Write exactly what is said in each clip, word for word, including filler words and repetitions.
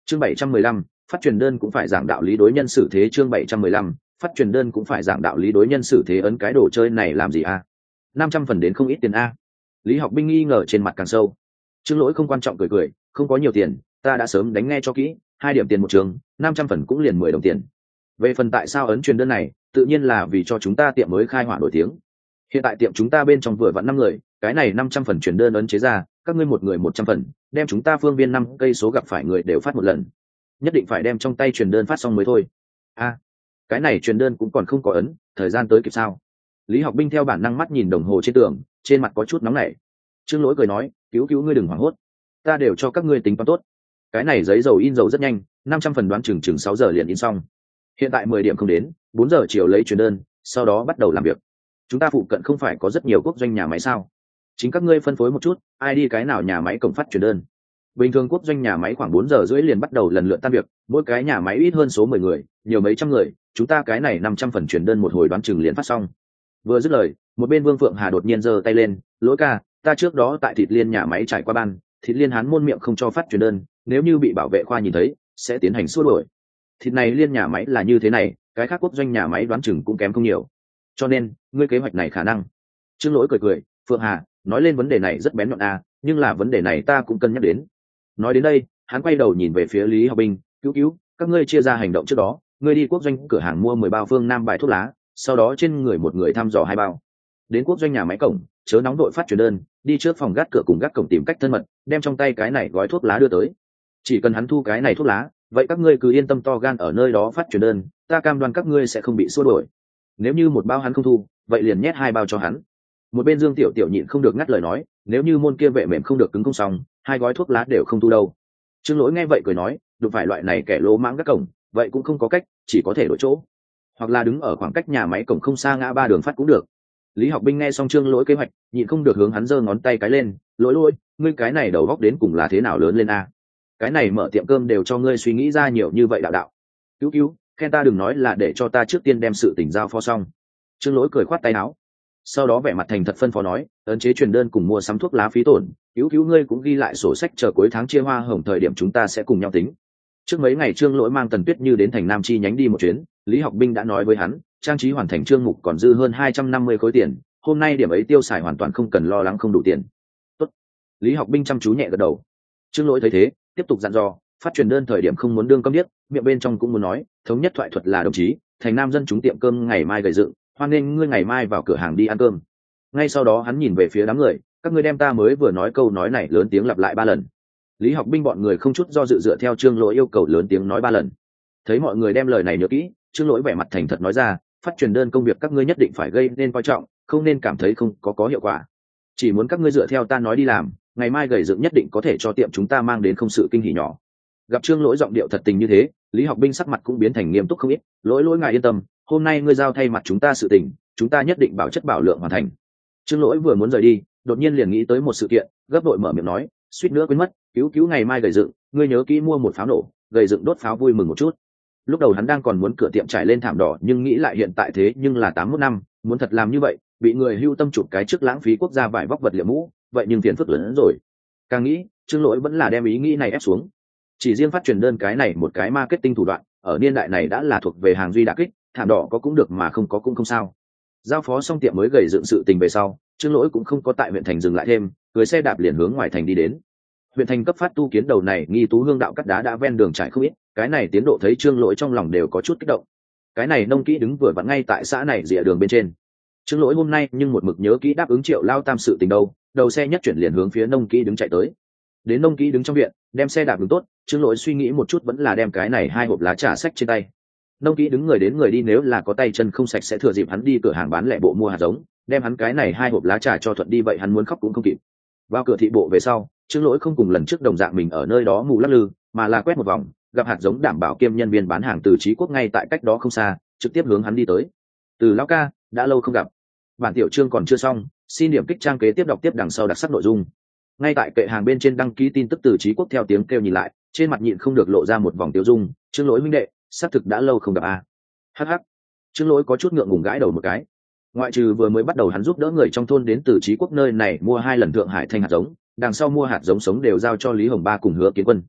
chương bảy trăm mười lăm, phát truyền đơn cũng phải giảng đạo lý đối nhân xử thế. Chương bảy trăm mười lăm, phát truyền đơn cũng phải giảng đạo lý đối nhân xử thế. Ấn cái đồ chơi này làm gì a? Năm trăm phần đến không ít tiền a. Lý Học Binh nghi ngờ trên mặt càng sâu. Trương Lỗi không quan trọng cười cười, không có nhiều tiền, ta đã sớm đánh nghe cho kỹ, hai điểm tiền một trường, năm trăm phần cũng liền mười đồng tiền. Về phần tại sao ấn truyền đơn này, tự nhiên là vì cho chúng ta tiệm mới khai hỏa nổi tiếng. Hiện tại tiệm chúng ta bên trong vừa vặn năm người, cái này năm trăm phần truyền đơn ấn chế ra, các ngươi một người một trăm phần, đem chúng ta phương viên năm cây số gặp phải người đều phát một lần. Nhất định phải đem trong tay truyền đơn phát xong mới thôi. A, cái này truyền đơn cũng còn không có ấn, thời gian tới kịp sao? Lý Học Binh theo bản năng mắt nhìn đồng hồ trên tường, trên mặt có chút nóng nảy. Trương Lỗi cười nói, cứu cứu ngươi đừng hoảng hốt, ta đều cho các ngươi tính toán tốt. Cái này giấy dầu in dầu rất nhanh, năm trăm phần đoán chừng chừng sáu giờ liền in xong. Hiện tại mười điểm không đến, bốn giờ chiều lấy truyền đơn, sau đó bắt đầu làm việc. Chúng ta phụ cận không phải có rất nhiều quốc doanh nhà máy sao? Chính các ngươi phân phối một chút, ai đi cái nào nhà máy cổng phát truyền đơn. Bình thường quốc doanh nhà máy khoảng bốn giờ rưỡi liền bắt đầu lần lượt tan việc, mỗi cái nhà máy ít hơn số mười người, nhiều mấy trăm người, chúng ta cái này năm trăm phần truyền đơn một hồi đoán chừng liền phát xong. Vừa dứt lời, một bên Vương Phượng Hà đột nhiên giơ tay lên, "Lỗi ca, ta trước đó tại Thịt Liên nhà máy trải qua ban, Thịt Liên hán môn miệng không cho phát truyền đơn, nếu như bị bảo vệ khoa nhìn thấy, sẽ tiến hành xua đuổi. Thịt này Liên nhà máy là như thế này, cái khác quốc doanh nhà máy đoán chừng cũng kém không nhiều. Cho nên, ngươi kế hoạch này khả năng." Trương Lỗi cười cười, "Phượng Hà, nói lên vấn đề này rất bén nhọn à, nhưng là vấn đề này ta cũng cân nhắc đến." Nói đến đây, hắn quay đầu nhìn về phía Lý Học Binh, "Cứu cứu, các ngươi chia ra hành động trước đó, ngươi đi quốc doanh cửa hàng mua mười bao Phương Nam bài thuốc lá, sau đó trên người một người thăm dò hai bao. Đến quốc doanh nhà máy cổng, chớ nóng đội phát truyền đơn, đi trước phòng gác cửa cùng gác cổng tìm cách thân mật, đem trong tay cái này gói thuốc lá đưa tới. Chỉ cần hắn thu cái này thuốc lá, vậy các ngươi cứ yên tâm to gan ở nơi đó phát truyền đơn, ta cam đoan các ngươi sẽ không bị xua đuổi. Nếu như một bao hắn không thu, vậy liền nhét hai bao cho hắn." Một bên Dương Tiểu Tiểu nhịn không được ngắt lời nói, "Nếu như môn kia vệ mềm không được cứng không xong, hai gói thuốc lá đều không thu đâu." Trương Lỗi nghe vậy cười nói, "Đụng phải loại này kẻ lỗ mãng gác cổng, vậy cũng không có cách, chỉ có thể đổi chỗ, hoặc là đứng ở khoảng cách nhà máy cổng không xa ngã ba đường phát cũng được." Lý Học Binh nghe xong Trương Lỗi kế hoạch, nhịn không được hướng hắn giơ ngón tay cái lên, "Lỗi Lỗi, ngươi cái này đầu góc đến cùng là thế nào lớn lên a? Cái này mở tiệm cơm đều cho ngươi suy nghĩ ra nhiều như vậy đạo đạo. Cứu cứu, khen ta đừng nói là để cho ta trước tiên đem sự tình giao phó xong." Trương Lỗi cười khoát tay áo, sau đó vẻ mặt thành thật phân phó nói, "Ấn chế truyền đơn cùng mua sắm thuốc lá phí tổn, cứu cứu ngươi cũng ghi lại sổ sách, chờ cuối tháng chia hoa hồng thời điểm chúng ta sẽ cùng nhau tính." Trước mấy ngày Trương Lỗi mang Tần Tuyết Như đến thành Nam chi nhánh đi một chuyến, Lý Học Binh đã nói với hắn, trang trí hoàn thành chương mục còn dư hơn hai trăm năm mươi khối tiền, hôm nay điểm ấy tiêu xài hoàn toàn không cần lo lắng không đủ tiền. Tốt. Lý Học Binh chăm chú nhẹ gật đầu. Trương Lỗi thấy thế, tiếp tục dặn dò, phát truyền đơn thời điểm không muốn đương câm điếc, miệng bên trong cũng muốn nói, thống nhất thoại thuật là đồng chí, thành Nam dân chúng tiệm cơm ngày mai gầy dựng, hoan nghênh ngươi ngày mai vào cửa hàng đi ăn cơm. Ngay sau đó hắn nhìn về phía đám người, "Các ngươi đem ta mới vừa nói câu nói này lớn tiếng lặp lại ba lần." Lý Học Binh bọn người không chút do dự dựa theo Trương Lỗi yêu cầu lớn tiếng nói ba lần. Thấy mọi người đem lời này nhớ kỹ, Trương Lỗi vẻ mặt thành thật nói ra, "Phát truyền đơn công việc các ngươi nhất định phải gây nên coi trọng, không nên cảm thấy không có có hiệu quả. Chỉ muốn các ngươi dựa theo ta nói đi làm, ngày mai gầy dựng nhất định có thể cho tiệm chúng ta mang đến không sự kinh hỉ nhỏ." Gặp Trương Lỗi giọng điệu thật tình như thế, Lý Học Binh sắc mặt cũng biến thành nghiêm túc không ít, "Lỗi Lỗi ngài yên tâm, hôm nay ngươi giao thay mặt chúng ta sự tình, chúng ta nhất định bảo chất bảo lượng hoàn thành." Trương Lỗi vừa muốn rời đi, đột nhiên liền nghĩ tới một sự kiện, gấp đội mở miệng nói, "Suýt nữa quên mất, cứu cứu ngày mai gầy dựng, ngươi nhớ kỹ mua một pháo nổ, gầy dựng đốt pháo vui mừng một chút." Lúc đầu hắn đang còn muốn cửa tiệm trải lên thảm đỏ, nhưng nghĩ lại hiện tại thế nhưng là tám mốt năm, muốn thật làm như vậy, bị người hưu tâm chụp cái trước lãng phí quốc gia vải vóc vật liệu mũ, vậy nhưng phiền phức lớn hơn rồi. Càng nghĩ, Trương Lỗi vẫn là đem ý nghĩ này ép xuống. Chỉ riêng phát truyền đơn cái này một cái marketing thủ đoạn, ở niên đại này đã là thuộc về hàng duy đả kích, thảm đỏ có cũng được mà không có cũng không sao. Giao phó xong tiệm mới gầy dựng sự tình về sau, Trương Lỗi cũng không có tại huyện thành dừng lại thêm, cưới xe đạp liền hướng ngoài thành đi đến. Huyện thành cấp phát tu kiến đầu này nghi tú hương đạo cắt đá đã ven đường trải không ít, cái này tiến độ thấy Trương Lỗi trong lòng đều có chút kích động. Cái này nông kỹ đứng vừa vặn ngay tại xã này rìa đường bên trên. Trương Lỗi hôm nay nhưng một mực nhớ kỹ đáp ứng Triệu Lao Tam sự tình đâu, đầu xe nhất chuyển liền hướng phía nông kỹ đứng chạy tới. Đến nông kỹ đứng trong viện, đem xe đạp đứng tốt, Trương Lỗi suy nghĩ một chút vẫn là đem cái này hai hộp lá trà sách trên tay. Nông kỹ đứng người đến người đi, nếu là có tay chân không sạch sẽ thừa dịp hắn đi cửa hàng bán lẻ bộ mua hạt giống, đem hắn cái này hai hộp lá trà cho thuận đi, vậy hắn muốn khóc cũng không kịp. Vào cửa thị bộ về sau, Trương Lỗi không cùng lần trước đồng dạng mình ở nơi đó mù lắc lư, mà là quét một vòng, gặp hạt giống đảm bảo kiêm nhân viên bán hàng Từ Chí Quốc ngay tại cách đó không xa, trực tiếp hướng hắn đi tới. "Từ lão ca, đã lâu không gặp." Bản tiểu chương còn chưa xong, xin điểm kích trang kế tiếp đọc tiếp đằng sau đặc sắc nội dung. Ngay tại kệ hàng bên trên đăng ký tin tức Từ Chí Quốc theo tiếng kêu nhìn lại, trên mặt nhịn không được lộ ra một vòng tiêu dung, "Trương Lỗi huynh đệ, xác thực đã lâu không gặp a." Hắc hắc. Trương Lỗi có chút ngượng ngùng gãi đầu một cái. Ngoại trừ vừa mới bắt đầu hắn giúp đỡ người trong thôn đến Từ Chí Quốc nơi này mua hai lần Thượng Hải thanh hạt giống, đằng sau mua hạt giống sống đều giao cho Lý Hồng Ba cùng Hứa Kiến Quân.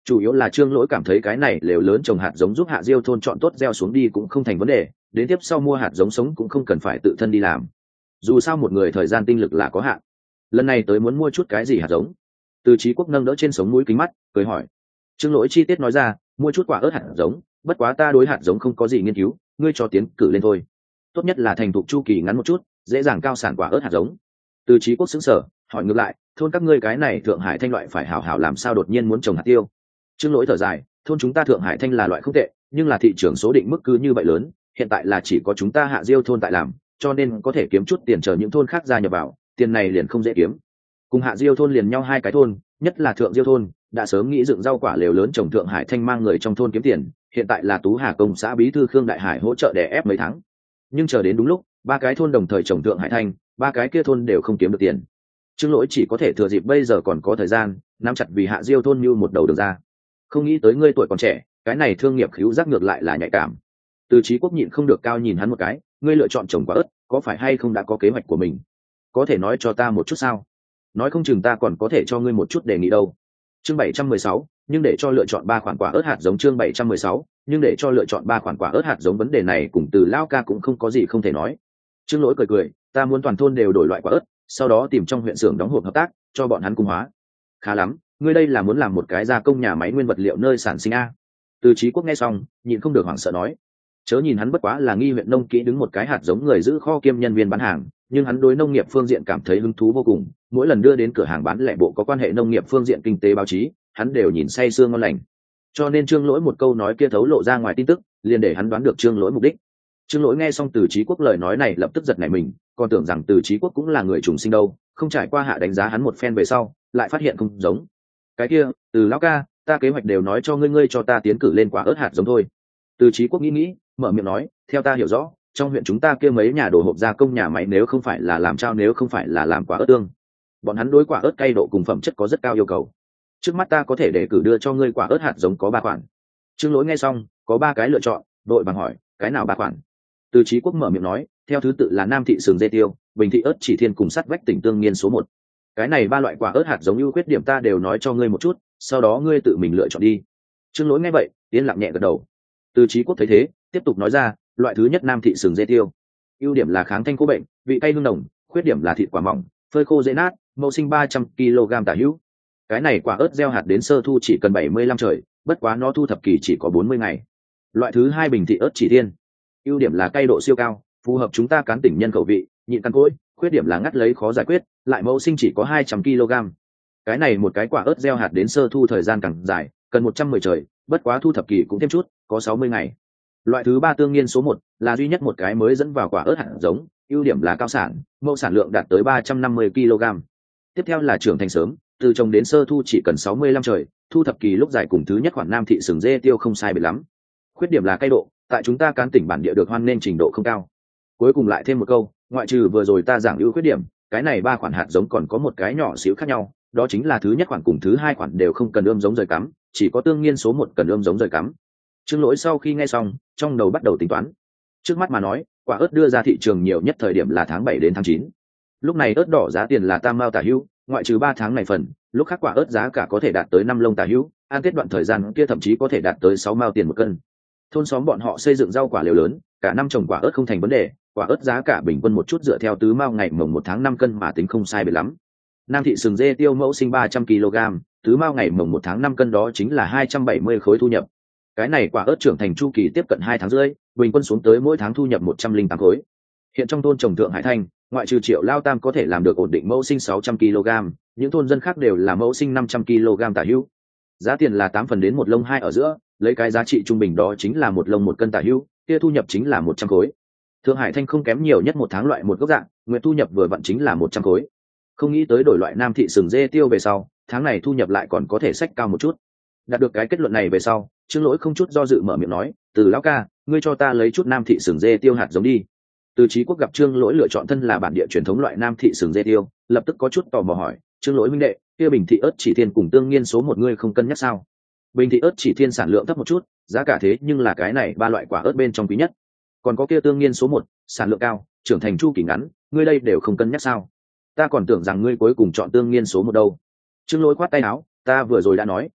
Chủ yếu là Trương Lỗi cảm thấy cái này lều lớn trồng hạt giống giúp Hạ Diêu thôn chọn tốt gieo xuống đi cũng không thành vấn đề, đến tiếp sau mua hạt giống sống cũng không cần phải tự thân đi làm. Dù sao một người thời gian tinh lực là có hạn. Lần này tới muốn mua chút cái gì hạt giống? Từ Chí Quốc nâng đỡ trên sống mũi kính mắt, cười hỏi. Trương Lỗi chi tiết nói ra, mua chút quả ớt hạt giống, bất quá ta đối hạt giống không có gì nghiên cứu, ngươi cho tiến cử lên thôi. Tốt nhất là thành thục chu kỳ ngắn một chút, dễ dàng cao sản quả ớt hạt giống. Từ Chí Quốc sững sờ, hỏi ngược lại, thôn các ngươi cái này Thượng Hải Thanh loại phải hảo hảo làm sao đột nhiên muốn trồng hạt tiêu? Trương Lỗi thở dài, thôn chúng ta Thượng Hải Thanh là loại không tệ, nhưng là thị trường số định mức cứ như vậy lớn, hiện tại là chỉ có chúng ta Hạ Diêu thôn tại làm, cho nên có thể kiếm chút tiền chờ những thôn khác gia nhập vào, tiền này liền không dễ kiếm. Cùng Hạ Diêu thôn liền nhau hai cái thôn, nhất là Thượng Diêu thôn, đã sớm nghĩ dựng rau quả lều lớn trồng Thượng Hải Thanh mang người trong thôn kiếm tiền, hiện tại là Tú Hà công xã bí thư Khương Đại Hải hỗ trợ đè ép mấy tháng. Nhưng chờ đến đúng lúc, ba cái thôn đồng thời trồng Thượng Hải Thanh, ba cái kia thôn đều không kiếm được tiền. Trương Lỗi chỉ có thể thừa dịp bây giờ còn có thời gian, nắm chặt vì Hạ Diêu thôn như một đầu được ra. Không nghĩ tới ngươi tuổi còn trẻ, cái này thương nghiệp khíu giác ngược lại là nhạy cảm. Từ Chí Quốc nhịn không được cao nhìn hắn một cái, ngươi lựa chọn trồng quả ớt, có phải hay không đã có kế hoạch của mình? Có thể nói cho ta một chút sao? Nói không chừng ta còn có thể cho ngươi một chút đề nghị đâu. Chương bảy trăm mười sáu, nhưng để cho lựa chọn ba khoản quả ớt hạt giống chương bảy trăm mười sáu, nhưng để cho lựa chọn ba khoản quả ớt hạt giống vấn đề này cùng Từ Lao ca cũng không có gì không thể nói. Trương Lỗi cười cười, ta muốn toàn thôn đều đổi loại quả ớt, sau đó tìm trong huyện xưởng đóng hộp hợp tác, cho bọn hắn cung hóa. Khá lắm, ngươi đây là muốn làm một cái gia công nhà máy nguyên vật liệu nơi sản sinh a. Từ Chí Quốc nghe xong, nhịn không được hoảng sợ nói, chớ nhìn hắn bất quá là nghi huyện nông kỹ đứng một cái hạt giống người giữ kho kiêm nhân viên bán hàng, nhưng hắn đối nông nghiệp phương diện cảm thấy hứng thú vô cùng, mỗi lần đưa đến cửa hàng bán lẻ bộ có quan hệ nông nghiệp phương diện kinh tế báo chí, hắn đều nhìn say sưa ngon lành. Cho nên Trương Lỗi một câu nói kia thấu lộ ra ngoài tin tức, liền để hắn đoán được Trương Lỗi mục đích. Trương Lỗi nghe xong Từ Chí Quốc lời nói này lập tức giật nảy mình, còn tưởng rằng Từ Chí Quốc cũng là người trùng sinh đâu, không trải qua hạ đánh giá hắn một phen về sau, lại phát hiện không giống. Cái kia, Từ lão ca, ta kế hoạch đều nói cho ngươi ngươi cho ta tiến cử lên quả ớt hạt giống thôi. Từ Chí Quốc nghĩ nghĩ, mở miệng nói, theo ta hiểu rõ, trong huyện chúng ta kia mấy nhà đồ hộp gia công nhà máy nếu không phải là làm trao nếu không phải là làm quả ớt tương, bọn hắn đối quả ớt cay độ cùng phẩm chất có rất cao yêu cầu. Trước mắt ta có thể để cử đưa cho ngươi quả ớt hạt giống có ba khoản. Trương Lỗi nghe xong, có ba cái lựa chọn, đội bằng hỏi, cái nào ba khoản? Từ Chí Quốc mở miệng nói, theo thứ tự là Nam thị sừng dê tiêu, Bình thị ớt chỉ thiên cùng sắt vách tỉnh tương nghiên số một. Cái này ba loại quả ớt hạt giống ưu khuyết điểm ta đều nói cho ngươi một chút, sau đó ngươi tự mình lựa chọn đi. Trương Lỗi nghe vậy, yên lặng nhẹ gật đầu. Từ Chí Quốc thấy thế, tiếp tục nói ra, loại thứ nhất Nam thị sừng dê tiêu, ưu điểm là kháng thanh khô bệnh, vị cay hương nồng, khuyết điểm là thịt quả mỏng, phơi khô dễ nát, mẫu sinh ba trăm ki lô gam tả hữu. Cái này quả ớt gieo hạt đến sơ thu chỉ cần bảy mươi lăm trời, bất quá nó thu thập kỳ chỉ có bốn mươi ngày. Loại thứ hai Bình thị ớt chỉ thiên, ưu điểm là cay độ siêu cao, phù hợp chúng ta cán tỉnh nhân khẩu vị, nhịn căn cỗi, khuyết điểm là ngắt lấy khó giải quyết, lại mẫu sinh chỉ có hai trăm ki lô gam. Cái này một cái quả ớt gieo hạt đến sơ thu thời gian càng dài, cần một trăm mười trời, bất quá thu thập kỳ cũng thêm chút, có sáu mươi ngày. Loại thứ ba tương nghiên số một là duy nhất một cái mới dẫn vào quả ớt hạt giống, ưu điểm là cao sản, mẫu sản lượng đạt tới ba trăm năm mươi ki lô gam. Tiếp theo là trưởng thành sớm, từ trồng đến sơ thu chỉ cần sáu mươi lăm trời, thu thập kỳ lúc dài cùng thứ nhất khoản Nam thị sừng dê tiêu không sai biệt lắm. Khuyết điểm là cay độ, tại chúng ta cán tỉnh bản địa được hoan nên trình độ không cao. Cuối cùng lại thêm một câu, ngoại trừ vừa rồi ta giảng ưu khuyết điểm, cái này ba khoản hạt giống còn có một cái nhỏ xíu khác nhau, đó chính là thứ nhất khoản cùng thứ hai khoản đều không cần ươm giống rời cắm, chỉ có tương nghiên số một cần ươm giống rời cắm. Trương Lỗi sau khi nghe xong, trong đầu bắt đầu tính toán. Trước mắt mà nói, quả ớt đưa ra thị trường nhiều nhất thời điểm là tháng bảy đến tháng chín. Lúc này ớt đỏ giá tiền là tam mao tả hữu, ngoại trừ ba tháng này phần, lúc khác quả ớt giá cả có thể đạt tới năm lông tả hữu, an kết đoạn thời gian kia thậm chí có thể đạt tới sáu mao tiền một cân. Thôn xóm bọn họ xây dựng rau quả liều lớn, cả năm trồng quả ớt không thành vấn đề, quả ớt giá cả bình quân một chút dựa theo tứ mao ngày mồng một tháng năm cân mà tính không sai biệt lắm. Nam thị sừng dê tiêu mẫu sinh ba trăm ki lô gam, tứ mao ngày mồng một tháng năm cân đó chính là hai trăm bảy mươi khối thu nhập. Cái này quả ớt trưởng thành chu kỳ tiếp cận hai tháng rưỡi, bình quân xuống tới mỗi tháng thu nhập một trăm linh tám khối. Hiện trong thôn trồng Thượng Hải Thanh, ngoại trừ Triệu Lao Tam có thể làm được ổn định mẫu sinh sáu trăm ki lô gam, những thôn dân khác đều là mẫu sinh năm trăm ki lô gam tả hữu. Giá tiền là tám phần đến một lông hai ở giữa, lấy cái giá trị trung bình đó chính là một lông một cân tả hữu, kia thu nhập chính là một trăm khối. Thượng Hải Thanh không kém nhiều nhất một tháng loại một gốc dạng, nguyện thu nhập vừa vặn chính là một trăm khối. Không nghĩ tới đổi loại Nam thị sừng dê tiêu về sau, tháng này thu nhập lại còn có thể sách cao một chút. Đạt được cái kết luận này về sau, Trương Lỗi không chút do dự mở miệng nói, Từ lão ca, ngươi cho ta lấy chút Nam thị sừng dê tiêu hạt giống đi. Từ Chí Quốc gặp Trương Lỗi lựa chọn thân là bản địa truyền thống loại Nam thị sừng dê tiêu, lập tức có chút tò mò hỏi, Trương Lỗi huynh đệ, kia Bình thị ớt chỉ thiên cùng tương nghiên số một ngươi không cân nhắc sao? Bình thị ớt chỉ thiên sản lượng thấp một chút, giá cả thế nhưng là cái này ba loại quả ớt bên trong quý nhất. Còn có kia tương nghiên số một, sản lượng cao, trưởng thành chu kỳ ngắn, ngươi đây đều không cân nhắc sao? Ta còn tưởng rằng ngươi cuối cùng chọn tương nghiên số một đâu. Trương Lỗi khoát tay áo, ta vừa rồi đã nói,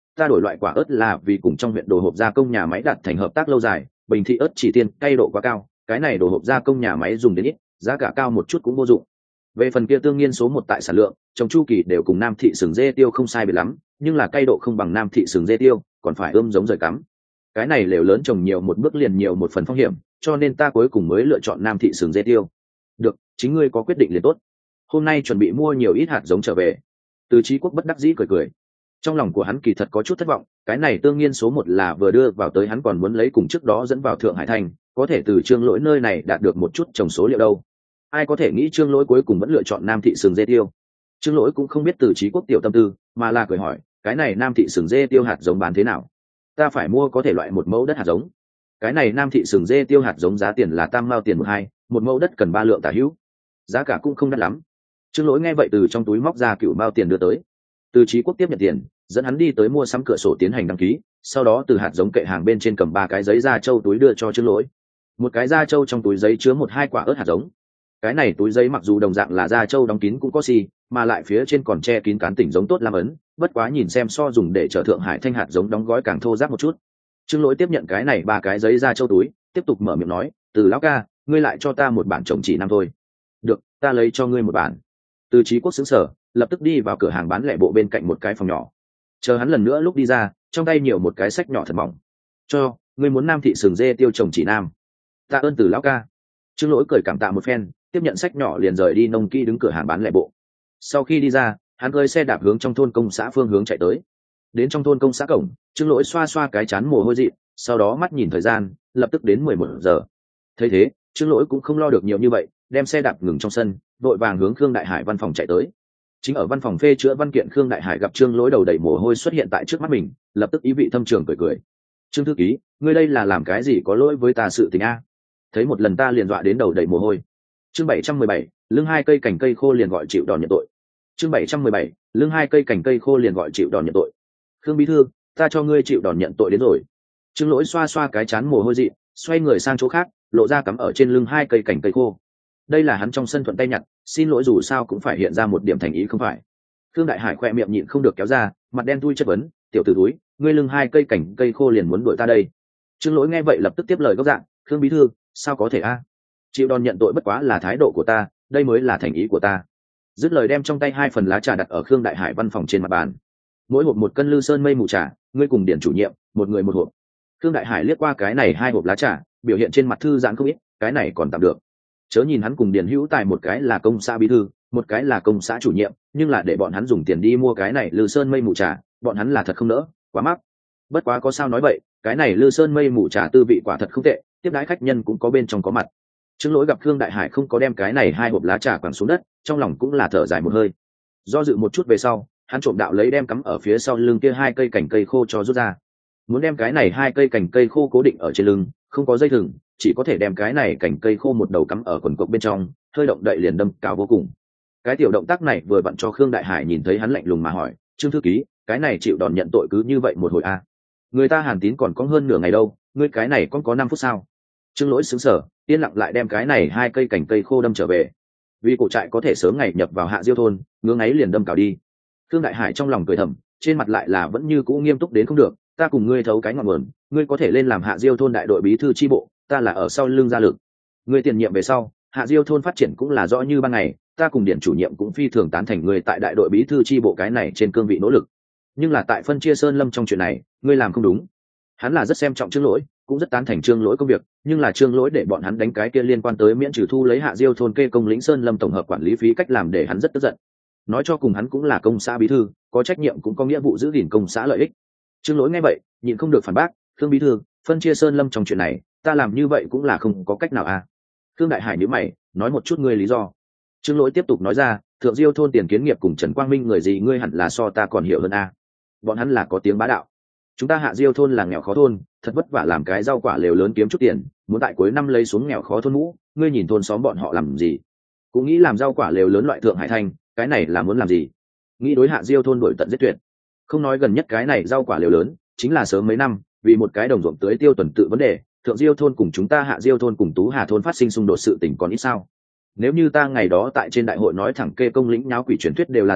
ta đổi loại quả ớt là vì cùng trong huyện đồ hộp gia công nhà máy đạt thành hợp tác lâu dài, bình thị ớt chỉ tiên cay độ quá cao, cái này đồ hộp gia công nhà máy dùng đến ít, giá cả cao một chút cũng vô dụng. Về phần kia tương nhiên số một tại sản lượng, trồng chu kỳ đều cùng nam thị sừng dê tiêu không sai biệt lắm, nhưng là cay độ không bằng nam thị sừng dê tiêu, còn phải ươm giống rời cắm. Cái này lều lớn trồng nhiều một bước liền nhiều một phần phong hiểm, cho nên ta cuối cùng mới lựa chọn nam thị sừng dê tiêu. Được, chính ngươi có quyết định liền tốt. Hôm nay chuẩn bị mua nhiều ít hạt giống trở về. Từ Chí Quốc bất đắc dĩ cười cười. Trong lòng của hắn kỳ thật có chút thất vọng, cái này tương nhiên số một là vừa đưa vào tới hắn còn muốn lấy cùng trước đó dẫn vào Thượng Hải Thành, có thể từ Trương Lỗi nơi này đạt được một chút trồng số liệu đâu. Ai có thể nghĩ Trương Lỗi cuối cùng vẫn lựa chọn nam thị sừng dê tiêu. Trương Lỗi cũng không biết Từ Chí Quốc tiểu tâm tư, mà là cười hỏi, cái này nam thị sừng dê tiêu hạt giống bán thế nào? Ta phải mua có thể loại một mẫu đất hạt giống. Cái này nam thị sừng dê tiêu hạt giống giá tiền là tam mao tiền một hai, một mẫu đất cần ba lượng tả hữu, giá cả cũng không đắt lắm. Trương Lỗi nghe vậy từ trong túi móc ra cựu mao tiền đưa tới. Từ Chí Quốc tiếp nhận tiền, dẫn hắn đi tới mua sắm cửa sổ tiến hành đăng ký, sau đó từ hạt giống kệ hàng bên trên cầm ba cái giấy da trâu túi đưa cho Trương Lỗi. Một cái da trâu trong túi giấy chứa một hai quả ớt hạt giống. Cái này túi giấy mặc dù đồng dạng là da trâu đóng kín cũng có xi, mà lại phía trên còn che kín cán tỉnh giống tốt làm ấn, bất quá nhìn xem so dùng để chở Thượng Hải Thanh hạt giống đóng gói càng thô ráp một chút. Trương Lỗi tiếp nhận cái này ba cái giấy da trâu túi, tiếp tục mở miệng nói, "Từ lão ca, ngươi lại cho ta một bản trồng chỉ năm thôi." "Được, ta lấy cho ngươi một bản." Từ Chí Quốc sững sờ, lập tức đi vào cửa hàng bán lẻ bộ bên cạnh một cái phòng nhỏ. Chờ hắn lần nữa lúc đi ra, trong tay nhiều một cái sách nhỏ thật mỏng. "Cho, ngươi muốn nam thị sừng dê tiêu trồng chỉ nam." "Tạ ơn Từ lão ca." Trương Lỗi cười cảm tạ một phen, tiếp nhận sách nhỏ liền rời đi nông kỹ đứng cửa hàng bán lẻ bộ. Sau khi đi ra, hắn cưỡi xe đạp hướng trong thôn công xã phương hướng chạy tới. Đến trong thôn công xã cổng, Trương Lỗi xoa xoa cái chán mồ hôi dị, sau đó mắt nhìn thời gian, lập tức đến mười một giờ. Thấy thế, Trương Lỗi cũng không lo được nhiều như vậy, đem xe đạp ngừng trong sân, vội vàng hướng Khương Đại Hải văn phòng chạy tới. Chính ở văn phòng phê chữa văn kiện, Khương Đại Hải gặp Trương Lỗi đầu đầy mồ hôi xuất hiện tại trước mắt mình, lập tức ý vị thâm trường cười cười. "Trương thư ký, ngươi đây là làm cái gì có lỗi với ta sự tình a?" Thấy một lần ta liền dọa đến đầu đầy mồ hôi. Chương bảy trăm mười bảy, lưng hai cây cành cây khô liền gọi chịu đòn nhận tội. Chương bảy trăm mười bảy, lưng hai cây cành cây khô liền gọi chịu đòn nhận tội. "Khương bí thư, ta cho ngươi chịu đòn nhận tội đến rồi." Trương Lỗi xoa xoa cái chán mồ hôi dị, xoay người sang chỗ khác, lộ ra cắm ở trên lưng hai cây cành cây khô. Đây là hắn trong sân thuận tay nhặt, xin lỗi dù sao cũng phải hiện ra một điểm thành ý không phải. Khương Đại Hải khoe miệng nhịn không được kéo ra, mặt đen thui chất vấn, "Tiểu tử túi, ngươi lưng hai cây cành cây khô liền muốn đuổi ta đây?" Trương Lỗi nghe vậy lập tức tiếp lời gốc dạng, "Khương bí thư, sao có thể a? Chịu đòn nhận tội bất quá là thái độ của ta, đây mới là thành ý của ta." Dứt lời đem trong tay hai phần lá trà đặt ở Khương Đại Hải văn phòng trên mặt bàn. "Mỗi hộp một cân Lư Sơn mây mù trà, ngươi cùng điển chủ nhiệm, một người một hộp." Khương Đại Hải liếc qua cái này hai hộp lá trà, biểu hiện trên mặt thư giãn không ít, cái này còn tạm được. Chớ nhìn hắn cùng Điền Hữu Tài một cái là công xã bí thư, một cái là công xã chủ nhiệm, nhưng là để bọn hắn dùng tiền đi mua cái này Lư Sơn mây mù trà, bọn hắn là thật không nỡ, quá mắc. Bất quá có sao nói vậy, cái này Lư Sơn mây mù trà tư vị quả thật không tệ, tiếp đãi khách nhân cũng có bên trong có mặt. Trương Lỗi gặp Khương Đại Hải không có đem cái này hai hộp lá trà quẳng xuống đất, trong lòng cũng là thở dài một hơi. Do dự một chút về sau, hắn trộm đạo lấy đem cắm ở phía sau lưng kia hai cây cành cây khô cho rút ra. Muốn đem cái này hai cây cành cây khô cố định ở trên lưng, không có dây thừng, chỉ có thể đem cái này cành cây khô một đầu cắm ở quần cộc bên trong, hơi động đậy liền đâm cao vô cùng. Cái tiểu động tác này vừa vặn cho Khương Đại Hải nhìn thấy, hắn lạnh lùng mà hỏi, "Trương thư ký, cái này chịu đòn nhận tội cứ như vậy một hồi a? À? Người ta Hàn Tín còn có hơn nửa ngày đâu, ngươi cái này còn có năm phút sao?" Trương Lỗi sững sờ, yên lặng lại đem cái này hai cây cành cây khô đâm trở về. Vì cổ trại có thể sớm ngày nhập vào Hạ Diêu thôn, ngưỡng ấy liền đâm cào đi. Khương Đại Hải trong lòng cười thầm, trên mặt lại là vẫn như cũ nghiêm túc đến không được, "Ta cùng ngươi thấu cái ngọn nguồn, ngươi có thể lên làm Hạ Diêu thôn đại đội bí thư chi bộ, ta là ở sau lưng gia lực. Ngươi tiền nhiệm về sau, Hạ Diêu thôn phát triển cũng là rõ như ban ngày, ta cùng điển chủ nhiệm cũng phi thường tán thành ngươi tại đại đội bí thư chi bộ cái này trên cương vị nỗ lực. Nhưng là tại phân chia Sơn Lâm trong chuyện này, ngươi làm không đúng." Hắn là rất xem trọng Trương Lỗi, cũng rất tán thành Trương Lỗi công việc, nhưng là Trương Lỗi để bọn hắn đánh cái kia liên quan tới miễn trừ thu lấy Hạ Diêu thôn kê công lĩnh Sơn Lâm tổng hợp quản lý phí cách làm để hắn rất tức giận. Nói cho cùng hắn cũng là công xã bí thư, có trách nhiệm cũng có nghĩa vụ giữ gìn công xã lợi ích. Trương Lỗi nghe vậy, nhịn không được phản bác, "Khương bí thư, phân chia Sơn Lâm trong chuyện này, ta làm như vậy cũng là không có cách nào à?" Khương Đại Hải nhíu mày, nói một chút ngươi lý do. Trương Lỗi tiếp tục nói ra, "Thượng Diêu thôn Tiền Kiến Nghiệp cùng Trần Quang Minh người gì ngươi hẳn là so ta còn hiểu hơn à? Bọn hắn là có tiếng bá đạo. Chúng ta Hạ Diêu thôn là nghèo khó thôn, thật vất vả làm cái rau quả lều lớn kiếm chút tiền, muốn tại cuối năm lấy xuống nghèo khó thôn mũ, ngươi nhìn thôn xóm bọn họ làm gì? Cũng nghĩ làm rau quả lều lớn loại Thượng Hải Thành, cái này là muốn làm gì? Nghĩ đối Hạ Diêu thôn đổi tận giết tuyệt. Không nói gần nhất cái này rau quả lều lớn, chính là sớm mấy năm, vì một cái đồng ruộng tưới tiêu tuần tự vấn đề, Thượng Diêu thôn cùng chúng ta Hạ Diêu thôn cùng Tú Hà thôn phát sinh xung đột sự tình còn ít sao? Nếu như ta ngày đó tại trên đại hội nói thẳng kê công lĩnh nháo quỷ truyền thuyết đều là giả,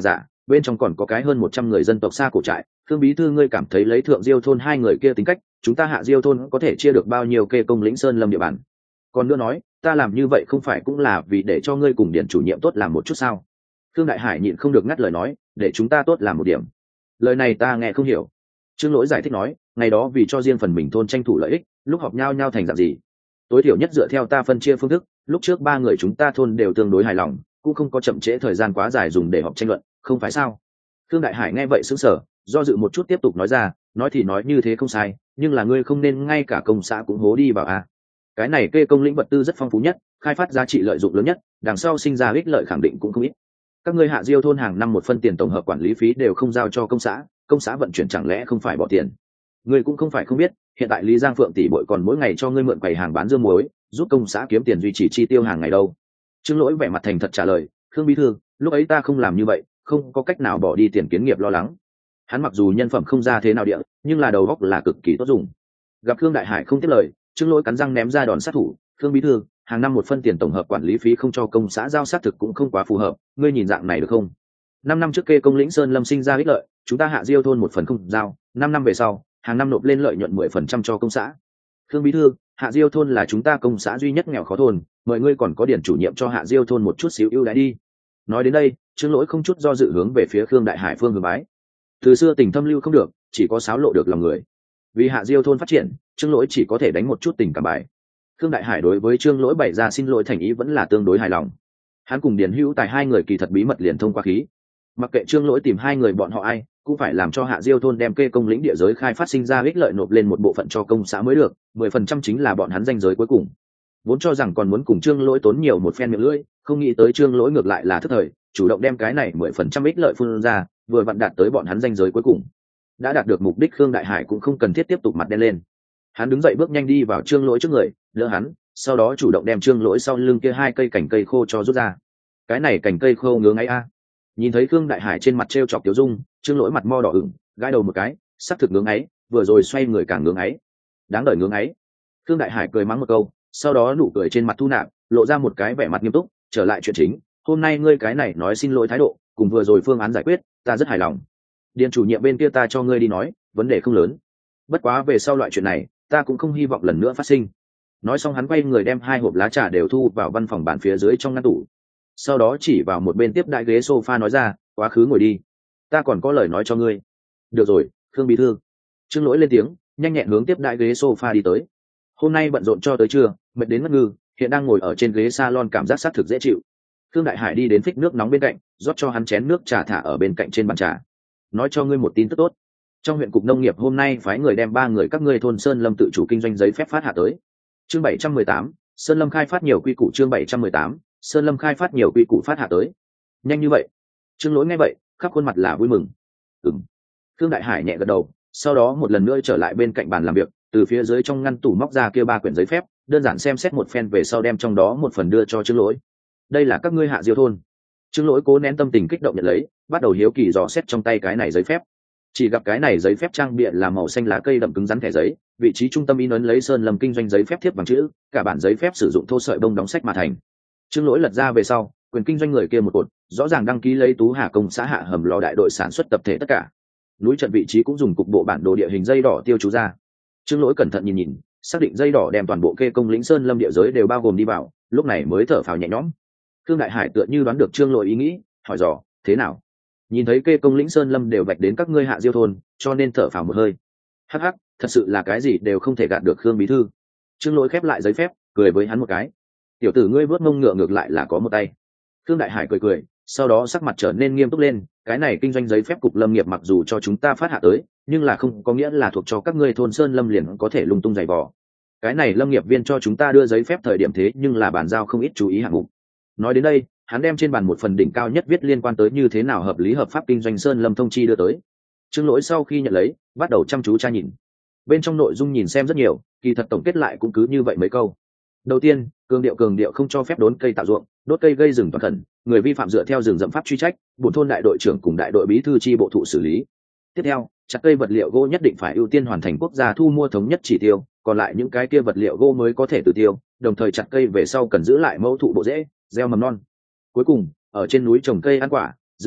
bên trong còn có cái hơn một trăm người dân tộc xa cổ trại. Khương bí thư, ngươi cảm thấy lấy thượng diêu thôn hai người kia tính cách, chúng ta hạ diêu thôn có thể chia được bao nhiêu kê công lĩnh sơn lâm địa bàn? Còn nữa nói, ta làm như vậy không phải cũng là vì để cho ngươi cùng điển chủ nhiệm tốt làm một chút sao? Khương Đại Hải nhịn không được ngắt lời nói, để chúng ta tốt làm một điểm. Lời này ta nghe không hiểu. Trương Lỗi giải thích nói, ngày đó vì cho riêng phần mình thôn tranh thủ lợi ích, lúc họp nhau nhau thành dạng gì? Tối thiểu nhất dựa theo ta phân chia phương thức, lúc trước ba người chúng ta thôn đều tương đối hài lòng, cũng không có chậm trễ thời gian quá dài dùng để họp tranh luận, không phải sao? Khương Đại Hải nghe vậy sững sờ, do dự một chút tiếp tục nói ra, nói thì nói như thế không sai, nhưng là ngươi không nên ngay cả công xã cũng hố đi vào a. Cái này kê công lĩnh vật tư rất phong phú nhất, khai phát giá trị lợi dụng lớn nhất, đằng sau sinh ra ích lợi khẳng định cũng không ít. Các ngươi hạ diêu thôn hàng năm một phân tiền tổng hợp quản lý phí đều không giao cho công xã, công xã vận chuyển chẳng lẽ không phải bỏ tiền? Ngươi cũng không phải không biết, hiện tại Lý Giang Phượng tỷ bội còn mỗi ngày cho ngươi mượn quầy hàng bán dưa muối, giúp công xã kiếm tiền duy trì chi tiêu hàng ngày đâu. Trương Lỗi vẻ mặt thành thật trả lời, Khương bí thư, lúc ấy ta không làm như vậy, không có cách nào bỏ đi tiền kiến nghiệp lo lắng. Hắn mặc dù nhân phẩm không ra thế nào địa, nhưng là đầu óc là cực kỳ tốt dùng. Gặp Khương Đại Hải không tiếp lời, Trương Lỗi cắn răng ném ra đòn sát thủ, Khương bí thư, hàng năm một phân tiền tổng hợp quản lý phí không cho công xã giao xác thực cũng không quá phù hợp, ngươi nhìn dạng này được không? Năm năm trước kê công lĩnh sơn lâm sinh ra ích lợi, chúng ta hạ diêu thôn một phần không giao, năm năm về sau, hàng năm nộp lên lợi nhuận mười phần trăm cho công xã. Khương bí thư, hạ diêu thôn là chúng ta công xã duy nhất nghèo khó thôn, mời ngươi còn có điển chủ nhiệm cho hạ diêu thôn một chút xíu ưu đãi đi. Nói đến đây, Trương Lỗi không chút do dự hướng về phía Khương Đại Hải phương hướng bái. Từ xưa tình thâm lưu không được, chỉ có xáo lộ được lòng người. Vì hạ diêu thôn phát triển, Trương Lỗi chỉ có thể đánh một chút tình cảm bài. Khương Đại Hải đối với Trương Lỗi bày ra xin lỗi thành ý vẫn là tương đối hài lòng. Hắn cùng Điền Hữu Tài hai người kỳ thật bí mật liền thông qua khí. Mặc kệ Trương Lỗi tìm hai người bọn họ ai, cũng phải làm cho hạ diêu thôn đem kê công lĩnh địa giới khai phát sinh ra ích lợi nộp lên một bộ phận cho công xã mới được, mười phần trăm chính là bọn hắn danh giới cuối cùng. Vốn cho rằng còn muốn cùng Trương Lỗi tốn nhiều một phen miệng lưỡi, không nghĩ tới Trương Lỗi ngược lại là thất thời, chủ động đem cái này mười phần trăm ích lợi phun ra, vừa vặn đạt tới bọn hắn danh giới cuối cùng. Đã đạt được mục đích, Khương Đại Hải cũng không cần thiết tiếp tục mặt đen lên. Hắn đứng dậy bước nhanh đi vào Trương Lỗi trước người, đỡ hắn, sau đó chủ động đem Trương Lỗi sau lưng kia hai cây cành cây khô cho rút ra. Cái này cành cây khô ngứa ngáy a. Nhìn thấy Khương Đại Hải trên mặt trêu chọc tiểu dung, Trương Lỗi mặt mo đỏ ửng, gãi đầu một cái, sắc thực ngứa ngáy, vừa rồi xoay người càng ngứa ngáy. Đáng đời ngứa ngáy. Khương Đại Hải cười mắng một câu, sau đó nụ cười trên mặt thu nạp, lộ ra một cái vẻ mặt nghiêm túc, trở lại chuyện chính, hôm nay ngươi cái này nói xin lỗi thái độ, cùng vừa rồi phương án giải quyết, ta rất hài lòng. Điền chủ nhiệm bên kia ta cho ngươi đi nói, vấn đề không lớn. Bất quá về sau loại chuyện này, ta cũng không hy vọng lần nữa phát sinh. Nói xong hắn quay người đem hai hộp lá trà đều thu vào văn phòng bàn phía dưới trong ngăn tủ. Sau đó chỉ vào một bên tiếp đại ghế sofa nói ra, quá khứ ngồi đi. Ta còn có lời nói cho ngươi. Được rồi, Khương bí thư. Trương Lỗi lên tiếng, nhanh nhẹn hướng tiếp đại ghế sofa đi tới. Hôm nay bận rộn cho tới trưa, mệt đến ngất ngư, hiện đang ngồi ở trên ghế salon cảm giác sát thực dễ chịu. Khương Đại Hải đi đến phích nước nóng bên cạnh, rót cho hắn chén nước trà thả ở bên cạnh trên bàn trà. Nói cho ngươi một tin tức tốt. Trong huyện cục nông nghiệp hôm nay phái người đem ba người các ngươi thôn Sơn Lâm tự chủ kinh doanh giấy phép phát hạ tới. Chương bảy trăm mười tám, Sơn Lâm khai phát nhiều quy củ. Chương bảy trăm mười tám, Sơn Lâm khai phát nhiều quy củ phát hạ tới. Nhanh như vậy? Trương Lỗi nghe vậy, khắp khuôn mặt là vui mừng. Ừm. Khương Đại Hải nhẹ gật đầu, sau đó một lần nữa trở lại bên cạnh bàn làm việc, từ phía dưới trong ngăn tủ móc ra kia ba quyển giấy phép, đơn giản xem xét một phen về sau đem trong đó một phần đưa cho Trương Lỗi. Đây là các ngươi hạ diêu thôn. Trương Lỗi cố nén tâm tình kích động nhận lấy, bắt đầu hiếu kỳ dò xét trong tay cái này giấy phép. Chỉ gặp cái này giấy phép trang bìa là màu xanh lá cây đậm cứng rắn thẻ giấy, vị trí trung tâm in ấn lấy Sơn Lâm kinh doanh giấy phép thiếp bằng chữ, cả bản giấy phép sử dụng thô sợi bông đóng sách mà thành. Trương Lỗi lật ra về sau, quyền kinh doanh người kia một cột, rõ ràng đăng ký lấy Tú Hà công xã hạ hầm lò đại đội sản xuất tập thể tất cả. Núi trận vị trí cũng dùng cục bộ bản đồ địa hình dây đỏ tiêu chú ra. Trương Lỗi cẩn thận nhìn nhìn, xác định dây đỏ đem toàn bộ kê công lĩnh Sơn Lâm địa giới đều bao gồm đi vào, lúc này mới thở phào nhẹ nhõm. Khương Đại Hải tựa như đoán được Trương Lỗi ý nghĩ, hỏi dò, thế nào? Nhìn thấy kê công lĩnh Sơn Lâm đều vạch đến các ngươi hạ diêu thôn, cho nên thở phào một hơi. Hắc hắc, thật sự là cái gì đều không thể gạt được Khương bí thư. Trương Lỗi khép lại giấy phép, cười với hắn một cái. Tiểu tử ngươi vớt mông ngựa ngược lại là có một tay. Khương Đại Hải cười cười, sau đó sắc mặt trở nên nghiêm túc lên, cái này kinh doanh giấy phép cục lâm nghiệp mặc dù cho chúng ta phát hạ tới, nhưng là không có nghĩa là thuộc cho các ngươi thôn Sơn Lâm liền có thể lung tung giày vò. Cái này lâm nghiệp viên cho chúng ta đưa giấy phép thời điểm thế nhưng là bàn giao không ít chú ý hạng mục. Nói đến đây, hắn đem trên bàn một phần đỉnh cao nhất viết liên quan tới như thế nào hợp lý hợp pháp kinh doanh Sơn Lâm thông chi đưa tới. Trương Lỗi sau khi nhận lấy, bắt đầu chăm chú tra nhìn. Bên trong nội dung nhìn xem rất nhiều, kỳ thật tổng kết lại cũng cứ như vậy mấy câu. Đầu tiên, cường điệu cường điệu không cho phép đốn cây tạo ruộng, đốt cây gây rừng toàn khẩn, người vi phạm dựa theo rừng rậm pháp truy trách, bổn thôn đại đội trưởng cùng đại đội bí thư chi bộ thụ xử lý. Tiếp theo, chặt cây vật liệu gỗ nhất định phải ưu tiên hoàn thành quốc gia thu mua thống nhất chỉ tiêu, còn lại những cái kia vật liệu gỗ mới có thể tự tiêu, đồng thời chặt cây về sau cần giữ lại mẫu thụ bộ rễ, gieo mầm non. Cuối cùng, ở trên núi trồng cây ăn quả, dược liệu,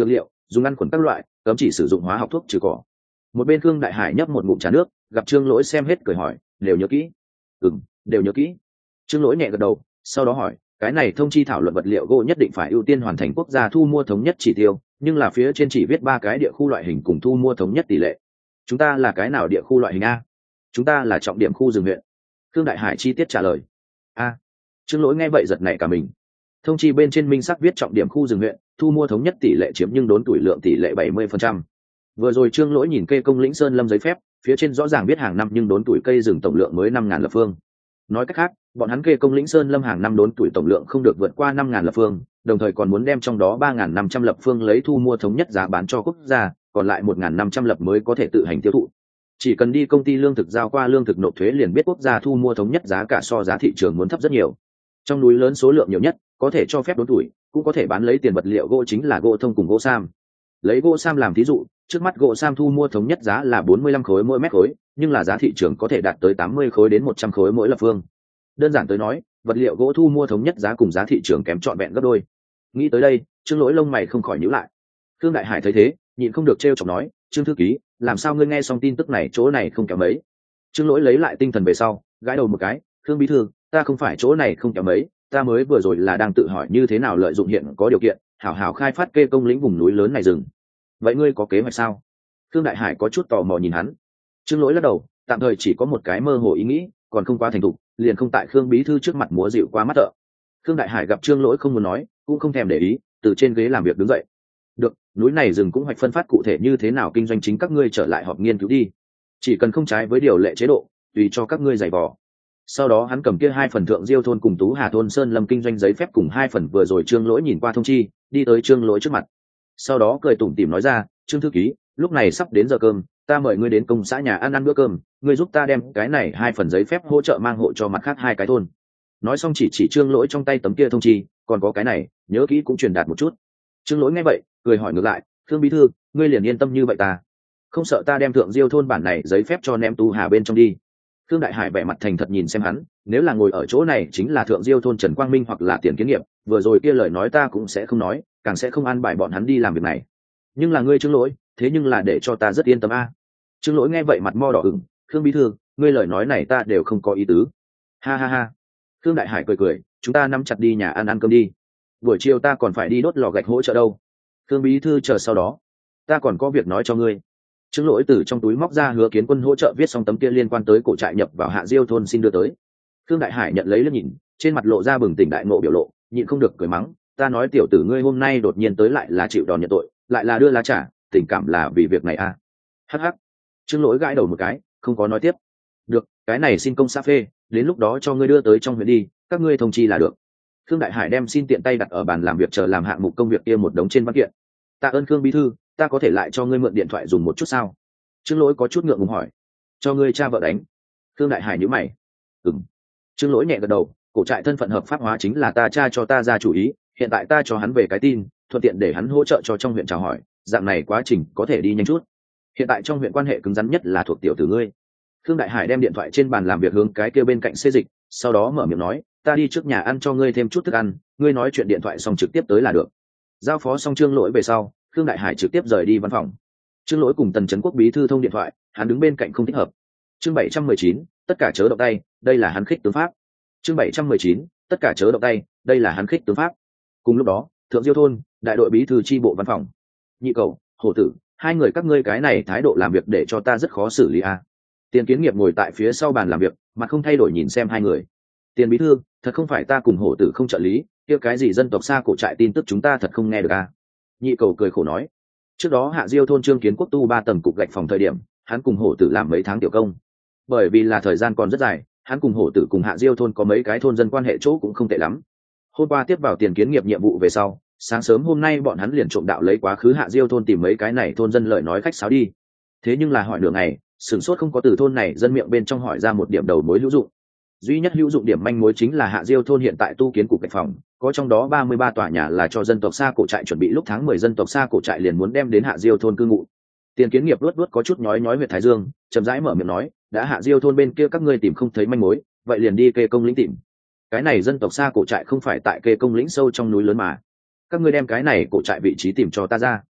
dùng ăn khuẩn các loại, cấm chỉ sử dụng hóa học thuốc trừ cỏ. Một bên Khương Đại Hải nhấp một ngụm trà nước, gặp Trương Lỗi xem hết cười hỏi, đều nhớ kỹ? Ừm, đều nhớ kỹ. Trương Lỗi nhẹ gật đầu, sau đó hỏi, cái này thông chi thảo luận vật liệu gỗ nhất định phải ưu tiên hoàn thành quốc gia thu mua thống nhất chỉ tiêu, nhưng là phía trên chỉ viết ba cái địa khu loại hình cùng thu mua thống nhất tỷ lệ. Chúng ta là cái nào địa khu loại hình a? Chúng ta là trọng điểm khu rừng huyện. Khương Đại Hải chi tiết trả lời. A. Trương Lỗi nghe vậy giật nảy cả mình. Thông chi bên trên minh sắc viết trọng điểm khu rừng huyện, thu mua thống nhất tỷ lệ chiếm nhưng đốn tuổi lượng tỷ lệ bảy mươi phần trăm. Vừa rồi Trương Lỗi nhìn cây công lĩnh sơn lâm giấy phép, phía trên rõ ràng biết hàng năm nhưng đốn tuổi cây rừng tổng lượng mới năm ngàn lập phương. Nói cách khác, bọn hắn kê công lĩnh sơn lâm hàng năm đốn tuổi tổng lượng không được vượt qua năm ngàn lập phương, đồng thời còn muốn đem trong đó ba ngàn năm trăm lập phương lấy thu mua thống nhất giá bán cho quốc gia, còn lại một ngàn năm trăm lập mới có thể tự hành tiêu thụ. Chỉ cần đi công ty lương thực giao qua lương thực nộp thuế liền biết quốc gia thu mua thống nhất giá cả so giá thị trường muốn thấp rất nhiều. Trong núi lớn số lượng nhiều nhất, có thể cho phép đốn tuổi, cũng có thể bán lấy tiền vật liệu gỗ chính là gỗ thông cùng gỗ sam. Lấy gỗ sam làm thí dụ, trước mắt gỗ sam thu mua thống nhất giá là bốn mươi lăm khối mỗi mét khối, nhưng là giá thị trường có thể đạt tới tám mươi khối đến một trăm khối mỗi lập phương. Đơn giản tới nói, vật liệu gỗ thu mua thống nhất giá cùng giá thị trường kém trọn vẹn gấp đôi. Nghĩ tới đây, Trương Lỗi lông mày không khỏi nhíu lại. Khương Đại Hải thấy thế, nhịn không được trêu chọc nói, Trương thư ký, làm sao ngươi nghe xong tin tức này chỗ này không kém mấy? Trương Lỗi lấy lại tinh thần về sau, gãi đầu một cái, Khương bí thư, ta không phải chỗ này không kém mấy, ta mới vừa rồi là đang tự hỏi như thế nào lợi dụng hiện có điều kiện, hảo hảo khai phát kê công lĩnh vùng núi lớn này rừng. Vậy ngươi có kế hoạch sao? Khương Đại Hải có chút tò mò nhìn hắn. Trương Lỗi lắc đầu, tạm thời chỉ có một cái mơ hồ ý nghĩ, còn không quá thành thục, liền không tại Khương bí thư trước mặt múa dịu qua mắt thợ. Khương Đại Hải gặp Trương Lỗi không muốn nói, cũng không thèm để ý, từ trên ghế làm việc đứng dậy. Được, núi này rừng cũng hoạch phân phát cụ thể như thế nào kinh doanh chính các ngươi trở lại họp nghiên cứu đi. Chỉ cần không trái với điều lệ chế độ, tùy cho các ngươi giày vò. Sau đó hắn cầm kia hai phần thượng diêu thôn cùng Tú Hà thôn sơn lâm kinh doanh giấy phép cùng hai phần vừa rồi Trương Lỗi nhìn qua thông chi, đi tới Trương Lỗi trước mặt. Sau đó cười tủm tỉm nói ra, Trương thư ký, lúc này sắp đến giờ cơm, ta mời ngươi đến công xã nhà ăn ăn bữa cơm, ngươi giúp ta đem cái này hai phần giấy phép hỗ trợ mang hộ cho mặt khác hai cái thôn. Nói xong chỉ chỉ Trương Lỗi trong tay tấm kia thông chi, còn có cái này, nhớ kỹ cũng truyền đạt một chút. Trương Lỗi nghe vậy, cười hỏi ngược lại, Khương bí thư, ngươi liền yên tâm như vậy ta, không sợ ta đem thượng diêu thôn bản này giấy phép cho ném Tú Hà bên trong đi? Khương Đại Hải vẻ mặt thành thật nhìn xem hắn, nếu là ngồi ở chỗ này chính là thượng diêu thôn Trần Quang Minh hoặc là Tiền Kiến Nghiệp, vừa rồi kia lời nói ta cũng sẽ không nói, càng sẽ không an bài bọn hắn đi làm việc này. Nhưng là ngươi Trương Lỗi, thế nhưng là để cho ta rất yên tâm a. Trương Lỗi nghe vậy mặt mo đỏ ửng, Khương bí thư, ngươi lời nói này ta đều không có ý tứ. Ha ha ha. Khương Đại Hải cười cười, chúng ta nắm chặt đi nhà ăn ăn cơm đi. Buổi chiều ta còn phải đi đốt lò gạch hỗ trợ đâu. Khương bí thư chờ sau đó, ta còn có việc nói cho ngươi. Trương Lỗi từ trong túi móc ra Hứa Kiến Quân hỗ trợ viết xong tấm kia liên quan tới cổ trại nhập vào Hạ Diêu thôn xin đưa tới. Khương Đại Hải nhận lấy liếc nhìn, trên mặt lộ ra bừng tỉnh đại ngộ biểu lộ, nhịn không được cười mắng, ta nói tiểu tử ngươi hôm nay đột nhiên tới lại là chịu đòn nhận tội, lại là đưa lá trả, tình cảm là vì việc này à? Hắc hắc. Trương Lỗi gãi đầu một cái, không có nói tiếp. Được, cái này xin công xã phê, đến lúc đó cho ngươi đưa tới trong huyện đi, các ngươi thông chi là được. Khương Đại Hải đem xin tiện tay đặt ở bàn làm việc chờ làm hạng mục công việc kia một đống trên văn kiện. Tạ ơn Khương bí thư, ta có thể lại cho ngươi mượn điện thoại dùng một chút sao? Trương Lỗi có chút ngượng ngùng hỏi. Cho ngươi cha vợ đánh. Khương Đại Hải nhíu mày. Ừm. Trương Lỗi nhẹ gật đầu, cổ trại thân phận hợp pháp hóa chính là ta cha cho ta ra chủ ý, hiện tại ta cho hắn về cái tin, thuận tiện để hắn hỗ trợ cho trong huyện chào hỏi, dạng này quá trình có thể đi nhanh chút. Hiện tại trong huyện quan hệ cứng rắn nhất là thuộc tiểu tử ngươi. Khương Đại Hải đem điện thoại trên bàn làm việc hướng cái kia bên cạnh xê dịch, sau đó mở miệng nói, ta đi trước nhà ăn cho ngươi thêm chút thức ăn, ngươi nói chuyện điện thoại xong trực tiếp tới là được. Giao phó xong Trương Lỗi về sau, Khương Đại Hải trực tiếp rời đi văn phòng. Trương Lỗi cùng Tần Trấn Quốc bí thư thông điện thoại, hắn đứng bên cạnh không thích hợp. Chương bảy trăm mười chín, tất cả chớ động tay, đây là hắn khích tướng pháp. Chương bảy trăm mười chín, tất cả chớ động tay, đây là hắn khích tướng pháp. Cùng lúc đó, Thượng Diêu thôn, đại đội bí thư chi bộ văn phòng. Nhị Cầu, Hổ Tử, hai người các ngươi cái này thái độ làm việc để cho ta rất khó xử lý a. Tiền Kiến Nghiệp ngồi tại phía sau bàn làm việc, mặt không thay đổi nhìn xem hai người. Tiền bí thư, thật không phải ta cùng Hổ Tử không trợ lý, kia cái gì dân tộc xa cổ trại tin tức chúng ta thật không nghe được a. Nhị Cầu cười khổ nói, trước đó Hạ Diêu thôn Trương Kiến Quốc tu ba tầng cục gạch phòng thời điểm, hắn cùng Hổ Tử làm mấy tháng tiểu công. Bởi vì là thời gian còn rất dài, hắn cùng Hổ Tử cùng Hạ Diêu thôn có mấy cái thôn dân quan hệ chỗ cũng không tệ lắm. Hôm qua tiếp vào Tiền Kiến Nghiệp nhiệm vụ về sau, sáng sớm hôm nay bọn hắn liền trộm đạo lấy quá khứ Hạ Diêu thôn tìm mấy cái này thôn dân lời nói khách sáo đi. Thế nhưng là hỏi nửa ngày, sửng sốt không có từ thôn này dân miệng bên trong hỏi ra một điểm đầu mối hữu dụng. Duy nhất hữu dụng điểm manh mối chính là Hạ Diêu thôn hiện tại tu kiến cục gạch phòng, có trong đó ba mươi ba tòa nhà là cho dân tộc xa cổ trại chuẩn bị lúc tháng mười dân tộc xa cổ trại liền muốn đem đến Hạ Diêu thôn cư ngụ. Tiền Kiến Nghiệp luốt luốt có chút nhói nhói huyệt thái dương, chậm rãi mở miệng nói, đã Hạ Diêu thôn bên kia các ngươi tìm không thấy manh mối, vậy liền đi kê công lĩnh tìm. Cái này dân tộc xa cổ trại không phải tại kê công lĩnh sâu trong núi lớn mà, các ngươi đem cái này cổ trại vị trí tìm cho ta ra.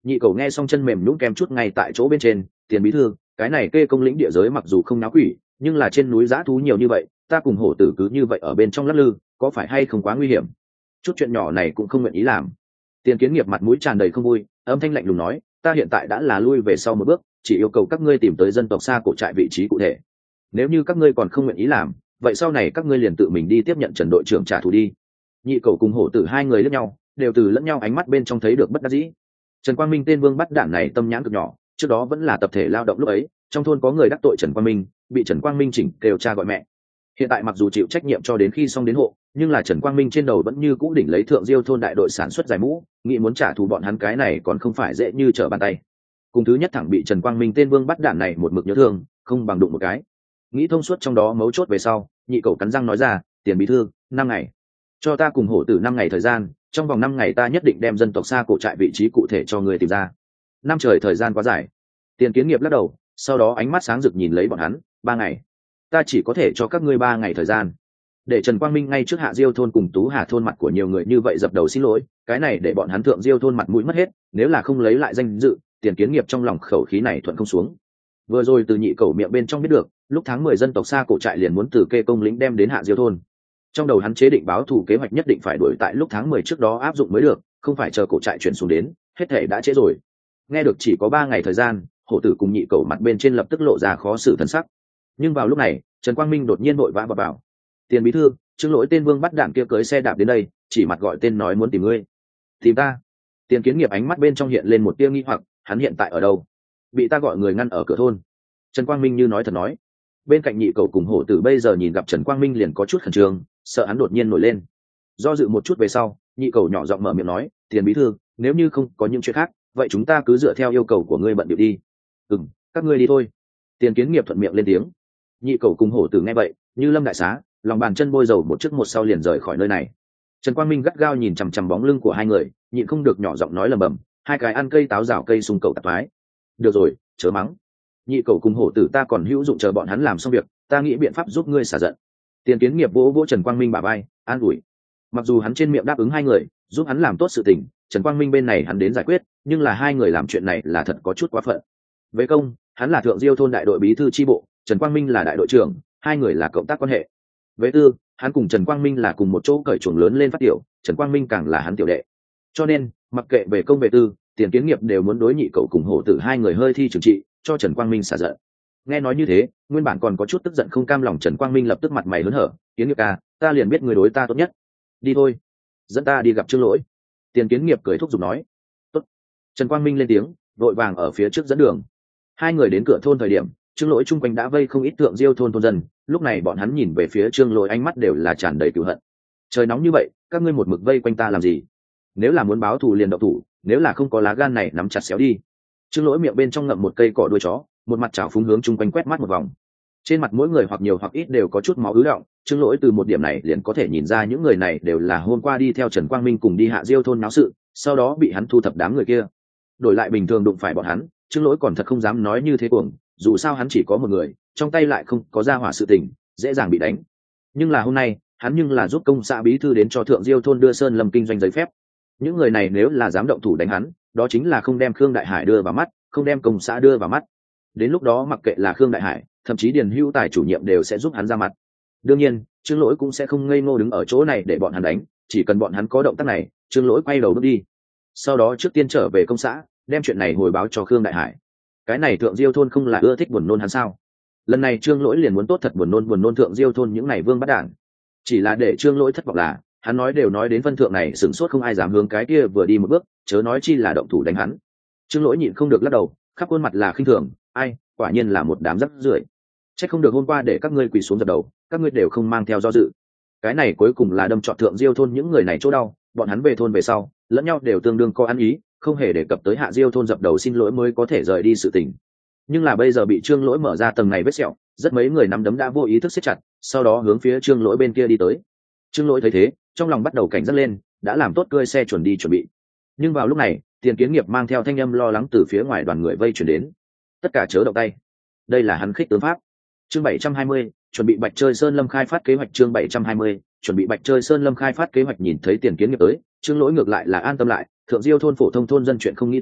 Nhị cầu nghe xong chân mềm nhũn kem chút ngay tại chỗ bên trên. Tiền bí thư, cái này kê công lĩnh địa giới mặc dù không náo quỷ, nhưng là trên núi dã thú nhiều như vậy, ta cùng hổ tử cứ như vậy ở bên trong lắc lư, có phải hay không quá nguy hiểm? Chút chuyện nhỏ này cũng không nguyện ý làm. Tiền Kiến Nghiệp mặt mũi tràn đầy không vui, âm thanh lạnh lùng nói, ta hiện tại đã là lui về sau một bước, chỉ yêu cầu các ngươi tìm tới dân tộc xa cổ trại vị trí cụ thể. Nếu như các ngươi còn không nguyện ý làm, vậy sau này các ngươi liền tự mình đi tiếp nhận Trần đội trưởng trả thù đi. Nhị cầu cùng hổ tử hai người lẫn nhau, đều từ lẫn nhau ánh mắt bên trong thấy được bất đắc dĩ. Trần Quang Minh tên vương bắt đản này tâm nhãn cực nhỏ, trước đó vẫn là tập thể lao động lúc ấy, trong thôn có người đắc tội Trần Quang Minh, bị Trần Quang Minh chỉnh kêu cha gọi mẹ. Hiện tại mặc dù chịu trách nhiệm cho đến khi xong đến hộ, nhưng là Trần Quang Minh trên đầu vẫn như cũ đỉnh lấy Thượng Diêu thôn đại đội sản xuất giải mũ, nghĩ muốn trả thù bọn hắn cái này còn không phải dễ như trở bàn tay. Cùng thứ nhất thẳng bị Trần Quang Minh tên vương bắt đản này một mực nhớ thương, không bằng đụng một cái. Nghĩ thông suốt trong đó mấu chốt về sau, nhị cầu cắn răng nói ra, Tiền bí thư, năm ngày, cho ta cùng hổ tử năm ngày thời gian, trong vòng năm ngày ta nhất định đem dân tộc xa cổ trại vị trí cụ thể cho người tìm ra. Năm trời thời gian quá dài. Tiền Kiến Nghiệp lắc đầu, sau đó ánh mắt sáng rực nhìn lấy bọn hắn, ba ngày, ta chỉ có thể cho các ngươi ba ngày thời gian. Để Trần Quang Minh ngay trước Hạ Diêu thôn cùng Tú Hà thôn mặt của nhiều người như vậy dập đầu xin lỗi, cái này để bọn hắn Thượng Diêu thôn mặt mũi mất hết, nếu là không lấy lại danh dự, Tiền Kiến Nghiệp trong lòng khẩu khí này thuận không xuống. Vừa rồi từ nhị cầu miệng bên trong biết được, lúc tháng mười dân tộc xa cổ trại liền muốn từ kê công lĩnh đem đến Hạ Diêu thôn. Trong đầu hắn chế định báo thù kế hoạch nhất định phải đuổi tại lúc tháng mười trước đó áp dụng mới được, không phải chờ cổ trại chuyển xuống đến, hết thể đã trễ rồi. Nghe được chỉ có ba ngày thời gian, hổ tử cùng nhị cầu mặt bên trên lập tức lộ ra khó xử thần sắc. Nhưng vào lúc này, Trần Quang Minh đột nhiên vội vã vào bảo, Tiền bí thư, Trương Lỗi tên vương bắt đạn kia cưới xe đạp đến đây, chỉ mặt gọi tên nói muốn tìm ngươi. Tìm ta? Tiền Kiến Nghiệp ánh mắt bên trong hiện lên một tia nghi hoặc, hắn hiện tại ở đâu? Bị ta gọi người ngăn ở cửa thôn. Trần Quang Minh như nói thật nói. Bên cạnh nhị cầu cùng hổ tử bây giờ nhìn gặp Trần Quang Minh liền có chút khẩn trương, sợ hắn đột nhiên nổi lên. Do dự một chút về sau, nhị cầu nhỏ giọng mở miệng nói, Tiền bí thư, nếu như không có những chuyện khác, vậy chúng ta cứ dựa theo yêu cầu của ngươi bận điệu đi. Ừm, các ngươi đi thôi. Tiền Kiến Nghiệp thuận miệng lên tiếng. Nhị cầu cùng hổ tử nghe vậy, như lâm đại xá, lòng bàn chân bôi dầu một trước một sau liền rời khỏi nơi này. Trần Quang Minh gắt gao nhìn chằm chằm bóng lưng của hai người, nhịn không được nhỏ giọng nói lầm bầm, hai cái ăn cây táo rào cây sung cầu tạp thoái. Được rồi, chớ mắng. Nhị cầu cùng hổ tử ta còn hữu dụng chờ bọn hắn làm xong việc, ta nghĩ biện pháp giúp ngươi xả giận. Tiền Kiến Nghiệp vỗ vỗ Trần Quang Minh bả vai, an ủi. Mặc dù hắn trên miệng đáp ứng hai người, giúp hắn làm tốt sự tình, Trần Quang Minh bên này hắn đến giải quyết, nhưng là hai người làm chuyện này là thật có chút quá phận. Về công, hắn là Thượng Diêu thôn đại đội bí thư chi bộ, Trần Quang Minh là đại đội trưởng, hai người là cộng tác quan hệ. Về tư, hắn cùng Trần Quang Minh là cùng một chỗ cởi chuồng lớn lên phát tiểu, Trần Quang Minh càng là hắn tiểu đệ. Cho nên, mặc kệ về công về tư, Tiền Kiến Nghiệp đều muốn đối nhị cậu cùng hổ tử hai người hơi thi trừng trị, cho Trần Quang Minh xả giận. Nghe nói như thế, nguyên bản còn có chút tức giận không cam lòng Trần Quang Minh lập tức mặt mày hớn hở, Kiến Nghiệp ca, ta liền biết người đối ta tốt nhất. Đi thôi, dẫn ta đi gặp Trương Lỗi. Tiền Kiến Nghiệp cười thúc giục nói. Tốt. Trần Quang Minh lên tiếng, vội vàng ở phía trước dẫn đường. Hai người đến cửa thôn thời điểm, Trương Lỗi chung quanh đã vây không ít Thượng Diêu thôn thôn dân, lúc này bọn hắn nhìn về phía Trương Lỗi ánh mắt đều là tràn đầy cừu hận. Trời nóng như vậy, các ngươi một mực vây quanh ta làm gì? Nếu là muốn báo thù liền động thủ, nếu là không có lá gan này nắm chặt xéo đi. Trương Lỗi miệng bên trong ngậm một cây cỏ đuôi chó, một mặt trào phúng hướng chung quanh quét mắt một vòng. Trên mặt mỗi người hoặc nhiều hoặc ít đều có chút máu ứ đọng, Trương Lỗi từ một điểm này liền có thể nhìn ra những người này đều là hôm qua đi theo Trần Quang Minh cùng đi Hạ Diêu thôn náo sự, sau đó bị hắn thu thập đám người kia. Đổi lại bình thường đụng phải bọn hắn, Trương Lỗi còn thật không dám nói như thế cuồng, dù sao hắn chỉ có một người, trong tay lại không có ra hỏa sự tình, dễ dàng bị đánh. Nhưng là hôm nay, hắn nhưng là giúp công xã bí thư đến cho Thượng Diêu thôn đưa Sơn Lâm kinh doanh giấy phép. Những người này nếu là dám động thủ đánh hắn, đó chính là không đem Khương Đại Hải đưa vào mắt, không đem công xã đưa vào mắt. Đến lúc đó mặc kệ là Khương Đại Hải, thậm chí Điền Hữu Tài chủ nhiệm đều sẽ giúp hắn ra mặt. Đương nhiên, Trương Lỗi cũng sẽ không ngây ngô đứng ở chỗ này để bọn hắn đánh, chỉ cần bọn hắn có động tác này, Trương Lỗi quay đầu bước đi. Sau đó trước tiên trở về công xã, đem chuyện này hồi báo cho Khương Đại Hải. Cái này Thượng Diêu thôn không là ưa thích buồn nôn hắn sao? Lần này Trương Lỗi liền muốn tốt thật buồn nôn buồn nôn Thượng Diêu thôn những này vương bắt đản. Chỉ là để Trương Lỗi thất vọng là, hắn nói đều nói đến phân thượng này, sửng sốt không ai dám hướng cái kia vừa đi một bước, chớ nói chi là động thủ đánh hắn. Trương Lỗi nhịn không được lắc đầu, khắp khuôn mặt là khinh thường, ai, quả nhiên là một đám rắc rưởi. Chắc không được hôm qua để các ngươi quỳ xuống dập đầu, các ngươi đều không mang theo do dự. Cái này cuối cùng là đâm trọt Thượng Diêu thôn những người này chỗ đau, bọn hắn về thôn về sau, lẫn nhau đều tương đương có ăn ý, không hề đề cập tới Hạ Diêu thôn dập đầu xin lỗi mới có thể rời đi sự tình. Nhưng là bây giờ bị Trương Lỗi mở ra tầng này vết sẹo, rất mấy người nắm đấm đã vô ý thức siết chặt, sau đó hướng phía Trương Lỗi bên kia đi tới. Trương Lỗi thấy thế, trong lòng bắt đầu cảnh giác lên, đã làm tốt cơi xe chuẩn đi chuẩn bị. Nhưng vào lúc này, Tiền Kiến Nghiệp mang theo thanh âm lo lắng từ phía ngoài đoàn người vây chuyển đến. Tất cả chớ động tay. Đây là hắn khích tướng pháp. Chương bảy trăm hai mươi, chuẩn bị Bạch Chơi Sơn Lâm khai phát kế hoạch. Chương bảy trăm hai mươi, chuẩn bị Bạch Chơi Sơn Lâm khai phát kế hoạch. Nhìn thấy Tiền Kiến Nghiệp tới, Trương Lỗi ngược lại là an tâm lại, Thượng Diêu thôn phổ thông thôn dân chuyện không nghĩ tới,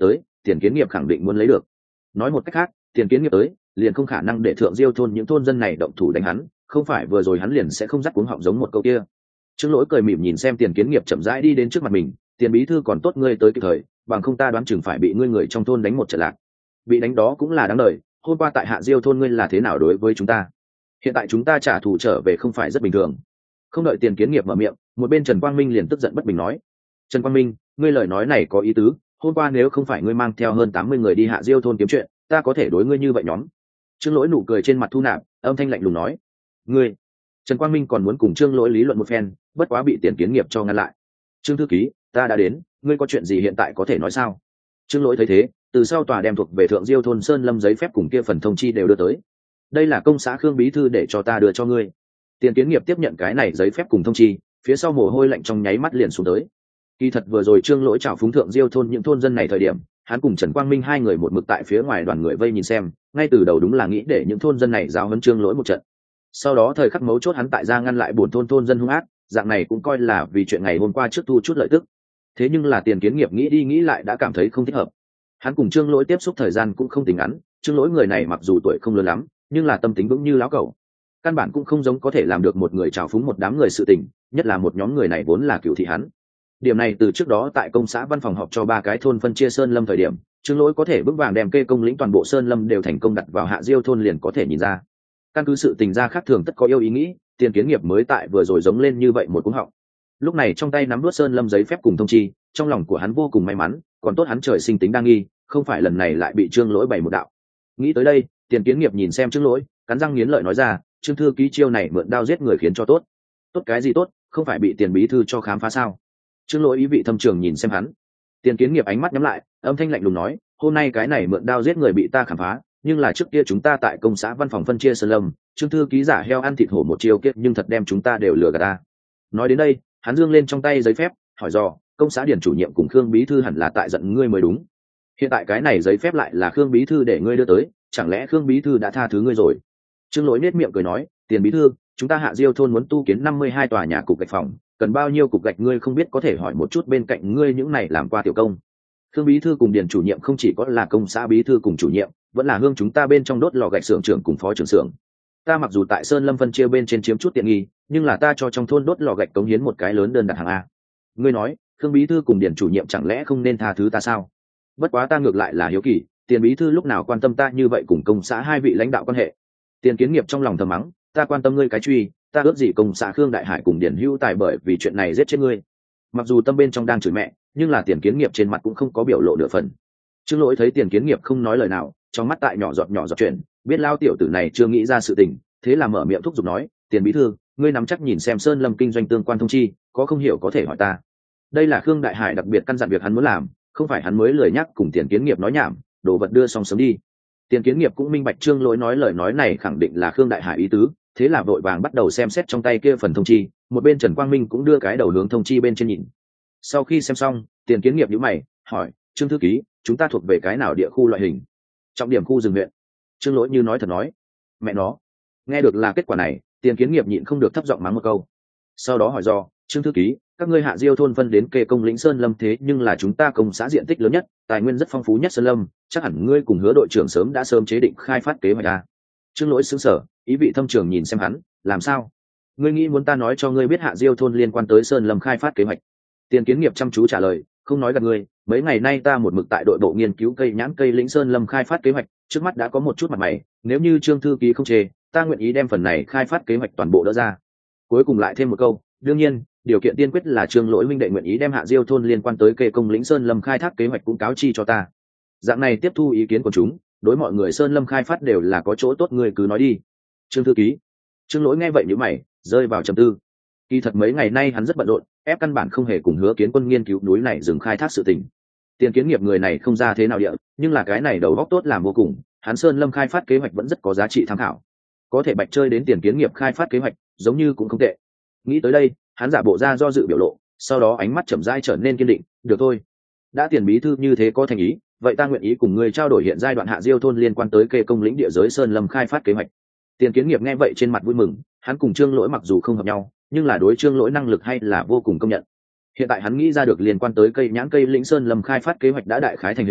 tiền kiến nghiệp khẳng định muốn lấy được. Nói một cách khác, tiền kiến nghiệp tới liền không khả năng để thượng diêu thôn những thôn dân này động thủ đánh hắn, không phải vừa rồi hắn liền sẽ không dắt cuống họng giống một câu kia. Trương Lỗi cười mỉm nhìn xem tiền kiến nghiệp chậm rãi đi đến trước mặt mình, tiền bí thư còn tốt ngươi tới kịp thời, bằng không ta đoán chừng phải bị ngươi người trong thôn đánh một trận lạc. Bị đánh đó cũng là đáng đời, hôm qua tại hạ diêu thôn ngươi là thế nào đối với chúng ta, hiện tại chúng ta trả thù trở về không phải rất bình thường. Không đợi tiền kiến nghiệp mở miệng, một bên Trần Quang Minh liền tức giận bất bình nói: Trần Quang Minh, ngươi lời nói này có ý tứ, hôm qua nếu không phải ngươi mang theo hơn tám mươi người đi hạ diêu thôn kiếm chuyện, ta có thể đối ngươi như vậy nhóm. Trương Lỗi nụ cười trên mặt thu nạp, âm thanh lạnh lùng nói: ngươi. Trần Quang Minh còn muốn cùng Trương Lỗi lý luận một phen, bất quá bị tiền kiến nghiệp cho ngăn lại. Trương thư ký, ta đã đến, ngươi có chuyện gì hiện tại có thể nói sao? Trương Lỗi thấy thế, từ sau tòa đem thuộc về thượng diêu thôn sơn lâm giấy phép cùng kia phần thông chi đều đưa tới. Đây là công xã Khương bí thư để cho ta đưa cho ngươi. Tiền kiến nghiệp tiếp nhận cái này giấy phép cùng thông chi, phía sau mồ hôi lạnh trong nháy mắt liền xuống tới. Kỳ thật vừa rồi Trương Lỗi chào phúng thượng diêu thôn những thôn dân này thời điểm, hắn cùng Trần Quang Minh hai người một mực tại phía ngoài đoàn người vây nhìn xem, ngay từ đầu đúng là nghĩ để những thôn dân này giáo huấn Trương Lỗi một trận. Sau đó thời khắc mấu chốt hắn tại ra ngăn lại buồn thôn thôn dân hung ác, dạng này cũng coi là vì chuyện ngày hôm qua trước thu chút lợi tức. Thế nhưng là tiền kiến nghiệp nghĩ đi nghĩ lại đã cảm thấy không thích hợp. Hắn cùng Trương Lỗi tiếp xúc thời gian cũng không tính ngắn, Trương Lỗi người này mặc dù tuổi không lớn lắm, nhưng là tâm tính vững như lão cẩu. Căn bản cũng không giống có thể làm được một người trào phúng một đám người sự tình, nhất là một nhóm người này vốn là cựu thị hắn. Điểm này từ trước đó tại công xã văn phòng họp cho ba cái thôn phân chia sơn lâm thời điểm, Trương Lỗi có thể vững vàng đem kê công lĩnh toàn bộ sơn lâm đều thành công đặt vào hạ diêu thôn liền có thể nhìn ra. Căn cứ sự tình ra khác thường tất có yêu ý nghĩ, tiền kiến nghiệp mới tại vừa rồi giống lên như vậy một cú họng. Lúc này trong tay nắm đuốt sơn lâm giấy phép cùng thông chi, trong lòng của hắn vô cùng may mắn, còn tốt hắn trời sinh tính đa nghi, không phải lần này lại bị Trương Lỗi bày một đạo. Nghĩ tới đây, tiền kiến nghiệp nhìn xem Trương Lỗi, cắn răng nghiến lợi nói ra: Trương thư ký chiêu này mượn đao giết người khiến cho tốt. Tốt cái gì tốt, không phải bị tiền bí thư cho khám phá sao? Trương Lỗi ý vị thâm trường nhìn xem hắn. Tiền kiến nghiệp ánh mắt nhắm lại, âm thanh lạnh lùng nói: hôm nay cái này mượn đao giết người bị ta khám phá, nhưng là trước kia chúng ta tại công xã văn phòng phân chia sơn lâm, Trương thư ký giả heo ăn thịt hổ một chiêu kiếp nhưng thật đem chúng ta đều lừa gạt ta. Nói đến đây, hắn giương lên trong tay giấy phép, hỏi dò: công xã điển chủ nhiệm cùng Khương bí thư hẳn là tại giận ngươi mới đúng. Hiện tại cái này giấy phép lại là Khương bí thư để ngươi đưa tới, chẳng lẽ Khương bí thư đã tha thứ ngươi rồi? Trương Lỗi nết miệng cười nói: tiền bí thư, chúng ta hạ diêu thôn muốn tu kiến năm mươi hai tòa nhà cục gạch phòng, cần bao nhiêu cục gạch ngươi không biết có thể hỏi một chút bên cạnh ngươi những này làm qua tiểu công. Khương bí thư cùng điền chủ nhiệm không chỉ có là công xã bí thư cùng chủ nhiệm, vẫn là hương chúng ta bên trong đốt lò gạch xưởng trưởng cùng phó trưởng xưởng. Ta mặc dù tại sơn lâm phân chia bên trên chiếm chút tiện nghi, nhưng là ta cho trong thôn đốt lò gạch cống hiến một cái lớn đơn đặt hàng a. Ngươi nói Khương bí thư cùng điền chủ nhiệm chẳng lẽ không nên tha thứ ta sao? Bất quá ta ngược lại là hiếu kỳ, tiền bí thư lúc nào quan tâm ta như vậy cùng công xã hai vị lãnh đạo quan hệ. Tiền kiến nghiệp trong lòng thầm mắng: ta quan tâm ngươi cái truy, ta ước gì công xã Khương Đại Hải cùng điền hữu tài bởi vì chuyện này giết chết ngươi. Mặc dù tâm bên trong đang chửi mẹ, nhưng là tiền kiến nghiệp trên mặt cũng không có biểu lộ nửa phần. Trương Lỗi thấy tiền kiến nghiệp không nói lời nào, trong mắt tại nhỏ giọt nhỏ giọt chuyện, biết lao tiểu tử này chưa nghĩ ra sự tình, thế là mở miệng thúc giục nói: tiền bí thư, ngươi nắm chắc nhìn xem sơn lâm kinh doanh tương quan thông chi, có không hiểu có thể hỏi ta. Đây là Khương Đại Hải đặc biệt căn dặn việc hắn muốn làm, không phải hắn mới lười nhắc cùng tiền kiến nghiệp nói nhảm, đồ vật đưa xong sớm đi. Tiền kiến nghiệp cũng minh bạch Trương Lỗi nói lời nói này khẳng định là Khương Đại Hải ý tứ, thế là vội vàng bắt đầu xem xét trong tay kia phần thông chi, một bên Trần Quang Minh cũng đưa cái đầu hướng thông chi bên trên nhìn. Sau khi xem xong, tiền kiến nghiệp nhíu mày, hỏi: Trương thư ký, chúng ta thuộc về cái nào địa khu loại hình? Trọng điểm khu rừng huyện. Trương Lỗi như nói thật nói. Mẹ nó. Nghe được là kết quả này, tiền kiến nghiệp nhịn không được thấp giọng mắng một câu. Sau đó hỏi do: Trương thư ký, các ngươi hạ diêu thôn phân đến kê công lĩnh sơn lâm thế nhưng là chúng ta công xã diện tích lớn nhất, tài nguyên rất phong phú nhất sơn lâm, chắc hẳn ngươi cùng Hứa đội trưởng sớm đã sớm chế định khai phát kế hoạch à? Trương Lỗi sững sờ, ý vị thâm trường nhìn xem hắn, làm sao? Ngươi nghĩ muốn ta nói cho ngươi biết hạ diêu thôn liên quan tới sơn lâm khai phát kế hoạch? Tiền kiến nghiệp chăm chú trả lời: không nói gạt ngươi, mấy ngày nay ta một mực tại đội bộ nghiên cứu cây nhãn cây lĩnh sơn lâm khai phát kế hoạch, trước mắt đã có một chút mặt mày, nếu như Trương thư ký không chê, ta nguyện ý đem phần này khai phát kế hoạch toàn bộ đỡ ra. Cuối cùng lại thêm một câu: đương nhiên, điều kiện tiên quyết là Trương Lỗi minh đệ nguyện ý đem hạ diêu thôn liên quan tới kê công lĩnh sơn lâm khai thác kế hoạch cũng cáo chi cho ta. Dạng này tiếp thu ý kiến của chúng, đối mọi người sơn lâm khai phát đều là có chỗ tốt, người cứ nói đi. Trương thư ký. Trương Lỗi nghe vậy nhíu mày, rơi vào trầm tư. Kỳ thật mấy ngày nay hắn rất bận rộn, ép căn bản không hề cùng Hứa Kiến Quân nghiên cứu núi này dừng khai thác sự tình. Tiền kiến nghiệp người này không ra thế nào địa, nhưng là cái này đầu óc tốt làm vô cùng, hắn sơn lâm khai phát kế hoạch vẫn rất có giá trị tham khảo. Có thể bạch chơi đến tiền kiến nghiệp khai phát kế hoạch, giống như cũng không tệ. Nghĩ tới đây, hắn giả bộ ra do dự biểu lộ, sau đó ánh mắt chậm rãi trở nên kiên định: được thôi, đã tiền bí thư như thế có thành ý, vậy ta nguyện ý cùng ngươi trao đổi hiện giai đoạn hạ diêu thôn liên quan tới kê công lĩnh địa giới sơn lâm khai phát kế hoạch. Tiền kiến nghiệp nghe vậy trên mặt vui mừng, hắn cùng Trương Lỗi mặc dù không hợp nhau, nhưng là đối Trương Lỗi năng lực hay là vô cùng công nhận. Hiện tại hắn nghĩ ra được liên quan tới cây nhãn cây lĩnh sơn lâm khai phát kế hoạch đã đại khái thành hình,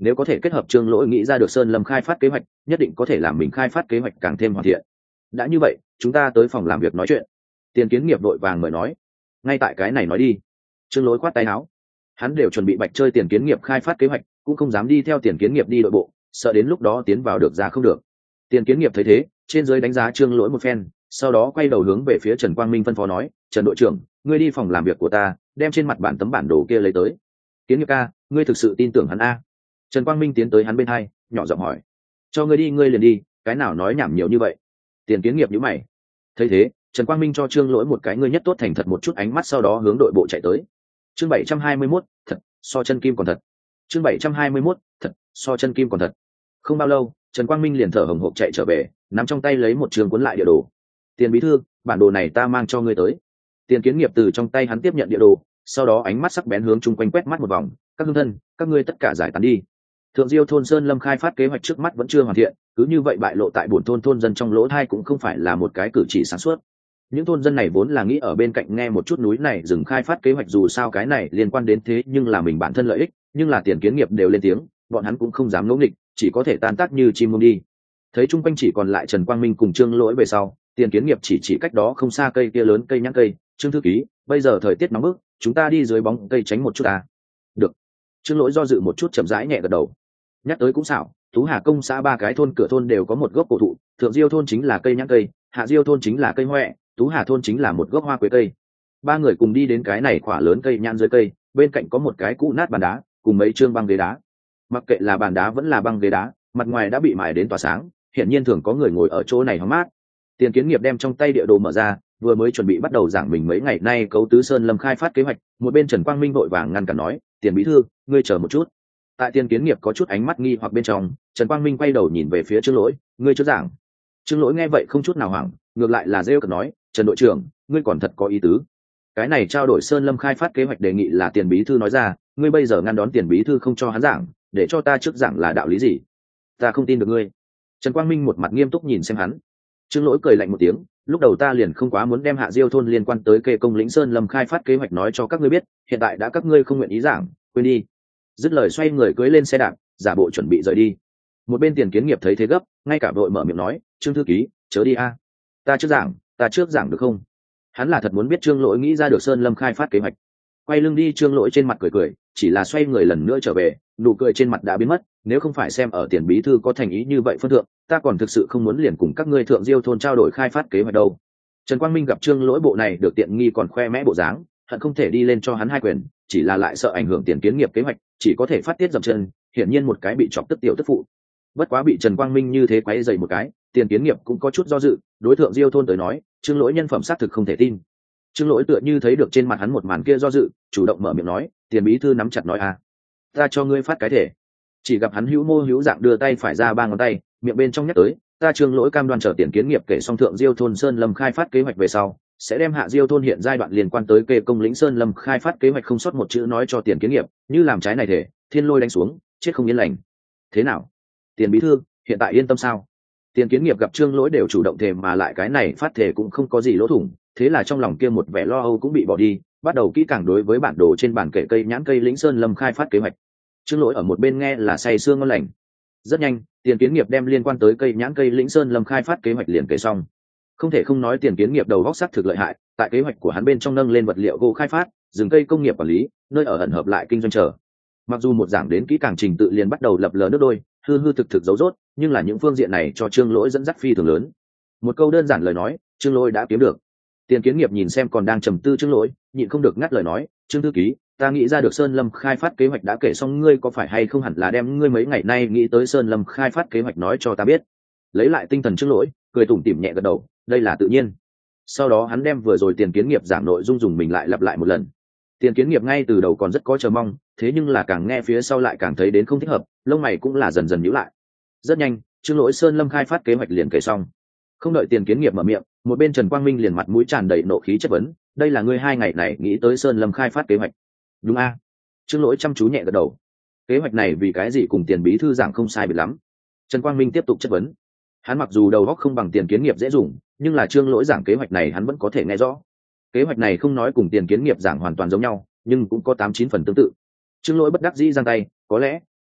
nếu có thể kết hợp trương lỗi nghĩ ra được sơn lâm khai phát kế hoạch, nhất định có thể làm mình khai phát kế hoạch càng thêm hoàn thiện. Đã như vậy, chúng ta tới phòng làm việc nói chuyện. Tiền Kiến Nghiệp đội vàng mời nói. Ngay tại cái này nói đi. Trương Lỗi khoát tay áo. Hắn đều chuẩn bị bạch chơi Tiền Kiến Nghiệp khai phát kế hoạch, cũng không dám đi theo Tiền Kiến Nghiệp đi đội bộ, sợ đến lúc đó tiến vào được ra không được. Tiền Kiến Nghiệp thấy thế, trên dưới đánh giá Trương Lỗi một phen, sau đó quay đầu hướng về phía Trần Quang Minh phân phó nói, Trần đội trưởng, ngươi đi phòng làm việc của ta, đem trên mặt bản tấm bản đồ kia lấy tới. Kiến Nghiệp ca, ngươi thực sự tin tưởng hắn a? Trần Quang Minh tiến tới hắn bên hai, nhỏ giọng hỏi. Cho ngươi đi ngươi liền đi, cái nào nói nhảm nhiều như vậy? Tiền Kiến Nghiệp nhíu mày. Thấy thế, Trần Quang Minh cho Trương Lỗi một cái ngươi nhất tốt thành thật một chút ánh mắt, sau đó hướng đội bộ chạy tới. Chương bảy trăm hai mươi mốt, thật, so chân kim còn thật. Chương bảy trăm hai mươi mốt, thật, so chân kim còn thật. Không bao lâu, Trần Quang Minh liền thở hổn hộc chạy trở về, nắm trong tay lấy một trường cuốn lại địa đồ. Tiền bí thư, bản đồ này ta mang cho ngươi tới. Tiền Kiến Nghiệp từ trong tay hắn tiếp nhận địa đồ, sau đó ánh mắt sắc bén hướng chung quanh quét mắt một vòng, các hương thân, các ngươi tất cả giải tán đi. Thượng Diêu thôn sơn lâm khai phát kế hoạch trước mắt vẫn chưa hoàn thiện, cứ như vậy bại lộ tại bổn thôn thôn dân trong lỗ thai cũng không phải là một cái cử chỉ sáng suốt. Những thôn dân này vốn là nghĩ ở bên cạnh nghe một chút núi này dừng khai phát kế hoạch, dù sao cái này liên quan đến thế nhưng là mình bản thân lợi ích, nhưng là Tiền Kiến Nghiệp đều lên tiếng, bọn hắn cũng không dám ngỗ nghịch, chỉ có thể tan tác như chim muông đi. Thấy chung quanh chỉ còn lại Trần Quang Minh cùng Trương Lỗi về sau, Tiền Kiến Nghiệp chỉ chỉ cách đó không xa cây kia lớn cây nhãn cây, Trương thư ký, bây giờ thời tiết nóng bức, chúng ta đi dưới bóng cây tránh một chút à? Được. Trương Lỗi do dự một chút chậm rãi nhẹ gật đầu. Nhắc tới cũng xảo, Tú Hà công xã ba cái thôn cửa thôn đều có một gốc cổ thụ, Thượng Diêu thôn chính là cây nhãn cây, Hạ Diêu thôn chính là cây huệ, Tú Hà thôn chính là một gốc hoa quế cây. Ba người cùng đi đến cái này quả lớn cây nhãn dưới cây, bên cạnh có một cái cũ nát bàn đá, cùng mấy trương băng ghế đá. Mặc kệ là bàn đá vẫn là băng ghế đá, mặt ngoài đã bị mài đến tỏa sáng, hiện nhiên thường có người ngồi ở chỗ này hóng mát. Tiền Kiến Nghiệp đem trong tay địa đồ mở ra, vừa mới chuẩn bị bắt đầu giảng mình mấy ngày nay cấu tứ sơn lâm khai phát kế hoạch, một bên Trần Quang Minh vội vàng ngăn cản nói, Tiền bí thư, ngươi chờ một chút. Tại Tiền Kiến Nghiệp có chút ánh mắt nghi hoặc bên trong, Trần Quang Minh quay đầu nhìn về phía Trương Lỗi, ngươi chưa giảng. Trương Lỗi nghe vậy không chút nào hoảng, ngược lại là rêu cợt nói, Trần đội trưởng, ngươi còn thật có ý tứ. Cái này trao đổi sơn lâm khai phát kế hoạch đề nghị là Tiền bí thư nói ra, ngươi bây giờ ngăn đón Tiền bí thư không cho hắn giảng, để cho ta trước giảng là đạo lý gì? Ta không tin được ngươi. Trần Quang Minh một mặt nghiêm túc nhìn xem hắn. Trương Lỗi cười lạnh một tiếng, lúc đầu ta liền không quá muốn đem Hạ Diêu thôn liên quan tới kê công lĩnh sơn lâm khai phát kế hoạch nói cho các ngươi biết, hiện tại đã các ngươi không nguyện ý giảng, quên đi. Dứt lời xoay người cưỡi lên xe đạp, giả bộ chuẩn bị rời đi. Một bên Tiền Kiến Nghiệp thấy thế gấp, ngay cả vội mở miệng nói, Trương thư ký, chớ đi a, ta trước giảng, ta trước giảng được không? Hắn là thật muốn biết Trương Lỗi nghĩ ra được sơn lâm khai phát kế hoạch. Quay lưng đi, Trương Lỗi trên mặt cười cười, chỉ là xoay người lần nữa trở về, nụ cười trên mặt đã biến mất. Nếu không phải xem ở Tiền bí thư có thành ý như vậy phân thượng, ta còn thực sự không muốn liền cùng các ngươi Thượng Diêu thôn trao đổi khai phát kế hoạch đâu. Trần Quang Minh gặp Trương Lỗi bộ này được tiện nghi còn khoe mẽ bộ dáng, hận không thể đi lên cho hắn hai quyền, chỉ là lại sợ ảnh hưởng Tiền Kiến Nghiệp kế hoạch, chỉ có thể phát tiết dậm chân, hiển nhiên một cái bị chọc tức tiểu tức phụ. Bất quá bị Trần Quang Minh như thế quấy dày một cái, Tiền Kiến Nghiệp cũng có chút do dự, đối Thượng Diêu thôn tới nói, Trương Lỗi nhân phẩm xác thực không thể tin. Trương Lỗi tựa như thấy được trên mặt hắn một màn kia do dự, chủ động mở miệng nói, Tiền bí thư nắm chặt nói à, ta cho ngươi phát cái thể. Chỉ gặp hắn hữu mô hữu dạng đưa tay phải ra ba ngón tay, miệng bên trong nhắc tới, ta Trương Lỗi cam đoan chờ Tiền Kiến Nghiệp kể xong Thượng Diêu thôn sơn lâm khai phát kế hoạch về sau, sẽ đem Hạ Diêu thôn hiện giai đoạn liên quan tới kê công lĩnh sơn lâm khai phát kế hoạch không sót một chữ nói cho Tiền Kiến Nghiệp, như làm trái này thể, thiên lôi đánh xuống, chết không yên lành. Thế nào? Tiền bí thư, hiện tại yên tâm sao? Tiền Kiến Nghiệp gặp Trương Lỗi đều chủ động thề mà lại cái này phát thể cũng không có gì lỗ thủng, thế là trong lòng kia một vẻ lo âu cũng bị bỏ đi, bắt đầu kỹ càng đối với bản đồ trên bản kể cây nhãn cây lĩnh sơn lâm khai phát kế hoạch. Trương Lỗi ở một bên nghe là say sương ngon lành. Rất nhanh, Tiền Kiến Nghiệp đem liên quan tới cây nhãn cây lĩnh sơn lâm khai phát kế hoạch liền kể xong. Không thể không nói Tiền Kiến Nghiệp đầu góc sắc thực lợi hại, tại kế hoạch của hắn bên trong nâng lên vật liệu gỗ khai phát, rừng cây công nghiệp quản lý, nơi ở ẩn hợp lại kinh doanh trở. Mặc dù một giảng đến kỹ càng trình tự liền bắt đầu lập lờ nước đôi, hư hư thực thực giấu rốt, nhưng là những phương diện này cho Trương Lỗi dẫn dắt phi thường lớn. Một câu đơn giản lời nói, Trương Lỗi đã kiếm được. Tiền Kiến Nghiệp nhìn xem còn đang trầm tư Trương Lỗi, nhịn không được ngắt lời nói, Trương thư ký, ta nghĩ ra được sơn lâm khai phát kế hoạch đã kể xong, ngươi có phải hay không hẳn là đem ngươi mấy ngày nay nghĩ tới sơn lâm khai phát kế hoạch nói cho ta biết. Lấy lại tinh thần Trương Lỗi, cười tủm tỉm nhẹ gật đầu, đây là tự nhiên. Sau đó hắn đem vừa rồi Tiền Kiến Nghiệp giảng nội dung dùng mình lại lặp lại một lần. Tiền Kiến Nghiệp ngay từ đầu còn rất có chờ mong, thế nhưng là càng nghe phía sau lại càng thấy đến không thích hợp, lông mày cũng là dần dần nhíu lại. Rất nhanh, Trương Lỗi sơn lâm khai phát kế hoạch liền kể xong. Không đợi Tiền Kiến Nghiệp mở miệng, một bên Trần Quang Minh liền mặt mũi tràn đầy nộ khí chất vấn, đây là ngươi hai ngày này nghĩ tới sơn lâm khai phát kế hoạch, đúng a? Trương Lỗi chăm chú nhẹ gật đầu. Kế hoạch này vì cái gì cùng Tiền bí thư giảng không sai biệt lắm? Trần Quang Minh tiếp tục chất vấn. Hắn mặc dù đầu óc không bằng Tiền Kiến Nghiệp dễ dùng, nhưng là Trương Lỗi giảng kế hoạch này hắn vẫn có thể nghe rõ. Kế hoạch này không nói cùng Tiền Kiến Nghiệp giảng hoàn toàn giống nhau, nhưng cũng có tám chín phần tương tự. Trương Lỗi bất đắc dĩ giang tay, có lẽ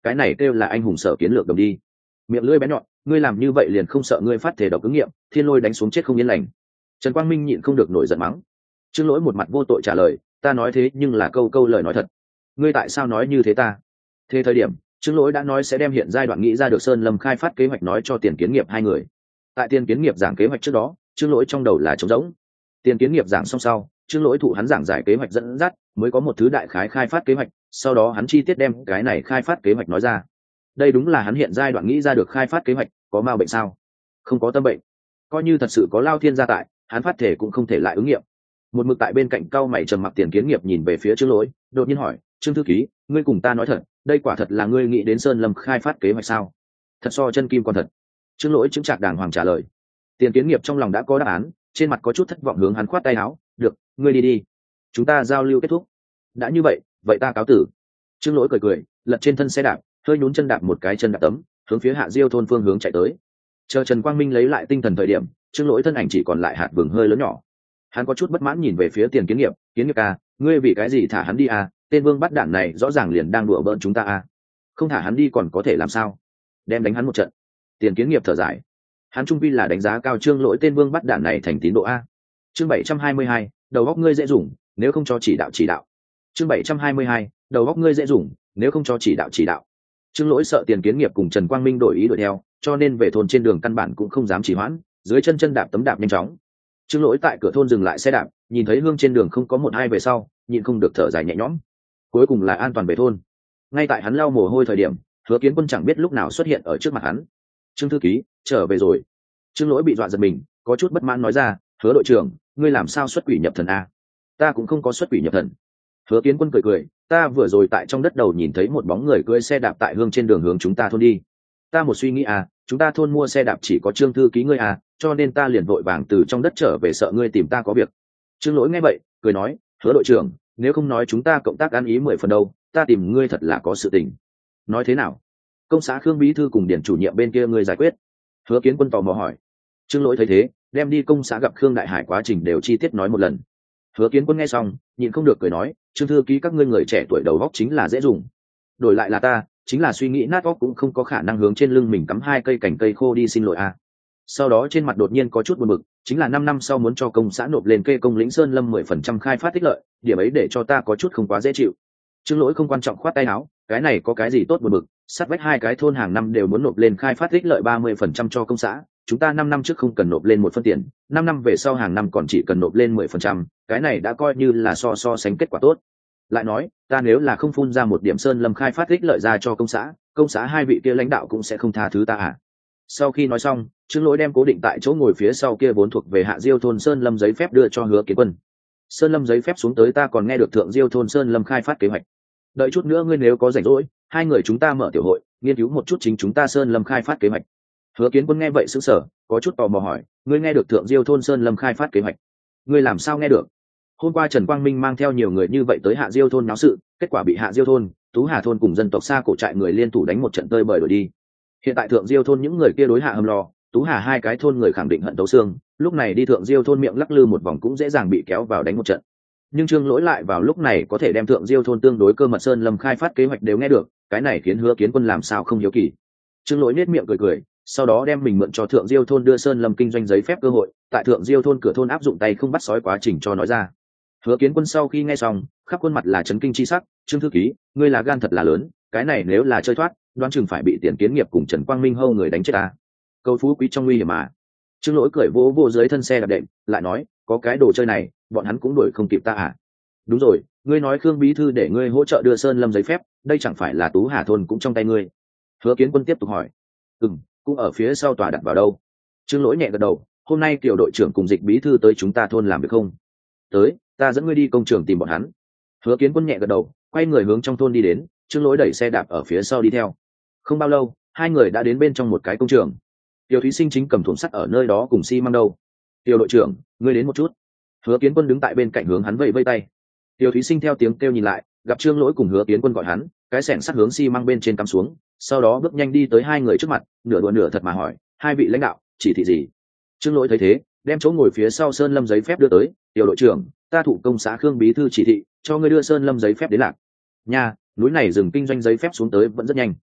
cái này kêu là anh hùng sở kiến lược đồng đi. Miệng lưỡi bén nhọn, ngươi làm như vậy liền không sợ ngươi phát thể độc ứng nghiệm, thiên lôi đánh xuống chết không yên lành. Trần Quang Minh nhịn không được nổi giận mắng. Trương Lỗi một mặt vô tội trả lời, ta nói thế nhưng là câu câu lời nói thật. Ngươi tại sao nói như thế ta? Thế thời điểm, Trương Lỗi đã nói sẽ đem hiện giai đoạn nghĩ ra được Sơn Lâm khai phát kế hoạch nói cho Tiền Kiến Nghiệp hai người. Tại Tiền Kiến Nghiệp giảng kế hoạch trước đó, Trương Lỗi trong đầu là trống rỗng. Tiền Kiến Nghiệp giảng xong sau, Trương Lỗi thụ hắn giảng giải kế hoạch dẫn dắt, mới có một thứ đại khái khai phát kế hoạch, sau đó hắn chi tiết đem cái này khai phát kế hoạch nói ra. Đây đúng là hắn hiện giai đoạn nghĩ ra được khai phát kế hoạch, có ma bệnh sao? Không có tâm bệnh. Coi như thật sự có Lao Thiên gia tại, hắn phát thể cũng không thể lại ứng nghiệm. Một mực tại bên cạnh cau mày trầm mặc Tiền Kiến Nghiệp nhìn về phía Trương Lỗi, đột nhiên hỏi, Trương thư ký, ngươi cùng ta nói thật, đây quả thật là ngươi nghĩ đến Sơn Lâm khai phát kế hoạch sao? Thật so chân kim còn thật. Trương Lỗi chứng trạc đàng hoàng trả lời. Tiền Kiến Nghiệp trong lòng đã có đáp án, trên mặt có chút thất vọng hướng hắn khoát tay áo, được, ngươi đi đi, chúng ta giao lưu kết thúc. Đã như vậy, vậy ta cáo tử. Trương Lỗi cười cười, lật trên thân xe đạp, hơi nhún chân đạp một cái chân đạp tấm, hướng phía Hạ Diêu thôn phương hướng chạy tới. Chờ Trần Quang Minh lấy lại tinh thần thời điểm, Trương Lỗi thân ảnh chỉ còn lại hạt vừng hơi lớn nhỏ. Hắn có chút bất mãn nhìn về phía Tiền Kiến Nghiệp, Kiến Nghiệp à, ngươi vì cái gì thả hắn đi à? Tên vương bắt đản này rõ ràng liền đang đùa bỡn chúng ta à? Không thả hắn đi còn có thể làm sao? Đem đánh hắn một trận. Tiền Kiến Nghiệp thở dài, hắn trung quy là đánh giá cao Trương Lỗi tên vương bắt đản này thành tín độ a. Chương bảy trăm hai mươi hai, đầu óc ngươi dễ dùng, nếu không cho chỉ đạo chỉ đạo. Chương bảy trăm hai mươi hai, đầu óc ngươi dễ dùng, nếu không cho chỉ đạo chỉ đạo. Trương Lỗi sợ Tiền Kiến Nghiệp cùng Trần Quang Minh đổi ý đuổi theo, cho nên về thôn trên đường căn bản cũng không dám trì hoãn, dưới chân chân đạp tấm đạp nhanh chóng. Trương Lỗi tại cửa thôn dừng lại xe đạp, nhìn thấy hương trên đường không có một ai về sau, nhịn không được thở dài nhẹ nhõm. Cuối cùng là an toàn về thôn. Ngay tại hắn lau mồ hôi thời điểm, Hứa Kiến Quân chẳng biết lúc nào xuất hiện ở trước mặt hắn. Trương thư ký, trở về rồi. Trương Lỗi bị dọa giật mình, có chút bất mãn nói ra, Hứa đội trưởng, ngươi làm sao xuất quỷ nhập thần a? Ta cũng không có xuất quỷ nhập thần. Hứa Kiến Quân cười cười, ta vừa rồi tại trong đất đầu nhìn thấy một bóng người cưỡi xe đạp tại hương trên đường hướng chúng ta thôn đi. Ta một suy nghĩ à, chúng ta thôn mua xe đạp chỉ có Trương thư ký ngươi à, cho nên ta liền vội vàng từ trong đất trở về sợ ngươi tìm ta có việc. Trương Lỗi nghe vậy, cười nói, Hứa đội trưởng, nếu không nói chúng ta cộng tác ăn ý mười phần đâu, ta tìm ngươi thật là có sự tình. Nói thế nào? Công xã Khương bí thư cùng điển chủ nhiệm bên kia ngươi giải quyết? Hứa Kiến Quân tò mò hỏi. Trương Lỗi thấy thế, đem đi công xã gặp Khương Đại Hải quá trình đều chi tiết nói một lần. Hứa Kiến Quân nghe xong, nhịn không được cười nói, Trương thư ký các ngươi người trẻ tuổi đầu óc chính là dễ dùng. Đổi lại là ta, chính là suy nghĩ nát óc cũng không có khả năng hướng trên lưng mình cắm hai cây cành cây khô đi xin lỗi a. Sau đó trên mặt đột nhiên có chút buồn bực, chính là năm năm sau muốn cho công xã nộp lên kê công lĩnh Sơn Lâm mười phần trăm khai phát tích lợi, điểm ấy để cho ta có chút không quá dễ chịu. Trương Lỗi không quan trọng khoát tay áo, cái này có cái gì tốt buồn bực, sát vách hai cái thôn hàng năm đều muốn nộp lên khai phát tích lợi ba mươi phần trăm cho công xã, chúng ta năm năm trước không cần nộp lên một phân tiền, năm năm về sau hàng năm còn chỉ cần nộp lên mười phần trăm, cái này đã coi như là so so sánh kết quả tốt. Lại nói, ta nếu là không phun ra một điểm Sơn Lâm khai phát tích lợi ra cho công xã, công xã hai vị kia lãnh đạo cũng sẽ không tha thứ ta à. Sau khi nói xong, Trương Lỗi đem cố định tại chỗ ngồi phía sau kia vốn thuộc về Hạ Diêu thôn Sơn Lâm giấy phép đưa cho Hứa Kiến Quân. Sơn Lâm giấy phép xuống tới ta còn nghe được Thượng Diêu thôn Sơn Lâm khai phát kế hoạch. Đợi chút nữa ngươi nếu có rảnh rỗi, hai người chúng ta mở tiểu hội, nghiên cứu một chút chính chúng ta Sơn Lâm khai phát kế hoạch. Hứa Kiến Quân nghe vậy sững sờ, có chút tò mò hỏi, ngươi nghe được Thượng Diêu thôn Sơn Lâm khai phát kế hoạch? Ngươi làm sao nghe được? Hôm qua Trần Quang Minh mang theo nhiều người như vậy tới Hạ Diêu thôn náo sự, kết quả bị Hạ Diêu thôn, Tú Hà thôn cùng dân tộc xa cổ trại người liên thủ đánh một trận tơi bời đuổi đi. Hiện tại Thượng Diêu thôn những người kia đối Hạ Hầm Lò, Tú Hà hai cái thôn người khẳng định hận tấu xương, lúc này đi Thượng Diêu thôn miệng lắc lư một vòng cũng dễ dàng bị kéo vào đánh một trận. Nhưng Trương Lỗi lại vào lúc này có thể đem Thượng Diêu thôn tương đối cơ mật Sơn Lâm khai phát kế hoạch đều nghe được, cái này khiến Hứa Kiến Quân làm sao không hiếu kỳ. Trương Lỗi nét miệng cười cười, sau đó đem mình mượn cho Thượng Diêu thôn đưa Sơn Lâm kinh doanh giấy phép cơ hội, tại Thượng Diêu thôn cửa thôn áp dụng tay không bắt sói quá trình cho nói ra. Hứa Kiến Quân sau khi nghe xong, khắp khuôn mặt là chấn kinh chi sắc, Trương thư ký, ngươi là gan thật là lớn, cái này nếu là chơi thoát, đoán chừng phải bị Tiền Kiến Nghiệp cùng Trần Quang Minh hâu người đánh chết ta. Câu phú quý trong nguy hiểm mà. Trương Lỗi cười vỗ vỗ dưới thân xe đạp đệm, lại nói, có cái đồ chơi này, bọn hắn cũng đuổi không kịp ta à? Đúng rồi, ngươi nói Khương bí thư để ngươi hỗ trợ đưa Sơn Lâm giấy phép, đây chẳng phải là Tú Hà thôn cũng trong tay ngươi? Hứa Kiến Quân tiếp tục hỏi. Ừm, cũng ở phía sau tòa đặt vào đâu? Trương Lỗi nhẹ gật đầu, hôm nay tiểu đội trưởng cùng Dịch bí thư tới chúng ta thôn làm việc không? Tới, ta dẫn ngươi đi công trường tìm bọn hắn. Hứa Kiến Quân nhẹ gật đầu, quay người hướng trong thôn đi đến, Trương Lỗi đẩy xe đạp ở phía sau đi theo. Không bao lâu, hai người đã đến bên trong một cái công trường. Tiểu thí sinh chính cầm thùng sắt ở nơi đó cùng xi măng đâu. Tiểu đội trưởng, ngươi đến một chút. Hứa Kiến Quân đứng tại bên cạnh hướng hắn vẫy vẫy tay. Tiểu thí sinh theo tiếng kêu nhìn lại, gặp Trương Lỗi cùng Hứa Kiến Quân gọi hắn, cái xẻng sắt hướng xi măng bên trên cắm xuống, sau đó bước nhanh đi tới hai người trước mặt, nửa đùa nửa thật mà hỏi, hai vị lãnh đạo, chỉ thị gì? Trương Lỗi thấy thế, đem chỗ ngồi phía sau Sơn Lâm giấy phép đưa tới, tiểu đội trưởng, ta thụ công xã Khương bí thư chỉ thị, cho ngươi đưa Sơn Lâm giấy phép đến lạc. Nha, núi này dừng kinh doanh giấy phép xuống tới vẫn rất nhanh.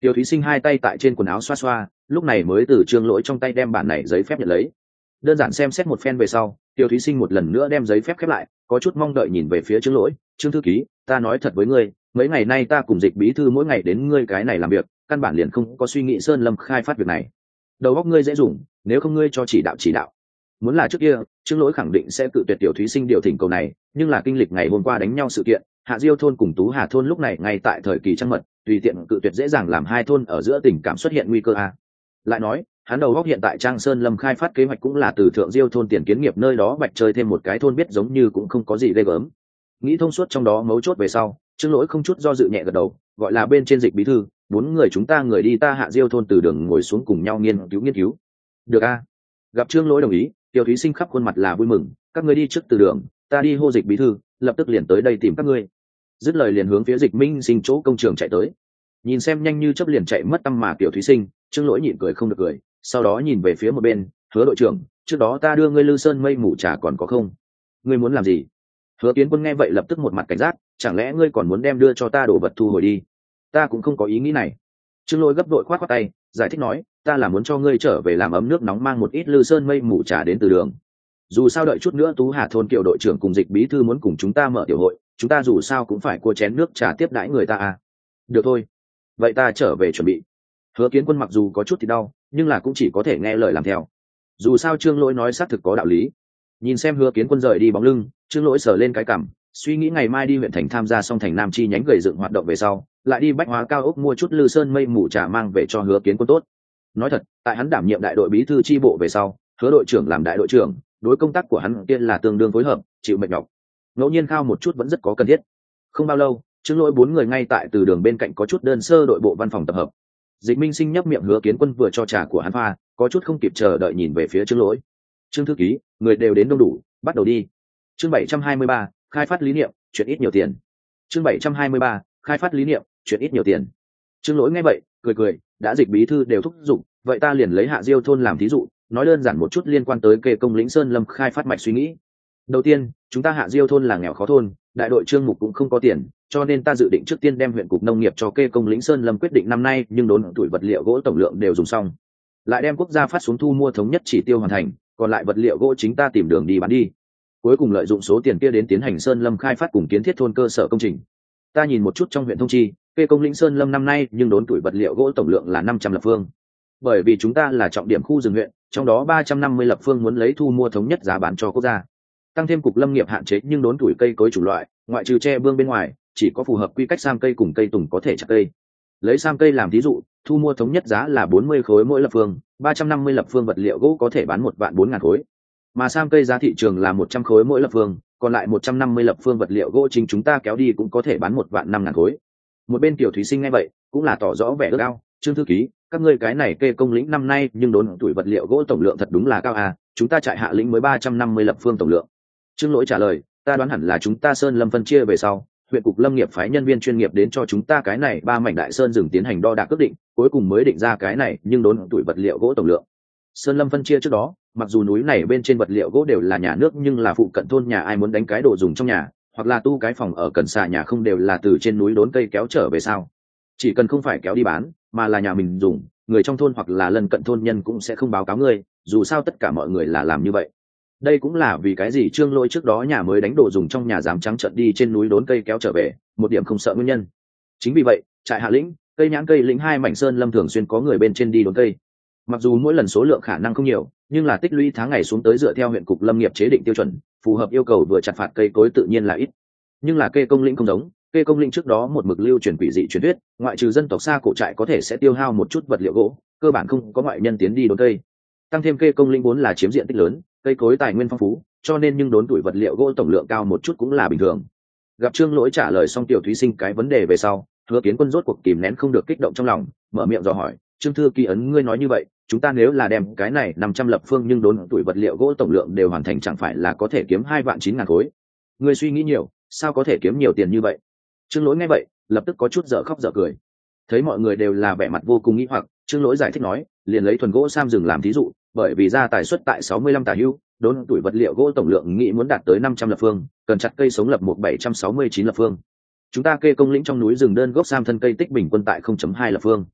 Tiêu Thúy Sinh hai tay tại trên quần áo xoa xoa, lúc này mới từ Trương Lỗi trong tay đem bản này giấy phép nhận lấy. Đơn giản xem xét một phen về sau, Tiêu Thúy Sinh một lần nữa đem giấy phép khép lại, có chút mong đợi nhìn về phía Trương Lỗi. Trương thư ký, ta nói thật với ngươi, mấy ngày nay ta cùng Dịch bí thư mỗi ngày đến ngươi cái này làm việc, căn bản liền không có suy nghĩ Sơn Lâm khai phát việc này. Đầu óc ngươi dễ dùng, nếu không ngươi cho chỉ đạo chỉ đạo. Muốn là trước kia, Trương Lỗi khẳng định sẽ cự tuyệt Tiểu Thúy Sinh điều thỉnh cầu này, nhưng là kinh lịch ngày hôm qua đánh nhau sự kiện, Hạ Diêu thôn cùng Tú Hà thôn lúc này ngay tại thời kỳ trăng mật, tùy tiện cự tuyệt dễ dàng làm hai thôn ở giữa tình cảm xuất hiện nguy cơ a. Lại nói, hắn đầu góc hiện tại Trang Sơn Lâm khai phát kế hoạch cũng là từ Thượng Diêu thôn tiền kiến nghiệp nơi đó bạch chơi thêm một cái thôn biết giống như cũng không có gì ghê gớm. Nghĩ thông suốt trong đó mấu chốt về sau, Trương Lỗi không chút do dự nhẹ gật đầu, gọi là bên trên Dịch bí thư, bốn người chúng ta người đi ta Hạ Diêu thôn từ đường ngồi xuống cùng nhau nghiên cứu nghiên cứu. Được a. Gặp Trương Lỗi đồng ý, Tiêu Thúy Sinh khắp khuôn mặt là vui mừng, các ngươi đi trước từ đường, ta đi hô Dịch bí thư, lập tức liền tới đây tìm các ngươi. Dứt lời liền hướng phía Dịch Minh Sinh chỗ công trường chạy tới. Nhìn xem nhanh như chớp liền chạy mất tâm mà Tiểu Thúy Sinh, Trương Lỗi nhịn cười không được cười, sau đó nhìn về phía một bên, Hứa đội trưởng, trước đó ta đưa ngươi Lư Sơn mây mù trà còn có không? Ngươi muốn làm gì? Hứa Kiến Quân nghe vậy lập tức một mặt cảnh giác, chẳng lẽ ngươi còn muốn đem đưa cho ta đồ vật thu hồi đi? Ta cũng không có ý nghĩ này. Trương Lỗi gấp đội khoát khoát tay, giải thích nói, ta là muốn cho ngươi trở về làm ấm nước nóng mang một ít Lư Sơn mây mù trà đến từ đường. Dù sao đợi chút nữa Tú Hà thôn Kiều đội trưởng cùng Dịch bí thư muốn cùng chúng ta mở tiểu hội, chúng ta dù sao cũng phải cua chén nước trà tiếp đãi người ta à. Được thôi, vậy ta trở về chuẩn bị. Hứa Kiến Quân mặc dù có chút thì đau, nhưng là cũng chỉ có thể nghe lời làm theo. Dù sao Trương Lỗi nói xác thực có đạo lý. Nhìn xem Hứa Kiến Quân rời đi bóng lưng, Trương Lỗi sờ lên cái cằm, suy nghĩ ngày mai đi huyện thành tham gia xong thành Nam chi nhánh gầy dựng hoạt động về sau, lại đi bách hóa cao ốc mua chút Lư Sơn mây mù trà mang về cho Hứa Kiến Quân tốt. Nói thật, tại hắn đảm nhiệm đại đội bí thư chi bộ về sau, Hứa đội trưởng làm đại đội trưởng, đối công tác của hắn tiên là tương đương phối hợp, chịu mệt nhọc. Ngẫu nhiên khao một chút vẫn rất có cần thiết. Không bao lâu, Trương Lỗi bốn người ngay tại từ đường bên cạnh có chút đơn sơ đội bộ văn phòng tập hợp. Dịch Minh Sinh nhấp miệng Hứa Kiến Quân vừa cho trà của hắn pha, có chút không kịp chờ đợi nhìn về phía Trương Lỗi. Trương thư ký, người đều đến đông đủ, bắt đầu đi. Chương bảy trăm hai mươi ba, khai phát lý niệm, chuyện ít nhiều tiền. Chương bảy trăm hai mươi ba, khai phát lý niệm, chuyện ít nhiều tiền. Trương Lỗi nghe vậy, cười cười, đã Dịch bí thư đều thúc giục, vậy ta liền lấy Hạ Diêu thôn làm thí dụ, nói đơn giản một chút liên quan tới kê công lĩnh Sơn Lâm khai phát mạch suy nghĩ. Đầu tiên, chúng ta Hạ Diêu thôn là nghèo khó thôn, đại đội Trương Mục cũng không có tiền, cho nên ta dự định trước tiên đem huyện cục nông nghiệp cho kê công lĩnh Sơn Lâm quyết định năm nay, nhưng đốn tuổi vật liệu gỗ tổng lượng đều dùng xong, lại đem quốc gia phát xuống thu mua thống nhất chỉ tiêu hoàn thành, còn lại vật liệu gỗ chính ta tìm đường đi bán đi, cuối cùng lợi dụng số tiền kia đến tiến hành Sơn Lâm khai phát cùng kiến thiết thôn cơ sở công trình. Ta nhìn một chút trong huyện thông chi, kê công lĩnh Sơn Lâm năm nay nhưng đốn tuổi vật liệu gỗ tổng lượng là năm trăm lập phương, bởi vì chúng ta là trọng điểm khu rừng huyện, trong đó ba trăm năm mươi lập phương muốn lấy thu mua thống nhất giá bán cho quốc gia, tăng thêm cục lâm nghiệp hạn chế nhưng đốn tuổi cây cối chủng loại, ngoại trừ tre bương bên ngoài, chỉ có phù hợp quy cách sam cây cùng cây tùng có thể chặt cây. Lấy sam cây làm ví dụ, thu mua thống nhất giá là bốn mươi khối mỗi lập phương, ba trăm năm mươi lập phương vật liệu gỗ có thể bán một vạn bốn ngàn khối, mà sam cây giá thị trường là một trăm khối mỗi lập phương, còn lại một trăm năm mươi lập phương vật liệu gỗ chính chúng ta kéo đi cũng có thể bán một vạn năm ngàn khối. Một bên Tiểu Thúy Sinh nghe vậy cũng là tỏ rõ vẻ ước ao, Trương thư ký, các ngươi cái này kê công lĩnh năm nay nhưng đốn tuổi vật liệu gỗ tổng lượng thật đúng là cao à, chúng ta trại hạ lĩnh mới ba trăm năm mươi lập phương tổng lượng. Trương Lỗi trả lời, ta đoán hẳn là chúng ta Sơn Lâm phân chia về sau, huyện cục lâm nghiệp phái nhân viên chuyên nghiệp đến cho chúng ta cái này ba mảnh đại sơn rừng tiến hành đo đạc ước định, cuối cùng mới định ra cái này nhưng đốn tuổi vật liệu gỗ tổng lượng. Sơn Lâm phân chia trước đó, mặc dù núi này bên trên vật liệu gỗ đều là nhà nước, nhưng là phụ cận thôn nhà ai muốn đánh cái đồ dùng trong nhà, hoặc là tu cái phòng ở cần xà nhà không đều là từ trên núi đốn cây kéo trở về sao? Chỉ cần không phải kéo đi bán, mà là nhà mình dùng, người trong thôn hoặc là lân cận thôn nhân cũng sẽ không báo cáo ngươi, dù sao tất cả mọi người là làm như vậy. Đây cũng là vì cái gì Trương Lỗi trước đó nhà mới đánh đồ dùng trong nhà dám trắng trợn đi trên núi đốn cây kéo trở về, một điểm không sợ nguyên nhân. Chính vì vậy, trại hạ lĩnh, cây nhãn cây lĩnh hai mảnh Sơn Lâm thường xuyên có người bên trên đi đốn cây. Mặc dù mỗi lần số lượng khả năng không nhiều, nhưng là tích lũy tháng ngày xuống tới dựa theo huyện cục lâm nghiệp chế định tiêu chuẩn, phù hợp yêu cầu vừa chặt phạt cây cối tự nhiên là ít. Nhưng là kê công lĩnh không giống, kê công lĩnh trước đó một mực lưu truyền quỷ dị truyền thuyết, ngoại trừ dân tộc xa cổ trại có thể sẽ tiêu hao một chút vật liệu gỗ, cơ bản không có ngoại nhân tiến đi đốn cây. Tăng thêm kê công lĩnh vốn là chiếm diện tích lớn, cây cối tài nguyên phong phú, cho nên nhưng đốn tuổi vật liệu gỗ tổng lượng cao một chút cũng là bình thường. Gặp Trương Lỗi trả lời xong Tiểu Thúy Sinh cái vấn đề về sau, Hứa Kiến Quân rốt cuộc kìm nén không được kích động trong lòng, mở miệng dò hỏi, Trương thư ký ấn ngươi nói như vậy, chúng ta nếu là đem cái này năm trăm lập phương nhưng đốn tuổi vật liệu gỗ tổng lượng đều hoàn thành, chẳng phải là có thể kiếm hai vạn chín ngàn khối? Ngươi suy nghĩ nhiều, sao có thể kiếm nhiều tiền như vậy? Trương Lỗi nghe vậy lập tức có chút dở khóc dở cười. Thấy mọi người đều là vẻ mặt vô cùng nghi hoặc, Trương Lỗi giải thích nói, liền lấy thuần gỗ sam rừng làm thí dụ, bởi vì gia tài xuất tại sáu mươi lăm tả hữu, đốn tuổi vật liệu gỗ tổng lượng nghĩ muốn đạt tới năm trăm lập phương, cần chặt cây sống lập một bảy trăm sáu mươi chín lập phương. Chúng ta kê công lĩnh trong núi rừng đơn gốc sam thân cây tích bình quân tại không phẩy hai lập phương.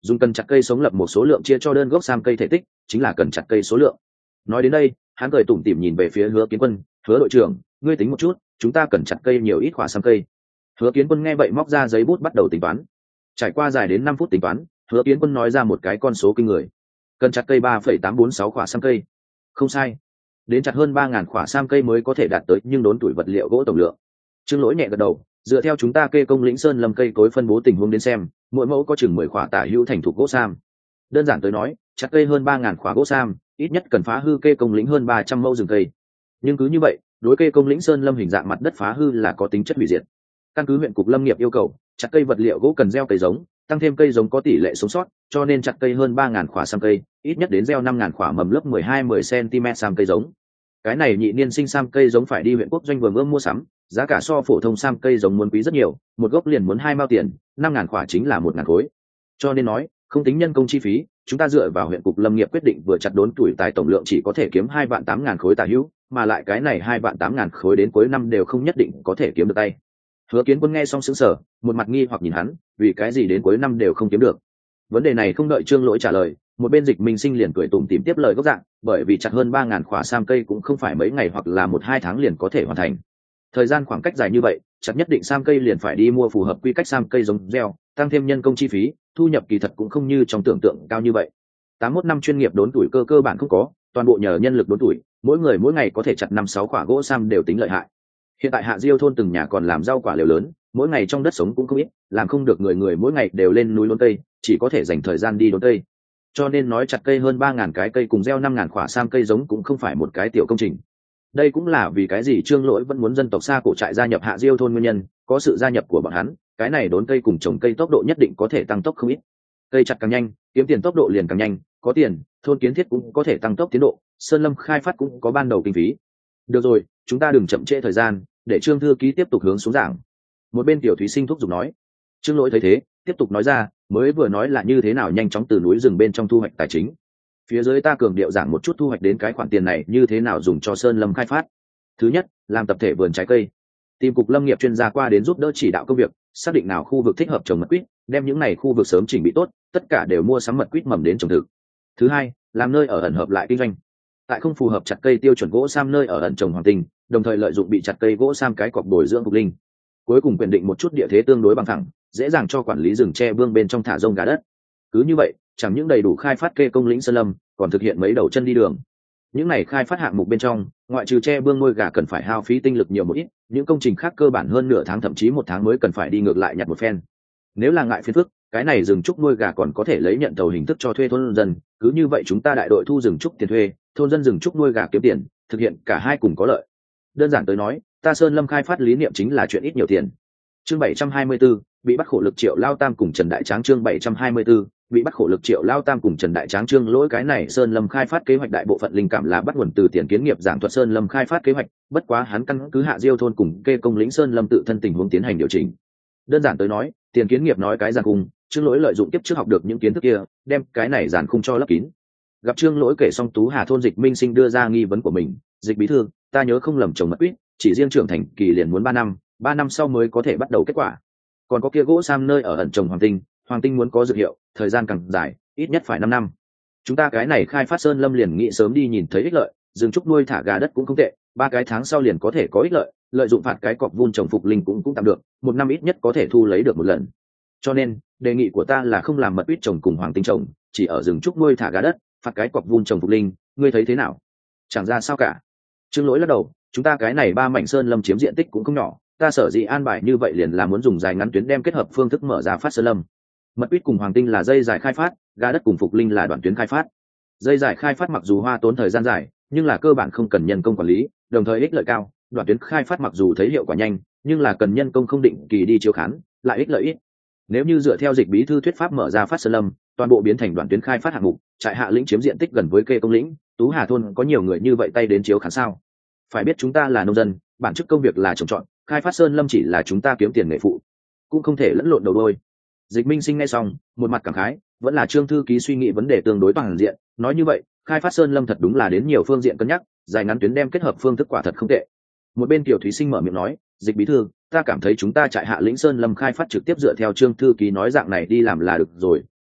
dùng cần chặt cây sống lập một số lượng chia cho đơn gốc sam cây thể tích chính là cần chặt cây số lượng. Nói đến đây hắn cười tủm tỉm nhìn về phía Hứa Kiến Quân, Hứa đội trưởng, ngươi tính một chút, chúng ta cần chặt cây nhiều ít quả sam cây. Hứa Kiến Quân nghe vậy móc ra giấy bút bắt đầu tính toán. Trải qua dài đến năm phút tính toán, Hứa Kiến Quân nói ra một cái con số kinh người. Cần chặt cây ba phẩy tám bốn sáu quả sam cây. Không sai, đến chặt hơn ba ngàn quả sam cây mới có thể đạt tới nhưng đốn tuổi vật liệu gỗ tổng lượng. Trương Lỗi nhẹ gật đầu, dựa theo chúng ta kê công lĩnh sơn lâm cây cối phân bố tình huống đến xem, mỗi mẫu có chừng mười quả tả hữu thành thục gỗ sam. Đơn giản tới nói, chặt cây hơn ba ngàn quả gỗ sam, ít nhất cần phá hư kê công lĩnh hơn ba trăm mẫu rừng cây. Nhưng cứ như vậy, đối kê công lĩnh sơn lâm hình dạng mặt đất phá hư là có tính chất hủy diệt. Căn cứ huyện cục lâm nghiệp yêu cầu, chặt cây vật liệu gỗ cần gieo cây giống, tăng thêm cây giống có tỷ lệ sống sót, cho nên chặt cây hơn ba ngàn quả sam cây, ít nhất đến gieo năm ngàn quả mầm lớp mười hai mười xăng-ti-mét sam cây giống. Cái này nhị niên sinh sam cây giống phải đi huyện quốc doanh vườn ươm mua sắm, giá cả so phổ thông sam cây giống muốn quý rất nhiều, một gốc liền muốn hai mao tiền, năm ngàn quả chính là một ngàn khối. Cho nên nói, không tính nhân công chi phí, chúng ta dựa vào huyện cục lâm nghiệp quyết định vừa chặt đốn tuổi tài tổng lượng chỉ có thể kiếm hai vạn tám ngàn khối tả hữu, mà lại cái này hai vạn tám ngàn khối đến cuối năm đều không nhất định có thể kiếm được tay. Hứa Kiến Quân nghe xong sững sờ, một mặt nghi hoặc nhìn hắn, vì cái gì đến cuối năm đều không kiếm được? Vấn đề này không đợi Trương Lỗi trả lời, một bên Dịch Minh Sinh liền cười tủm tỉm tiếp lời gốc dạng, bởi vì chặt hơn ba ngàn quả sam cây cũng không phải mấy ngày hoặc là một hai tháng liền có thể hoàn thành. Thời gian khoảng cách dài như vậy, chặt nhất định sam cây liền phải đi mua phù hợp quy cách sam cây giống gieo, tăng thêm nhân công chi phí, thu nhập kỳ thật cũng không như trong tưởng tượng cao như vậy. tám mốt năm chuyên nghiệp đốn tuổi cơ cơ bản không có, toàn bộ nhờ nhân lực đốn tuổi, mỗi người mỗi ngày có thể chặt năm sáu quả gỗ sam đều tính lợi hại. Hiện tại Hạ Diêu thôn từng nhà còn làm rau quả liều lớn, mỗi ngày trong đất sống cũng không ít, làm không được người người mỗi ngày đều lên núi đốn cây, chỉ có thể dành thời gian đi đốn cây. Cho nên nói chặt cây hơn ba ngàn cái cây cùng gieo năm ngàn quả sam cây giống cũng không phải một cái tiểu công trình. Đây cũng là vì cái gì Trương Lỗi vẫn muốn dân tộc xa cổ trại gia nhập Hạ Diêu thôn nguyên nhân, có sự gia nhập của bọn hắn, cái này đốn cây cùng trồng cây tốc độ nhất định có thể tăng tốc không ít. Cây chặt càng nhanh, kiếm tiền tốc độ liền càng nhanh, có tiền, thôn kiến thiết cũng có thể tăng tốc tiến độ, sơn lâm khai phát cũng có ban đầu kinh phí. Được rồi, chúng ta đừng chậm trễ thời gian, để Trương thư ký tiếp tục hướng xuống giảng. Một bên tiểu thúy sinh thúc giục nói. Trương Lỗi thấy thế, tiếp tục nói ra, mới vừa nói là như thế nào nhanh chóng từ núi rừng bên trong thu hoạch tài chính. Phía dưới ta cường điệu giảng một chút thu hoạch đến cái khoản tiền này như thế nào dùng cho sơn lâm khai phát. Thứ nhất, làm tập thể vườn trái cây, tìm cục lâm nghiệp chuyên gia qua đến giúp đỡ chỉ đạo công việc, xác định nào khu vực thích hợp trồng mật quýt, đem những này khu vực sớm chỉnh bị tốt, tất cả đều mua sắm mật quýt mầm đến trồng thực. Thứ hai, làm nơi ở ẩn hợp lại kinh doanh, tại không phù hợp chặt cây tiêu chuẩn gỗ sam nơi ở ẩn trồng hoàng tinh, đồng thời lợi dụng bị chặt cây gỗ sam cái cọc bồi dưỡng phục linh. Cuối cùng quyền định một chút địa thế tương đối bằng thẳng, dễ dàng cho quản lý rừng tre vương bên trong thả rông gà đất. Cứ như vậy, chẳng những đầy đủ khai phát kê công lĩnh sơn lâm, còn thực hiện mấy đầu chân đi đường. Những này khai phát hạng mục bên trong, ngoại trừ tre vương nuôi gà cần phải hao phí tinh lực nhiều một ít, những công trình khác cơ bản hơn nửa tháng thậm chí một tháng mới cần phải đi ngược lại nhặt một phen. Nếu là ngại phiền phức, cái này rừng trúc nuôi gà còn có thể lấy nhận tàu hình thức cho thuê thôn dân, cứ như vậy chúng ta đại đội thu rừng trúc tiền thuê, thôn dân rừng trúc nuôi gà kiếm tiền, thực hiện cả hai cùng có lợi. Đơn giản tới nói, ta sơn lâm khai phát lý niệm chính là chuyện ít nhiều tiền. Chương bảy trăm hai mươi 74, bị bắt khổ lực Triệu Lao Tam cùng Trần Đại Tráng chương bảy trăm hai mươi 74, bị bắt khổ lực Triệu Lao Tam cùng Trần Đại Tráng chương lỗi cái này sơn lâm khai phát kế hoạch đại bộ phận linh cảm là bắt nguồn từ tiền kiến nghiệp giảng thuật sơn lâm khai phát kế hoạch, bất quá hắn căn cứ Hạ Diêu thôn cùng kê công lĩnh sơn lâm tự thân tình huống tiến hành điều chỉnh. Đơn giản tới nói, tiền kiến nghiệp nói cái giàn khung, Trương Lỗi lợi dụng kiếp trước học được những kiến thức kia, đem cái này giàn khung cho lấp kín. Gặp Trương Lỗi kể xong Tú Hà thôn Dịch Minh Sinh đưa ra nghi vấn của mình, Dịch bí thư, ta nhớ không lầm trồng mật quýt, chỉ riêng trưởng thành kỳ liền muốn ba năm, ba năm sau mới có thể bắt đầu kết quả. Còn có kia gỗ sam nơi ở ẩn trồng hoàng tinh, hoàng tinh muốn có dược hiệu, thời gian càng dài, ít nhất phải năm năm. Chúng ta cái này khai phát sơn lâm liền nghĩ sớm đi nhìn thấy ích lợi, rừng trúc nuôi thả gà đất cũng không tệ, ba cái tháng sau liền có thể có ích lợi, lợi dụng phạt cái cọc vun trồng phục linh cũng cũng tạm được, một năm ít nhất có thể thu lấy được một lần. Cho nên, đề nghị của ta là không làm mật quýt trồng cùng hoàng tinh trồng, chỉ ở rừng trúc nuôi thả gà đất, phạt cái cọc vun trồng phục linh, ngươi thấy thế nào? Chẳng ra sao cả. Trương Lỗi lắc đầu, chúng ta cái này ba mảnh sơn lâm chiếm diện tích cũng không nhỏ, ta sở dĩ an bài như vậy liền là muốn dùng dài ngắn tuyến đem kết hợp phương thức mở ra phát sơn lâm. Mật quýt cùng hoàng tinh là dây dài khai phát, gà đất cùng phục linh là đoạn tuyến khai phát. Dây dài khai phát mặc dù hoa tốn thời gian dài, nhưng là cơ bản không cần nhân công quản lý, đồng thời ích lợi cao. Đoạn tuyến khai phát mặc dù thấy hiệu quả nhanh, nhưng là cần nhân công không định kỳ đi chiếu khán, lại ích lợi ít. Nếu như dựa theo Dịch bí thư thuyết pháp mở ra phát sơn lâm, toàn bộ biến thành đoạn tuyến khai phát hạng mục, trại Hạ lĩnh chiếm diện tích gần với kê công lĩnh, Tú Hà thôn có nhiều người như vậy tay đến chiếu khán sao? Phải biết chúng ta là nông dân, bản chức công việc là trồng trọt, khai phát sơn lâm chỉ là chúng ta kiếm tiền nghệ phụ, cũng không thể lẫn lộn đầu đôi. Dịch Minh Sinh nghe xong, một mặt cảm khái, vẫn là Trương thư ký suy nghĩ vấn đề tương đối toàn diện, nói như vậy, khai phát sơn lâm thật đúng là đến nhiều phương diện cân nhắc, dài ngắn tuyến đem kết hợp phương thức quả thật không tệ. Một bên Tiểu Thúy Sinh mở miệng nói, Dịch bí thư, ta cảm thấy chúng ta trại Hạ lĩnh sơn lâm khai phát trực tiếp dựa theo Trương thư ký nói dạng này đi làm là được rồi,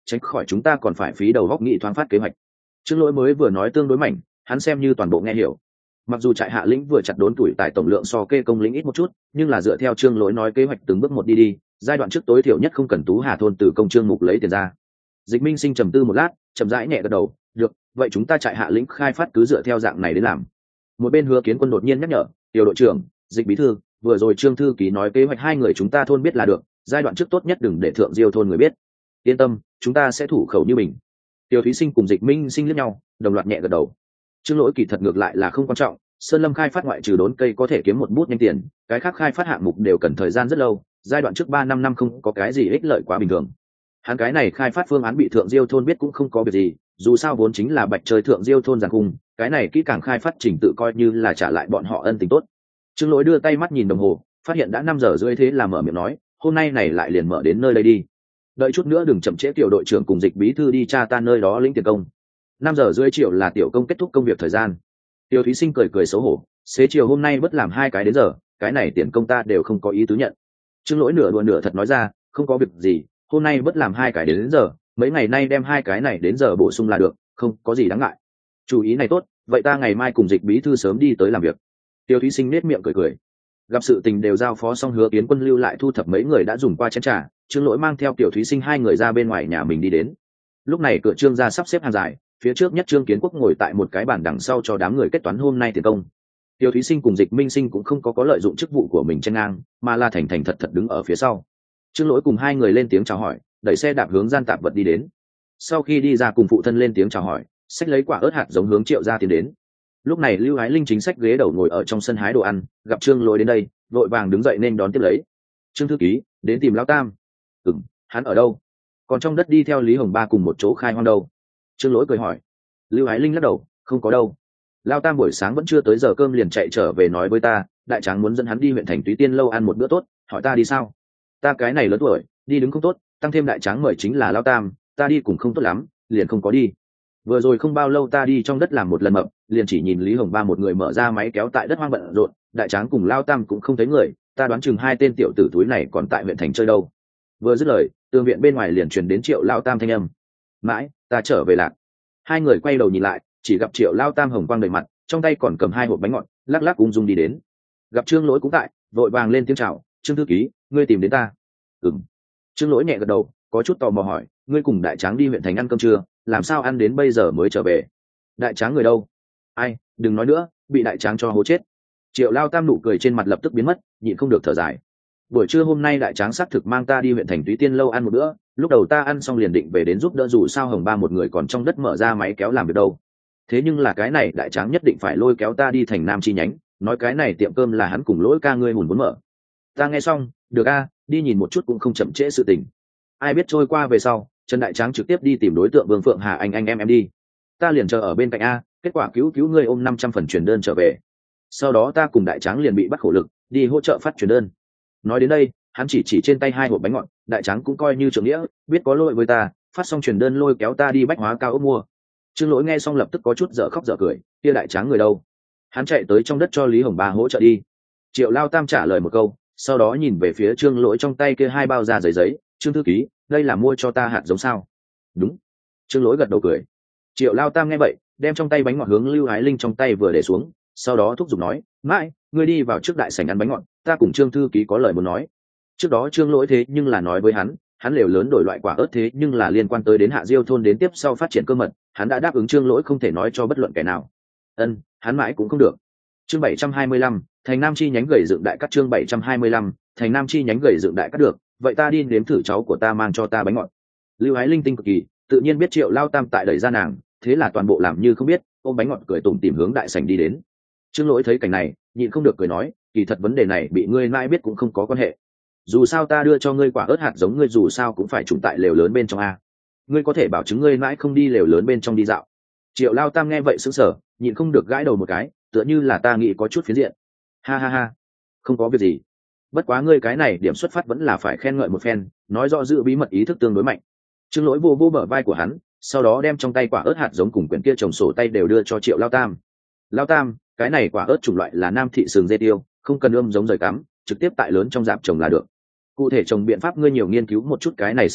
tránh khỏi chúng ta còn phải phí đầu góc nghị thoáng phát kế hoạch. Trương Lỗi mới vừa nói tương đối mạnh, hắn xem như toàn bộ nghe hiểu. Mặc dù trại hạ lĩnh vừa chặt đốn tuổi tại tổng lượng so kê công lĩnh ít một chút, nhưng là dựa theo Trương Lỗi nói kế hoạch từng bước một đi đi, giai đoạn trước tối thiểu nhất không cần Tú Hà thôn từ công trương mục lấy tiền ra. Dịch Minh Sinh trầm tư một lát, chậm rãi nhẹ gật đầu, được, vậy chúng ta trại hạ lĩnh khai phát cứ dựa theo dạng này đến làm. Một bên Hứa Kiến Quân đột nhiên nhắc nhở, tiểu đội trưởng, Dịch bí thư, vừa rồi Trương thư ký nói kế hoạch hai người chúng ta thôn biết là được, giai đoạn trước tốt nhất đừng để thượng diêu thôn người biết. Yên tâm, chúng ta sẽ thủ khẩu như mình. Tiêu Thúy Sinh cùng Dịch Minh Sinh liếc nhau, đồng loạt nhẹ gật đầu. Trương Lỗi kỳ thật ngược lại là không quan trọng, sơn lâm khai phát ngoại trừ đốn cây có thể kiếm một bút nhanh tiền, cái khác khai phát hạng mục đều cần thời gian rất lâu, giai đoạn trước ba năm năm không có cái gì ích lợi quá bình thường. Hắn cái này khai phát phương án bị thượng diêu thôn biết cũng không có việc gì, dù sao vốn chính là bạch chơi thượng diêu thôn giàn khung, cái này kỹ càng khai phát trình tự coi như là trả lại bọn họ ân tình tốt. Trương Lỗi đưa tay mắt nhìn đồng hồ, phát hiện đã năm giờ rưỡi, thế là mở miệng nói, hôm nay này lại liền mở đến nơi đây đi. Đợi chút nữa đừng chậm trễ tiểu đội trưởng cùng Dịch bí thư đi tra ta nơi đó lĩnh tiền công. Năm giờ rưỡi chiều là tiểu công kết thúc công việc thời gian. Tiêu Thúy Sinh cười cười xấu hổ, xế chiều hôm nay bất làm hai cái đến giờ, cái này tiền công ta đều không có ý tứ nhận. Trương Lỗi nửa đùa nửa thật nói ra, không có việc gì, hôm nay bất làm hai cái đến, đến giờ, mấy ngày nay đem hai cái này đến giờ bổ sung là được, không có gì đáng ngại. Chủ ý này tốt, vậy ta ngày mai cùng Dịch bí thư sớm đi tới làm việc. Tiêu Thúy Sinh nết miệng cười cười. Gặp sự tình đều giao phó xong, Hứa Kiến Quân lưu lại thu thập mấy người đã dùng qua chén trà, Trương Lỗi mang theo Tiểu Thúy Sinh hai người ra bên ngoài nhà mình đi đến. Lúc này cửa Trương gia sắp xếp hàng dài, phía trước nhất Trương Kiến Quốc ngồi tại một cái bàn đằng sau cho đám người kết toán hôm nay tiền công. Tiêu Thúy Sinh cùng Dịch Minh Sinh cũng không có có lợi dụng chức vụ của mình chen ngang, mà là thành thành thật thật đứng ở phía sau. Trương Lỗi cùng hai người lên tiếng chào hỏi, đẩy xe đạp hướng gian tạp vật đi đến. Sau khi đi ra cùng phụ thân lên tiếng chào hỏi, xách lấy quả ớt hạt giống hướng Triệu gia tiến đến. Lúc này Lưu Ái Linh chính sách ghế đầu ngồi ở trong sân hái đồ ăn, gặp Trương Lỗi đến đây, vội vàng đứng dậy nên đón tiếp lấy. Trương thư ký, đến tìm Lão Tam. Ừm, hắn ở đâu? Còn trong đất đi theo Lý Hồng Ba cùng một chỗ khai hoang đâu? Trương Lỗi cười hỏi. Lưu Ái Linh lắc đầu, không có đâu. Lão Tam buổi sáng vẫn chưa tới giờ cơm liền chạy trở về nói với ta, đại tráng muốn dẫn hắn đi huyện thành Túy Tiên lâu ăn một bữa tốt, hỏi ta đi sao? Ta cái này lớn tuổi, đi đứng không tốt, tăng thêm đại tráng mời chính là Lão Tam, ta đi cũng không tốt lắm, liền không có đi. Vừa rồi không bao lâu ta đi trong đất làm một lần mập, liền chỉ nhìn Lý Hồng Ba một người mở ra máy kéo tại đất hoang bận rộn, đại tráng cùng Lao Tam cũng không thấy người, ta đoán chừng hai tên tiểu tử túi này còn tại huyện thành chơi đâu. Vừa dứt lời, tường viện bên ngoài liền truyền đến Triệu Lao Tam thanh âm. Mãi, ta trở về lạc. Hai người quay đầu nhìn lại, chỉ gặp Triệu Lao Tam hồng quang đầy mặt, trong tay còn cầm hai hộp bánh ngọt, lắc lắc ung dung đi đến. Gặp Trương Lỗi cũng tại, vội vàng lên tiếng chào, Trương thư ký, ngươi tìm đến ta. Ừm. Trương Lỗi nhẹ gật đầu, có chút tò mò hỏi, ngươi cùng đại tráng đi huyện thành ăn cơm trưa, làm sao ăn đến bây giờ mới trở về? Đại tráng người đâu? Ai, đừng nói nữa, bị đại tráng cho hố chết. Triệu Lao Tam nụ cười trên mặt lập tức biến mất, nhịn không được thở dài. Buổi trưa hôm nay đại tráng xác thực mang ta đi huyện thành Túy Tiên lâu ăn một bữa, lúc đầu ta ăn xong liền định về đến giúp đỡ, dù sao Hồng Ba một người còn trong đất mở ra máy kéo làm việc đâu. Thế nhưng là cái này đại tráng nhất định phải lôi kéo ta đi thành Nam chi nhánh, nói cái này tiệm cơm là hắn cùng Lỗi ca ngươi hùn muốn mở. Ta nghe xong, được a, đi nhìn một chút cũng không chậm trễ sự tình. Ai biết trôi qua về sau, Trần đại tráng trực tiếp đi tìm đối tượng Vương Phượng Hà, anh anh em em đi. Ta liền chờ ở bên cạnh a, kết quả cứu cứu ngươi ôm năm trăm phần truyền đơn trở về. Sau đó ta cùng đại tráng liền bị bắt khổ lực, đi hỗ trợ phát truyền đơn. Nói đến đây, hắn chỉ chỉ trên tay hai hộp bánh ngọt, đại tráng cũng coi như trưởng nghĩa, biết có lỗi với ta, phát xong truyền đơn lôi kéo ta đi bách hóa cao ốc mua. Trương Lỗi nghe xong lập tức có chút dở khóc dở cười, kia đại tráng người đâu? Hắn chạy tới trong đất cho Lý Hồng Ba hỗ trợ đi. Triệu Lao Tam trả lời một câu, sau đó nhìn về phía Trương Lỗi trong tay kia hai bao da giấy giấy, Trương thư ký, đây là mua cho ta hạt giống sao? Đúng. Trương Lỗi gật đầu cười. Triệu Lao Tam nghe vậy, đem trong tay bánh ngọt hướng Lưu Ái Linh trong tay vừa để xuống, sau đó thúc giục nói, mãi, ngươi đi vào trước đại sảnh ăn bánh ngọt, ta cùng Trương thư ký có lời muốn nói. Trước đó Trương Lỗi thế nhưng là nói với hắn, hắn lều lớn đổi loại quả ớt thế nhưng là liên quan tới đến Hạ Diêu thôn đến tiếp sau phát triển cơ mật, hắn đã đáp ứng Trương Lỗi không thể nói cho bất luận kẻ nào. Ân, hắn mãi cũng không được. Chương bảy trăm hai mươi lăm, thành Nam chi nhánh gầy dựng đại cắt. Chương bảy trăm hai mươi lăm, thành Nam chi nhánh gầy dựng đại cắt được, vậy ta đi nếm thử cháu của ta mang cho ta bánh ngọt. Lưu Ái Linh tinh cực kỳ, tự nhiên biết Triệu Lao Tam tại đẩy ra nàng, thế là toàn bộ làm như không biết, ôm bánh ngọt cười tủm tỉm hướng đại sảnh đi đến. Trương Lỗi thấy cảnh này, nhịn không được cười nói, kỳ thật vấn đề này bị ngươi mãi biết cũng không có quan hệ. Dù sao ta đưa cho ngươi quả ớt hạt giống, ngươi dù sao cũng phải trùng tại lều lớn bên trong a. Ngươi có thể bảo chứng ngươi mãi không đi lều lớn bên trong đi dạo. Triệu Lao Tam nghe vậy sững sờ, nhịn không được gãi đầu một cái, tựa như là ta nghĩ có chút phiến diện. Ha ha ha, không có việc gì. Bất quá ngươi cái này điểm xuất phát vẫn là phải khen ngợi một phen, nói rõ giữ bí mật ý thức tương đối mạnh. Trương Lỗi vô vô bờ vai của hắn, sau đó đem trong tay quả ớt hạt giống cùng quyển kia trồng sổ tay đều đưa cho Triệu Lao Tam. Lao Tam, cái này quả ớt chủng loại là Nam thị sừng dê tiêu, không cần ươm giống rời cắm, trực tiếp tại lớn trong rạp trồng là được. Cụ thể trồng biện pháp ngươi nhiều nghiên cứu một chút cái này sách nhỏ,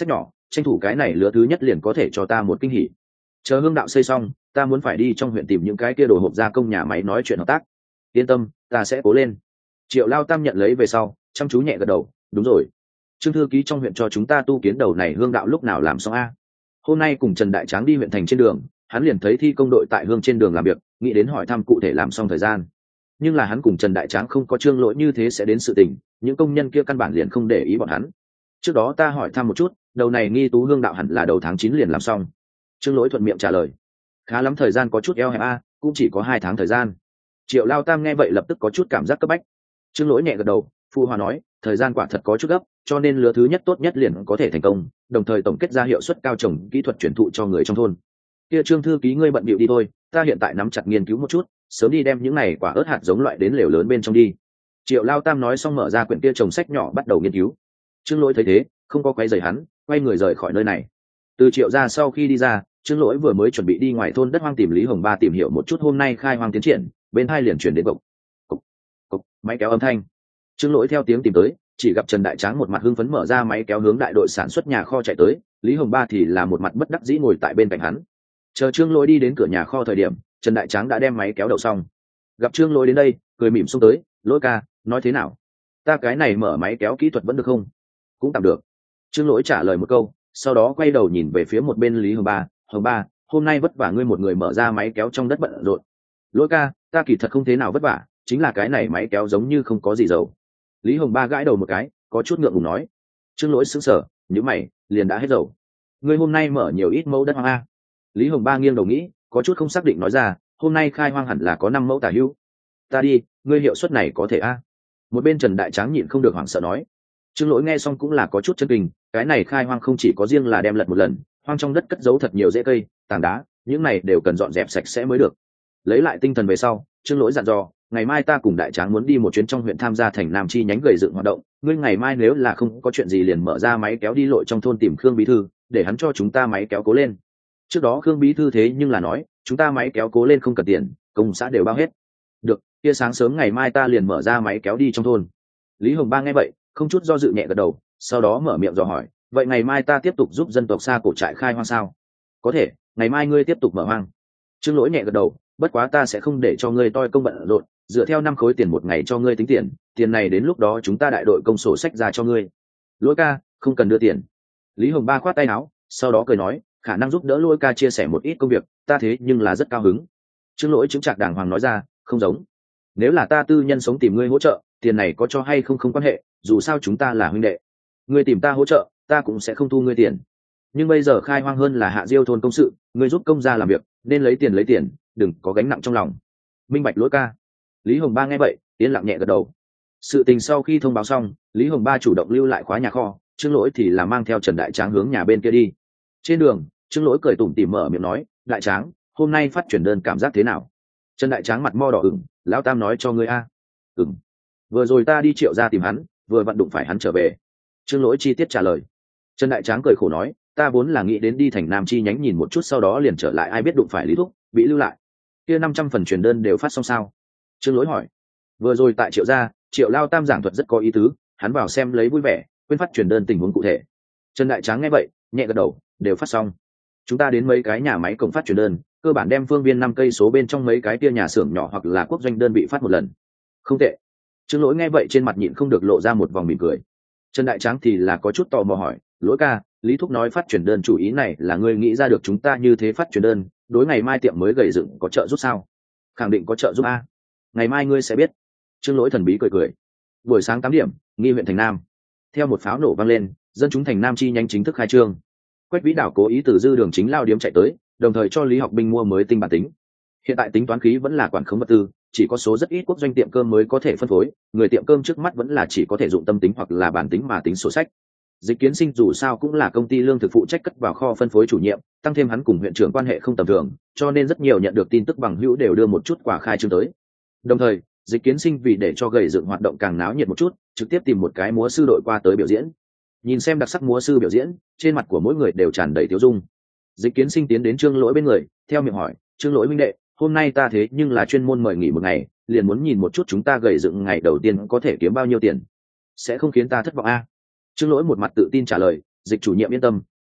tranh thủ cái này lứa thứ nhất liền có thể cho ta một kinh hỉ. Chờ hương đạo xây xong, ta muốn phải đi trong huyện tìm những cái kia đồ hộp gia công nhà máy nói chuyện hợp tác. Yên tâm, ta sẽ cố lên. Triệu Lao Tam nhận lấy về sau, chăm chú nhẹ gật đầu, đúng rồi. Trương thư ký trong huyện cho chúng ta tu kiến đầu này hương đạo lúc nào làm xong a? Hôm nay cùng Trần Đại Tráng đi huyện thành trên đường, hắn liền thấy thi công đội tại hương trên đường làm việc, nghĩ đến hỏi thăm cụ thể làm xong thời gian. Nhưng là hắn cùng Trần Đại Tráng không có Trương Lỗi như thế sẽ đến sự tình, những công nhân kia căn bản liền không để ý bọn hắn. Trước đó ta hỏi thăm một chút, đầu này nghi tú hương đạo hẳn là đầu tháng chín liền làm xong. Trương Lỗi thuận miệng trả lời. Khá lắm, thời gian có chút eo hẹp a, cũng chỉ có hai tháng thời gian. Triệu Lao Tam nghe vậy lập tức có chút cảm giác cấp bách. Trương Lỗi nhẹ gật đầu, phụ hòa nói, thời gian quả thật có chút gấp, cho nên lứa thứ nhất tốt nhất liền có thể thành công, đồng thời tổng kết ra hiệu suất cao trồng kỹ thuật truyền thụ cho người trong thôn. Kia Trương thư ký ngươi bận bịu đi thôi, ta hiện tại nắm chặt nghiên cứu một chút, sớm đi đem những này quả ớt hạt giống loại đến lều lớn bên trong đi. Triệu Lao Tam nói xong mở ra quyển kia trồng sách nhỏ bắt đầu nghiên cứu. Trương Lỗi thấy thế, không có quay rời hắn, quay người rời khỏi nơi này. Từ Triệu ra sau khi đi ra, Trương Lỗi vừa mới chuẩn bị đi ngoài thôn đất hoang tìm Lý Hồng Ba tìm hiểu một chút hôm nay khai hoang tiến triển, bên hai liền chuyển đến cộc cộc cộc máy kéo âm thanh. Trương Lỗi theo tiếng tìm tới, chỉ gặp Trần Đại Tráng một mặt hưng phấn mở ra máy kéo hướng đại đội sản xuất nhà kho chạy tới, Lý Hồng Ba thì là một mặt bất đắc dĩ ngồi tại bên cạnh hắn. Chờ Trương Lỗi đi đến cửa nhà kho thời điểm, Trần Đại Tráng đã đem máy kéo đậu xong. Gặp Trương Lỗi đến đây, cười mỉm xông tới, Lỗi ca, nói thế nào? Ta cái này mở máy kéo kỹ thuật vẫn được không? Cũng tạm được. Trương Lỗi trả lời một câu, sau đó quay đầu nhìn về phía một bên Lý Hồng Ba, Hồng Ba, hôm nay vất vả ngươi một người mở ra máy kéo trong đất bận rộn. Lỗi ca, ta kỳ thật không thế nào vất vả, chính là cái này máy kéo giống như không có gì dầu. Lý Hồng Ba gãi đầu một cái, có chút ngượng ngùng nói. Trương Lỗi sững sờ, nhíu mày, liền đã hết dầu. Ngươi hôm nay mở nhiều ít mẫu đất hoang a? Lý Hồng Ba nghiêng đầu nghĩ, có chút không xác định nói ra, hôm nay khai hoang hẳn là có năm mẫu tả hữu. Ta đi, ngươi hiệu suất này có thể a? Một bên Trần Đại Tráng nhịn không được hoảng sợ nói. Trương Lỗi nghe xong cũng là có chút chân kinh, cái này khai hoang không chỉ có riêng là đem lật một lần, hoang trong đất cất giấu thật nhiều rễ cây, tảng đá, những này đều cần dọn dẹp sạch sẽ mới được. Lấy lại tinh thần về sau, Trương Lỗi dặn dò, ngày mai ta cùng Đại Tráng muốn đi một chuyến trong huyện tham gia thành Nam chi nhánh gầy dựng hoạt động, ngươi ngày mai nếu là không có chuyện gì liền mở ra máy kéo đi lội trong thôn tìm Khương bí thư, để hắn cho chúng ta máy kéo cố lên. Trước đó Khương bí thư thế nhưng là nói, chúng ta máy kéo cố lên không cần tiền, công xã đều bao hết. Được, kia sáng sớm ngày mai ta liền mở ra máy kéo đi trong thôn. Lý Hồng Ba nghe vậy, không chút do dự nhẹ gật đầu, sau đó mở miệng dò hỏi, vậy ngày mai ta tiếp tục giúp dân tộc xa cổ trại khai hoang sao? Có thể, ngày mai ngươi tiếp tục mở hoang. Trương Lỗi nhẹ gật đầu, bất quá ta sẽ không để cho ngươi toi công bận rộn, dựa theo năm khối tiền một ngày cho ngươi tính tiền, tiền này đến lúc đó chúng ta đại đội công sổ sách ra cho ngươi. Lỗi ca, không cần đưa tiền. Lý Hồng Ba khoát tay áo, sau đó cười nói, khả năng giúp đỡ Lỗi ca chia sẻ một ít công việc, ta thế nhưng là rất cao hứng. Trương Lỗi chứng trạc đàng hoàng nói ra, không giống. Nếu là ta tư nhân sống tìm ngươi hỗ trợ, tiền này có cho hay không không quan hệ, dù sao chúng ta là huynh đệ. Ngươi tìm ta hỗ trợ, ta cũng sẽ không thu ngươi tiền. Nhưng bây giờ khai hoang hơn là hạ diêu thôn công sự, ngươi giúp công gia làm việc, nên lấy tiền lấy tiền, đừng có gánh nặng trong lòng. Minh bạch Lỗi ca. Lý Hồng Ba nghe vậy, yên lặng nhẹ gật đầu. Sự tình sau khi thông báo xong, Lý Hồng Ba chủ động lưu lại khóa nhà kho, Trương Lỗi thì là mang theo Trần Đại Tráng hướng nhà bên kia đi. Trên đường, Trương Lỗi cười tủm tỉm mở miệng nói, Đại Tráng, hôm nay phát chuyển đơn cảm giác thế nào? Trần Đại Tráng mặt mo đỏ ửng, lão Tam nói cho ngươi a. Ừm. Vừa rồi ta đi Triệu ra tìm hắn, vừa vặn đụng phải hắn trở về. Trương Lỗi chi tiết trả lời. Trần Đại Tráng cười khổ nói, ta vốn là nghĩ đến đi thành Nam chi nhánh nhìn một chút, sau đó liền trở lại, ai biết đụng phải Lý Thúc, bị lưu lại. Kia năm trăm phần truyền đơn đều phát xong sao? Trương Lỗi hỏi. Vừa rồi tại Triệu gia, Triệu Lao Tam giảng thuật rất có ý tứ, hắn vào xem lấy vui vẻ, quên phát truyền đơn tình huống cụ thể. Trần Đại Tráng nghe vậy, nhẹ gật đầu, đều phát xong. Chúng ta đến mấy cái nhà máy cộng phát truyền đơn, cơ bản đem phương viên năm cây số bên trong mấy cái kia nhà xưởng nhỏ hoặc là quốc doanh đơn vị phát một lần. Không tệ. Trương Lỗi nghe vậy trên mặt nhịn không được lộ ra một vòng mỉm cười. Trần Đại Tráng thì là có chút tò mò hỏi, Lỗi ca, Lý Thúc nói phát truyền đơn chủ ý này là ngươi nghĩ ra được chúng ta như thế phát truyền đơn, đối ngày mai tiệm mới gầy dựng có trợ giúp sao? Khẳng định có trợ giúp a. Ngày mai ngươi sẽ biết. Trương Lỗi thần bí cười cười. Buổi sáng tám điểm, nghi huyện thành Nam. Theo một pháo nổ vang lên, dân chúng thành Nam chi nhanh chính thức khai trương. Quách Vĩ Đảo cố ý từ dư đường chính lao điếm chạy tới, đồng thời cho Lý Học Binh mua mới tinh bản tính. Hiện tại tính toán khí vẫn là quản khống vật tư, chỉ có số rất ít quốc doanh tiệm cơm mới có thể phân phối, người tiệm cơm trước mắt vẫn là chỉ có thể dụng tâm tính hoặc là bản tính mà tính sổ sách. Dịch Kiến Sinh dù sao cũng là công ty lương thực phụ trách cất vào kho phân phối chủ nhiệm, tăng thêm hắn cùng huyện trưởng quan hệ không tầm thường, cho nên rất nhiều nhận được tin tức bằng hữu đều đưa một chút quả khai trương tới. Đồng thời, Dịch Kiến Sinh vì để cho gầy dựng hoạt động càng náo nhiệt một chút, trực tiếp tìm một cái múa sư đội qua tới biểu diễn. Nhìn xem đặc sắc múa sư biểu diễn, trên mặt của mỗi người đều tràn đầy tiêu dung. Dịch Kiến Sinh tiến đến Trương Lỗi bên người, theo miệng hỏi, Trương Lỗi huynh đệ, hôm nay ta thế nhưng là chuyên môn mời nghỉ một ngày, liền muốn nhìn một chút chúng ta gầy dựng ngày đầu tiên có thể kiếm bao nhiêu tiền, sẽ không khiến ta thất vọng a? Trương Lỗi một mặt tự tin trả lời, Dịch chủ nhiệm yên tâm,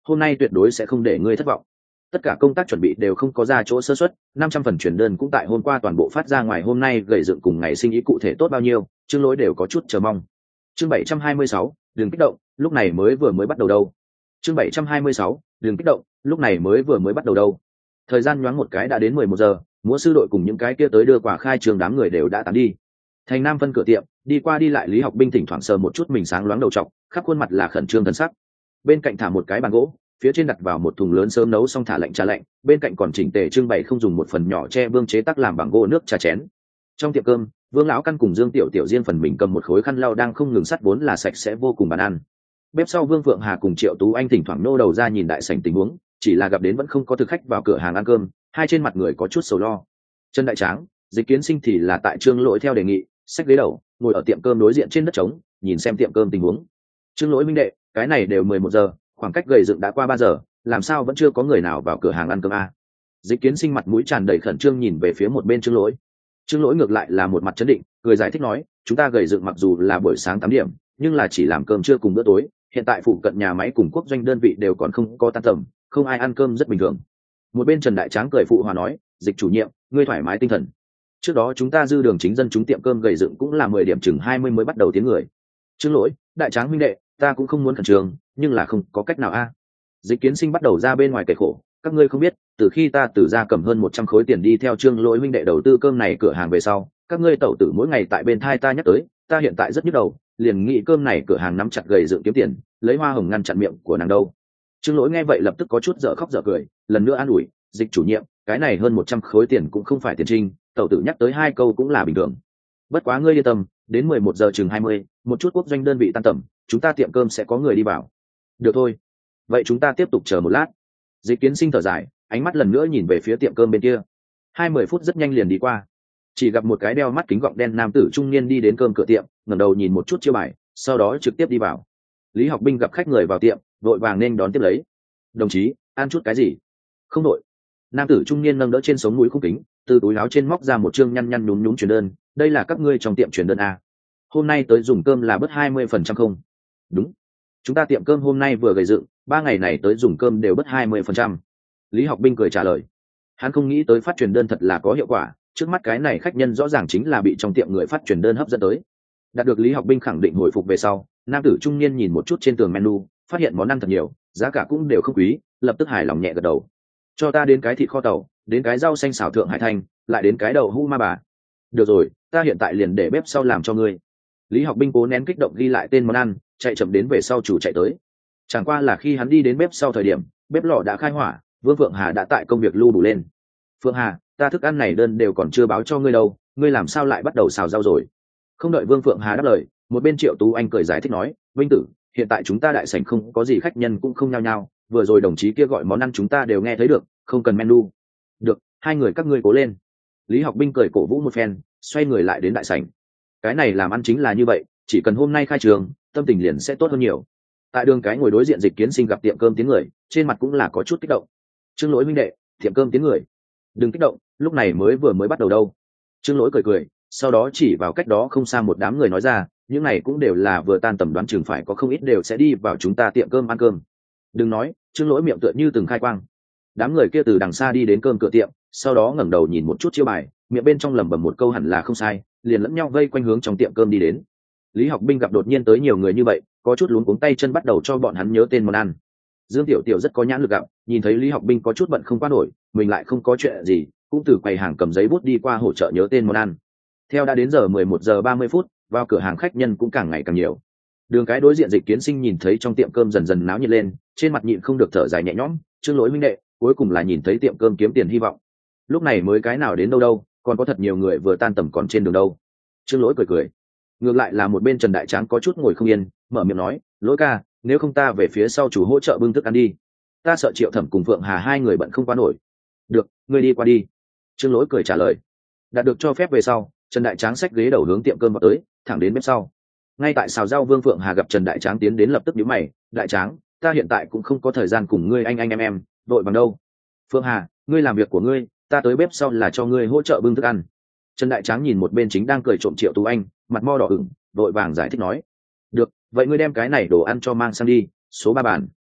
hôm nay tuyệt đối sẽ không để ngươi thất vọng. Tất cả công tác chuẩn bị đều không có ra chỗ sơ suất, năm trăm phần chuyển đơn cũng tại hôm qua toàn bộ phát ra ngoài, hôm nay gầy dựng cùng ngày sinh ý cụ thể tốt bao nhiêu, Trương Lỗi đều có chút chờ mong. Chương bảy trăm hai mươi sáu, đừng kích động, lúc này mới vừa mới bắt đầu đâu. Chương bảy trăm hai mươi sáu, đừng kích động, lúc này mới vừa mới bắt đầu đâu. Thời gian nhoáng một cái đã đến mười một giờ, múa sư đội cùng những cái kia tới đưa quà khai trường đám người đều đã tán đi. Thành Nam phân cửa tiệm, đi qua đi lại Lý Học Binh thỉnh thoảng sờ một chút mình sáng loáng đầu trọc, khắp khuôn mặt là khẩn trương thần sắc. Bên cạnh thả một cái bàn gỗ, phía trên đặt vào một thùng lớn sớm nấu xong thả lạnh trà lạnh, bên cạnh còn chỉnh tề trưng bày không dùng một phần nhỏ tre vương chế tác làm bằng gỗ nước trà chén. Trong tiệm cơm, Vương lão căn cùng Dương Tiểu Tiểu riêng phần mình cầm một khối khăn lau đang không ngừng sắt vốn là sạch sẽ vô cùng bàn ăn. Bếp sau Vương Phượng Hà cùng Triệu Tú Anh thỉnh thoảng nô đầu ra nhìn đại sảnh tình huống, chỉ là gặp đến vẫn không có thực khách vào cửa hàng ăn cơm, hai trên mặt người có chút sầu lo. Trần Đại Tráng, Dịch Kiến Sinh thì là tại Trương Lỗi theo đề nghị, xách ghế đầu, ngồi ở tiệm cơm đối diện trên đất trống, nhìn xem tiệm cơm tình huống. Trương Lỗi minh đệ, cái này đều mười một giờ, khoảng cách gầy dựng đã qua ba giờ, làm sao vẫn chưa có người nào vào cửa hàng ăn cơm a? Dịch Kiến Sinh mặt mũi tràn đầy khẩn trương nhìn về phía một bên Trương Lỗi. Trương Lỗi ngược lại là một mặt chấn định, cười giải thích nói, chúng ta gầy dựng mặc dù là buổi sáng tám điểm, nhưng là chỉ làm cơm trưa cùng bữa tối, hiện tại phụ cận nhà máy cùng quốc doanh đơn vị đều còn không có tan tầm, không ai ăn cơm rất bình thường. Một bên Trần Đại Tráng cười phụ hòa nói, Dịch chủ nhiệm, ngươi thoải mái tinh thần. Trước đó chúng ta dư đường chính dân chúng tiệm cơm gầy dựng cũng là mười điểm chừng hai mươi mới bắt đầu tiếng người. Trương Lỗi, Đại Tráng huynh đệ, ta cũng không muốn khẩn trương, nhưng là không có cách nào a. Dịch Kiến Sinh bắt đầu ra bên ngoài kể khổ, các ngươi không biết, từ khi ta từ ra cầm hơn một trăm khối tiền đi theo Trương Lỗi huynh đệ đầu tư cơm này cửa hàng về sau, các ngươi tẩu tử mỗi ngày tại bên thai ta nhắc tới, ta hiện tại rất nhức đầu, liền nghĩ cơm này cửa hàng nắm chặt gầy dựng kiếm tiền, lấy hoa hồng ngăn chặn miệng của nàng đâu. Trương Lỗi nghe vậy lập tức có chút dở khóc dở cười, lần nữa an ủi, Dịch chủ nhiệm, cái này hơn một trăm khối tiền cũng không phải tiền trinh, tẩu tử nhắc tới hai câu cũng là bình thường. Bất quá ngươi yên tâm, đến mười một giờ chừng hai mươi, một chút quốc doanh đơn vị tan tầm, chúng ta tiệm cơm sẽ có người đi vào. Được thôi, vậy chúng ta tiếp tục chờ một lát. Dịch Kiến Sinh thở dài, ánh mắt lần nữa nhìn về phía tiệm cơm bên kia. Hai mươi phút rất nhanh liền đi qua, chỉ gặp một cái đeo mắt kính gọng đen nam tử trung niên đi đến cơm cửa tiệm, ngẩng đầu nhìn một chút chiêu bài, sau đó trực tiếp đi vào. Lý Học Binh gặp khách người vào tiệm, vội vàng nên đón tiếp lấy. Đồng chí, ăn chút cái gì? Không đội. Nam tử trung niên nâng đỡ trên sống mũi khung kính, từ túi áo trên móc ra một chương nhăn nhăn nhúm nhúm truyền đơn, đây là các ngươi trong tiệm truyền đơn a. Hôm nay tới dùng cơm là bớt hai mươi phần trăm không? Đúng. Chúng ta tiệm cơm hôm nay vừa gầy dựng, ba ngày này tới dùng cơm đều bớt hai mươi phần trăm. Lý Học Binh cười trả lời. Hắn không nghĩ tới phát truyền đơn thật là có hiệu quả, trước mắt cái này khách nhân rõ ràng chính là bị trong tiệm người phát truyền đơn hấp dẫn tới. Đạt được Lý Học Binh khẳng định hồi phục về sau, nam tử trung niên nhìn một chút trên tường menu, phát hiện món ăn thật nhiều, giá cả cũng đều không quý, lập tức hài lòng nhẹ gật đầu. Cho ta đến cái thịt kho tàu, đến cái rau xanh xào thượng hải thanh, lại đến cái đậu hũ ma bà. Được rồi, ta hiện tại liền để bếp sau làm cho ngươi. Lý Học Binh cố nén kích động ghi lại tên món ăn, chạy chậm đến về sau chủ chạy tới. Chẳng qua là khi hắn đi đến bếp sau thời điểm, bếp lò đã khai hỏa, Vương Phượng Hà đã tại công việc lưu đủ lên. Phượng Hà, ta thức ăn này đơn đều còn chưa báo cho ngươi đâu, ngươi làm sao lại bắt đầu xào rau rồi? Không đợi Vương Phượng Hà đáp lời, một bên Triệu Tú Anh cười giải thích nói, Vinh tử, hiện tại chúng ta đại sảnh không có gì khách nhân cũng không nhao nhao, vừa rồi đồng chí kia gọi món ăn chúng ta đều nghe thấy được, không cần menu. Được, hai người các ngươi cố lên. Lý Học Binh cười cổ vũ một phen, xoay người lại đến đại sảnh. Cái này làm ăn chính là như vậy, chỉ cần hôm nay khai trường, tâm tình liền sẽ tốt hơn nhiều. Tại đường cái ngồi đối diện Dịch Kiến Sinh gặp tiệm cơm tiếng người, trên mặt cũng là có chút kích động. Trương Lỗi huynh đệ, tiệm cơm tiếng người. Đừng kích động, lúc này mới vừa mới bắt đầu đâu. Trương Lỗi cười cười, sau đó chỉ vào cách đó không xa một đám người nói ra, những này cũng đều là vừa tan tầm, đoán chừng phải có không ít đều sẽ đi vào chúng ta tiệm cơm ăn cơm. Đừng nói, Trương Lỗi miệng tựa như từng khai quang. Đám người kia từ đằng xa đi đến cơm cửa tiệm, sau đó ngẩng đầu nhìn một chút chiêu bài, miệng bên trong lẩm bẩm một câu hẳn là không sai, liền lẫn nhau vây quanh hướng trong tiệm cơm đi đến. Lý Học Binh gặp đột nhiên tới nhiều người như vậy, có chút luống cuống tay chân bắt đầu cho bọn hắn nhớ tên món ăn. Dương Tiểu Tiểu rất có nhãn lực gặp, nhìn thấy Lý Học Binh có chút bận không qua nổi, mình lại không có chuyện gì, cũng từ quầy hàng cầm giấy bút đi qua hỗ trợ nhớ tên món ăn. Theo đã đến giờ mười một giờ ba mươi phút, vào cửa hàng khách nhân cũng càng ngày càng nhiều. Đường cái đối diện Dịch Kiến Sinh nhìn thấy trong tiệm cơm dần dần náo nhiệt lên, trên mặt nhịn không được thở dài nhẹ nhõm, Trương Lỗi huynh đệ, cuối cùng là nhìn thấy tiệm cơm kiếm tiền hy vọng. Lúc này mới cái nào đến đâu đâu, còn có thật nhiều người vừa tan tầm còn trên đường đâu. Trương Lỗi cười cười. Ngược lại là một bên Trần Đại Tráng có chút ngồi không yên, mở miệng nói, Lỗi ca, nếu không ta về phía sau chủ hỗ trợ bưng thức ăn đi, ta sợ Triệu Thẩm cùng Phượng Hà hai người bận không qua nổi. Được, ngươi đi qua đi. Trương Lỗi cười trả lời. Đạt được cho phép về sau, Trần Đại Tráng xách ghế đầu hướng tiệm cơm vào tới, thẳng đến bếp sau. Ngay tại xào rau, Vương Phượng Hà gặp Trần Đại Tráng tiến đến lập tức nhíu mày, Đại Tráng, ta hiện tại cũng không có thời gian cùng ngươi anh anh em em đội bằng đâu. Phượng Hà, ngươi làm việc của ngươi, ta tới bếp sau là cho ngươi hỗ trợ bưng thức ăn. Trần Đại Tráng nhìn một bên chính đang cười trộm Triệu Tú Anh, mặt mo đỏ ửng, vội vàng giải thích nói, được, vậy ngươi đem cái này đồ ăn cho mang sang đi, số ba bàn.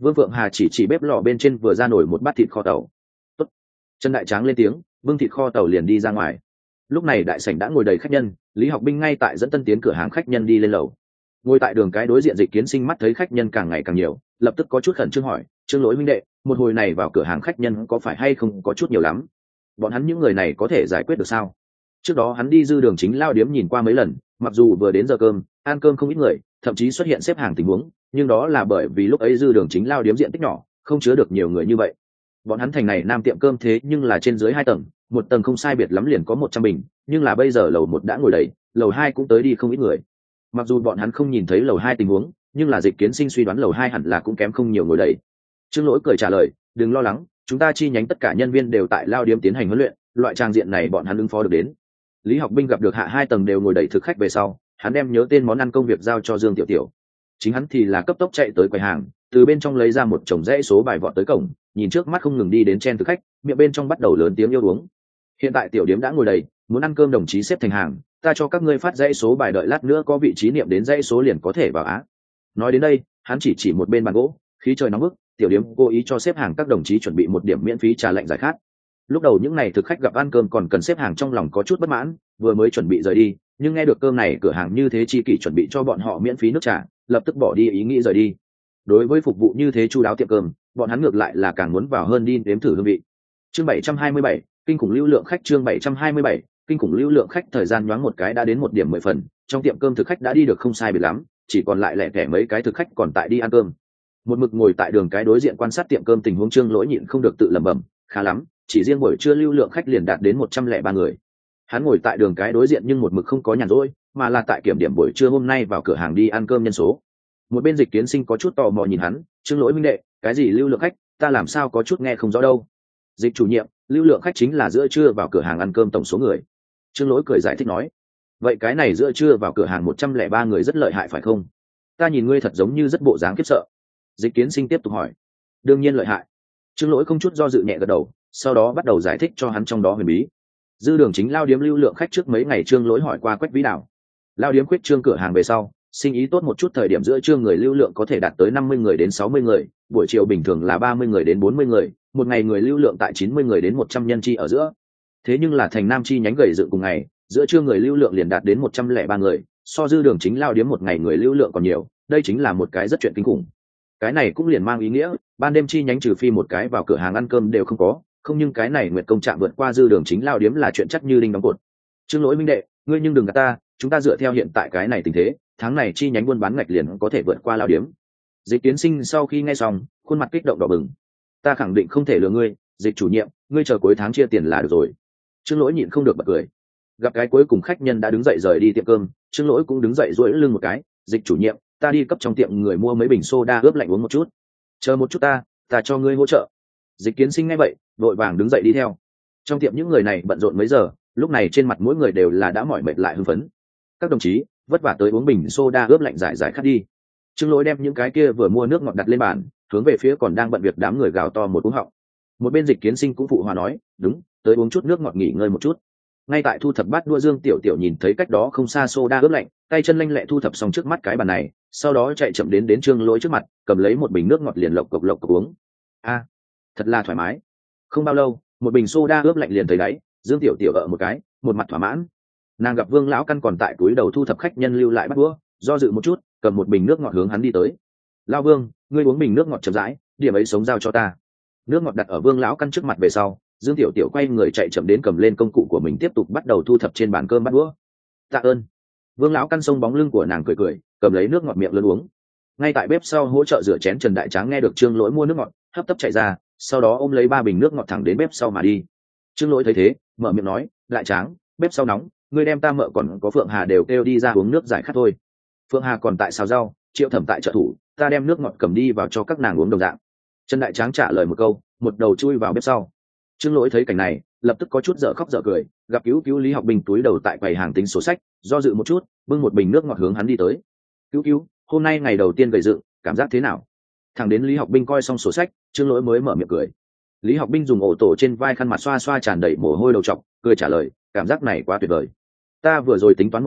Vương Phượng Hà chỉ chỉ bếp lò bên trên vừa ra nổi một bát thịt kho tàu. Tốt. Trần Đại Tráng lên tiếng, bưng thịt kho tàu liền đi ra ngoài. Lúc này đại sảnh đã ngồi đầy khách nhân, Lý Học Binh ngay tại dẫn Tân Tiến cửa hàng khách nhân đi lên lầu. Ngồi tại đường cái đối diện Dịch Kiến Sinh mắt thấy khách nhân càng ngày càng nhiều, lập tức có chút khẩn trương hỏi, Trương Lỗi huynh đệ, một hồi này vào cửa hàng khách nhân có phải hay không có chút nhiều lắm? Bọn hắn những người này có thể giải quyết được sao? Trước đó hắn đi dư đường chính lao điếm nhìn qua mấy lần, mặc dù vừa đến giờ cơm, ăn cơm không ít người, thậm chí xuất hiện xếp hàng tình huống, nhưng đó là bởi vì lúc ấy dư đường chính lao điếm diện tích nhỏ, không chứa được nhiều người như vậy. Bọn hắn thành này nam tiệm cơm thế nhưng là trên dưới hai tầng, một tầng không sai biệt lắm liền có một trăm bình, nhưng là bây giờ lầu một đã ngồi đầy, lầu hai cũng tới đi không ít người. Mặc dù bọn hắn không nhìn thấy lầu hai tình huống, nhưng là Dịch Kiến Sinh suy đoán lầu hai hẳn là cũng kém không nhiều ngồi đầy. Trương Lỗi cười trả lời, đừng lo lắng, chúng ta chi nhánh tất cả nhân viên đều tại lao điếm tiến hành huấn luyện, loại trang diện này bọn hắn ứng phó được đến. Lý Học Binh gặp được hạ hai tầng đều ngồi đầy thực khách về sau, hắn đem nhớ tên món ăn công việc giao cho Dương Tiểu Tiểu. Chính hắn thì là cấp tốc chạy tới quầy hàng, từ bên trong lấy ra một chồng dãy số bài vọt tới cổng, nhìn trước mắt không ngừng đi đến chen thực khách, miệng bên trong bắt đầu lớn tiếng yêu uống. Hiện tại tiểu điếm đã ngồi đầy, muốn ăn cơm đồng chí xếp thành hàng, ta cho các ngươi phát dãy số bài, đợi lát nữa có vị trí niệm đến dãy số liền có thể vào á. Nói đến đây, hắn chỉ chỉ một bên bàn gỗ, khí trời nóng bức, tiểu điếm cố ý cho xếp hàng các đồng chí chuẩn bị một điểm miễn phí trà lạnh giải khát. Lúc đầu những ngày thực khách gặp ăn cơm còn cần xếp hàng trong lòng có chút bất mãn, vừa mới chuẩn bị rời đi, nhưng nghe được cơm này cửa hàng như thế chi kỷ chuẩn bị cho bọn họ miễn phí nước trà, lập tức bỏ đi ý nghĩ rời đi. Đối với phục vụ như thế chu đáo tiệm cơm, bọn hắn ngược lại là càng muốn vào hơn đi nếm thử hương vị. Chương bảy trăm hai mươi bảy, kinh khủng lưu lượng khách. Chương bảy trăm hai mươi bảy, kinh khủng lưu lượng khách. Thời gian nhoáng một cái đã đến một điểm mười phần, trong tiệm cơm thực khách đã đi được không sai biệt lắm, chỉ còn lại lẻ tẻ mấy cái thực khách còn tại đi ăn cơm. Một mực ngồi tại đường cái đối diện quan sát tiệm cơm tình huống Trương Lỗi nhịn không được tự lẩm bẩm, khá lắm, chỉ riêng buổi trưa lưu lượng khách liền đạt đến một trăm lẻ ba người. Hắn ngồi tại đường cái đối diện nhưng một mực không có nhàn rỗi, mà là tại kiểm điểm buổi trưa hôm nay vào cửa hàng đi ăn cơm nhân số. Một bên Dịch Kiến Sinh có chút tò mò nhìn hắn, Trương Lỗi minh đệ, cái gì lưu lượng khách, ta làm sao có chút nghe không rõ đâu. Dịch chủ nhiệm, lưu lượng khách chính là giữa trưa vào cửa hàng ăn cơm tổng số người. Trương Lỗi cười giải thích nói, vậy cái này giữa trưa vào cửa hàng một trăm lẻ ba người rất lợi hại phải không? Ta nhìn ngươi thật giống như rất bộ dáng khiếp sợ. Dịch Kiến Sinh tiếp tục hỏi, đương nhiên lợi hại. Trương Lỗi không chút do dự nhẹ gật đầu, sau đó bắt đầu giải thích cho hắn trong đó huyền bí. Dư đường chính lao điếm lưu lượng khách trước mấy ngày Trương Lỗi hỏi qua Quách Vĩ Đào, lao điếm quyết trương cửa hàng về sau, sinh ý tốt một chút thời điểm giữa trưa người lưu lượng có thể đạt tới năm mươi người đến sáu mươi người, buổi chiều bình thường là ba mươi người đến bốn mươi người, một ngày người lưu lượng tại chín mươi người đến một trăm nhân chi ở giữa. Thế nhưng là thành Nam chi nhánh gầy dựng cùng ngày, giữa trưa người lưu lượng liền đạt đến một trăm lẻ ba người, so dư đường chính lao điếm một ngày người lưu lượng còn nhiều, đây chính là một cái rất chuyện kinh khủng. Cái này cũng liền mang ý nghĩa, ban đêm chi nhánh trừ phi một cái vào cửa hàng ăn cơm đều không có, không nhưng cái này nguyệt công trạm vượt qua dư đường chính lao điếm là chuyện chắc như đinh đóng cột. Trương Lỗi minh đệ, ngươi nhưng đừng gạt ta, chúng ta dựa theo hiện tại cái này tình thế, tháng này chi nhánh buôn bán ngạch liền có thể vượt qua lao điếm. Dịch Kiến Sinh sau khi nghe xong, khuôn mặt kích động đỏ bừng. Ta khẳng định không thể lừa ngươi, Dịch chủ nhiệm, ngươi chờ cuối tháng chia tiền là được rồi. Trương Lỗi nhịn không được bật cười. Gặp cái cuối cùng khách nhân đã đứng dậy rời đi tiệm cơm, Trương Lỗi cũng đứng dậy duỗi lưng một cái, Dịch chủ nhiệm, ta đi cấp trong tiệm người mua mấy bình soda ướp lạnh uống một chút. Chờ một chút ta, ta cho ngươi hỗ trợ. Dịch Kiến Sinh nghe vậy, vội vàng đứng dậy đi theo. Trong tiệm những người này bận rộn mấy giờ, lúc này trên mặt mỗi người đều là đã mỏi mệt lại hưng phấn. Các đồng chí, vất vả tới uống bình soda ướp lạnh giải giải khát đi. Trương Lỗi đem những cái kia vừa mua nước ngọt đặt lên bàn, hướng về phía còn đang bận việc đám người gào to một cú họng. Một bên Dịch Kiến Sinh cũng phụ hòa nói, đúng, tới uống chút nước ngọt nghỉ ngơi một chút. Ngay tại thu thập bát đua Dương Tiểu Tiểu nhìn thấy cách đó không xa soda ướp lạnh, tay chân lanh lẹ thu thập xong trước mắt cái bàn này, sau đó chạy chậm đến đến Trương Lỗi trước mặt, cầm lấy một bình nước ngọt liền lộc cộc lộc cộc uống. A, thật là thoải mái. Không bao lâu, một bình soda ướp lạnh liền thấy đáy, Dương Tiểu Tiểu ở một cái, một mặt thỏa mãn. Nàng gặp Vương lão căn còn tại túi đầu thu thập khách nhân lưu lại bắt đũa, do dự một chút, cầm một bình nước ngọt hướng hắn đi tới. Lão Vương, ngươi uống bình nước ngọt chậm rãi, điểm ấy sống giao cho ta. Nước ngọt đặt ở Vương lão căn trước mặt về sau, Dương Tiểu Tiểu quay người chạy chậm đến cầm lên công cụ của mình tiếp tục bắt đầu thu thập trên bàn cơm bắt đũa. Tạ ơn. Vương lão căn xông bóng lưng của nàng cười cười, cầm lấy nước ngọt miệng lớn uống. Ngay tại bếp sau hỗ trợ rửa chén Trần Đại Tráng nghe được Trương Lỗi mua nước ngọt, hấp tấp chạy ra, sau đó ôm lấy ba bình nước ngọt thẳng đến bếp sau mà đi. Trương Lỗi thấy thế, mở miệng nói, Đại Tráng, bếp sau nóng, ngươi đem ta mợ còn có Phượng Hà đều kêu đi ra uống nước giải khát thôi. Phượng Hà còn tại xào rau, Triệu Thẩm tại trợ thủ, ta đem nước ngọt cầm đi vào cho các nàng uống đồng dạng. Trần Đại Tráng trả lời một câu, một đầu chui vào bếp sau. Trương Lỗi thấy cảnh này, lập tức có chút dở khóc dở cười, gặp cứu cứu Lý Học Bình túi đầu tại quầy hàng tính sổ sách, do dự một chút, bưng một bình nước ngọt hướng hắn đi tới. Cứu cứu, hôm nay ngày đầu tiên gầy dựng, cảm giác thế nào? Thằng đến Lý Học Bình coi xong sổ sách, Trương Lỗi mới mở miệng cười. Lý Học Bình dùng ổ tổ trên vai khăn mặt xoa xoa tràn đầy mồ hôi đầu trọc, cười trả lời, cảm giác này quá tuyệt vời. Ta vừa rồi tính toán một cái,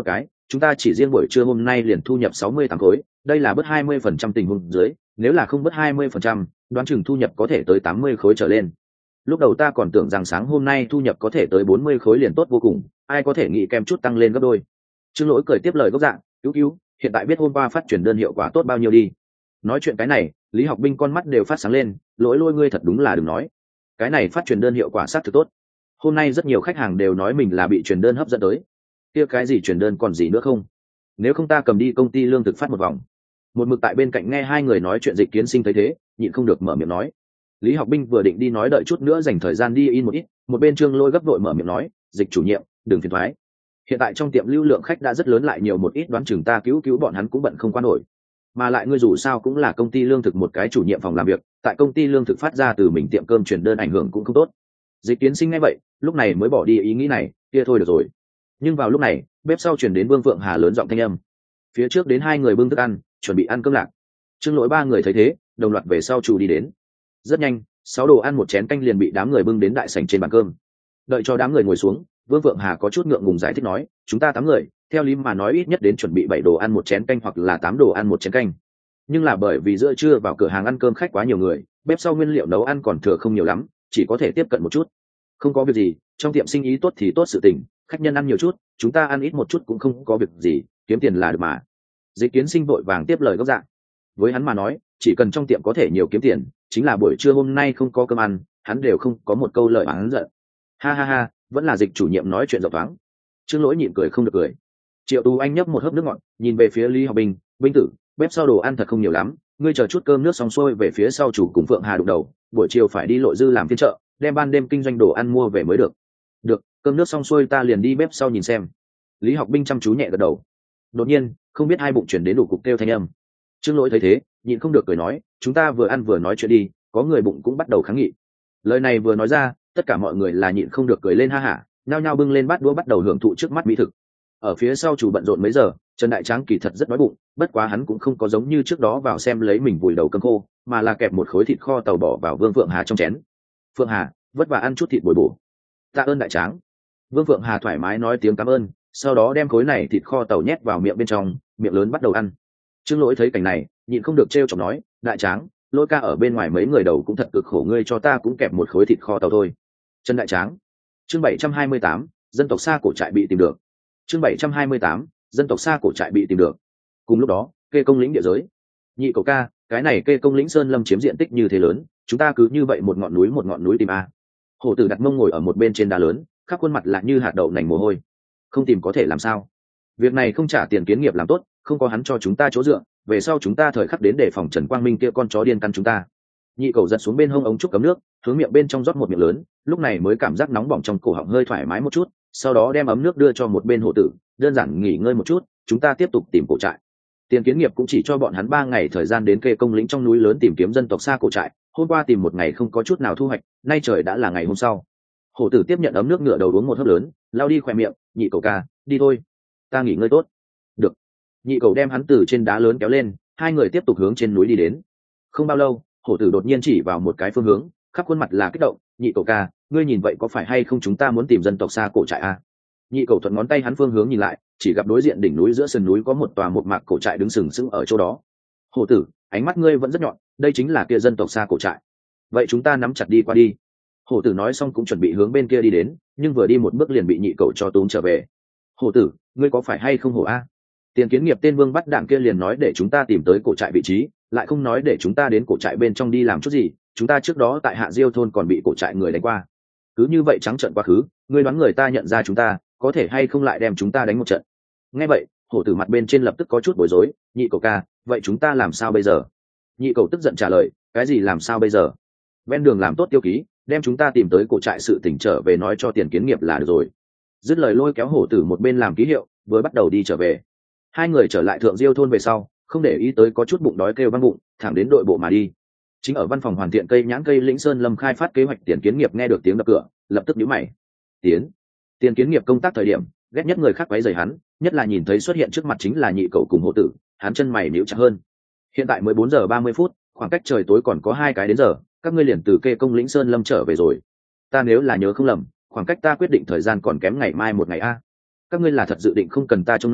chúng ta chỉ riêng buổi trưa hôm nay liền thu nhập sáu mươi tám khối, đây là bớt hai mươi phần trăm tình huống dưới, nếu là không bớt hai mươi phần trăm, đoán chừng thu nhập có thể tới tám mươi khối trở lên. Lúc đầu ta còn tưởng rằng sáng hôm nay thu nhập có thể tới bốn mươi khối liền tốt vô cùng, ai có thể nghĩ kem chút tăng lên gấp đôi. Trương Lỗi cười tiếp lời gốc dạng, cứu cứu, hiện tại biết hôm qua phát chuyển đơn hiệu quả tốt bao nhiêu đi. Nói chuyện cái này, Lý Học Binh con mắt đều phát sáng lên, Lỗi Lỗi ngươi thật đúng là đừng nói. Cái này phát chuyển đơn hiệu quả xác thực tốt. Hôm nay rất nhiều khách hàng đều nói mình là bị chuyển đơn hấp dẫn tới. Kia cái gì chuyển đơn còn gì nữa không? Nếu không ta cầm đi công ty lương thực phát một vòng. Một mực tại bên cạnh nghe hai người nói chuyện Dịch Kiến Sinh thấy thế, nhịn không được mở miệng nói. Lý Học Binh vừa định đi nói đợi chút nữa dành thời gian đi in một ít, một bên Trương Lỗi gấp đội mở miệng nói, Dịch chủ nhiệm, đừng phiền toái. Hiện tại trong tiệm lưu lượng khách đã rất lớn, lại nhiều một ít đoán chừng ta cứu cứu bọn hắn cũng bận không qua nổi. Mà lại ngươi dù sao cũng là công ty lương thực một cái chủ nhiệm phòng làm việc, tại công ty lương thực phát ra từ mình tiệm cơm chuyển đơn ảnh hưởng cũng không tốt. Dịch Kiến Sinh nghe vậy, lúc này mới bỏ đi ý nghĩ này, kia thôi được rồi. Nhưng vào lúc này, bếp sau chuyển đến Vương Phượng Hà lớn giọng thanh âm. Phía trước đến hai người bưng thức ăn, chuẩn bị ăn cơm lạc. Trương Lỗi ba người thấy thế, đồng loạt về sau chủ đi đến. Rất nhanh, sáu đồ ăn một chén canh liền bị đám người bưng đến đại sảnh trên bàn cơm. Đợi cho đám người ngồi xuống, Vương Phượng Hà có chút ngượng ngùng giải thích nói, chúng ta tám người, theo lý mà nói ít nhất đến chuẩn bị bảy đồ ăn một chén canh hoặc là tám đồ ăn một chén canh. Nhưng là bởi vì giữa trưa vào cửa hàng ăn cơm khách quá nhiều người, bếp sau nguyên liệu nấu ăn còn thừa không nhiều lắm, chỉ có thể tiếp cận một chút. Không có việc gì, trong tiệm sinh ý tốt thì tốt sự tình, khách nhân ăn nhiều chút, chúng ta ăn ít một chút cũng không có việc gì, kiếm tiền là được mà. Dịch Kiến Sinh vội vàng tiếp lời gốc dạng. Với hắn mà nói, chỉ cần trong tiệm có thể nhiều kiếm tiền, chính là buổi trưa hôm nay không có cơm ăn, hắn đều không có một câu lời hắn giận. Ha ha ha, vẫn là Dịch chủ nhiệm nói chuyện rộng thoáng. Trương Lỗi nhịn cười không được cười. Triệu Tú Anh nhấp một hớp nước ngọt, nhìn về phía Lý Học Bình, Binh tử, bếp sau đồ ăn thật không nhiều lắm, ngươi chờ chút cơm nước xong xuôi về phía sau chủ cùng Phượng Hà đụng đầu, buổi chiều phải đi Lộ Dư làm phiên chợ, đem ban đêm kinh doanh đồ ăn mua về mới được. Được, cơm nước xong xuôi ta liền đi bếp sau nhìn xem. Lý Học Binh chăm chú nhẹ gật đầu. Đột nhiên, không biết hai bụng chuyển đến đủ cục kêu thanh âm. Trương Lỗi thấy thế, nhịn không được cười nói, chúng ta vừa ăn vừa nói chuyện đi, có người bụng cũng bắt đầu kháng nghị. Lời này vừa nói ra, tất cả mọi người là nhịn không được cười lên ha hả, nhao nhao bưng lên bát đũa bắt đầu hưởng thụ trước mắt mỹ thực. Ở phía sau chủ bận rộn mấy giờ, Trần Đại Tráng kỳ thật rất đói bụng, bất quá hắn cũng không có giống như trước đó vào xem lấy mình vùi đầu cơm khô, mà là kẹp một khối thịt kho tàu bỏ vào Vương Phượng Hà trong chén. Phượng Hà, vất vả ăn chút thịt bồi bổ. Tạ ơn Đại Tráng. Vương Phượng Hà thoải mái nói tiếng cảm ơn, sau đó đem khối này thịt kho tàu nhét vào miệng bên trong, miệng lớn bắt đầu ăn. Trương Lỗi thấy cảnh này, nhịn không được trêu chọc nói, Đại Tráng, Lỗi ca ở bên ngoài mấy người đầu cũng thật cực khổ, ngươi cho ta cũng kẹp một khối thịt kho tàu thôi. Trần Đại Tráng. Chương bảy trăm hai mươi tám, dân tộc xa cổ trại bị tìm được. Chương bảy trăm hai mươi tám, dân tộc xa cổ trại bị tìm được. Cùng lúc đó, kê công lĩnh địa giới. Nhị cậu ca, cái này kê công lĩnh sơn lâm chiếm diện tích như thế lớn, chúng ta cứ như vậy một ngọn núi một ngọn núi tìm a. Hổ tử đặt mông ngồi ở một bên trên đá lớn, khắp khuôn mặt lại như hạt đậu nành mồ hôi. Không tìm có thể làm sao? Việc này không trả tiền kiến nghiệp làm tốt, không có hắn cho chúng ta chỗ dựa, về sau chúng ta thời khắc đến để phòng Trần Quang Minh kia con chó điên căn chúng ta. Nhị cậu giật xuống bên hông ống trúc cấm nước, hướng miệng bên trong rót một miệng lớn, lúc này mới cảm giác nóng bỏng trong cổ họng hơi thoải mái một chút, sau đó đem ấm nước đưa cho một bên hộ tử, đơn giản nghỉ ngơi một chút, chúng ta tiếp tục tìm cổ trại. Tiền kiến nghiệp cũng chỉ cho bọn hắn ba ngày thời gian đến kê công lĩnh trong núi lớn tìm kiếm dân tộc xa cổ trại, hôm qua tìm một ngày không có chút nào thu hoạch, nay trời đã là ngày hôm sau. Hổ tử tiếp nhận ấm nước ngựa đầu uống một hớp lớn, lao đi khỏe miệng, nhị cậu ca, đi thôi, ta nghỉ ngơi tốt. Được. Nhị cậu đem hắn từ trên đá lớn kéo lên, hai người tiếp tục hướng trên núi đi đến. Không bao lâu, hổ tử đột nhiên chỉ vào một cái phương hướng, khắp khuôn mặt là kích động, nhị cậu ca, ngươi nhìn vậy có phải hay không chúng ta muốn tìm dân tộc xa cổ trại à? Nhị cậu thuận ngón tay hắn phương hướng nhìn lại, chỉ gặp đối diện đỉnh núi giữa sườn núi có một tòa một mạc cổ trại đứng sừng sững ở chỗ đó. Hổ tử, ánh mắt ngươi vẫn rất nhọn, đây chính là kia dân tộc xa cổ trại. Vậy chúng ta nắm chặt đi qua đi. Hổ tử nói xong cũng chuẩn bị hướng bên kia đi đến, nhưng vừa đi một bước liền bị nhị cậu cho túm trở về. Hổ tử, ngươi có phải hay không hổ a? Tiền kiến nghiệp tên vương bắt đảng kia liền nói để chúng ta tìm tới cổ trại vị trí, lại không nói để chúng ta đến cổ trại bên trong đi làm chút gì, chúng ta trước đó tại Hạ Diêu thôn còn bị cổ trại người đánh qua. Cứ như vậy trắng trợn quá khứ, ngươi đoán người ta nhận ra chúng ta, có thể hay không lại đem chúng ta đánh một trận. Nghe vậy, hổ tử mặt bên trên lập tức có chút bối rối, nhị cậu ca, vậy chúng ta làm sao bây giờ? Nhị cậu tức giận trả lời, cái gì làm sao bây giờ? Ven đường làm tốt tiêu ký, đem chúng ta tìm tới cổ trại sự tỉnh trở về nói cho tiền kiến nghiệp là được rồi. Dứt lời lôi kéo hổ tử một bên làm ký hiệu, vừa bắt đầu đi trở về. Hai người trở lại Thượng Diêu thôn về sau, không để ý tới có chút bụng đói kêu văng bụng, thẳng đến đội bộ mà đi. Chính ở văn phòng hoàn thiện cây nhãn cây lĩnh sơn lâm khai phát kế hoạch, tiền kiến nghiệp nghe được tiếng đập cửa, lập tức nhíu mày. Tiến. Tiền kiến nghiệp công tác thời điểm, ghét nhất người khác quấy rầy hắn, nhất là nhìn thấy xuất hiện trước mặt chính là nhị cậu cùng hộ tử, hắn chân mày nhíu chặt hơn. Hiện tại mới bốn giờ ba mươi phút, khoảng cách trời tối còn có hai cái đến giờ, các ngươi liền từ kê công lĩnh sơn lâm trở về rồi. Ta nếu là nhớ không lầm, khoảng cách ta quyết định thời gian còn kém ngày mai một ngày a. Các ngươi là thật dự định không cần ta trông nom,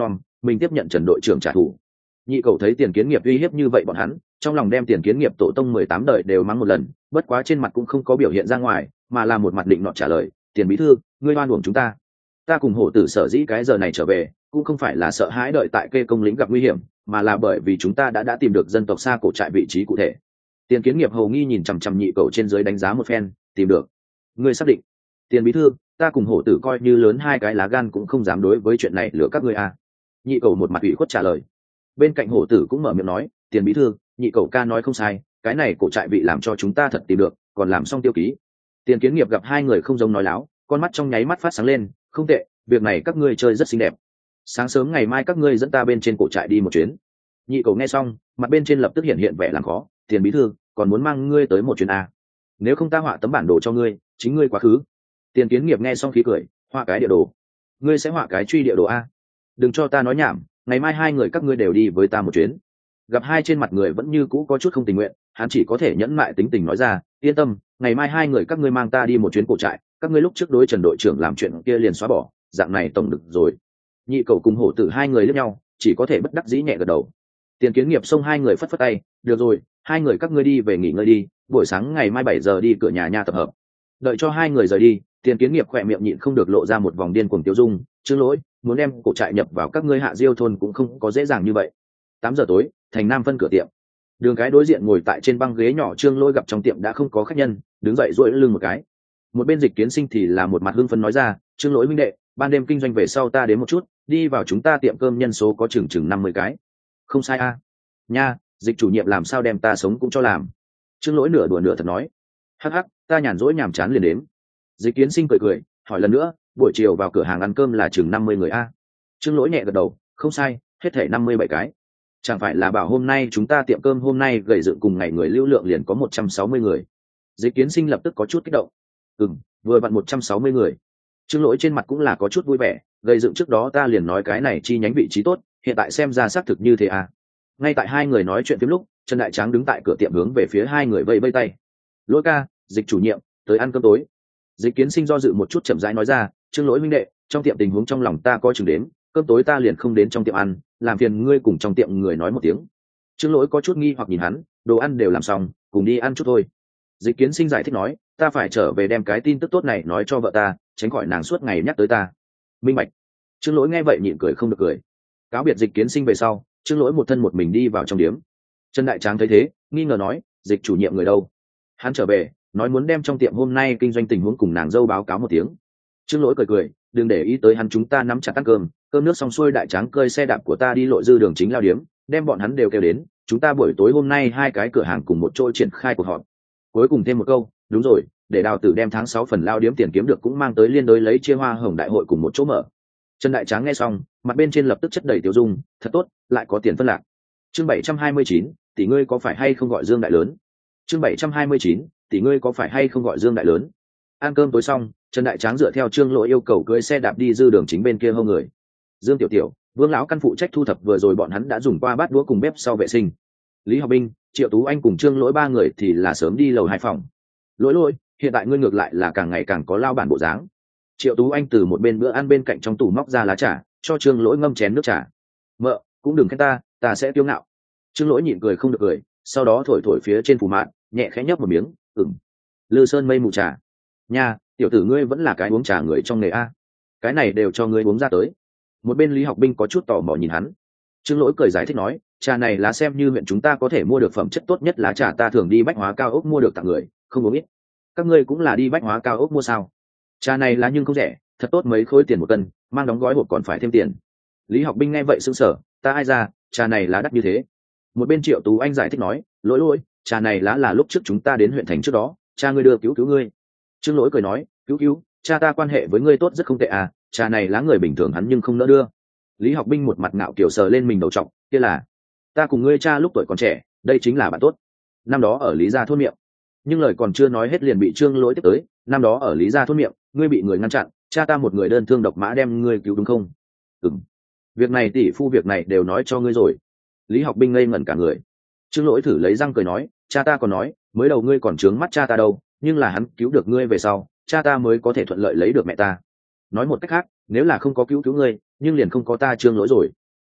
mình tiếp nhận Trần đội trưởng trả thù. Nhị cầu thấy Tiền Kiến Nghiệp uy hiếp như vậy bọn hắn, trong lòng đem Tiền Kiến Nghiệp tổ tông mười tám đời đều mắng một lần, bất quá trên mặt cũng không có biểu hiện ra ngoài, mà là một mặt định nọ trả lời, Tiền bí thư, ngươi oan uổng chúng ta. Ta cùng hổ tử sở dĩ cái giờ này trở về, cũng không phải là sợ hãi đợi tại kê công lĩnh gặp nguy hiểm, mà là bởi vì chúng ta đã đã tìm được dân tộc xa cổ trại vị trí cụ thể. Tiền Kiến Nghiệp hầu nghi nhìn chằm chằm nhị cầu trên dưới đánh giá một phen, tìm được. Ngươi xác định? Tiền bí thư, ta cùng hổ tử coi như lớn hai cái lá gan cũng không dám đối với chuyện này lừa các ngươi à. Nhị cầu một mặt ủy khuất trả lời. Bên cạnh hổ tử cũng mở miệng nói, Tiền bí thư, nhị cầu ca nói không sai, cái này cổ trại vị làm cho chúng ta thật tìm được, còn làm xong tiêu ký. Tiền Kiến Nghiệp gặp hai người không giống nói láo, con mắt trong nháy mắt phát sáng lên, không tệ, việc này các ngươi chơi rất xinh đẹp. Sáng sớm ngày mai các ngươi dẫn ta bên trên cổ trại đi một chuyến. Nhị cầu nghe xong, mặt bên trên lập tức hiện hiện vẻ làm khó, Tiền bí thư, còn muốn mang ngươi tới một chuyến à. Nếu không ta họa tấm bản đồ cho ngươi, chính ngươi quá khứ. Tiền Kiến Nghiệp nghe xong khí cười, họa cái địa đồ. Ngươi sẽ họa cái truy địa đồ a? Đừng cho ta nói nhảm, ngày mai hai người các ngươi đều đi với ta một chuyến. Gặp hai trên mặt người vẫn như cũ có chút không tình nguyện, hắn chỉ có thể nhẫn mại tính tình nói ra, yên tâm, ngày mai hai người các ngươi mang ta đi một chuyến cổ trại, các ngươi lúc trước đối Trần đội trưởng làm chuyện kia liền xóa bỏ, dạng này tổng được rồi. Nhị cầu cùng hổ tử hai người liếc nhau, chỉ có thể bất đắc dĩ nhẹ gật đầu. Tiền Kiến Nghiệp xông hai người phất phất tay, được rồi, hai người các ngươi đi về nghỉ ngơi đi, buổi sáng ngày mai bảy giờ đi cửa nhà nha tập hợp. Đợi cho hai người rời đi, Tiền Kiến Nghiệp khỏe miệng nhịn không được lộ ra một vòng điên cuồng tiêu dung, Trương Lỗi, muốn đem cổ trại nhập vào các ngươi Hạ Diêu thôn cũng không có dễ dàng như vậy. Tám giờ tối, thành Nam phân cửa tiệm. Đường cái đối diện ngồi tại trên băng ghế nhỏ Trương Lỗi gặp trong tiệm đã không có khách nhân, đứng dậy duỗi lưng một cái. Một bên Dịch Kiến Sinh thì là một mặt hưng phấn nói ra, Trương Lỗi huynh đệ, ban đêm kinh doanh về sau ta đến một chút, đi vào chúng ta tiệm cơm nhân số có chừng chừng năm mươi cái. Không sai a. Nha, Dịch chủ nhiệm làm sao đem ta sống cũng cho làm. Trương Lỗi nửa đùa nửa thật nói. Hắc hắc, ta nhàn rỗi nhàm chán liền đến. Dịch Kiến Sinh cười cười, hỏi lần nữa, buổi chiều vào cửa hàng ăn cơm là chừng năm mươi người a. Trương Lỗi nhẹ gật đầu, không sai, hết thể năm mươi bảy cái. Chẳng phải là bảo hôm nay chúng ta tiệm cơm hôm nay gầy dựng cùng ngày người lưu lượng liền có một trăm sáu mươi người. Dịch Kiến Sinh lập tức có chút kích động. Ừm, vừa vặn một trăm sáu mươi người. Trương Lỗi trên mặt cũng là có chút vui vẻ, gầy dựng trước đó ta liền nói cái này chi nhánh vị trí tốt, hiện tại xem ra xác thực như thế à. Ngay tại hai người nói chuyện phím lúc, Trần Đại Tráng đứng tại cửa tiệm hướng về phía hai người vẫy vẫy tay. Lỗi ca, Dịch chủ nhiệm, tới ăn cơm tối. Dịch Kiến Sinh do dự một chút chậm rãi nói ra, Trương Lỗi huynh đệ, trong tiệm tình huống trong lòng ta có chừng đến, cơm tối ta liền không đến trong tiệm ăn, làm phiền ngươi cùng trong tiệm người nói một tiếng. Trương Lỗi có chút nghi hoặc nhìn hắn, đồ ăn đều làm xong, cùng đi ăn chút thôi. Dịch Kiến Sinh giải thích nói, ta phải trở về đem cái tin tức tốt này nói cho vợ ta, tránh khỏi nàng suốt ngày nhắc tới ta. Minh bạch. Trương Lỗi nghe vậy nhịn cười không được cười. Cáo biệt Dịch Kiến Sinh về sau, Trương Lỗi một thân một mình đi vào trong điếm. Trần Đại Tráng thấy thế, nghi ngờ nói, Dịch chủ nhiệm người đâu? Hắn trở về, nói muốn đem trong tiệm hôm nay kinh doanh tình huống cùng nàng dâu báo cáo một tiếng. Trương Lỗi cười cười, đừng để ý tới hắn, chúng ta nắm chặt ăn cơm, cơm nước xong xuôi Đại Tráng cơi xe đạp của ta đi lộ dư đường chính lao điếm, đem bọn hắn đều kêu đến, chúng ta buổi tối hôm nay hai cái cửa hàng cùng một chỗ triển khai cuộc họp. Cuối cùng thêm một câu, đúng rồi, để Đào Tử đem tháng sáu phần lao điếm tiền kiếm được cũng mang tới liên đối lấy chia hoa hồng đại hội cùng một chỗ mở. Trần Đại Tráng nghe xong, mặt bên trên lập tức chất đầy tiêu dung, thật tốt, lại có tiền phân lạc. Chương bảy trăm hai mươi chín, tỷ ngươi có phải hay không gọi Dương đại lớn? Chương bảy trăm hai mươi chín, tỷ ngươi có phải hay không gọi Dương đại lớn? Ăn cơm tối xong, Trần Đại Tráng dựa theo Trương Lỗi yêu cầu cưỡi xe đạp đi dư đường chính bên kia hông người. Dương Tiểu Tiểu, Vương lão căn phụ trách thu thập vừa rồi bọn hắn đã dùng qua bát đũa cùng bếp sau vệ sinh. Lý Học Binh, Triệu Tú Anh cùng Trương Lỗi ba người thì là sớm đi lầu hai phòng. Lỗi Lỗi, hiện tại ngươi ngược lại là càng ngày càng có lao bản bộ dáng. Triệu Tú Anh từ một bên bữa ăn bên cạnh trong tủ móc ra lá trà, cho Trương Lỗi ngâm chén nước trà. Mợ, cũng đừng khen ta, ta sẽ kiêu ngạo. Trương Lỗi nhịn cười không được cười, sau đó thổi thổi phía trên phủ mạn, nhẹ khẽ nhấp một miếng, ừm. Lư Sơn mây mù trà. Nha, tiểu tử ngươi vẫn là cái uống trà người trong nghề a. Cái này đều cho ngươi uống ra tới. Một bên Lý Học Binh có chút tò mò nhìn hắn. Trương Lỗi cười giải thích nói, trà này lá xem như huyện chúng ta có thể mua được phẩm chất tốt nhất lá trà, ta thường đi bách hóa cao ốc mua được tặng người, không uống ít. Các ngươi cũng là đi bách hóa cao ốc mua sao? Trà này lá nhưng không rẻ, thật tốt mấy khối tiền một cân, mang đóng gói hộp còn phải thêm tiền. Lý Học Binh nghe vậy sững sờ, ta ai ra, trà này lá đắt như thế. Một bên Triệu Tú Anh giải thích nói, Lỗi Lỗi, trà này lá là lúc trước chúng ta đến huyện thành trước đó, cha ngươi đưa cứu cứu ngươi. Trương Lỗi cười nói, cứu cứu, cha ta quan hệ với ngươi tốt rất không tệ à, trà này lá người bình thường hắn nhưng không nỡ đưa. Lý Học Binh một mặt ngạo kiểu sờ lên mình đầu trọc, kia là ta cùng ngươi cha lúc tuổi còn trẻ, đây chính là bạn tốt. Năm đó ở Lý gia thôn miệng. Nhưng lời còn chưa nói hết liền bị Trương Lỗi tiếp tới, năm đó ở Lý gia thôn miệng, ngươi bị người ngăn chặn, cha ta một người đơn thương độc mã đem ngươi cứu đúng không? Ừm. Việc này tỷ phu việc này đều nói cho ngươi rồi. Lý Học Binh ngây ngẩn cả người. Trương Lỗi thử lấy răng cười nói, cha ta còn nói, mới đầu ngươi còn trướng mắt cha ta đâu, nhưng là hắn cứu được ngươi về sau, cha ta mới có thể thuận lợi lấy được mẹ ta. Nói một cách khác, nếu là không có cứu cứu ngươi, nhưng liền không có ta Trương Lỗi rồi.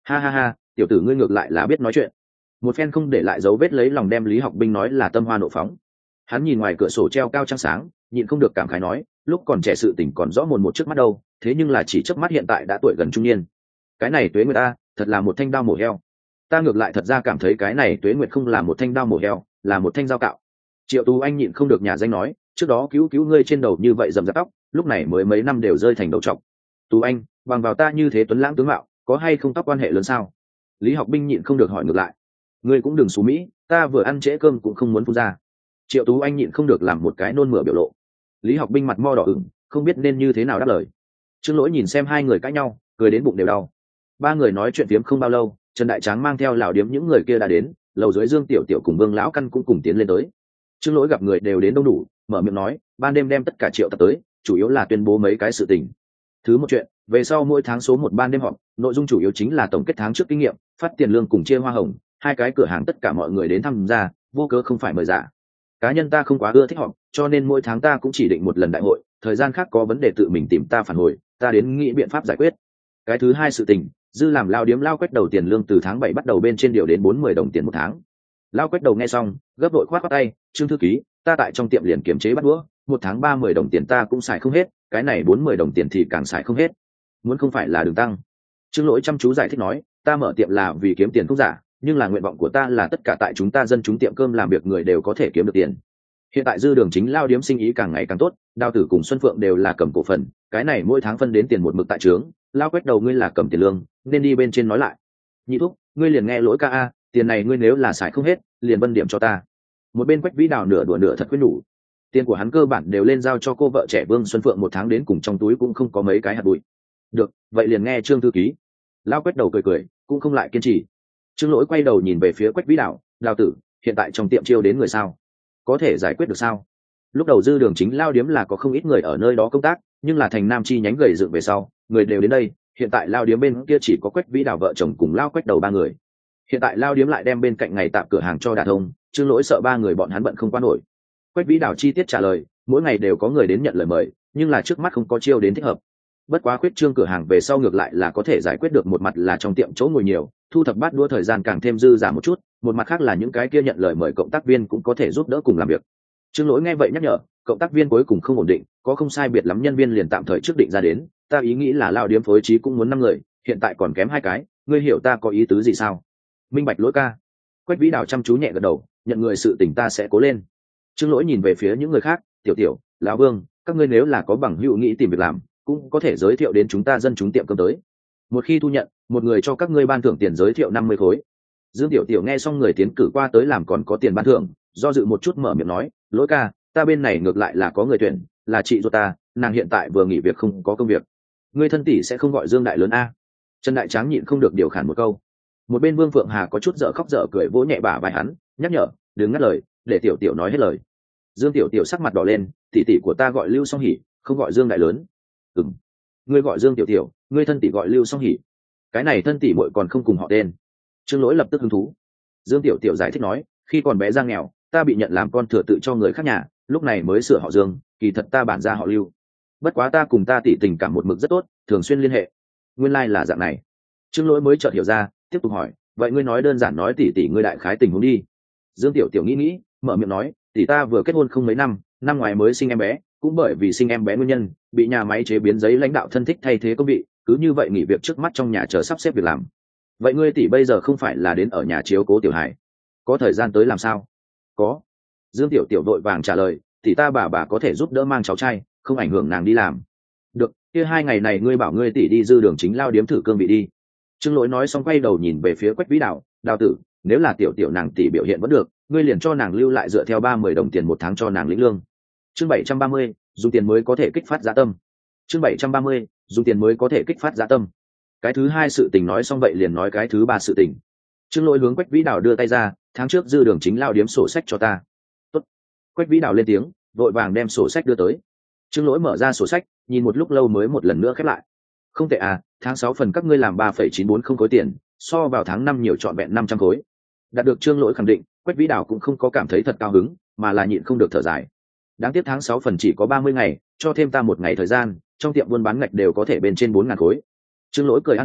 Ha ha ha, tiểu tử ngươi ngược lại là biết nói chuyện. Một phen không để lại dấu vết lấy lòng đem Lý Học Binh nói là tâm hoa nộ phóng. Hắn nhìn ngoài cửa sổ treo cao trăng sáng, nhịn không được cảm khái nói, lúc còn trẻ sự tình còn rõ mồn một trước mắt đâu, thế nhưng là chỉ chớp mắt hiện tại đã tuổi gần trung niên. Cái này Tuế Nguyệt ta, thật là một thanh đao mổ heo. Ta ngược lại thật ra cảm thấy cái này Tuế Nguyệt không là một thanh đao mổ heo, là một thanh dao cạo. Triệu Tú Anh nhịn không được nhà danh nói, trước đó cứu cứu ngươi trên đầu như vậy rậm rạp tóc, lúc này mới mấy năm đều rơi thành đầu trọc. Tú Anh, bằng vào ta như thế tuấn lãng tướng mạo, có hay không tóc quan hệ lớn sao? Lý Học Binh nhịn không được hỏi ngược lại. Ngươi cũng đừng xú mỹ, ta vừa ăn trễ cơm cũng không muốn phun ra. Triệu Tú Anh nhịn không được làm một cái nôn mửa biểu lộ. Lý Học Binh mặt mo đỏ ửng, không biết nên như thế nào đáp lời. Trương Lỗi nhìn xem hai người cãi nhau, cười đến bụng đều đau. Ba người nói chuyện phiếm không bao lâu, Trần Đại Tráng mang theo lão điếm những người kia đã đến, lầu dưới Dương Tiểu Tiểu cùng Vương lão căn cũng cùng tiến lên tới. Trương Lỗi gặp người đều đến đông đủ, mở miệng nói, ban đêm đem tất cả Triệu tập tới, chủ yếu là tuyên bố mấy cái sự tình. Thứ một chuyện, về sau mỗi tháng số một ban đêm họp, nội dung chủ yếu chính là tổng kết tháng trước kinh nghiệm, phát tiền lương cùng chia hoa hồng, hai cái cửa hàng tất cả mọi người đến tham gia, vô cớ không phải mời giả. Cá nhân ta không quá ưa thích họp, cho nên mỗi tháng ta cũng chỉ định một lần đại hội, thời gian khác có vấn đề tự mình tìm ta phản hồi, ta đến nghĩ biện pháp giải quyết. Cái thứ hai sự tình, dư làm lao điếm lao quét đầu tiền lương từ tháng bảy bắt đầu bên trên điều đến bốn mươi đồng tiền một tháng. Lao quét đầu nghe xong, gấp đội khoát khoát tay, Trương thư ký, ta tại trong tiệm liền kiểm chế bắt đũa, một tháng ba mươi đồng tiền ta cũng xài không hết, cái này bốn mươi đồng tiền thì càng xài không hết. Muốn không phải là đường tăng. Trương Lỗi chăm chú giải thích nói, ta mở tiệm là vì kiếm tiền không giả, nhưng là nguyện vọng của ta là tất cả tại chúng ta dân chúng tiệm cơm làm việc người đều có thể kiếm được tiền. Hiện tại dư đường chính lao điếm sinh ý càng ngày càng tốt, Đào Tử cùng Xuân Phượng đều là cầm cổ phần, cái này mỗi tháng phân đến tiền một mực tại trướng, lao quét đầu ngươi là cầm tiền lương, nên đi bên trên nói lại. Nhị thúc, ngươi liền nghe Lỗi ca a, tiền này ngươi nếu là xài không hết, liền vân điểm cho ta. Một bên Quách Vĩ Đào nửa đùa nửa thật quyết nhủ. Tiền của hắn cơ bản đều lên giao cho cô vợ trẻ Vương Xuân Phượng một tháng đến cùng trong túi cũng không có mấy cái hạt bụi. Được, vậy liền nghe Trương thư ký. Lao quét đầu cười cười, cũng không lại kiên trì. Trương Lỗi quay đầu nhìn về phía Quách Vĩ Đào, Đào tử, hiện tại trong tiệm chiêu đến người sao? Có thể giải quyết được sao? Lúc đầu dư đường chính lao điếm là có không ít người ở nơi đó công tác, nhưng là thành nam chi nhánh gầy dựng về sau, người đều đến đây, hiện tại lao điếm bên kia chỉ có Quách Vĩ Đào vợ chồng cùng lao quách đầu ba người. Hiện tại lao điếm lại đem bên cạnh ngày tạm cửa hàng cho đả thông, Trương Lỗi sợ ba người bọn hắn bận không qua nổi. Quách Vĩ Đào chi tiết trả lời, mỗi ngày đều có người đến nhận lời mời, nhưng là trước mắt không có chiêu đến thích hợp. Bất quá khuyết trương cửa hàng về sau ngược lại là có thể giải quyết được, một mặt là trong tiệm chỗ ngồi nhiều, thu thập bát đũa thời gian càng thêm dư giả một chút, một mặt khác là những cái kia nhận lời mời cộng tác viên cũng có thể giúp đỡ cùng làm việc. Trương Lỗi nghe vậy nhắc nhở, cộng tác viên cuối cùng không ổn định, có không sai biệt lắm nhân viên liền tạm thời trước định ra đến, ta ý nghĩ là lao điếm phối trí cũng muốn năm người, hiện tại còn kém hai cái, ngươi hiểu ta có ý tứ gì sao? Minh bạch Lỗi ca. Quách Vĩ Đào chăm chú nhẹ gật đầu, nhận người sự tình ta sẽ cố lên. Trương Lỗi nhìn về phía những người khác, tiểu tiểu, lão Vương, các ngươi nếu là có bằng hữu nghĩ tìm việc làm, cũng có thể giới thiệu đến chúng ta dân chúng tiệm cơm tới. Một khi thu nhận, một người cho các ngươi ban thưởng tiền giới thiệu năm mươi khối. Dương Tiểu Tiểu nghe xong người tiến cử qua tới làm còn có tiền ban thưởng, do dự một chút mở miệng nói, Lỗi ca, ta bên này ngược lại là có người tuyển, là chị ruột ta, nàng hiện tại vừa nghỉ việc không có công việc. Ngươi thân tỷ sẽ không gọi Dương đại lớn a? Trần Đại Tráng nhịn không được điều khản một câu. Một bên Vương Phượng Hà có chút dở khóc dở cười vỗ nhẹ bả vai hắn, nhắc nhở, đừng ngắt lời, để Tiểu Tiểu nói hết lời. Dương Tiểu Tiểu sắc mặt đỏ lên, tỷ tỷ của ta gọi Lưu Song Hỉ, không gọi Dương đại lớn. Ừm, ngươi gọi Dương Tiểu Tiểu, ngươi thân tỷ gọi Lưu Song Hỉ, cái này thân tỷ muội còn không cùng họ tên. Trương Lỗi lập tức hứng thú. Dương Tiểu Tiểu giải thích nói, khi còn bé ra nghèo, ta bị nhận làm con thừa tự cho người khác nhà, lúc này mới sửa họ Dương, kỳ thật ta bản ra họ Lưu. Bất quá ta cùng ta tỷ tình cảm một mực rất tốt, thường xuyên liên hệ. Nguyên lai like là dạng này. Trương Lỗi mới chợt hiểu ra, tiếp tục hỏi, vậy ngươi nói đơn giản nói tỷ tỷ ngươi đại khái tình huống đi. Dương Tiểu Tiểu nghĩ nghĩ, mở miệng nói, tỷ ta vừa kết hôn không mấy năm, năm ngoài mới sinh em bé, cũng bởi vì sinh em bé nguyên nhân, bị nhà máy chế biến giấy lãnh đạo thân thích thay thế công vị, cứ như vậy nghỉ việc trước mắt trong nhà chờ sắp xếp việc làm. Vậy ngươi tỷ bây giờ không phải là đến ở nhà chiếu cố Tiểu Hải, có thời gian tới làm sao? Có. Dương Tiểu Tiểu vội vàng trả lời, tỷ ta bà bà có thể giúp đỡ mang cháu trai, không ảnh hưởng nàng đi làm. Được, kia hai ngày này ngươi bảo ngươi tỷ đi dư đường chính lao điếm thử cương vị đi. Trương Lỗi nói xong quay đầu nhìn về phía Quách Vĩ Đào, Đào tử, nếu là tiểu tiểu nàng tỷ biểu hiện vẫn được, ngươi liền cho nàng lưu lại dựa theo ba mươi đồng tiền một tháng cho nàng lĩnh lương. Chương bảy trăm ba mươi, dùng tiền mới có thể kích phát dạ tâm. Chương bảy trăm ba mươi, dùng tiền mới có thể kích phát dạ tâm. Cái thứ hai sự tình nói xong vậy liền nói cái thứ ba sự tình. Trương Lỗi hướng Quách Vĩ Đào đưa tay ra, tháng trước dư đường chính lao điếm sổ sách cho ta. Tốt. Quách Vĩ Đào lên tiếng, vội vàng đem sổ sách đưa tới. Trương Lỗi mở ra sổ sách, nhìn một lúc lâu mới một lần nữa khép lại. Không tệ à, tháng sáu phần các ngươi làm ba phẩy chín bốn không khối tiền, so vào tháng năm nhiều trọn vẹn năm trăm khối. Đạt được Trương Lỗi khẳng định, Quách Vĩ Đào cũng không có cảm thấy thật cao hứng, mà là nhịn không được thở dài. Đáng tiếc tháng sáu phần chỉ có ba mươi ngày, cho thêm ta một ngày thời gian, trong tiệm buôn bán ngạch đều có thể bên trên bốn ngàn khối. Trương Lỗi cười an ủi,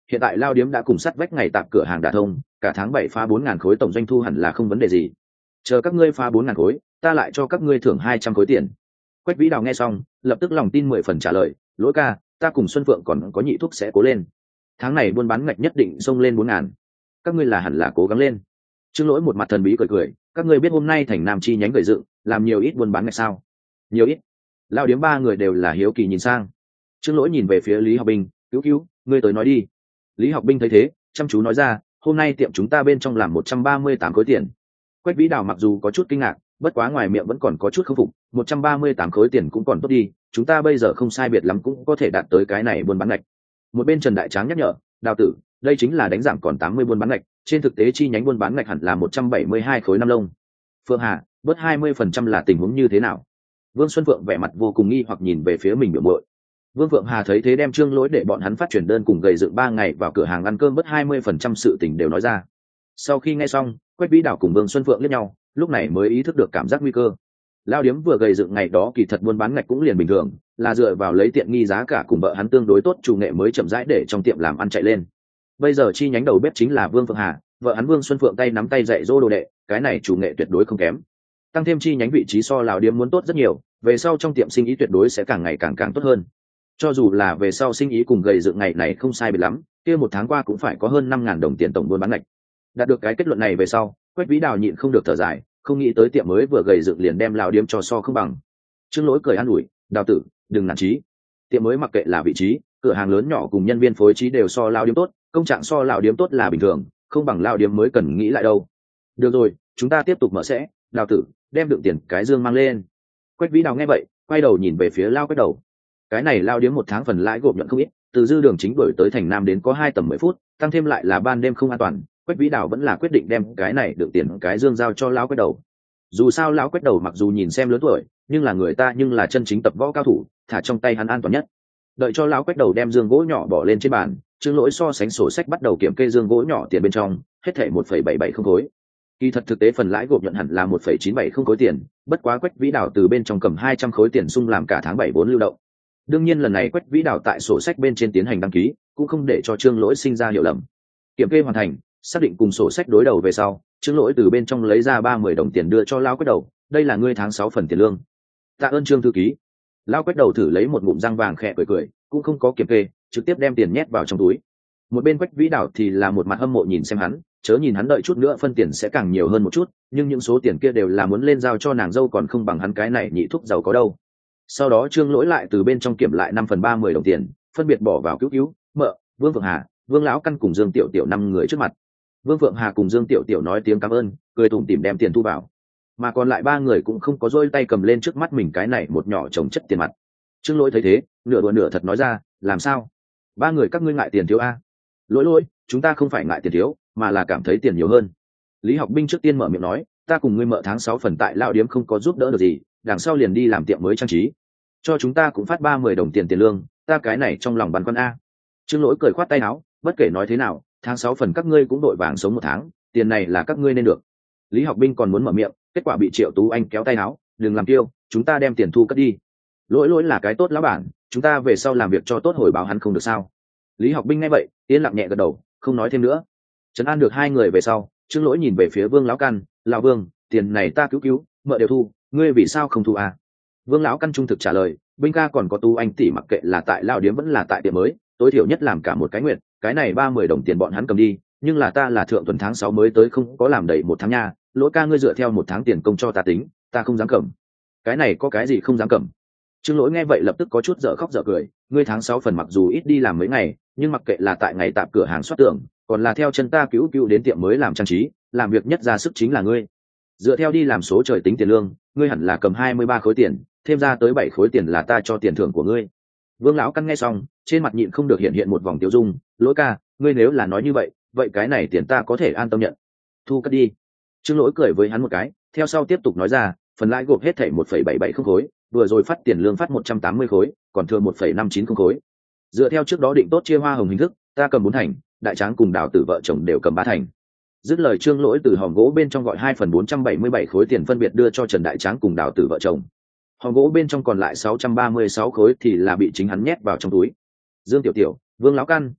hiện tại lao điếm đã cùng sắt vách ngày tạm cửa hàng đả thông, cả tháng bảy phá bốn ngàn khối tổng doanh thu hẳn là không vấn đề gì. Chờ các ngươi phá bốn ngàn khối, ta lại cho các ngươi thưởng hai trăm khối tiền. Quách Vĩ Đào nghe xong, lập tức lòng tin mười phần trả lời, Lỗi ca, ta cùng Xuân Phượng còn có nhị thúc sẽ cố lên. Tháng này buôn bán ngạch nhất định xông lên bốn ngàn. Các ngươi là hẳn là cố gắng lên. Trương Lỗi một mặt thần bí cười cười, các ngươi biết hôm nay thành Nam chi nhánh gửi dựng, làm nhiều ít buôn bán ngạch sao? Nhiều ít. Lao điếm ba người đều là hiếu kỳ nhìn sang. Trương Lỗi nhìn về phía Lý Học Binh, cứu cứu, ngươi tới nói đi. Lý Học Binh thấy thế, chăm chú nói ra, hôm nay tiệm chúng ta bên trong làm một trăm ba mươi tám khối tiền. Quách Vĩ Đào mặc dù có chút kinh ngạc, bất quá ngoài miệng vẫn còn có chút không phục, một trăm ba mươi tám khối tiền cũng còn tốt đi, chúng ta bây giờ không sai biệt lắm cũng có thể đạt tới cái này buôn bán ngạch. Một bên Trần Đại Tráng nhắc nhở, Đào tử, đây chính là đánh giảm còn tám mươi buôn bán ngạch, trên thực tế chi nhánh buôn bán ngạch hẳn là một trăm bảy mươi hai khối năm lông. Phương Hà, bớt hai mươi phần trăm là tình huống như thế nào? Vương Xuân Phượng vẻ mặt vô cùng nghi hoặc nhìn về phía mình biểu muội. Vương Phượng Hà thấy thế đem Trương Lỗi để bọn hắn phát chuyển đơn cùng gầy dựng ba ngày vào cửa hàng ăn cơm bớt hai mươi phần trăm sự tình đều nói ra. Sau khi nghe xong, Quách Vĩ Đào cùng Vương Xuân Phượng liếc nhau, lúc này mới ý thức được cảm giác nguy cơ. Lao điếm vừa gầy dựng ngày đó kỳ thật buôn bán ngạch cũng liền bình thường, là dựa vào lấy tiện nghi giá cả cùng vợ hắn tương đối tốt chủ nghệ mới chậm rãi để trong tiệm làm ăn chạy lên. Bây giờ chi nhánh đầu bếp chính là Vương Phượng Hà, vợ hắn Vương Xuân Phượng tay nắm tay dạy dỗ đồ đệ, cái này chủ nghệ tuyệt đối không kém. Tăng thêm chi nhánh vị trí so Lão điếm muốn tốt rất nhiều, về sau trong tiệm sinh ý tuyệt đối sẽ càng ngày càng càng tốt hơn. Cho dù là về sau sinh ý cùng gầy dựng ngày này không sai biệt lắm, kia một tháng qua cũng phải có hơn năm ngàn đồng tiền tổng buôn bán ngạch. Đạt được cái kết luận này về sau, Quách Vĩ Đào nhịn không được thở dài, không nghĩ tới tiệm mới vừa gầy dựng liền đem Lão điếm cho so không bằng. Trương Lỗi cười an ủi, Đào tử, đừng nản chí. Tiệm mới mặc kệ là vị trí, cửa hàng lớn nhỏ cùng nhân viên phối trí đều so Lão điếm tốt, công trạng so Lão điếm tốt là bình thường, không bằng Lão điếm mới cần nghĩ lại đâu. Được rồi, chúng ta tiếp tục mở sẽ, Đào tử, đem đựng tiền cái dương mang lên. Quách Vĩ Đào nghe vậy, quay đầu nhìn về phía Lao Quách Đầu. Cái này Lao điếm một tháng phần lãi gộp nhận không ít, từ dư đường chính đổi tới thành Nam đến có hai tầm mười phút, tăng thêm lại là ban đêm không an toàn, Quách Vĩ Đào vẫn là quyết định đem cái này đựng tiền cái dương giao cho Lao Quách Đầu. Dù sao Lão Quách Đầu mặc dù nhìn xem lớn tuổi, nhưng là người ta nhưng là chân chính tập võ cao thủ, thả trong tay hắn an toàn nhất. Đợi cho Lão Quách Đầu đem dương gỗ nhỏ bỏ lên trên bàn, Trương Lỗi so sánh sổ sách bắt đầu kiểm kê dương gỗ nhỏ tiền bên trong, hết thảy một phẩy bảy bảy không khối. Kỳ thật thực tế phần lãi gộp nhận hẳn là một phẩy chín bảy không khối tiền, bất quá Quách Vĩ Đào từ bên trong cầm hai trăm khối tiền sung làm cả tháng bảy vốn lưu động. Đương nhiên lần này Quách Vĩ Đào tại sổ sách bên trên tiến hành đăng ký, cũng không để cho Trương Lỗi sinh ra hiểu lầm. Kiểm kê hoàn thành, xác định cùng sổ sách đối đầu về sau, Trương Lỗi từ bên trong lấy ra ba mươi đồng tiền đưa cho Lão Quách Đầu, đây là ngươi tháng sáu phần tiền lương. Tạ ơn Trương thư ký. Lão Quách Đầu thử lấy một ngụm răng vàng khẽ cười cười, cũng không có kiểm kê, trực tiếp đem tiền nhét vào trong túi. Một bên Quách Vĩ Đào thì là một mặt hâm mộ nhìn xem hắn, chớ nhìn hắn đợi chút nữa phân tiền sẽ càng nhiều hơn một chút, nhưng những số tiền kia đều là muốn lên giao cho nàng dâu còn không bằng hắn cái này nhị thúc giàu có đâu. Sau đó Trương Lỗi lại từ bên trong kiểm lại năm phần ba mươi đồng tiền, phân biệt bỏ vào cứu cứu, mợ, Vương Phượng Hà, Vương lão căn cùng Dương Tiểu Tiểu năm người trước mặt. Vương Phượng Hà cùng Dương Tiểu Tiểu nói tiếng cảm ơn, cười tủm tỉm đem tiền thu vào. Mà còn lại ba người cũng không có dôi tay cầm lên trước mắt mình cái này một nhỏ chồng chất tiền mặt. Trương Lỗi thấy thế, nửa đùa nửa thật nói ra, làm sao? Ba người các ngươi ngại tiền thiếu a? Lỗi lỗi, chúng ta không phải ngại tiền thiếu, mà là cảm thấy tiền nhiều hơn. Lý Học Binh trước tiên mở miệng nói, ta cùng ngươi mợ tháng sáu phần tại Lão điếm không có giúp đỡ được gì, đằng sau liền đi làm tiệm mới trang trí, cho chúng ta cũng phát ba mươi đồng tiền tiền lương, ta cái này trong lòng băn khoăn a. Trương Lỗi cười khoát tay áo, bất kể nói thế nào, tháng sáu phần các ngươi cũng đội vàng sống một tháng, tiền này là các ngươi nên được. Lý Học Binh còn muốn mở miệng, kết quả bị Triệu Tú Anh kéo tay áo, đừng làm tiêu, chúng ta đem tiền thu cất đi. Lỗi lỗi là cái tốt lão bản, chúng ta về sau làm việc cho tốt hồi báo hắn không được sao? Lý Học Binh nghe vậy, yên lặng nhẹ gật đầu, không nói thêm nữa. Trấn an được hai người về sau, Trương Lỗi nhìn về phía Vương lão căn, lão Vương, tiền này ta cứu cứu, mợ đều thu, ngươi vì sao không thu à? Vương lão căn trung thực trả lời, Binh ca còn có Tu Anh tỷ mặc kệ là tại Lão điếm vẫn là tại tiệm mới, tối thiểu nhất làm cả một cái nguyện, cái này ba mươi đồng tiền bọn hắn cầm đi, nhưng là ta là thượng tuần tháng sáu mới tới không có làm đầy một tháng nha, Lỗi ca ngươi dựa theo một tháng tiền công cho ta tính, ta không dám cầm. Cái này có cái gì không dám cầm? Trương Lỗi nghe vậy lập tức có chút dở khóc dở cười, ngươi tháng sáu phần mặc dù ít đi làm mấy ngày, nhưng mặc kệ là tại ngày tạm cửa hàng soát tưởng, còn là theo chân ta cứu cứu đến tiệm mới làm trang trí, làm việc nhất ra sức chính là ngươi. Dựa theo đi làm số trời tính tiền lương, ngươi hẳn là cầm hai mươi ba khối tiền, thêm ra tới bảy khối tiền là ta cho tiền thưởng của ngươi. Vương lão căn nghe xong, trên mặt nhịn không được hiện hiện một vòng tiêu dung, Lỗi ca, ngươi nếu là nói như vậy, vậy cái này tiền ta có thể an tâm nhận. Thu cất đi. Trương Lỗi cười với hắn một cái, theo sau tiếp tục nói ra, phần lãi gộp hết thảy một phẩy bảy bảy không khối, vừa rồi phát tiền lương phát một trăm tám mươi khối, còn thừa một phẩy năm chín không khối. Dựa theo trước đó định tốt chia hoa hồng hình thức, ta cầm bốn thành, Đại Tráng cùng Đào Tử vợ chồng đều cầm ba thành. Dứt lời Trương Lỗi từ hòm gỗ bên trong gọi hai phần bốn trăm bảy mươi bảy khối tiền phân biệt đưa cho Trần Đại Tráng cùng Đào Tử vợ chồng. Hòm gỗ bên trong còn lại sáu trăm ba mươi sáu khối thì là bị chính hắn nhét vào trong túi. Dương Tiểu Tiểu, Vương lão căn,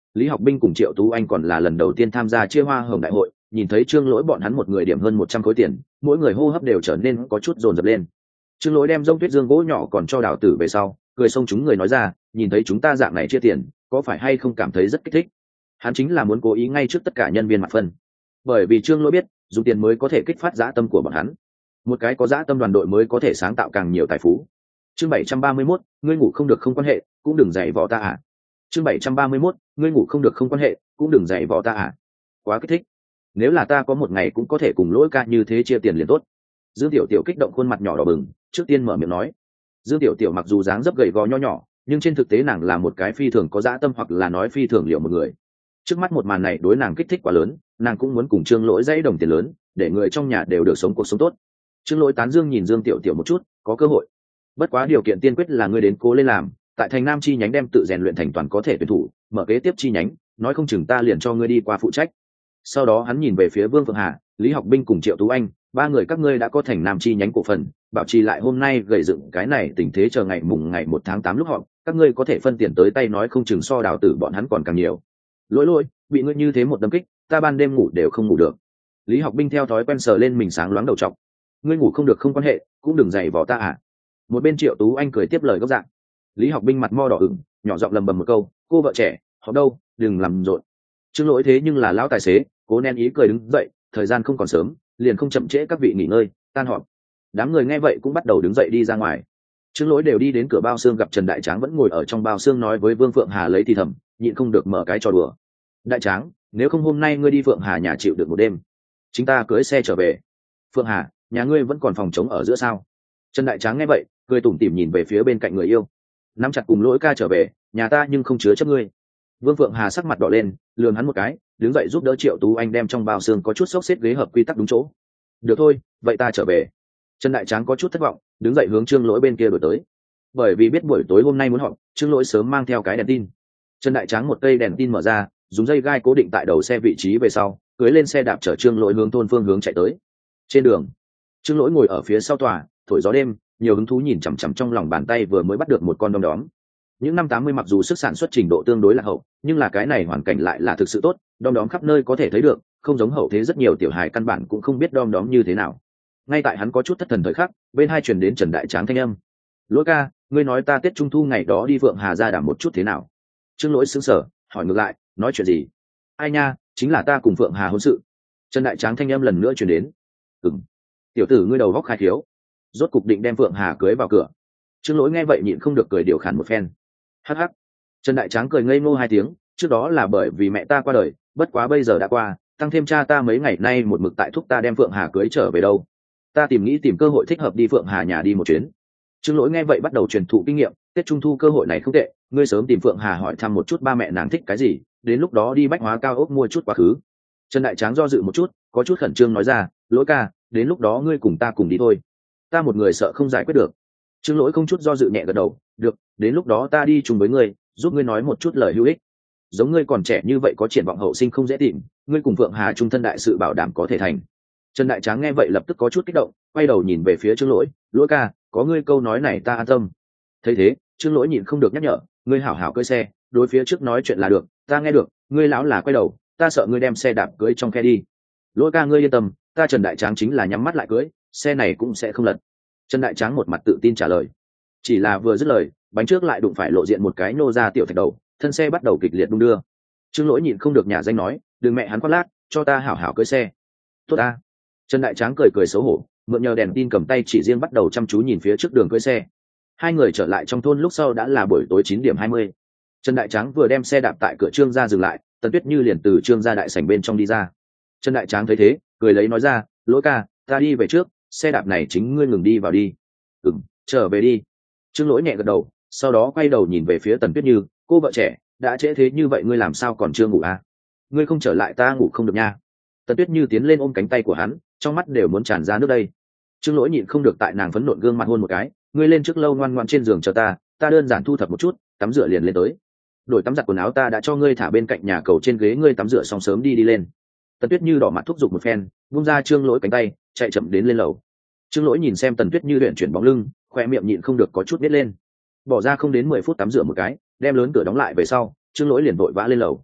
Lý Học Binh cùng Triệu Tú Anh còn là lần đầu tiên tham gia chia hoa hồng đại hội, nhìn thấy Trương Lỗi bọn hắn một người điểm hơn một trăm khối tiền, mỗi người hô hấp đều trở nên có chút dồn dập lên. Trương Lỗi đem rông tuyết dương gỗ nhỏ còn cho Đào Tử về sau, cười xông chúng người nói ra, nhìn thấy chúng ta dạng này chia tiền, có phải hay không cảm thấy rất kích thích? Hắn chính là muốn cố ý ngay trước tất cả nhân viên mặt phân, bởi vì Trương Lỗi biết, dùng tiền mới có thể kích phát dã tâm của bọn hắn. Một cái có dã tâm đoàn đội mới có thể sáng tạo càng nhiều tài phú. Chương bảy trăm ba mươi mốt, ngươi ngủ không được không quan hệ, cũng đừng dạy vò ta à. Chương bảy trăm ba mươi mốt, ngươi ngủ không được không quan hệ, cũng đừng dạy vò ta à. Quá kích thích. Nếu là ta có một ngày cũng có thể cùng Lỗi ca như thế chia tiền liền tốt. Dương Tiểu Tiểu kích động khuôn mặt nhỏ đỏ bừng, trước tiên mở miệng nói. Dương Tiểu Tiểu mặc dù dáng dấp gầy gò nho nhỏ, nhưng trên thực tế nàng là một cái phi thường có dã tâm hoặc là nói phi thường liệu một người. Trước mắt một màn này đối nàng kích thích quá lớn, nàng cũng muốn cùng Trương Lỗi dãy đồng tiền lớn, để người trong nhà đều được sống cuộc sống tốt. Trương Lỗi tán dương nhìn Dương Tiểu Tiểu một chút, có cơ hội. Bất quá điều kiện tiên quyết là ngươi đến cố lên làm, tại thành Nam chi nhánh đem tự rèn luyện thành toàn có thể tuyển thủ, mở kế tiếp chi nhánh, nói không chừng ta liền cho ngươi đi qua phụ trách. Sau đó hắn nhìn về phía Vương Phượng Hà, Lý Học Binh cùng Triệu Tú Anh, ba người các ngươi đã có thành Nam chi nhánh cổ phần, bảo trì lại hôm nay gầy dựng cái này tình thế chờ ngày mùng ngày một tháng tám lúc họp, các ngươi có thể phân tiền tới tay nói không chừng so Đào Tử bọn hắn còn càng nhiều. Lỗi lỗi, bị ngươi như thế một đâm kích, ta ban đêm ngủ đều không ngủ được. Lý Học Binh theo thói quen sờ lên mình sáng loáng đầu trọc. Ngươi ngủ không được không quan hệ, cũng đừng giày vò ta à. Một bên Triệu Tú Anh cười tiếp lời gốc dạng. Lý Học Binh mặt mo đỏ ửng, nhỏ giọng lầm bầm một câu, cô vợ trẻ, họ đâu, đừng làm rộn. Trương Lỗi thế nhưng là lão tài xế, cố nén ý cười đứng dậy, thời gian không còn sớm, liền không chậm trễ các vị nghỉ ngơi, tan họp. Đám người nghe vậy cũng bắt đầu đứng dậy đi ra ngoài. Trương Lỗi đều đi đến cửa bao xương gặp Trần Đại Tráng vẫn ngồi ở trong bao xương nói với Vương Phượng Hà lấy thì thầm, nhịn không được mở cái trò đùa. Đại Tráng, nếu không hôm nay ngươi đi Phượng Hà nhà chịu được một đêm, chúng ta cưới xe trở về. Phượng Hà, nhà ngươi vẫn còn phòng trống ở giữa sao? Trần Đại Tráng nghe vậy, cười tủm tỉm nhìn về phía bên cạnh người yêu. Nắm chặt cùng Lỗi ca trở về, nhà ta nhưng không chứa chấp ngươi. Vương Phượng Hà sắc mặt đỏ lên, lườm hắn một cái, đứng dậy giúp đỡ Triệu Tú Anh đem trong bao xương có chút xốc xếp ghế hợp quy tắc đúng chỗ. Được thôi, vậy ta trở về. Trần Đại Tráng có chút thất vọng, đứng dậy hướng Trương Lỗi bên kia đổi tới. Bởi vì biết buổi tối hôm nay muốn họp, Trương Lỗi sớm mang theo cái đèn tin. Trần Đại Tráng một cây đèn tin mở ra, dùng dây gai cố định tại đầu xe vị trí về sau, cưới lên xe đạp chở Trương Lỗi hướng thôn phương hướng chạy tới. Trên đường, Trương Lỗi ngồi ở phía sau tòa, thổi gió đêm, nhiều hứng thú nhìn chằm chằm trong lòng bàn tay vừa mới bắt được một con đom đóm. Những năm tám mươi mặc dù sức sản xuất trình độ tương đối là hậu, nhưng là cái này hoàn cảnh lại là thực sự tốt, đom đóm khắp nơi có thể thấy được, không giống hậu thế rất nhiều tiểu hài căn bản cũng không biết đom đóm như thế nào. Ngay tại hắn có chút thất thần thời khắc, bên hai truyền đến Trần Đại Tráng thanh âm. Lỗi ca, ngươi nói ta Tết Trung thu ngày đó đi Phượng Hà ra đảm một chút thế nào? Trương Lỗi sững sờ, hỏi ngược lại, nói chuyện gì? Ai nha, chính là ta cùng Phượng Hà hôn sự. Trần Đại Tráng thanh âm lần nữa truyền đến. Ừm, tiểu tử ngươi đầu góc khai thiếu, rốt cục định đem Phượng Hà cưới vào cửa. Trương Lỗi nghe vậy nhịn không được cười điều khản một phen. Hắc hắc. Trần Đại Tráng cười ngây ngô hai tiếng, trước đó là bởi vì mẹ ta qua đời, bất quá bây giờ đã qua, tăng thêm cha ta mấy ngày nay một mực tại thúc ta đem Phượng Hà cưới trở về đâu. Ta tìm nghĩ tìm cơ hội thích hợp đi Phượng Hà nhà đi một chuyến. Trương Lỗi nghe vậy bắt đầu truyền thụ kinh nghiệm, Tết Trung thu cơ hội này không tệ, ngươi sớm tìm Phượng Hà hỏi thăm một chút ba mẹ nàng thích cái gì, đến lúc đó đi bách hóa cao ốc mua chút quá khứ. Trần Đại Tráng do dự một chút, có chút khẩn trương nói ra, Lỗi ca, đến lúc đó ngươi cùng ta cùng đi thôi. Ta một người sợ không giải quyết được. Trương Lỗi không chút do dự nhẹ gật đầu, được, đến lúc đó ta đi chung với ngươi, giúp ngươi nói một chút lời hữu ích. Giống ngươi còn trẻ như vậy có triển vọng hậu sinh không dễ tìm, ngươi cùng Phượng Hà trung thân đại sự bảo đảm có thể thành. Trần Đại Tráng nghe vậy lập tức có chút kích động, quay đầu nhìn về phía Trương Lỗi, Lỗi ca, có ngươi câu nói này ta an tâm. Thấy thế, Trương Lỗi nhịn không được nhắc nhở, ngươi hảo hảo cưỡi xe, đối phía trước nói chuyện là được, ta nghe được, ngươi lão là quay đầu, ta sợ ngươi đem xe đạp cưỡi trong khe đi. Lỗi ca ngươi yên tâm, ta Trần Đại Tráng chính là nhắm mắt lại cưỡi, xe này cũng sẽ không lật. Trần Đại Tráng một mặt tự tin trả lời. Chỉ là vừa dứt lời, bánh trước lại đụng phải lộ diện một cái nô ra tiểu thạch đầu, thân xe bắt đầu kịch liệt đung đưa. Trương Lỗi nhịn không được nhả danh nói, đừng mẹ hắn quát lác, cho ta hảo hảo cưỡi xe. Tốt ta. Trần Đại Tráng cười cười xấu hổ, mượn nhờ đèn tin cầm tay chỉ riêng bắt đầu chăm chú nhìn phía trước đường cưỡi xe. Hai người trở lại trong thôn lúc sau đã là buổi tối chín điểm hai mươi. Trần Đại Tráng vừa đem xe đạp tại cửa Trương gia dừng lại, Tần Tuyết Như liền từ Trương gia đại sảnh bên trong đi ra. Trần Đại Tráng thấy thế, cười lấy nói ra, Lỗi ca, ta đi về trước, xe đạp này chính ngươi ngừng đi vào đi. Ừm, trở về đi. Trương Lỗi nhẹ gật đầu, sau đó quay đầu nhìn về phía Tần Tuyết Như, cô vợ trẻ, đã trễ thế như vậy ngươi làm sao còn chưa ngủ à? Ngươi không trở lại ta ngủ không được nha. Tần Tuyết Như tiến lên ôm cánh tay của hắn, trong mắt đều muốn tràn ra nước đây. Trương Lỗi nhịn không được tại nàng phấn nộn gương mặt hôn một cái, ngươi lên trước lâu ngoan ngoan trên giường chờ ta, ta đơn giản thu thập một chút, tắm rửa liền lên tới. Đổi tắm giặt quần áo ta đã cho ngươi thả bên cạnh nhà cầu trên ghế, ngươi tắm rửa xong sớm đi đi lên. Tần Tuyết Như đỏ mặt thúc giục một phen, vung ra Trương Lỗi cánh tay, chạy chậm đến lên lầu. Trương Lỗi nhìn xem Tần Tuyết Như luyện chuyển bóng lưng, khoe miệng nhịn không được có chút biết lên. Bỏ ra không đến mười phút tắm rửa một cái, đem lớn cửa đóng lại về sau, Trương Lỗi liền vội vã lên lầu.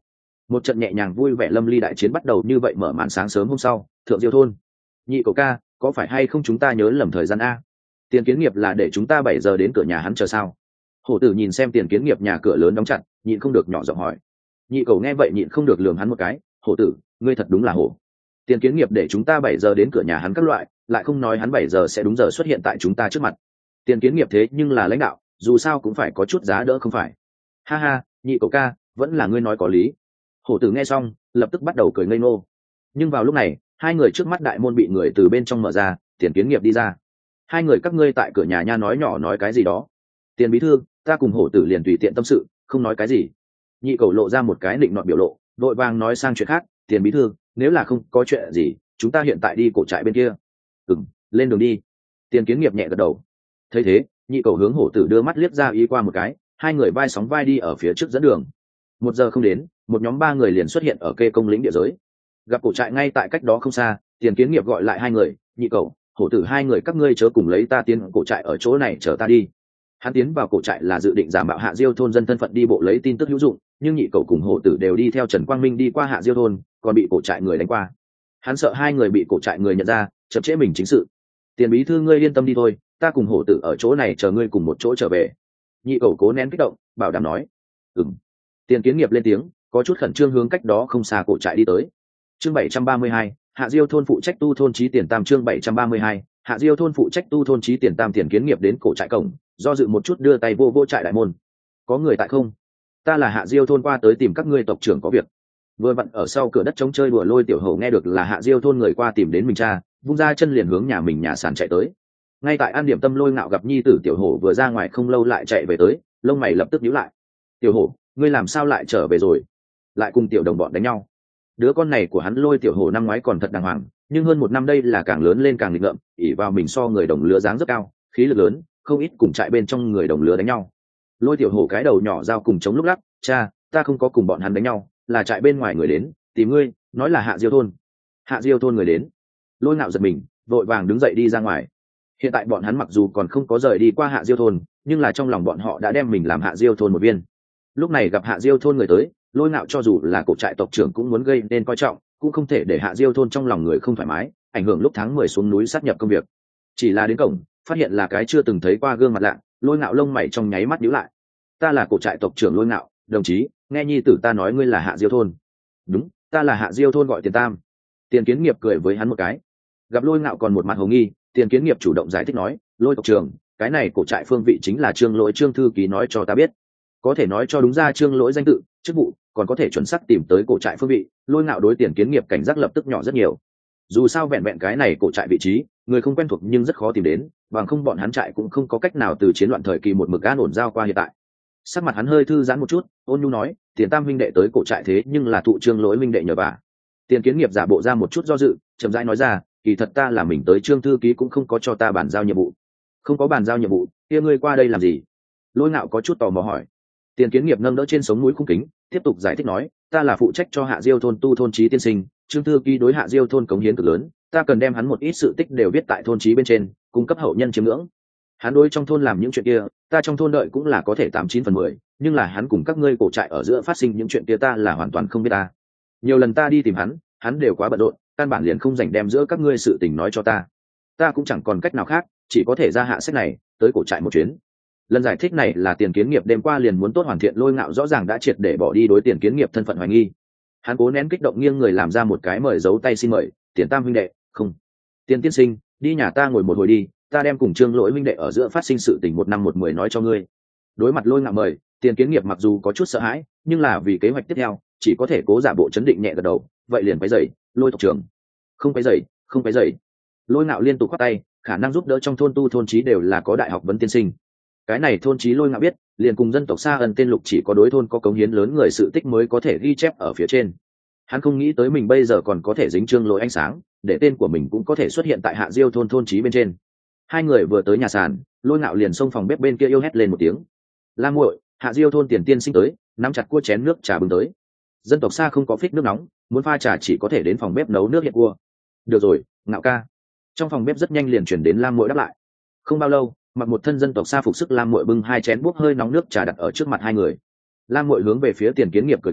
Một trận nhẹ nhàng vui vẻ lâm ly đại chiến bắt đầu như vậy mở màn sáng sớm hôm sau thượng diêu thôn. Nhị cậu ca, có phải hay không chúng ta nhớ lầm thời gian a? Tiền Kiến Nghiệp là để chúng ta bảy giờ đến cửa nhà hắn chờ sao? Hổ tử nhìn xem Tiền Kiến Nghiệp nhà cửa lớn đóng chặt, nhịn không được nhỏ giọng hỏi. Nhị cậu nghe vậy nhịn không được lườm hắn một cái. Hổ tử, ngươi thật đúng là hổ. Tiền Kiến Nghiệp để chúng ta bảy giờ đến cửa nhà hắn các loại, lại không nói hắn bảy giờ sẽ đúng giờ xuất hiện tại chúng ta trước mặt. Tiền Kiến Nghiệp thế nhưng là lãnh đạo, dù sao cũng phải có chút giá đỡ không phải? Ha ha, nhị cậu ca, vẫn là ngươi nói có lý. Hổ tử nghe xong lập tức bắt đầu cười ngây ngô. Nhưng vào lúc này hai người trước mắt đại môn bị người từ bên trong mở ra, Tiền Kiến Nghiệp đi ra. Hai người các ngươi tại cửa nhà nha nói nhỏ nói cái gì đó? Tiền bí thư, ta cùng hổ tử liền tùy tiện tâm sự, không nói cái gì. Nhị cầu lộ ra một cái định nọt biểu lộ, vội vàng nói sang chuyện khác. Tiền bí thư, nếu là không có chuyện gì chúng ta hiện tại đi cổ trại bên kia. Ừm, lên đường đi. Tiền Kiến Nghiệp nhẹ gật đầu. Thấy thế nhị cầu hướng hổ tử đưa mắt liếc ra ý qua một cái, hai người vai sóng vai đi ở phía trước dẫn đường. Một giờ không đến một nhóm ba người liền xuất hiện ở kê công lĩnh địa giới. Gặp cổ trại ngay tại cách đó không xa, Tiền Kiến Nghiệp gọi lại hai người. Nhị cầu, hổ tử, hai người các ngươi chớ cùng lấy ta tiến cổ trại ở chỗ này chờ ta đi. Hắn tiến vào cổ trại là dự định giả mạo Hạ Diêu thôn dân thân phận đi bộ lấy tin tức hữu dụng, nhưng nhị cầu cùng hổ tử đều đi theo Trần Quang Minh đi qua Hạ Diêu thôn, còn bị cổ trại người đánh qua. Hắn sợ hai người bị cổ trại người nhận ra, chậm trễ mình chính sự. Tiền bí thư, ngươi yên tâm đi thôi, ta cùng hổ tử ở chỗ này chờ ngươi cùng một chỗ trở về. Nhị cầu cố nén kích động, bảo đảm nói. Ừm. Tiền Kiến Nghiệp lên tiếng, có chút khẩn trương hướng cách đó không xa cổ trại đi tới. Chương bảy trăm ba mươi hai, Hạ Diêu thôn phụ trách tu thôn trí tiền tam. Chương bảy trăm ba mươi hai, Hạ Diêu thôn phụ trách tu thôn trí tiền tam. Tiền Kiến Nghiệp đến cổ trại cổng, do dự một chút đưa tay vô vô trại đại môn. Có người tại không? Ta là Hạ Diêu thôn qua tới tìm các ngươi tộc trưởng có việc. Vừa vặn ở sau cửa đất trống chơi đùa Lôi Tiểu Hổ nghe được là Hạ Diêu thôn người qua tìm đến mình cha, vung ra chân liền hướng nhà mình nhà sàn chạy tới. Ngay tại An Điểm Tâm Lôi Ngạo gặp nhi tử Tiểu Hổ vừa ra ngoài không lâu lại chạy về tới, lông mày lập tức nhíu lại. Tiểu Hổ, ngươi làm sao lại trở về rồi? Lại cùng tiểu đồng bọn đánh nhau? Đứa con này của hắn Lôi Tiểu Hổ năm ngoái còn thật đàng hoàng, nhưng hơn một năm đây là càng lớn lên càng nghịch ngợm, ỉ vào mình so người đồng lứa dáng rất cao, khí lực lớn, không ít cùng trại bên trong người đồng lứa đánh nhau. Lôi Tiểu Hổ cái đầu nhỏ dao cùng chống lúc lắc, cha, ta không có cùng bọn hắn đánh nhau, là trại bên ngoài người đến tìm ngươi, nói là Hạ Diêu thôn. Hạ Diêu thôn người đến? Lôi Ngạo giật mình, vội vàng đứng dậy đi ra ngoài. Hiện tại bọn hắn mặc dù còn không có rời đi qua Hạ Diêu thôn, nhưng là trong lòng bọn họ đã đem mình làm Hạ Diêu thôn một viên. Lúc này gặp Hạ Diêu thôn người tới, Lôi Ngạo cho dù là cổ trại tộc trưởng cũng muốn gây nên coi trọng, cũng không thể để Hạ Diêu thôn trong lòng người không thoải mái, ảnh hưởng lúc tháng mười xuống núi sát nhập công việc. Chỉ là đến cổng, phát hiện là cái chưa từng thấy qua gương mặt lạ, Lôi Ngạo lông mày trong nháy mắt nhíu lại. Ta là cổ trại tộc trưởng Lôi Ngạo, đồng chí, nghe nhi tử ta nói ngươi là Hạ Diêu thôn. Đúng, ta là Hạ Diêu thôn gọi Tiền Tam. Tiền Kiến Nghiệp cười với hắn một cái. Gặp Lôi Ngạo còn một mặt hồ nghi, Tiền Kiến Nghiệp chủ động giải thích nói, Lôi tộc trưởng, cái này cổ trại phương vị chính là Trương Lỗi Trương thư ký nói cho ta biết. Có thể nói cho đúng ra Trương Lỗi danh tự, chức vụ, còn có thể chuẩn xác tìm tới cổ trại phương vị. Lôi Ngạo đối Tiền Kiến Nghiệp cảnh giác lập tức nhỏ rất nhiều. Dù sao vẹn vẹn cái này cổ trại vị trí, người không quen thuộc nhưng rất khó tìm đến, bằng không bọn hắn trại cũng không có cách nào từ chiến loạn thời kỳ một mực an ổn giao qua hiện tại. Sắc mặt hắn hơi thư giãn một chút, ôn nhu nói, Tiền Tam huynh đệ tới cổ trại thế nhưng là thụ Trương Lỗi huynh đệ nhờ vả. Tiền Kiến Nghiệp giả bộ ra một chút do dự, chậm rãi nói ra, kỳ thật ta là mình tới Trương thư ký cũng không có cho ta bàn giao nhiệm vụ. Không có bàn giao nhiệm vụ, kia ngươi qua đây làm gì? Lôi Ngạo có chút tò mò hỏi. Tiền Kiến Nghiệp nâng đỡ trên sống núi khung kính, tiếp tục giải thích nói, ta là phụ trách cho Hạ Diêu thôn tu thôn trí tiên sinh, Trương thư ký đối Hạ Diêu thôn cống hiến cực lớn, ta cần đem hắn một ít sự tích đều viết tại thôn trí bên trên, cung cấp hậu nhân chiêm ngưỡng. Hắn đối trong thôn làm những chuyện kia, ta trong thôn đợi cũng là có thể tám chín phần mười, nhưng là hắn cùng các ngươi cổ trại ở giữa phát sinh những chuyện kia ta là hoàn toàn không biết ta. Nhiều lần ta đi tìm hắn, hắn đều quá bận rộn, căn bản liền không dành đem giữa các ngươi sự tình nói cho ta. Ta cũng chẳng còn cách nào khác, chỉ có thể ra hạ sách này, tới cổ trại một chuyến. Lần giải thích này là Tiền Kiến Nghiệp đêm qua liền muốn tốt hoàn thiện. Lôi Ngạo rõ ràng đã triệt để bỏ đi đối Tiền Kiến Nghiệp thân phận hoài nghi. Hắn cố nén kích động nghiêng người làm ra một cái mời giấu tay xin mời, Tiền Tam huynh đệ, không. Tiền tiên sinh, đi nhà ta ngồi một hồi đi, ta đem cùng Trương Lỗi huynh đệ ở giữa phát sinh sự tình một năm một mười nói cho ngươi. Đối mặt Lôi Ngạo mời, Tiền Kiến Nghiệp mặc dù có chút sợ hãi, nhưng là vì kế hoạch tiếp theo, chỉ có thể cố giả bộ chấn định nhẹ gật đầu, vậy liền quấy rầy, Lôi tộc trưởng. Không quấy rầy, không quấy rầy. Lôi Ngạo liên tục khoát tay, khả năng giúp đỡ trong thôn tu thôn trí đều là có đại học vấn tiên sinh. Cái này thôn trí Lôi Ngạo biết, liền cùng dân tộc xa ẩn tên Lục chỉ có đối thôn có cống hiến lớn người sự tích mới có thể ghi chép ở phía trên. Hắn không nghĩ tới mình bây giờ còn có thể dính Trương Lỗi ánh sáng, để tên của mình cũng có thể xuất hiện tại Hạ Diêu thôn thôn trí bên trên. Hai người vừa tới nhà sàn, Lôi Ngạo liền xông phòng bếp bên kia yêu hét lên một tiếng. Lam muội, Hạ Diêu thôn Tiền tiên sinh tới, nắm chặt cua chén nước trà bưng tới. Dân tộc xa không có phích nước nóng, muốn pha trà chỉ có thể đến phòng bếp nấu nước hiện cua. Được rồi, Ngạo ca. Trong phòng bếp rất nhanh liền chuyển đến Lam muội đáp lại. Không bao lâu, mặc một thân dân tộc xa phục sức Lam muội bưng hai chén bốc hơi nóng nước trà đặt ở trước mặt hai người. Lam muội hướng về phía Tiền Kiến Nghiệp cười cười,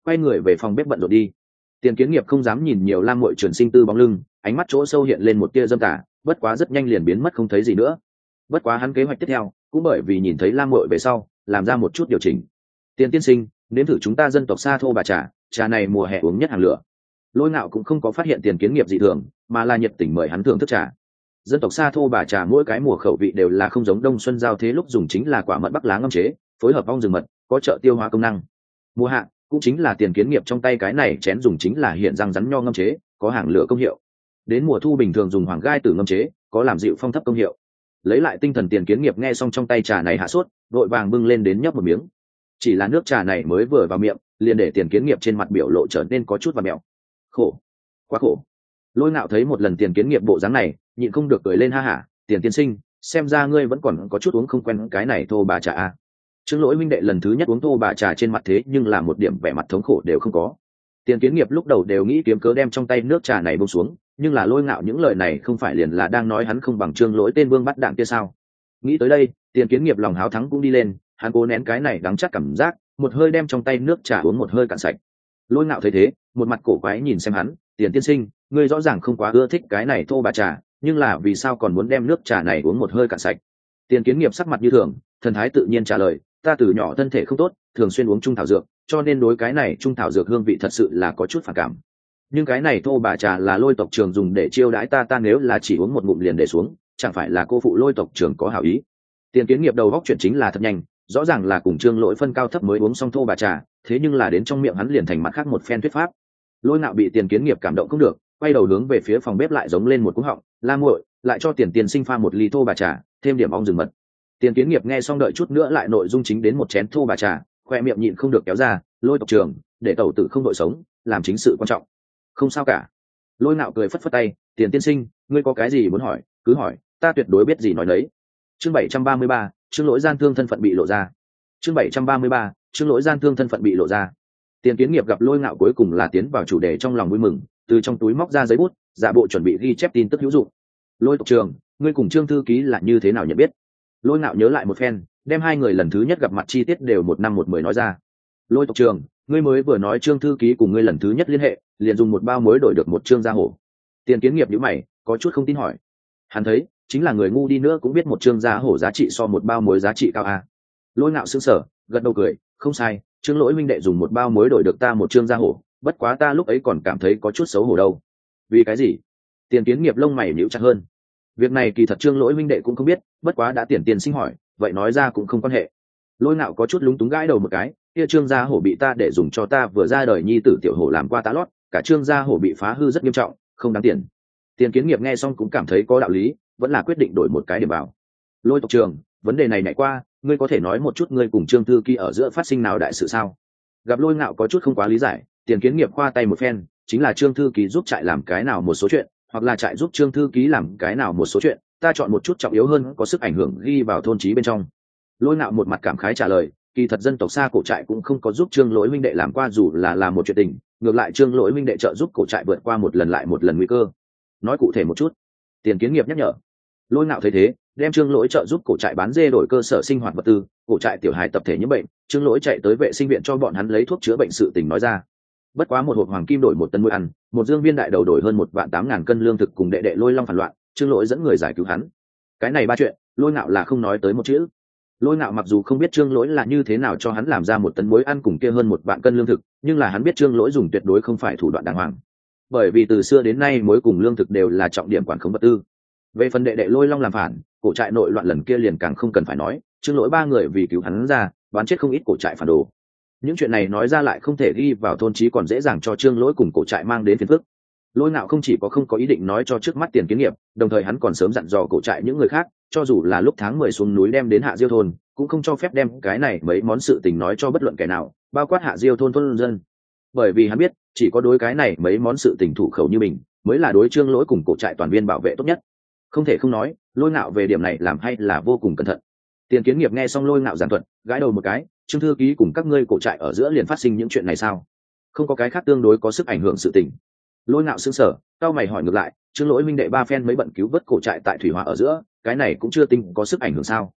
quay người về phòng bếp bận rộn đi. Tiền Kiến Nghiệp không dám nhìn nhiều Lam Muội Trường Sinh Tư bóng lưng, ánh mắt chỗ sâu hiện lên một tia dâm tà, bất quá rất nhanh liền biến mất không thấy gì nữa. Bất quá hắn kế hoạch tiếp theo cũng bởi vì nhìn thấy Lam Muội về sau, làm ra một chút điều chỉnh. Tiền tiên sinh, nếm thử chúng ta dân tộc Sa Thô bà trà, trà này mùa hè uống nhất hàng lửa. Lôi Ngạo cũng không có phát hiện Tiền Kiến Nghiệp dị thường, mà là nhiệt tình mời hắn thưởng thức trà. Dân tộc Sa Thô bà trà mỗi cái mùa khẩu vị đều là không giống đông xuân giao thế lúc dùng chính là quả mận bắc lá ngâm chế, phối hợp ong rừng mật, có trợ tiêu hóa công năng. Mùa hạ cũng chính là Tiền Kiến Nghiệp trong tay cái này chén dùng chính là hiện răng rắn nho ngâm chế, có hàng lửa công hiệu. Đến mùa thu bình thường dùng hoàng gai tử ngâm chế, có làm dịu phong thấp công hiệu. Lấy lại tinh thần Tiền Kiến Nghiệp nghe xong trong tay trà này hạ sốt, vội vàng bưng lên đến nhấp một miếng. Chỉ là nước trà này mới vừa vào miệng, liền để Tiền Kiến Nghiệp trên mặt biểu lộ trở nên có chút và mèo. Khổ, quá khổ. Lôi Ngạo thấy một lần Tiền Kiến Nghiệp bộ dáng này, nhịn không được cười lên ha hả. Tiền tiên sinh, xem ra ngươi vẫn còn có chút uống không quen cái này thô bà trà a. Trương Lỗi huynh đệ lần thứ nhất uống thô bà trà trên mặt thế nhưng là một điểm vẻ mặt thống khổ đều không có. Tiền Kiến Nghiệp lúc đầu đều nghĩ kiếm cớ đem trong tay nước trà này buông xuống, nhưng là Lôi Ngạo những lời này không phải liền là đang nói hắn không bằng Trương Lỗi tên vương bắt đạn kia sao? Nghĩ tới đây, Tiền Kiến Nghiệp lòng háo thắng cũng đi lên, hắn cố nén cái này đắng chắc cảm giác, một hơi đem trong tay nước trà uống một hơi cạn sạch. Lôi Ngạo thấy thế, một mặt cổ quái nhìn xem hắn, Tiền tiên sinh, ngươi rõ ràng không quá ưa thích cái này thô bà trà, nhưng là vì sao còn muốn đem nước trà này uống một hơi cạn sạch? Tiền Kiến Nghiệp sắc mặt như thường, thần thái tự nhiên trả lời, ta từ nhỏ thân thể không tốt, thường xuyên uống trung thảo dược, cho nên đối cái này trung thảo dược hương vị thật sự là có chút phản cảm. Nhưng cái này thô bà trà là Lôi tộc trưởng dùng để chiêu đãi ta, ta nếu là chỉ uống một ngụm liền để xuống, chẳng phải là cô phụ Lôi tộc trưởng có hảo ý. Tiền Kiến Nghiệp đầu góc chuyện chính là thật nhanh, rõ ràng là cùng Trương Lỗi phân cao thấp mới uống xong thô bà trà, thế nhưng là đến trong miệng hắn liền thành mặt khác một phen thuyết pháp. Lôi Ngạo bị Tiền Kiến Nghiệp cảm động không được, quay đầu hướng về phía phòng bếp lại giống lên một cú họng, la muội, lại cho Tiền tiên sinh pha một ly thô bà trà, thêm điểm ong rừng mật. Tiền Kiến Nghiệp nghe xong đợi chút nữa lại nội dung chính đến một chén thô bà trà, khoe miệng nhịn không được kéo ra, Lôi tộc trưởng, để tẩu tử không đội sống, làm chính sự quan trọng. Không sao cả. Lôi Ngạo cười phất phất tay, Tiền tiên sinh, ngươi có cái gì muốn hỏi, cứ hỏi, ta tuyệt đối biết gì nói đấy. Chương bảy trăm ba mươi ba, Trương Lỗi gian thương thân phận bị lộ ra. Chương bảy trăm ba mươi ba, Trương Lỗi gian thương thân phận bị lộ ra. Tiền Kiến Nghiệp gặp Lôi Ngạo cuối cùng là tiến vào chủ đề trong lòng vui mừng, từ trong túi móc ra giấy bút, giả bộ chuẩn bị ghi chép tin tức hữu dụng. Lôi tộc trưởng, ngươi cùng Trương thư ký là như thế nào nhận biết? Lôi Ngạo nhớ lại một phen, đem hai người lần thứ nhất gặp mặt chi tiết đều một năm một mười nói ra. Lôi tộc trưởng, ngươi mới vừa nói Trương thư ký cùng ngươi lần thứ nhất liên hệ, liền dùng một bao muối đổi được một trương gia hổ. Tiền Kiến Nghiệp nhíu mày, có chút không tin hỏi. Hắn thấy, chính là người ngu đi nữa cũng biết một trương gia hổ giá trị so một bao muối giá trị cao a. Lôi Ngạo sững sờ, gật đầu cười, không sai, Trương Lỗi huynh đệ dùng một bao muối đổi được ta một trương gia hổ, bất quá ta lúc ấy còn cảm thấy có chút xấu hổ đâu. Vì cái gì? Tiền Kiến Nghiệp lông mày nhíu chặt hơn. Việc này kỳ thật Trương Lỗi huynh đệ cũng không biết, bất quá đã Tiền tiên sinh hỏi, vậy nói ra cũng không quan hệ. Lôi Ngạo có chút lúng túng gãi đầu một cái, kia trương gia hổ bị ta để dùng cho ta vừa ra đời nhi tử tiểu hổ làm qua tá lót, cả trương gia hổ bị phá hư rất nghiêm trọng, không đáng tiền. Tiền Kiến Nghiệp nghe xong cũng cảm thấy có đạo lý, vẫn là quyết định đổi một cái điểm vào. Lôi tộc trưởng, vấn đề này nãy qua, ngươi có thể nói một chút ngươi cùng Trương thư ký ở giữa phát sinh nào đại sự sao? Gặp Lôi Ngạo có chút không quá lý giải, Tiền Kiến Nghiệp khoa tay một phen, chính là Trương thư ký giúp trại làm cái nào một số chuyện, hoặc là trại giúp Trương thư ký làm cái nào một số chuyện, ta chọn một chút trọng yếu hơn có sức ảnh hưởng ghi vào thôn chí bên trong. Lôi Ngạo một mặt cảm khái trả lời, kỳ thật dân tộc Sa cổ trại cũng không có giúp Trương Lỗi huynh đệ làm qua dù là làm một chuyện tình, ngược lại Trương Lỗi huynh đệ trợ giúp cổ trại vượt qua một lần lại một lần nguy cơ. Nói cụ thể một chút. Tiền Kiến Nghiệp nhắc nhở. Lôi Ngạo thấy thế, đem Trương Lỗi trợ giúp cổ trại bán dê đổi cơ sở sinh hoạt vật tư, cổ trại tiểu hài tập thể nhiễm bệnh, Trương Lỗi chạy tới vệ sinh viện cho bọn hắn lấy thuốc chữa bệnh sự tình nói ra. Bất quá một hộp hoàng kim đổi một tấn muối ăn, một dương viên đại đầu đổi hơn một vạn tám ngàn cân lương thực cùng đệ đệ Lôi Long phản loạn, Trương Lỗi dẫn người giải cứu hắn. Cái này ba chuyện, Lôi Ngạo là không nói tới một chữ. Lôi Ngạo mặc dù không biết Trương Lỗi là như thế nào cho hắn làm ra một tấn muối ăn cùng kia hơn một vạn cân lương thực, nhưng là hắn biết Trương Lỗi dùng tuyệt đối không phải thủ đoạn đàng hoàng. Bởi vì từ xưa đến nay muối cùng lương thực đều là trọng điểm quản khống vật tư. Về phần đệ đệ Lôi Long làm phản, cổ trại nội loạn lần kia liền càng không cần phải nói, Trương Lỗi ba người vì cứu hắn ra, bán chết không ít cổ trại phản đồ. Những chuyện này nói ra lại không thể ghi vào thôn chí, còn dễ dàng cho Trương Lỗi cùng cổ trại mang đến phiền phức. Lôi Ngạo không chỉ có không có ý định nói cho trước mắt Tiền Kiến Nghiệp, đồng thời hắn còn sớm dặn dò cổ trại những người khác, cho dù là lúc tháng mười xuống núi đem đến Hạ Diêu thôn, cũng không cho phép đem cái này mấy món sự tình nói cho bất luận kẻ nào, bao quát Hạ Diêu thôn thôn dân. Bởi vì hắn biết, chỉ có đối cái này mấy món sự tình thủ khẩu như mình, mới là đối Trương Lỗi cùng cổ trại toàn viên bảo vệ tốt nhất. Không thể không nói, Lôi Ngạo về điểm này làm hay là vô cùng cẩn thận. Tiền Kiến Nghiệp nghe xong Lôi Ngạo giảng thuật, gãi đầu một cái, Trương thư ký cùng các ngươi cổ trại ở giữa liền phát sinh những chuyện này sao? Không có cái khác tương đối có sức ảnh hưởng sự tình. Lôi Ngạo sững sờ, cao mày hỏi ngược lại, Trương Lỗi minh đệ ba phen mới bận cứu vớt cổ trại tại thủy hỏa ở giữa, cái này cũng chưa tính có sức ảnh hưởng sao?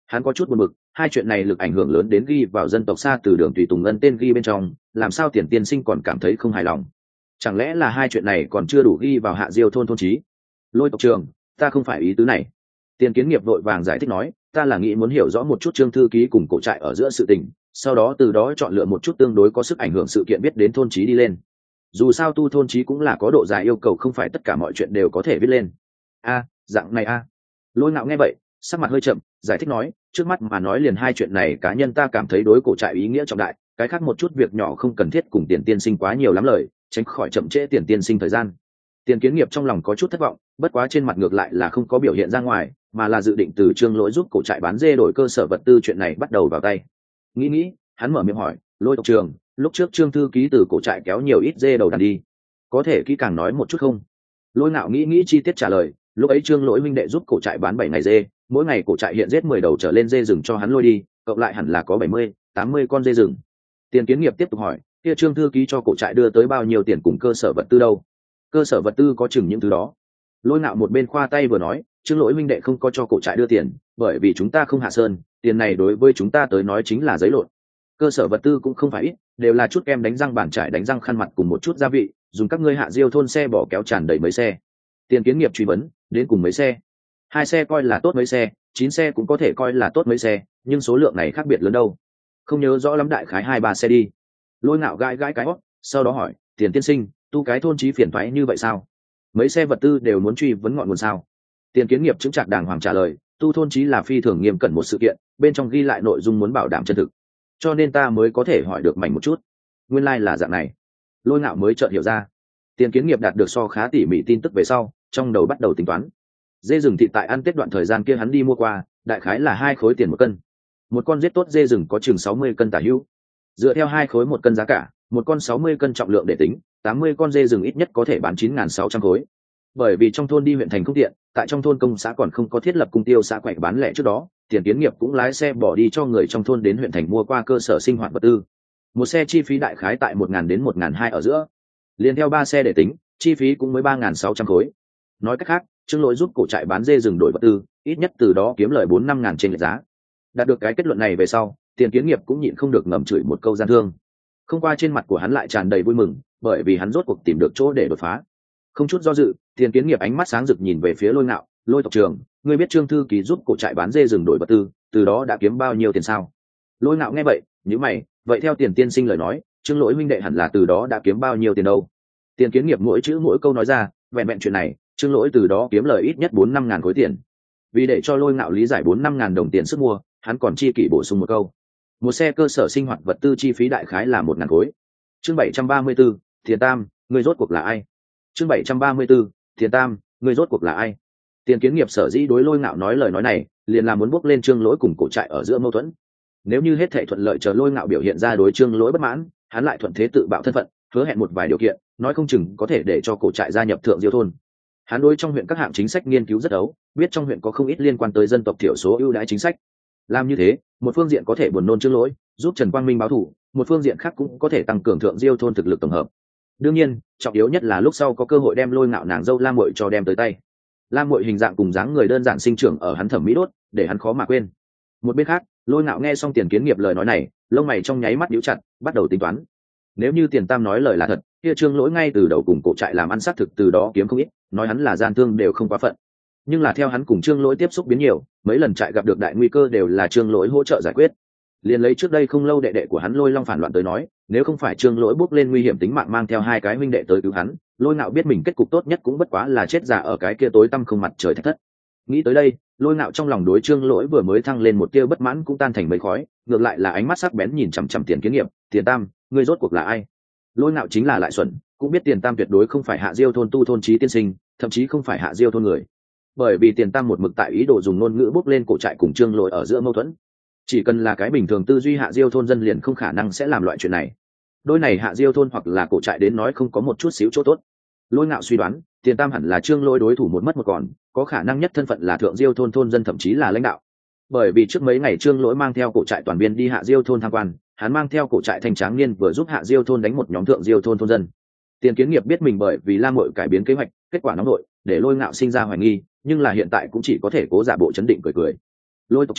Hắn có chút buồn bực, hai chuyện này lực ảnh hưởng lớn đến ghi vào dân tộc xa từ đường tùy tùng ngân tên ghi bên trong, làm sao Tiền tiên sinh còn cảm thấy không hài lòng? Chẳng lẽ là hai chuyện này còn chưa đủ ghi vào hạ diêu thôn thôn chí? Lôi tộc trường, ta không phải ý tứ này. Tiền Kiến Nghiệp vội vàng giải thích nói, ta là nghĩ muốn hiểu rõ một chút Trương thư ký cùng cổ trại ở giữa sự tình, sau đó từ đó chọn lựa một chút tương đối có sức ảnh hưởng sự kiện viết đến thôn chí đi lên. Dù sao tu thôn chí cũng là có độ dài yêu cầu, không phải tất cả mọi chuyện đều có thể viết lên. A, dạng này a. Lôi Ngạo nghe vậy, sắc mặt hơi chậm, giải thích nói, trước mắt mà nói liền hai chuyện này cá nhân ta cảm thấy đối cổ trại ý nghĩa trọng đại, cái khác một chút việc nhỏ không cần thiết cùng Tiền tiên sinh quá nhiều lắm lời, tránh khỏi chậm trễ Tiền tiên sinh thời gian. Tiền Kiến Nghiệp trong lòng có chút thất vọng, bất quá trên mặt ngược lại là không có biểu hiện ra ngoài, mà là dự định từ Trương Lỗi giúp cổ trại bán dê đổi cơ sở vật tư chuyện này bắt đầu vào tay. Nghĩ nghĩ, hắn mở miệng hỏi, Lôi tộc trưởng, lúc trước Trương thư ký từ cổ trại kéo nhiều ít dê đầu đàn đi, có thể kỹ càng nói một chút không? Lôi Ngạo nghĩ nghĩ chi tiết trả lời, lúc ấy Trương Lỗi huynh đệ giúp cổ trại bán bảy ngày dê, mỗi ngày cổ trại hiện giết mười đầu trở lên dê rừng cho hắn lôi đi, cộng lại hẳn là có bảy mươi, tám mươi con dê rừng. Tiền Kiến Nghiệp tiếp tục hỏi, kia Trương thư ký cho cổ trại đưa tới bao nhiêu tiền cùng cơ sở vật tư đâu? Cơ sở vật tư có chừng những thứ đó. Lôi Ngạo một bên khoa tay vừa nói, Trương Lỗi huynh đệ không có cho cổ trại đưa tiền, bởi vì chúng ta không hạ sơn, tiền này đối với chúng ta tới nói chính là giấy lộn. Cơ sở vật tư cũng không phải ít, đều là chút kem đánh răng, bàn chải đánh răng, khăn mặt cùng một chút gia vị, dùng các ngươi hạ diêu thôn xe bỏ kéo tràn đầy mấy xe. Tiền Kiến Nghiệp truy vấn, đến cùng mấy xe? Hai xe coi là tốt mấy xe, chín xe cũng có thể coi là tốt mấy xe, nhưng số lượng này khác biệt lớn đâu. Không nhớ rõ lắm, đại khái hai ba xe đi. Lôi Ngạo gãi gãi cái hót, sau đó hỏi, Tiền tiên sinh, tu cái thôn chí phiền toái như vậy sao? Mấy xe vật tư đều muốn truy vấn ngọn nguồn sao? Tiền Kiến Nghiệp chứng trạc đàng hoàng trả lời, tu thôn chí là phi thường nghiêm cẩn một sự kiện, bên trong ghi lại nội dung muốn bảo đảm chân thực, cho nên ta mới có thể hỏi được mảnh một chút. Nguyên lai like là dạng này. Lôi Ngạo mới chợt hiểu ra. Tiền Kiến Nghiệp đạt được so khá tỉ mỉ tin tức về sau, trong đầu bắt đầu tính toán. Dê rừng thịt tại ăn Tết đoạn thời gian kia hắn đi mua qua, đại khái là hai khối tiền một cân. Một con giết tốt dê rừng có chừng sáu mươi cân tả hữu. Dựa theo hai khối một cân giá cả, một con sáu mươi cân trọng lượng để tính, tám mươi con dê rừng ít nhất có thể bán chín nghìn sáu trăm khối. Bởi vì trong thôn đi huyện thành không tiện, tại trong thôn công xã còn không có thiết lập cung tiêu xã quậy bán lẻ trước đó, Tiền Kiến Nghiệp cũng lái xe bỏ đi cho người trong thôn đến huyện thành mua qua cơ sở sinh hoạt vật tư. Một xe chi phí đại khái tại một nghìn đến một nghìn hai ở giữa. Liên theo ba xe để tính, chi phí cũng mới ba nghìn sáu trăm khối. Nói cách khác, Trương Lỗi giúp cổ trại bán dê rừng đổi vật tư, ít nhất từ đó kiếm lời bốn năm ngàn trên lệch giá. Đạt được cái kết luận này về sau, Tiền Kiến Nghiệp cũng nhịn không được ngầm chửi một câu gian thương. Không qua trên mặt của hắn lại tràn đầy vui mừng, bởi vì hắn rốt cuộc tìm được chỗ để đột phá. Không chút do dự, Tiền Kiến Nghiệp ánh mắt sáng rực nhìn về phía Lôi Ngạo, Lôi tộc trưởng, ngươi biết Trương thư ký giúp cổ trại bán dê rừng đổi vật tư, từ đó đã kiếm bao nhiêu tiền sao? Lôi Ngạo nghe vậy, nhíu mày, vậy theo Tiền tiên sinh lời nói, Trương Lỗi huynh đệ hẳn là từ đó đã kiếm bao nhiêu tiền đâu? Tiền Kiến Nghiệp mỗi chữ mỗi câu nói ra, vẹn vẹn chuyện này, Trương Lỗi từ đó kiếm lời ít nhất bốn năm ngàn khối tiền. Vì để cho Lôi Ngạo lý giải bốn năm ngàn đồng tiền sức mua, hắn còn chi kỷ bổ sung một câu, một xe cơ sở sinh hoạt vật tư chi phí đại khái là một ngàn khối. Chương bảy trăm ba mươi 734, Tiền Tam, ngươi rốt cuộc là ai? Chương bảy trăm ba mươi 734, Tiền Tam, ngươi rốt cuộc là ai? Tiền Kiến Nghiệp sở dĩ đối Lôi Ngạo nói lời nói này, liền là muốn bước lên Trương Lỗi cùng cổ trại ở giữa mâu thuẫn. Nếu như hết thảy thuận lợi, chờ Lôi Ngạo biểu hiện ra đối Trương Lỗi bất mãn, hắn lại thuận thế tự bạo thân phận, hứa hẹn một vài điều kiện, nói không chừng có thể để cho cổ trại gia nhập thượng diêu thôn. Hắn đối trong huyện các hạng chính sách nghiên cứu rất ấu, biết trong huyện có không ít liên quan tới dân tộc thiểu số ưu đãi chính sách. Làm như thế, một phương diện có thể buồn nôn Trương Lỗi, giúp Trần Quang Minh báo thù, một phương diện khác cũng có thể tăng cường thượng diêu thôn thực lực tổng hợp. Đương nhiên, trọng yếu nhất là lúc sau có cơ hội đem Lôi Ngạo nàng dâu Lam Muội cho đem tới tay. Lam Muội hình dạng cùng dáng người đơn giản sinh trưởng ở hắn thẩm mỹ đốt, để hắn khó mà quên. Một bên khác, Lôi Ngạo nghe xong Tiền Kiến Nghiệp lời nói này, lông mày trong nháy mắt nhíu chặt, bắt đầu tính toán. Nếu như Tiền Tam nói lời là thật, kia Trương Lỗi ngay từ đầu cùng cổ trại làm ăn xác thực từ đó kiếm không ít, nói hắn là gian thương đều không quá phận. Nhưng là theo hắn cùng Trương Lỗi tiếp xúc biến nhiều, mấy lần trại gặp được đại nguy cơ đều là Trương Lỗi hỗ trợ giải quyết. Liền lấy trước đây không lâu đệ đệ của hắn Lôi Long phản loạn tới nói, nếu không phải Trương Lỗi bước lên nguy hiểm tính mạng mang theo hai cái huynh đệ tới cứu hắn, Lôi Ngạo biết mình kết cục tốt nhất cũng bất quá là chết già ở cái kia tối tăm không mặt trời thạch thất. Nghĩ tới đây, Lôi Ngạo trong lòng đối Trương Lỗi vừa mới thăng lên một tia bất mãn cũng tan thành mây khói, ngược lại là ánh mắt sắc bén nhìn chằm chằm Tiền Kiến Nghiệp, Tiền Tam, ngươi rốt cuộc là ai? Lôi Ngạo chính là lại xuẩn, cũng biết Tiền Tam tuyệt đối không phải hạ diêu thôn tu thôn chí tiên sinh, thậm chí không phải hạ diêu thôn người. Bởi vì Tiền Tam một mực tại ý đồ dùng ngôn ngữ bước lên cổ trại cùng Trương Lỗi ở giữa mâu thuẫn. Chỉ cần là cái bình thường tư duy hạ diêu thôn dân liền không khả năng sẽ làm loại chuyện này. Đôi này hạ diêu thôn hoặc là cổ trại đến nói không có một chút xíu chỗ tốt. Lôi Ngạo suy đoán, Tiền Tam hẳn là Trương Lỗi đối thủ một mất một còn, có khả năng nhất thân phận là thượng diêu thôn thôn dân thậm chí là lãnh đạo. Bởi vì trước mấy ngày Trương Lỗi mang theo cổ trại toàn viên đi hạ diêu thôn tham quan, hắn mang theo cổ trại thanh tráng niên vừa giúp hạ diêu thôn đánh một nhóm thượng diêu thôn thôn dân. Tiền Kiến Nghiệp biết mình bởi vì Lam Muội cải biến kế hoạch, kết quả nóng nội, để Lôi Ngạo sinh ra hoài nghi, nhưng là hiện tại cũng chỉ có thể cố giả bộ chấn định cười cười. Lôi tộc trưởng,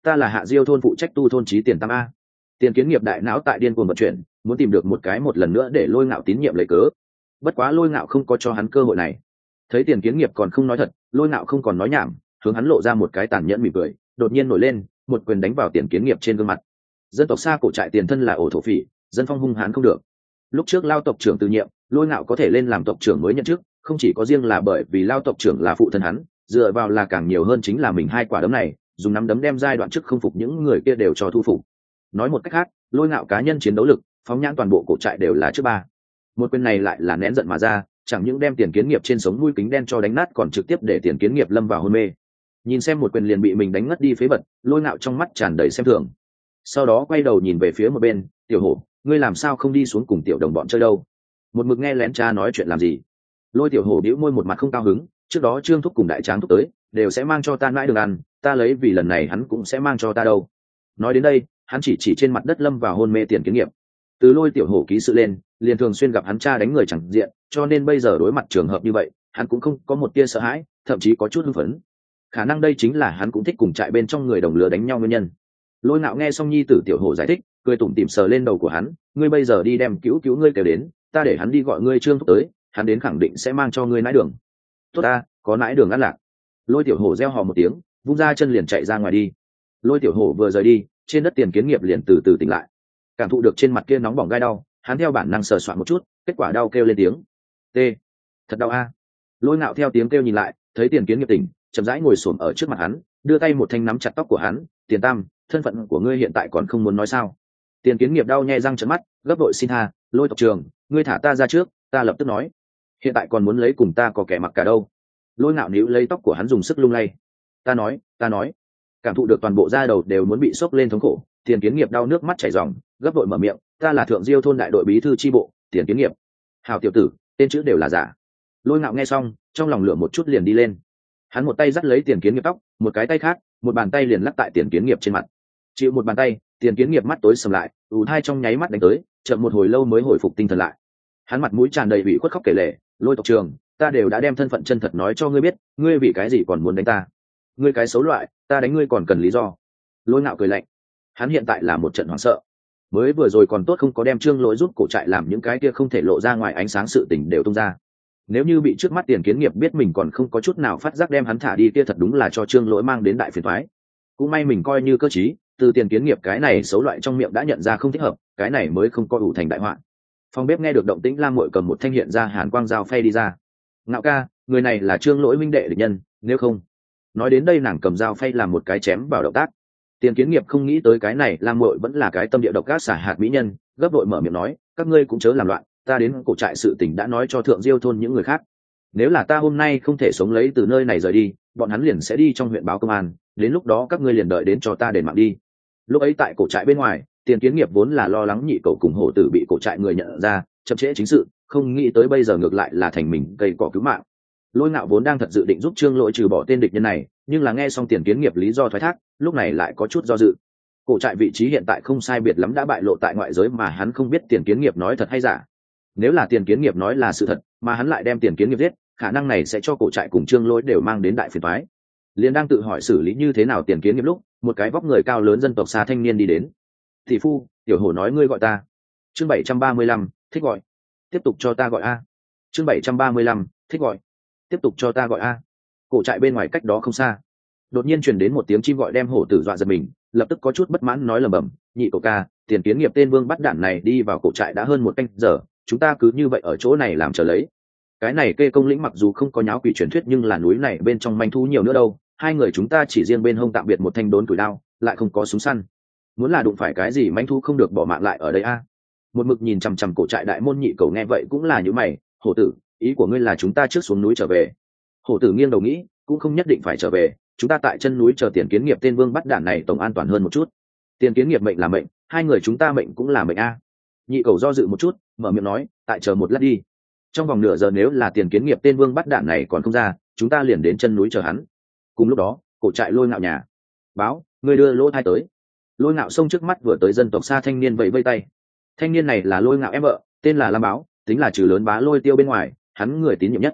ta là Hạ Diêu thôn phụ trách tu thôn trí tiền tam a. Tiền Kiến Nghiệp đại não tại điên cuồng vận chuyển, muốn tìm được một cái một lần nữa để Lôi Ngạo tín nhiệm lấy cớ. Bất quá Lôi Ngạo không có cho hắn cơ hội này. Thấy Tiền Kiến Nghiệp còn không nói thật, Lôi Ngạo không còn nói nhảm, hướng hắn lộ ra một cái tàn nhẫn mỉm cười, đột nhiên nổi lên, một quyền đánh vào Tiền Kiến Nghiệp trên gương mặt. Dân tộc Sa cổ trại tiền thân là ổ thổ phỉ, dân phong hung hãn không được. Lúc trước Lao tộc trưởng từ nhiệm, Lôi Ngạo có thể lên làm tộc trưởng mới nhận chức, không chỉ có riêng là bởi vì Lao tộc trưởng là phụ thân hắn, dựa vào là càng nhiều hơn chính là mình hai quả đấm này, dùng nắm đấm đem giai đoạn trước không phục những người kia đều cho thu phục. Nói một cách khác, Lôi Ngạo cá nhân chiến đấu lực, phóng nhãn toàn bộ cổ trại đều là trước ba. Một quyền này lại là nén giận mà ra, chẳng những đem Tiền Kiến Nghiệp trên sống mũi kính đen cho đánh nát, còn trực tiếp để Tiền Kiến Nghiệp lâm vào hôn mê. Nhìn xem một quyền liền bị mình đánh ngất đi phế vật, Lôi Ngạo trong mắt tràn đầy xem thường. Sau đó quay đầu nhìn về phía một bên, tiểu hổ, ngươi làm sao không đi xuống cùng tiểu đồng bọn chơi đâu? Một mực nghe lén cha nói chuyện làm gì? Lôi tiểu hổ bĩu môi một mặt không cao hứng, trước đó Trương thúc cùng đại tráng thúc tới, đều sẽ mang cho ta mãi đường ăn, ta lấy vì lần này hắn cũng sẽ mang cho ta đâu. Nói đến đây, hắn chỉ chỉ trên mặt đất lâm vào hôn mê Tiền Kiến Nghiệp. Từ Lôi tiểu hổ ký sự lên, liền thường xuyên gặp hắn cha đánh người chẳng diện, cho nên bây giờ đối mặt trường hợp như vậy, hắn cũng không có một tia sợ hãi, thậm chí có chút hưng phấn. Khả năng đây chính là hắn cũng thích cùng trại bên trong người đồng lứa đánh nhau nguyên nhân. Lôi Ngạo nghe xong nhi tử tiểu hổ giải thích, cười tủm tỉm sờ lên đầu của hắn, ngươi bây giờ đi đem cứu cứu ngươi kêu đến, ta để hắn đi gọi ngươi Trương thúc tới, hắn đến khẳng định sẽ mang cho ngươi nãi đường. Tốt ta, có nãi đường ăn lạc. Lôi tiểu hổ reo hò một tiếng, vung ra chân liền chạy ra ngoài đi. Lôi tiểu hổ vừa rời đi, trên đất Tiền Kiến Nghiệp liền từ từ tỉnh lại, cảm thụ được trên mặt kia nóng bỏng gai đau, hắn theo bản năng sờ soạn một chút, kết quả đau kêu lên tiếng t, thật đau a. Lôi Ngạo theo tiếng kêu nhìn lại, thấy Tiền Kiến Nghiệp tỉnh, chậm rãi ngồi xổm ở trước mặt hắn, đưa tay một thanh nắm chặt tóc của hắn, Tiền Tam, thân phận của ngươi hiện tại còn không muốn nói sao? Tiền Kiến Nghiệp đau nhè răng trợn mắt, gấp đội xin tha, Lôi tộc trưởng, ngươi thả ta ra trước, ta lập tức nói. Hiện tại còn muốn lấy cùng ta có kẻ mặc cả đâu? Lôi Ngạo níu lấy tóc của hắn dùng sức lung lay. Ta nói, ta nói. Cảm thụ được toàn bộ da đầu đều muốn bị sốc lên thống khổ, Tiền Kiến Nghiệp đau nước mắt chảy ròng, gấp đội mở miệng, ta là Thượng Diêu thôn đại đội bí thư chi bộ, Tiền Kiến Nghiệp. Hào tiểu tử, tên chữ đều là giả. Lôi Ngạo nghe xong, trong lòng lửa một chút liền đi lên. Hắn một tay dắt lấy Tiền Kiến Nghiệp tóc, một cái tay khác, một bàn tay liền lắc tại Tiền Kiến Nghiệp trên mặt. Chịu một bàn tay, Tiền Kiến Nghiệp mắt tối sầm lại, ù thai trong nháy mắt đánh tới, chậm một hồi lâu mới hồi phục tinh thần lại. Hắn mặt mũi tràn đầy ủy khuất khóc kể lể, Lôi tộc trưởng, ta đều đã đem thân phận chân thật nói cho ngươi biết, ngươi vì cái gì còn muốn đánh ta? Ngươi cái xấu loại, ta đánh ngươi còn cần lý do? Lôi Ngạo cười lạnh. Hắn hiện tại là một trận hoảng sợ. Mới vừa rồi còn tốt không có đem Trương Lỗi giúp cổ trại làm những cái kia không thể lộ ra ngoài ánh sáng sự tình đều tung ra. Nếu như bị trước mắt Tiền Kiến Nghiệp biết mình còn không có chút nào phát giác đem hắn thả đi kia thật đúng là cho Trương Lỗi mang đến đại phiền toái. Cũng may mình coi như cơ trí, từ Tiền Kiến Nghiệp cái này xấu loại trong miệng đã nhận ra không thích hợp, cái này mới không coi ủ thành đại họa. Phòng bếp nghe được động tĩnh, Lam Muội cầm một thanh hiện ra hàn quang dao phay đi ra. Ngạo ca, người này là Trương Lỗi minh đệ địch nhân, nếu không. Nói đến đây nàng cầm dao phay làm một cái chém vào động tác. Tiền Kiến Nghiệp không nghĩ tới cái này, Lam Muội vẫn là cái tâm địa độc ác xả hạt mỹ nhân, gấp đội mở miệng nói, các ngươi cũng chớ làm loạn, ta đến cổ trại sự tình đã nói cho Thượng Diêu thôn những người khác. Nếu là ta hôm nay không thể sống lấy từ nơi này rời đi, bọn hắn liền sẽ đi trong huyện báo công an, đến lúc đó các ngươi liền đợi đến cho ta đền mạng đi. Lúc ấy tại cổ trại bên ngoài, Tiền Kiến Nghiệp vốn là lo lắng nhị cậu cùng hổ tử bị cổ trại người nhận ra, chậm trễ chính sự, không nghĩ tới bây giờ ngược lại là thành mình gây cỏ cứu mạng. Lôi Ngạo vốn đang thật dự định giúp Trương Lỗi trừ bỏ tên địch nhân này, nhưng là nghe xong Tiền Kiến Nghiệp lý do thoái thác, lúc này lại có chút do dự. Cổ trại vị trí hiện tại không sai biệt lắm đã bại lộ tại ngoại giới, mà hắn không biết Tiền Kiến Nghiệp nói thật hay giả. Nếu là Tiền Kiến Nghiệp nói là sự thật, mà hắn lại đem Tiền Kiến Nghiệp giết, khả năng này sẽ cho cổ trại cùng Trương Lỗi đều mang đến đại phiền toái. Liền đang tự hỏi xử lý như thế nào Tiền Kiến Nghiệp lúc, một cái vóc người cao lớn dân tộc xa thanh niên đi đến. Thị phu, tiểu hổ nói ngươi gọi ta. Chương bảy trăm ba mươi lăm, thích gọi. Tiếp tục cho ta gọi a. Chương bảy trăm ba mươi lăm, thích gọi. Tiếp tục cho ta gọi a. Cổ trại bên ngoài cách đó không xa, đột nhiên truyền đến một tiếng chim gọi đem hổ tử dọa giật mình, lập tức có chút bất mãn nói lầm bầm, nhị cậu ca, Tiền Kiến Nghiệp tên vương bắt đản này đi vào cổ trại đã hơn một canh giờ, chúng ta cứ như vậy ở chỗ này làm chờ lấy. Cái này kê công lĩnh mặc dù không có nháo quỷ truyền thuyết, nhưng là núi này bên trong manh thú nhiều nữa đâu, hai người chúng ta chỉ riêng bên hông tạm biệt một thanh đốn tuổi đao, lại không có súng săn, muốn là đụng phải cái gì manh thú không được bỏ mạng lại ở đây a. Một mực nhìn chằm chằm cổ trại đại môn nhị cầu nghe vậy cũng là những mày, hổ tử, ý của ngươi là chúng ta trước xuống núi trở về? Hổ tử nghiêng đầu nghĩ, cũng không nhất định phải trở về, chúng ta tại chân núi chờ Tiền Kiến Nghiệp tên vương bắt đản này tổng an toàn hơn một chút. Tiền Kiến Nghiệp mệnh là mệnh, hai người chúng ta mệnh cũng là mệnh a. Nhị cầu do dự một chút, mở miệng nói, tại chờ một lát đi, trong vòng nửa giờ nếu là Tiền Kiến Nghiệp tên vương bắt đản này còn không ra, chúng ta liền đến chân núi chờ hắn. Cùng lúc đó, cổ trại Lôi Ngạo nhà báo, người đưa lỗ thai tới. Lôi Ngạo xông trước mắt vừa tới dân tộc xa thanh niên vẫy vây tay. Thanh niên này là Lôi Ngạo em vợ, tên là Lam Báo, tính là trừ lớn bá Lôi Tiêu bên ngoài, hắn người tín nhiệm nhất.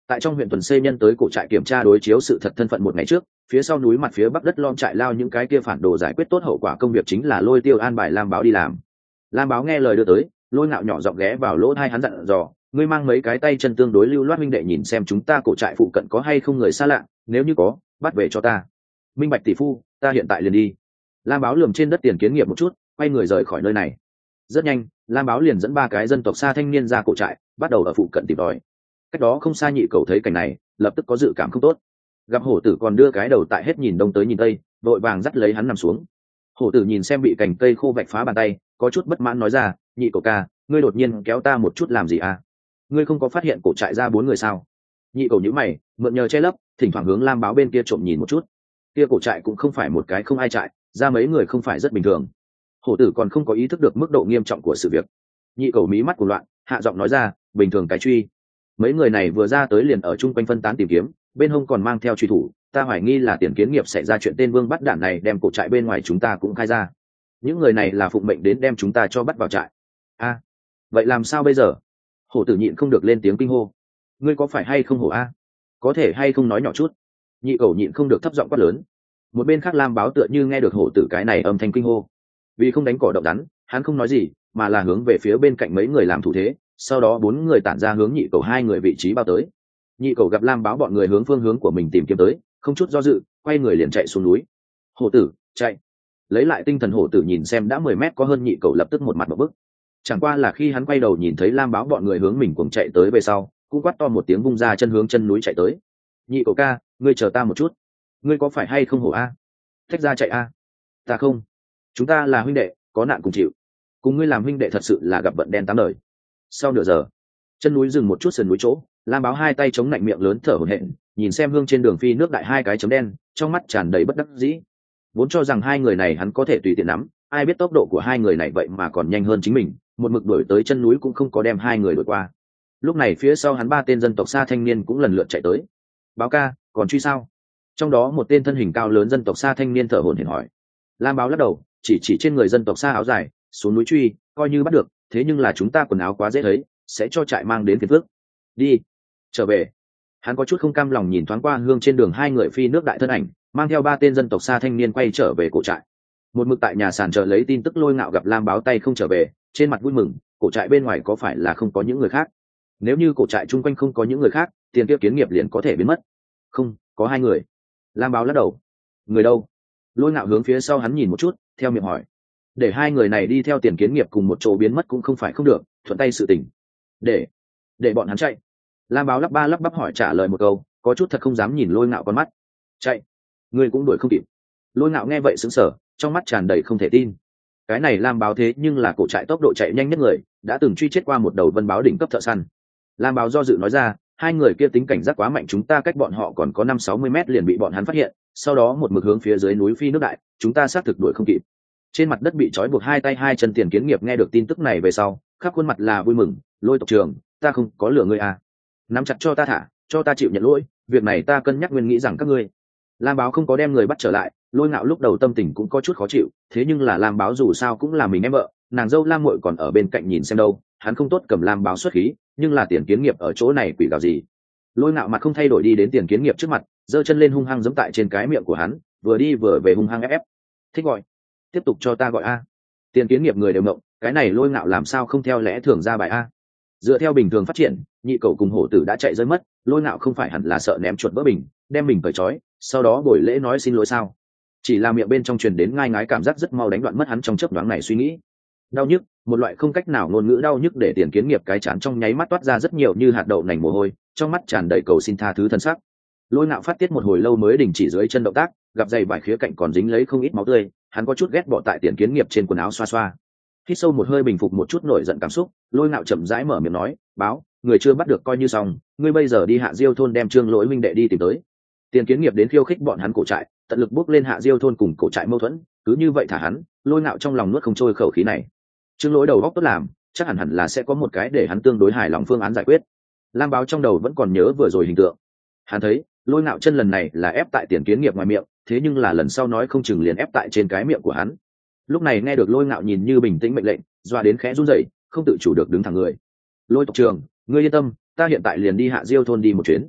Tại trong huyện tuần xây nhân tới cổ trại kiểm tra đối chiếu sự thật thân phận một ngày trước, phía sau núi mặt phía bắc đất lom trại lao những cái kia phản đồ giải quyết tốt hậu quả công việc chính là lôi tiêu an bài Lam Báo đi làm. Lam Báo nghe lời đưa tới, Lôi Ngạo nhỏ giọng ghé vào lỗ tai hắn dặn dò, ngươi mang mấy cái tay chân tương đối lưu loát huynh đệ nhìn xem chúng ta cổ trại phụ cận có hay không người xa lạ, nếu như có, bắt về cho ta. Minh bạch tỷ phu, ta hiện tại liền đi. Lam Báo lườm trên đất tiền kiến nghiệp một chút, quay người rời khỏi nơi này. Rất nhanh, Lam Báo liền dẫn ba cái dân tộc xa thanh niên ra cổ trại, bắt đầu ở phụ cận tìm tòi. Cách đó không xa Nhị Cẩu thấy cảnh này, lập tức có dự cảm không tốt. Gặp hổ tử còn đưa cái đầu tại hết nhìn đông tới nhìn tây, đội vàng dắt lấy hắn nằm xuống. Hổ tử nhìn xem bị cành cây khô vạch phá bàn tay, có chút bất mãn nói ra, Nhị Cẩu ca, ngươi đột nhiên kéo ta một chút làm gì à? Ngươi không có phát hiện cổ trại ra bốn người sao? Nhị Cẩu nhíu mày, mượn nhờ che lấp, thỉnh thoảng hướng Lam Báo bên kia trộm nhìn một chút. Kia cổ trại cũng không phải một cái không ai trại, ra mấy người không phải rất bình thường. Hổ tử còn không có ý thức được mức độ nghiêm trọng của sự việc. Nhị Cẩu mí mắt của loạn, hạ giọng nói ra, bình thường cái truy. Mấy người này vừa ra tới liền ở chung quanh phân tán tìm kiếm, bên hông còn mang theo truy thủ, ta hoài nghi là tiền kiến nghiệp xảy ra chuyện tên Vương bắt đản này đem cổ trại bên ngoài chúng ta cũng khai ra. Những người này là phụng mệnh đến đem chúng ta cho bắt vào trại. A, à, vậy làm sao bây giờ? Hổ tử nhịn không được lên tiếng kinh hô. Ngươi có phải hay không hổ a? Có thể hay không nói nhỏ chút? Nhị Cẩu nhịn không được thấp giọng quát lớn. Một bên khác Lam Báo tựa như nghe được hổ tử cái này âm thanh kinh hô, vì không đánh cỏ động rắn, hắn không nói gì, mà là hướng về phía bên cạnh mấy người làm thủ thế. Sau đó bốn người tản ra hướng Nhị Cẩu hai người vị trí bao tới. Nhị Cẩu gặp Lam Báo bọn người hướng phương hướng của mình tìm kiếm tới, không chút do dự, quay người liền chạy xuống núi. Hổ tử, chạy! Lấy lại tinh thần hổ tử nhìn xem đã mười mét có hơn Nhị Cẩu lập tức một mặt một bức. Chẳng qua là khi hắn quay đầu nhìn thấy Lam Báo bọn người hướng mình cùng chạy tới về sau, cũng quát to một tiếng vung ra chân hướng chân núi chạy tới. Nhị Cẩu ca, ngươi chờ ta một chút. Ngươi có phải hay không hổ a? Thách ra chạy a? Ta không. Chúng ta là huynh đệ, có nạn cùng chịu. Cùng ngươi làm huynh đệ thật sự là gặp vận đen tám đời. Sau nửa giờ, chân núi dừng một chút sườn núi chỗ, Lam Báo hai tay chống lạnh miệng lớn thở hổn hển, nhìn xem hương trên đường phi nước đại hai cái chấm đen, trong mắt tràn đầy bất đắc dĩ. Vốn cho rằng hai người này hắn có thể tùy tiện nắm, ai biết tốc độ của hai người này vậy mà còn nhanh hơn chính mình, một mực đuổi tới chân núi cũng không có đem hai người đuổi qua. Lúc này phía sau hắn ba tên dân tộc xa thanh niên cũng lần lượt chạy tới. Báo ca, còn truy sao? Trong đó một tên thân hình cao lớn dân tộc xa thanh niên thở hổn hển hỏi. Lam Báo lắc đầu, chỉ chỉ trên người dân tộc xa áo dài, xuống núi truy, coi như bắt được, thế nhưng là chúng ta quần áo quá dễ thấy, sẽ cho trại mang đến phiền phức. Đi, trở về. Hắn có chút không cam lòng nhìn thoáng qua hương trên đường hai người phi nước đại thân ảnh, mang theo ba tên dân tộc xa thanh niên quay trở về cổ trại. Một mực tại nhà sàn chờ lấy tin tức Lôi Ngạo gặp Lam Báo tay không trở về, trên mặt vui mừng, cổ trại bên ngoài có phải là không có những người khác? Nếu như cổ trại chung quanh không có những người khác, tiền kiếp kiến nghiệp liền có thể biến mất. Không, có hai người. Lam Báo lắc đầu. Người đâu? Lôi Ngạo hướng phía sau hắn nhìn một chút, theo miệng hỏi. Để hai người này đi theo tiền kiến nghiệp cùng một chỗ biến mất cũng không phải không được, thuận tay sự tình. Để, để bọn hắn chạy. Lam Báo lắp ba lắp bắp hỏi trả lời một câu, có chút thật không dám nhìn Lôi Ngạo con mắt. Chạy? Ngươi cũng đuổi không kịp. Lôi Ngạo nghe vậy sững sờ, trong mắt tràn đầy không thể tin. Cái này Lam Báo thế nhưng là cổ trại tốc độ chạy nhanh nhất người, đã từng truy chết qua một đầu vân báo đỉnh cấp thợ săn. Lam Báo do dự nói ra, hai người kia tính cảnh giác quá mạnh, chúng ta cách bọn họ còn có năm sáu mươi mét liền bị bọn hắn phát hiện, sau đó một mực hướng phía dưới núi phi nước đại, chúng ta xác thực đuổi không kịp. Trên mặt đất bị trói buộc hai tay hai chân tiền kiến nghiệp nghe được tin tức này về sau, khắp khuôn mặt là vui mừng. Lôi tộc trưởng, ta không có lừa ngươi à? Nắm chặt cho ta thả, cho ta chịu nhận lỗi, việc này ta cân nhắc nguyên nghĩ rằng các ngươi. Lam Báo không có đem người bắt trở lại, Lôi Ngạo lúc đầu tâm tình cũng có chút khó chịu, thế nhưng là Lam Báo dù sao cũng là mình em vợ, nàng dâu Lam muội còn ở bên cạnh nhìn xem đâu, hắn không tốt cầm Lam Báo xuất khí, nhưng là tiền kiến nghiệp ở chỗ này quỷ gào gì. Lôi Ngạo mặt không thay đổi đi đến tiền kiến nghiệp trước mặt, giơ chân lên hung hăng giẫm tại trên cái miệng của hắn, vừa đi vừa về hung hăng ép ép. Thích gọi, tiếp tục cho ta gọi a. Tiền kiến nghiệp người đều ngộng, cái này Lôi Ngạo làm sao không theo lẽ thường ra bài a? Dựa theo bình thường phát triển, Nhị Cẩu cùng hổ tử đã chạy rơi mất, Lôi Ngạo không phải hẳn là sợ ném chuột vỡ bình, đem mình cởi trói, sau đó buổi lễ nói xin lỗi sao? Chỉ là miệng bên trong truyền đến ngai ngái cảm giác rất mau đánh đoạn mất hắn trong chớp nhoáng này suy nghĩ. Đau nhức, một loại không cách nào ngôn ngữ đau nhức để tiền kiến nghiệp cái chán trong nháy mắt toát ra rất nhiều như hạt đậu nành mồ hôi, trong mắt tràn đầy cầu xin tha thứ thân sắc. Lôi Ngạo phát tiết một hồi lâu mới đình chỉ dưới chân động tác, gặp giày vải khía cạnh còn dính lấy không ít máu tươi, hắn có chút ghét bỏ tại tiền kiến nghiệp trên quần áo xoa xoa. Hít sâu một hơi bình phục một chút nổi giận cảm xúc, Lôi Ngạo chậm rãi mở miệng nói, báo, người chưa bắt được coi như xong, ngươi bây giờ đi Hạ Diêu thôn đem Trương Lỗi minh đệ đi tìm tới. Tiền kiến nghiệp đến khiêu khích bọn hắn cổ trại, tận lực bước lên Hạ Diêu thôn cùng cổ trại mâu thuẫn, cứ như vậy thả hắn. Lôi Ngạo trong lòng nuốt không trôi khẩu khí này. Trương Lỗi đầu óc tốt làm, chắc hẳn hẳn là sẽ có một cái để hắn tương đối hài lòng phương án giải quyết. Lam Báo trong đầu vẫn còn nhớ vừa rồi hình tượng, hắn thấy Lôi Ngạo chân lần này là ép tại tiền kiến nghiệp ngoài miệng, thế nhưng là lần sau nói không chừng liền ép tại trên cái miệng của hắn. Lúc này nghe được Lôi Ngạo nhìn như bình tĩnh mệnh lệnh, doa đến khẽ run rẩy, không tự chủ được đứng thẳng người. Lôi tộc trưởng, ngươi yên tâm, ta hiện tại liền đi Hạ Diêu thôn đi một chuyến,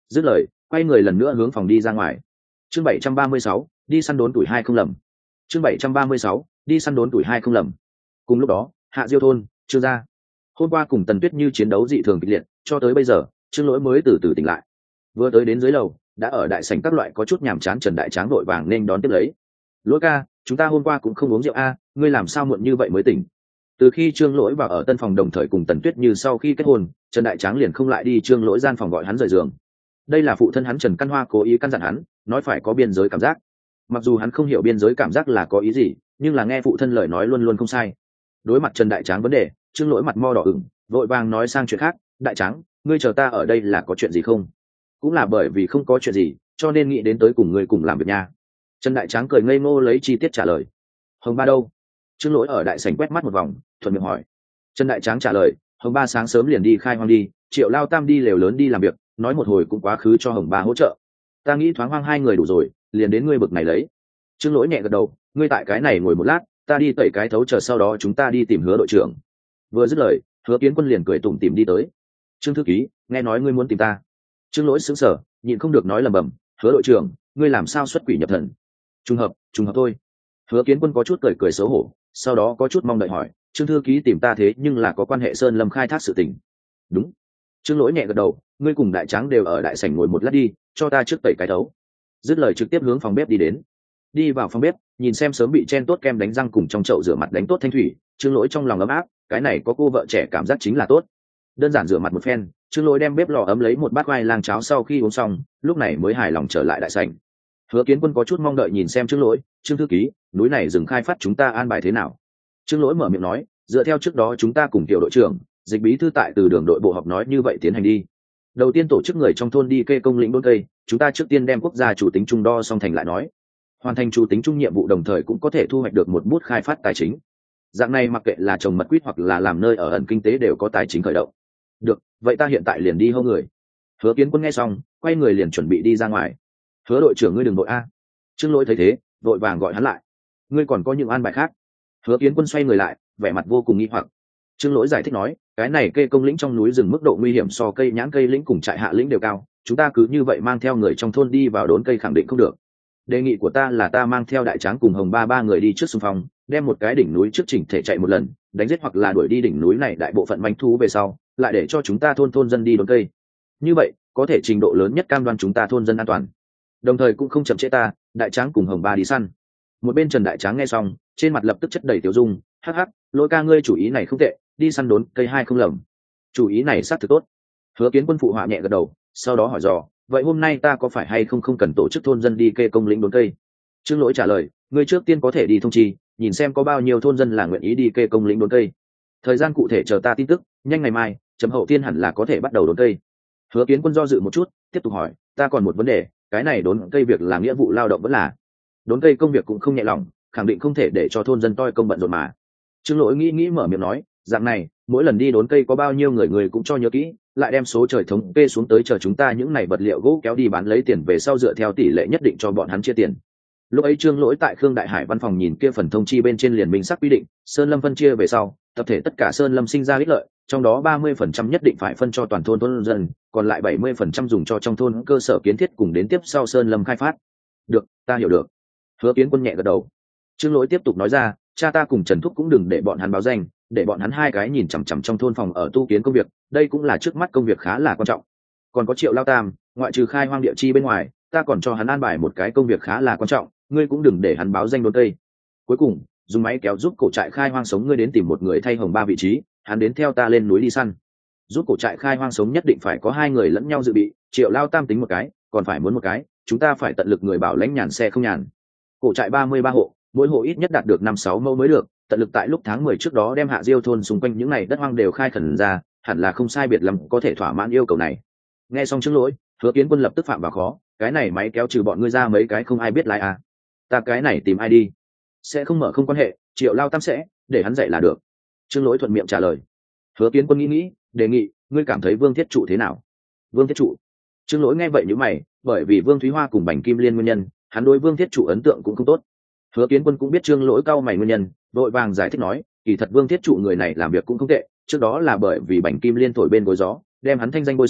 Dứt lời quay người lần nữa hướng phòng đi ra ngoài. Chương bảy trăm ba mươi sáu, đi săn đốn tuổi hai không lầm. Chương bảy trăm ba mươi sáu, đi săn đốn tuổi hai không lầm. Cùng lúc đó Hạ Diêu thôn, Trương gia. Hôm qua cùng Tần Tuyết Như chiến đấu dị thường kịch liệt, cho tới bây giờ Trương Lỗi mới từ từ tỉnh lại. Vừa tới đến dưới lầu đã ở đại sảnh các loại có chút nhàm chán Trần Đại Tráng đội vàng nên đón tiếp lấy. Lỗi ca, chúng ta hôm qua cũng không uống rượu a, ngươi làm sao muộn như vậy mới tỉnh? Từ khi Trương Lỗi vào ở tân phòng đồng thời cùng Tần Tuyết Như sau khi kết hôn, Trần Đại Tráng liền không lại đi Trương Lỗi gian phòng gọi hắn rời giường. Đây là phụ thân hắn Trần Căn Hoa cố ý căn dặn hắn, nói phải có biên giới cảm giác. Mặc dù hắn không hiểu biên giới cảm giác là có ý gì, nhưng là nghe phụ thân lời nói luôn luôn không sai. Đối mặt Trần Đại Tráng vấn đề, Trương Lỗi mặt mo đỏ ửng, vội vàng nói sang chuyện khác. Đại Tráng, ngươi chờ ta ở đây là có chuyện gì không? Cũng là bởi vì không có chuyện gì, cho nên nghĩ đến tới cùng ngươi cùng làm việc nha. Trần Đại Tráng cười ngây ngô lấy chi tiết trả lời. Hồng Ba đâu? Trương Lỗi ở đại sảnh quét mắt một vòng, thuận miệng hỏi. Trần Đại Tráng trả lời, Hồng Ba sáng sớm liền đi khai hoang đi, Triệu Lao Tam đi lều lớn đi làm việc, nói một hồi cũng quá khứ cho Hồng Ba hỗ trợ. Ta nghĩ thoáng hoang hai người đủ rồi, liền đến ngươi bực này lấy. Trương Lỗi nhẹ gật đầu, ngươi tại cái này ngồi một lát, ta đi tẩy cái thấu chờ sau đó chúng ta đi tìm Hứa đội trưởng. Vừa dứt lời, Hứa Kiến Quân liền cười tủm tỉm đi tới. Trương thư ký, nghe nói ngươi muốn tìm ta. Trương Lỗi sững sờ, nhịn không được nói lầm bầm, Hứa đội trưởng, ngươi làm sao xuất quỷ nhập thần? Trùng hợp, trùng hợp thôi. Hứa Kiến Quân có chút cười cười xấu hổ, sau đó có chút mong đợi hỏi, Trương thư ký tìm ta thế nhưng là có quan hệ Sơn Lâm khai thác sự tình. Đúng. Trương Lỗi nhẹ gật đầu, ngươi cùng Đại Tráng đều ở đại sảnh ngồi một lát đi, cho ta trước tẩy cái thấu. Dứt lời trực tiếp hướng phòng bếp đi đến. Đi vào phòng bếp, nhìn xem sớm bị chen tốt kem đánh răng cùng trong chậu rửa mặt đánh tốt thanh thủy, Trương Lỗi trong lòng ấm áp, cái này có cô vợ trẻ cảm giác chính là tốt. Đơn giản rửa mặt một phen, Trương Lỗi đem bếp lò ấm lấy một bát khoai lang cháo sau khi uống xong, lúc này mới hài lòng trở lại đại sảnh. Hứa Kiến Quân có chút mong đợi nhìn xem Trương Lỗi, Trương thư ký, núi này rừng khai phát chúng ta an bài thế nào? Trương Lỗi mở miệng nói, dựa theo trước đó chúng ta cùng tiểu đội trưởng, Dịch bí thư tại từ đường đội bộ họp nói như vậy tiến hành đi. Đầu tiên tổ chức người trong thôn đi kê công lĩnh đốn cây, chúng ta trước tiên đem quốc gia chủ tính trung đo xong thành lại nói. Hoàn thành chủ tính trung nhiệm vụ đồng thời cũng có thể thu hoạch được một bút khai phát tài chính. Dạng này mặc kệ là trồng mật quýt hoặc là làm nơi ở ẩn kinh tế đều có tài chính khởi động. Được, vậy ta hiện tại liền đi hô người. Hứa Kiến Quân nghe xong, quay người liền chuẩn bị đi ra ngoài. Hứa đội trưởng ngươi đừng vội a. Trương Lỗi thấy thế, vội vàng gọi hắn lại. Ngươi còn có những an bài khác? Hứa Kiến Quân xoay người lại, vẻ mặt vô cùng nghi hoặc. Trương Lỗi giải thích nói, cái này cây công lĩnh trong núi rừng mức độ nguy hiểm so cây nhãn cây lĩnh cùng trại hạ lĩnh đều cao, chúng ta cứ như vậy mang theo người trong thôn đi vào đốn cây khẳng định không được. Đề nghị của ta là ta mang theo Đại Tráng cùng Hồng Ba ba người đi trước xung phong, đem một cái đỉnh núi trước chỉnh thể chạy một lần, đánh giết hoặc là đuổi đi đỉnh núi này đại bộ phận manh thú về sau, lại để cho chúng ta thôn thôn dân đi đốn cây. Như vậy, có thể trình độ lớn nhất cam đoan chúng ta thôn dân an toàn. Đồng thời cũng không chậm trễ ta, Đại Tráng cùng Hồng Ba đi săn. Một bên Trần Đại Tráng nghe xong, trên mặt lập tức chất đầy tiêu dung, hắc hắc, Lỗi ca ngươi chủ ý này không tệ, đi săn đốn cây hai không lầm. Chủ ý này xác thực tốt. Hứa Kiến Quân phụ họa nhẹ gật đầu, sau đó hỏi dò, vậy hôm nay ta có phải hay không không cần tổ chức thôn dân đi kê công lĩnh đốn cây? Trương Lỗi trả lời, ngươi trước tiên có thể đi thông chi, nhìn xem có bao nhiêu thôn dân là nguyện ý đi kê công lĩnh đốn cây. Thời gian cụ thể chờ ta tin tức, nhanh ngày mai, chấm hậu tiên hẳn là có thể bắt đầu đốn cây. Hứa Kiến Quân do dự một chút, tiếp tục hỏi, ta còn một vấn đề, cái này đốn cây việc là nghĩa vụ lao động vẫn là? Đốn cây công việc cũng không nhẹ lòng, khẳng định không thể để cho thôn dân toi công bận rộn mà. Trương Lỗi nghĩ nghĩ mở miệng nói, dạng này, mỗi lần đi đốn cây có bao nhiêu người người cũng cho nhớ kỹ, lại đem số trời thống kê xuống tới chờ chúng ta những này vật liệu gỗ kéo đi bán lấy tiền về sau dựa theo tỷ lệ nhất định cho bọn hắn chia tiền. Lúc ấy Trương Lỗi tại Khương Đại Hải văn phòng nhìn kia phần thông chi bên trên liền minh xác quy định, Sơn Lâm phân chia về sau, tập thể tất cả Sơn Lâm sinh ra ích lợi, trong đó ba mươi phần trăm nhất định phải phân cho toàn thôn thôn dân, còn lại bảy mươi phần trăm dùng cho trong thôn cơ sở kiến thiết cùng đến tiếp sau Sơn Lâm khai phát. Được, ta hiểu được. Hứa Kiến Quân nhẹ gật đầu. Trương Lỗi tiếp tục nói ra, cha ta cùng Trần Thúc cũng đừng để bọn hắn báo danh, để bọn hắn hai cái nhìn chằm chằm trong thôn phòng ở tu kiến công việc, đây cũng là trước mắt công việc khá là quan trọng. Còn có Triệu Lao Tam, ngoại trừ khai hoang địa chi bên ngoài, ta còn cho hắn an bài một cái công việc khá là quan trọng, ngươi cũng đừng để hắn báo danh đốn cây. Cuối cùng, dùng máy kéo giúp cổ trại khai hoang sống ngươi đến tìm một người thay Hồng Ba vị trí, hắn đến theo ta lên núi đi săn. Giúp cổ trại khai hoang sống nhất định phải có hai người lẫn nhau dự bị, Triệu Lao Tam tính một cái, còn phải muốn một cái, chúng ta phải tận lực người bảo lãnh nhàn xe không nhàn. Cổ trại ba mươi ba hộ, mỗi hộ ít nhất đạt được năm sáu mẫu mới được, tận lực tại lúc tháng mười trước đó đem Hạ Diêu thôn xung quanh những này đất hoang đều khai khẩn ra, hẳn là không sai biệt lắm có thể thỏa mãn yêu cầu này. Nghe xong Trương Lỗi, Hứa Kiến Quân lập tức phạm vào khó, cái này máy kéo trừ bọn ngươi ra mấy cái không ai biết lái à? Ta cái này tìm ai đi? Sẽ không mở không quan hệ, Triệu Lao Tam sẽ, để hắn dạy là được. Trương Lỗi thuận miệng trả lời. Hứa Kiến Quân nghĩ nghĩ, đề nghị, ngươi cảm thấy Vương Thiết Trụ thế nào? Vương Thiết Trụ? Trương Lỗi nghe vậy nhíu mày, bởi vì Vương Thúy Hoa cùng Bành Kim Liên nguyên nhân, hắn đối Vương Thiết Trụ ấn tượng cũng không tốt. Hứa Kiến Quân cũng biết Trương Lỗi cau mày nguyên nhân, đội vàng giải thích nói, kỳ thật Vương Thiết Trụ người này làm việc cũng không tệ, trước đó là bởi vì Bành Kim Liên thổi bên gối gió, đem hắn thanh danh bôi xấu,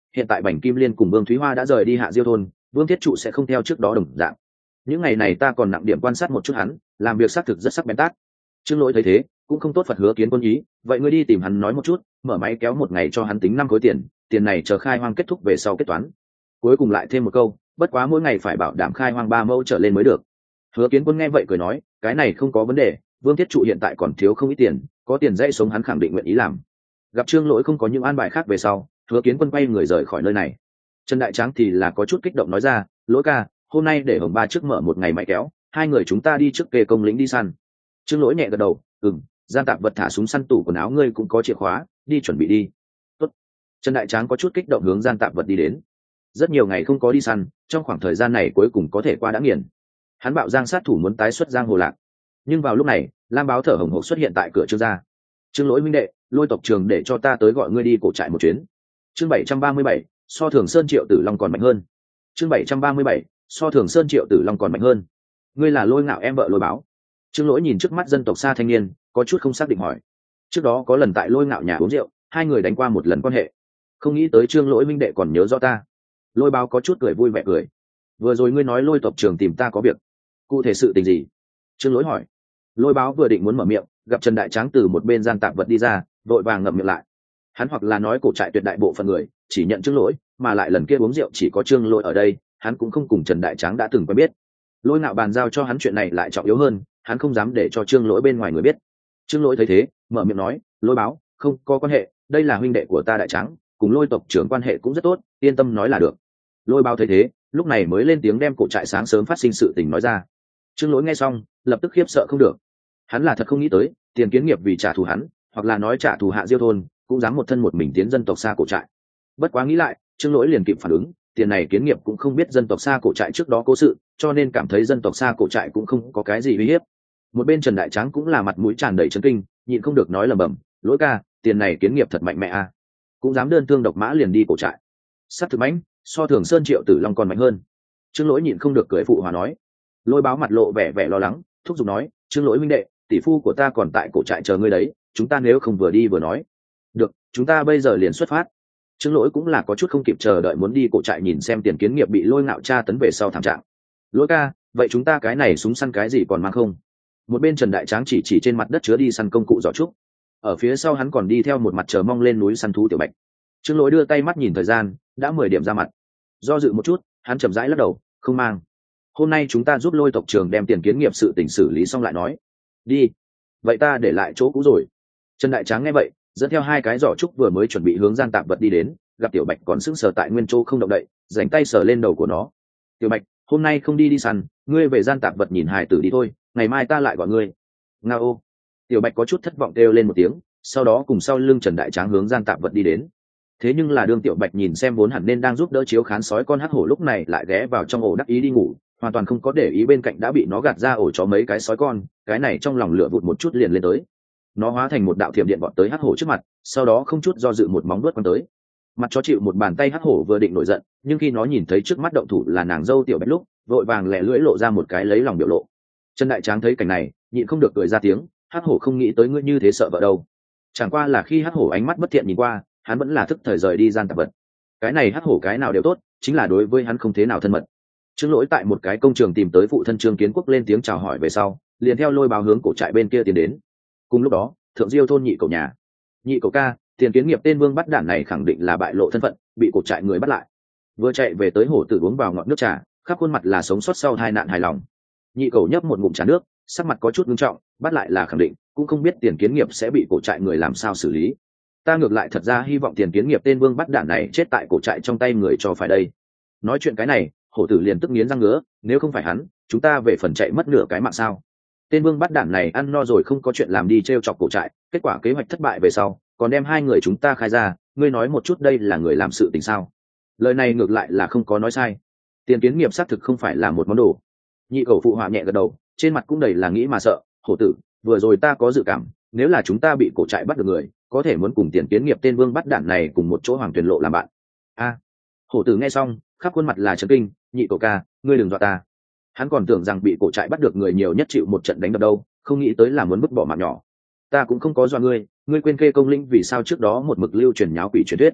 hiện tại Bành Kim Liên cùng Vương Thúy Hoa đã rời đi Hạ Diêu thôn, Vương Thiết Trụ sẽ không theo trước đó đồng dạng. Những ngày này ta còn nặng điểm quan sát một chút hắn, làm việc xác thực rất sắc bén tát. Trương Lỗi thấy thế cũng không tốt Phật hứa kiến quân ý, vậy ngươi đi tìm hắn nói một chút, mở máy kéo một ngày cho hắn tính năm khối tiền, tiền này chờ khai hoang kết thúc về sau kết toán. Cuối cùng lại thêm một câu, bất quá mỗi ngày phải bảo đảm khai hoang ba mẫu trở lên mới được. Hứa Kiến Quân nghe vậy cười nói, cái này không có vấn đề, Vương Thiết Trụ hiện tại còn thiếu không ít tiền, có tiền dãy sống hắn khẳng định nguyện ý làm. Gặp Trương Lỗi không có những an bài khác về sau, Hứa Kiến Quân quay người rời khỏi nơi này. Trần Đại Tráng thì là có chút kích động nói ra, Lỗi ca, hôm nay để Hồng Ba trước mở một ngày máy kéo, hai người chúng ta đi trước kê công lĩnh đi săn. Trương Lỗi nhẹ gật đầu, ừm, gian tạp vật thả súng săn tủ quần áo ngươi cũng có chìa khóa, đi chuẩn bị đi. Tốt. Trần Đại Tráng có chút kích động hướng gian tạp vật đi đến. Rất nhiều ngày không có đi săn, trong khoảng thời gian này cuối cùng có thể qua đã nghiền. Hắn bạo giang sát thủ muốn tái xuất giang hồ lạc, nhưng vào lúc này Lam Báo thở hổn hển xuất hiện tại cửa Trương gia. Trương Lỗi huynh đệ, Lôi tộc trường để cho ta tới gọi ngươi đi cổ trại một chuyến. Chương bảy trăm ba mươi bảy, so Thường Sơn Triệu Tử Long còn mạnh hơn. Chương bảy trăm ba mươi bảy, so Thường Sơn Triệu Tử Long còn mạnh hơn. Ngươi là Lôi Ngạo em vợ Lôi Báo. Trương Lỗi nhìn trước mắt dân tộc xa thanh niên, có chút không xác định hỏi. Trước đó có lần tại Lôi Ngạo nhà uống rượu, hai người đánh qua một lần quan hệ, không nghĩ tới Trương Lỗi huynh đệ còn nhớ rõ ta. Lôi Báo có chút cười vui vẻ cười. Vừa rồi ngươi nói Lôi tộc trường tìm ta có việc, cụ thể sự tình gì? Trương Lỗi hỏi. Lôi Báo vừa định muốn mở miệng, gặp Trần Đại Tráng từ một bên gian tạp vật đi ra, vội vàng ngậm miệng lại. Hắn hoặc là nói cổ trại tuyệt đại bộ phận người chỉ nhận Trương Lỗi, mà lại lần kia uống rượu chỉ có Trương Lỗi ở đây, hắn cũng không cùng Trần Đại Tráng đã từng quen biết. Lôi Ngạo bàn giao cho hắn chuyện này lại trọng yếu hơn, hắn không dám để cho Trương Lỗi bên ngoài người biết. Trương Lỗi thấy thế mở miệng nói, Lôi Báo, không có quan hệ, đây là huynh đệ của ta Đại Tráng, cùng Lôi tộc trưởng quan hệ cũng rất tốt, yên tâm nói là được. Lôi Báo thấy thế lúc này mới lên tiếng đem cổ trại sáng sớm phát sinh sự tình nói ra. Trương Lỗi nghe xong lập tức khiếp sợ không được. Hắn là thật không nghĩ tới Tiền Kiến Nghiệp vì trả thù hắn, hoặc là nói trả thù Hạ Diêu thôn, cũng dám một thân một mình tiến dân tộc xa cổ trại. Bất quá nghĩ lại, Trương Lỗi liền kịp phản ứng, tiền này Kiến Nghiệp cũng không biết dân tộc xa cổ trại trước đó cố sự, cho nên cảm thấy dân tộc xa cổ trại cũng không có cái gì uy hiếp. Một bên Trần Đại Tráng cũng là mặt mũi tràn đầy chấn kinh, nhịn không được nói lẩm bẩm, Lỗi ca, tiền này Kiến Nghiệp thật mạnh mẽ à, cũng dám đơn thương độc mã liền đi cổ trại. Sát thực mãnh, so Thường Sơn Triệu Tử Long còn mạnh hơn. Trương Lỗi nhịn không được cười phụ hòa nói. Lôi Báo mặt lộ vẻ vẻ lo lắng, thúc giục nói, Trương Lỗi huynh đệ, tỷ phu của ta còn tại cổ trại chờ ngươi đấy, chúng ta nếu không vừa đi vừa nói. Được, chúng ta bây giờ liền xuất phát. Trương Lỗi cũng là có chút không kịp chờ đợi muốn đi cổ trại nhìn xem Tiền Kiến Nghiệp bị Lôi Ngạo tra tấn về sau thảm trạng. Lỗi ca, vậy chúng ta cái này súng săn cái gì còn mang không? Một bên Trần Đại Tráng chỉ chỉ trên mặt đất chứa đi săn công cụ giỏ trúc, ở phía sau hắn còn đi theo một mặt chờ mong lên núi săn thú Tiểu Bạch. Trương Lỗi đưa tay mắt nhìn thời gian, đã mười điểm ra mặt. Do dự một chút, hắn chậm rãi lắc đầu, không mang. Hôm nay chúng ta giúp Lôi tộc trường đem Tiền Kiến Nghiệp sự tình xử lý xong lại nói. Đi. Vậy ta để lại chỗ cũ rồi. Trần Đại Tráng nghe vậy, dẫn theo hai cái giỏ trúc vừa mới chuẩn bị hướng gian tạp vật đi đến, gặp Tiểu Bạch còn sững sờ tại nguyên chỗ không động đậy, rảnh tay sờ lên đầu của nó. Tiểu Bạch, hôm nay không đi đi săn, ngươi về gian tạp vật nhìn hài tử đi thôi, ngày mai ta lại gọi ngươi. Nga ô. Tiểu Bạch có chút thất vọng kêu lên một tiếng, sau đó cùng sau lưng Trần Đại Tráng hướng gian tạp vật đi đến. Thế nhưng là đương Tiểu Bạch nhìn xem vốn hẳn nên đang giúp đỡ chiếu khán sói con hắc hổ lúc này lại ghé vào trong ổ đắc ý đi ngủ, hoàn toàn không có để ý bên cạnh đã bị nó gạt ra ổ chó mấy cái sói con, cái này trong lòng lửa vụt một chút liền lên tới. Nó hóa thành một đạo thiểm điện vọt tới hắc hổ trước mặt, sau đó không chút do dự một móng vuốt quăng tới. Mặt chó chịu một bàn tay hắc hổ vừa định nổi giận, nhưng khi nó nhìn thấy trước mắt động thủ là nàng dâu Tiểu Bạch lúc, vội vàng lẻ lưỡi lộ ra một cái lấy lòng biểu lộ. Trần Đại Tráng thấy cảnh này, nhịn không được cười ra tiếng, hắc hổ không nghĩ tới ngươi như thế sợ vợ đâu. Chẳng qua là khi hắc hổ ánh mắt bất thiện nhìn qua, hắn vẫn là thức thời rời đi gian tạp vật. Cái này hắc hổ cái nào đều tốt, chính là đối với hắn không thế nào thân mật. Trương Lỗi tại một cái công trường tìm tới phụ thân Trương Kiến Quốc lên tiếng chào hỏi về sau, liền theo Lôi Báo hướng cổ trại bên kia tiến đến. Cùng lúc đó, thượng diêu thôn nhị cậu nhà, nhị cậu ca, Tiền Kiến Nghiệp tên vương bắt đản này khẳng định là bại lộ thân phận, bị cổ trại người bắt lại. Vừa chạy về tới hổ tử uống vào ngọn nước trà, khắp khuôn mặt là sống sót sau tai nạn hài lòng. Nhị cậu nhấp một ngụm trà nước, sắc mặt có chút nghiêm trọng, bắt lại là khẳng định, cũng không biết Tiền Kiến Nghiệp sẽ bị cổ trại người làm sao xử lý. Ta ngược lại thật ra hy vọng Tiền Kiến Nghiệp tên vương bắt đản này chết tại cổ trại trong tay người cho phải đây. Nói chuyện cái này, hổ tử liền tức nghiến răng ngứa, nếu không phải hắn, chúng ta về phần chạy mất nửa cái mạng sao? Tên vương bắt đản này ăn no rồi không có chuyện làm đi trêu chọc cổ trại, kết quả kế hoạch thất bại về sau, còn đem hai người chúng ta khai ra, ngươi nói một chút đây là người làm sự tình sao? Lời này ngược lại là không có nói sai. Tiền Kiến Nghiệp xác thực không phải là một món đồ. Nhị cậu phụ họa nhẹ gật đầu, trên mặt cũng đầy là nghĩ mà sợ, hổ tử, vừa rồi ta có dự cảm, nếu là chúng ta bị cổ trại bắt được người, có thể muốn cùng Tiền Kiến Nghiệp tên vương bắt đản này cùng một chỗ hoàng tuyển lộ làm bạn. A. Hổ tử nghe xong, khắp khuôn mặt là chấn kinh, nhị cậu ca, ngươi đừng dọa ta. Hắn còn tưởng rằng bị cổ trại bắt được người nhiều nhất chịu một trận đánh đập đâu, không nghĩ tới là muốn vứt bỏ mạng nhỏ. Ta cũng không có dọa ngươi, ngươi quên kê công linh vì sao trước đó một mực lưu truyền nháo quỷ truyền thuyết.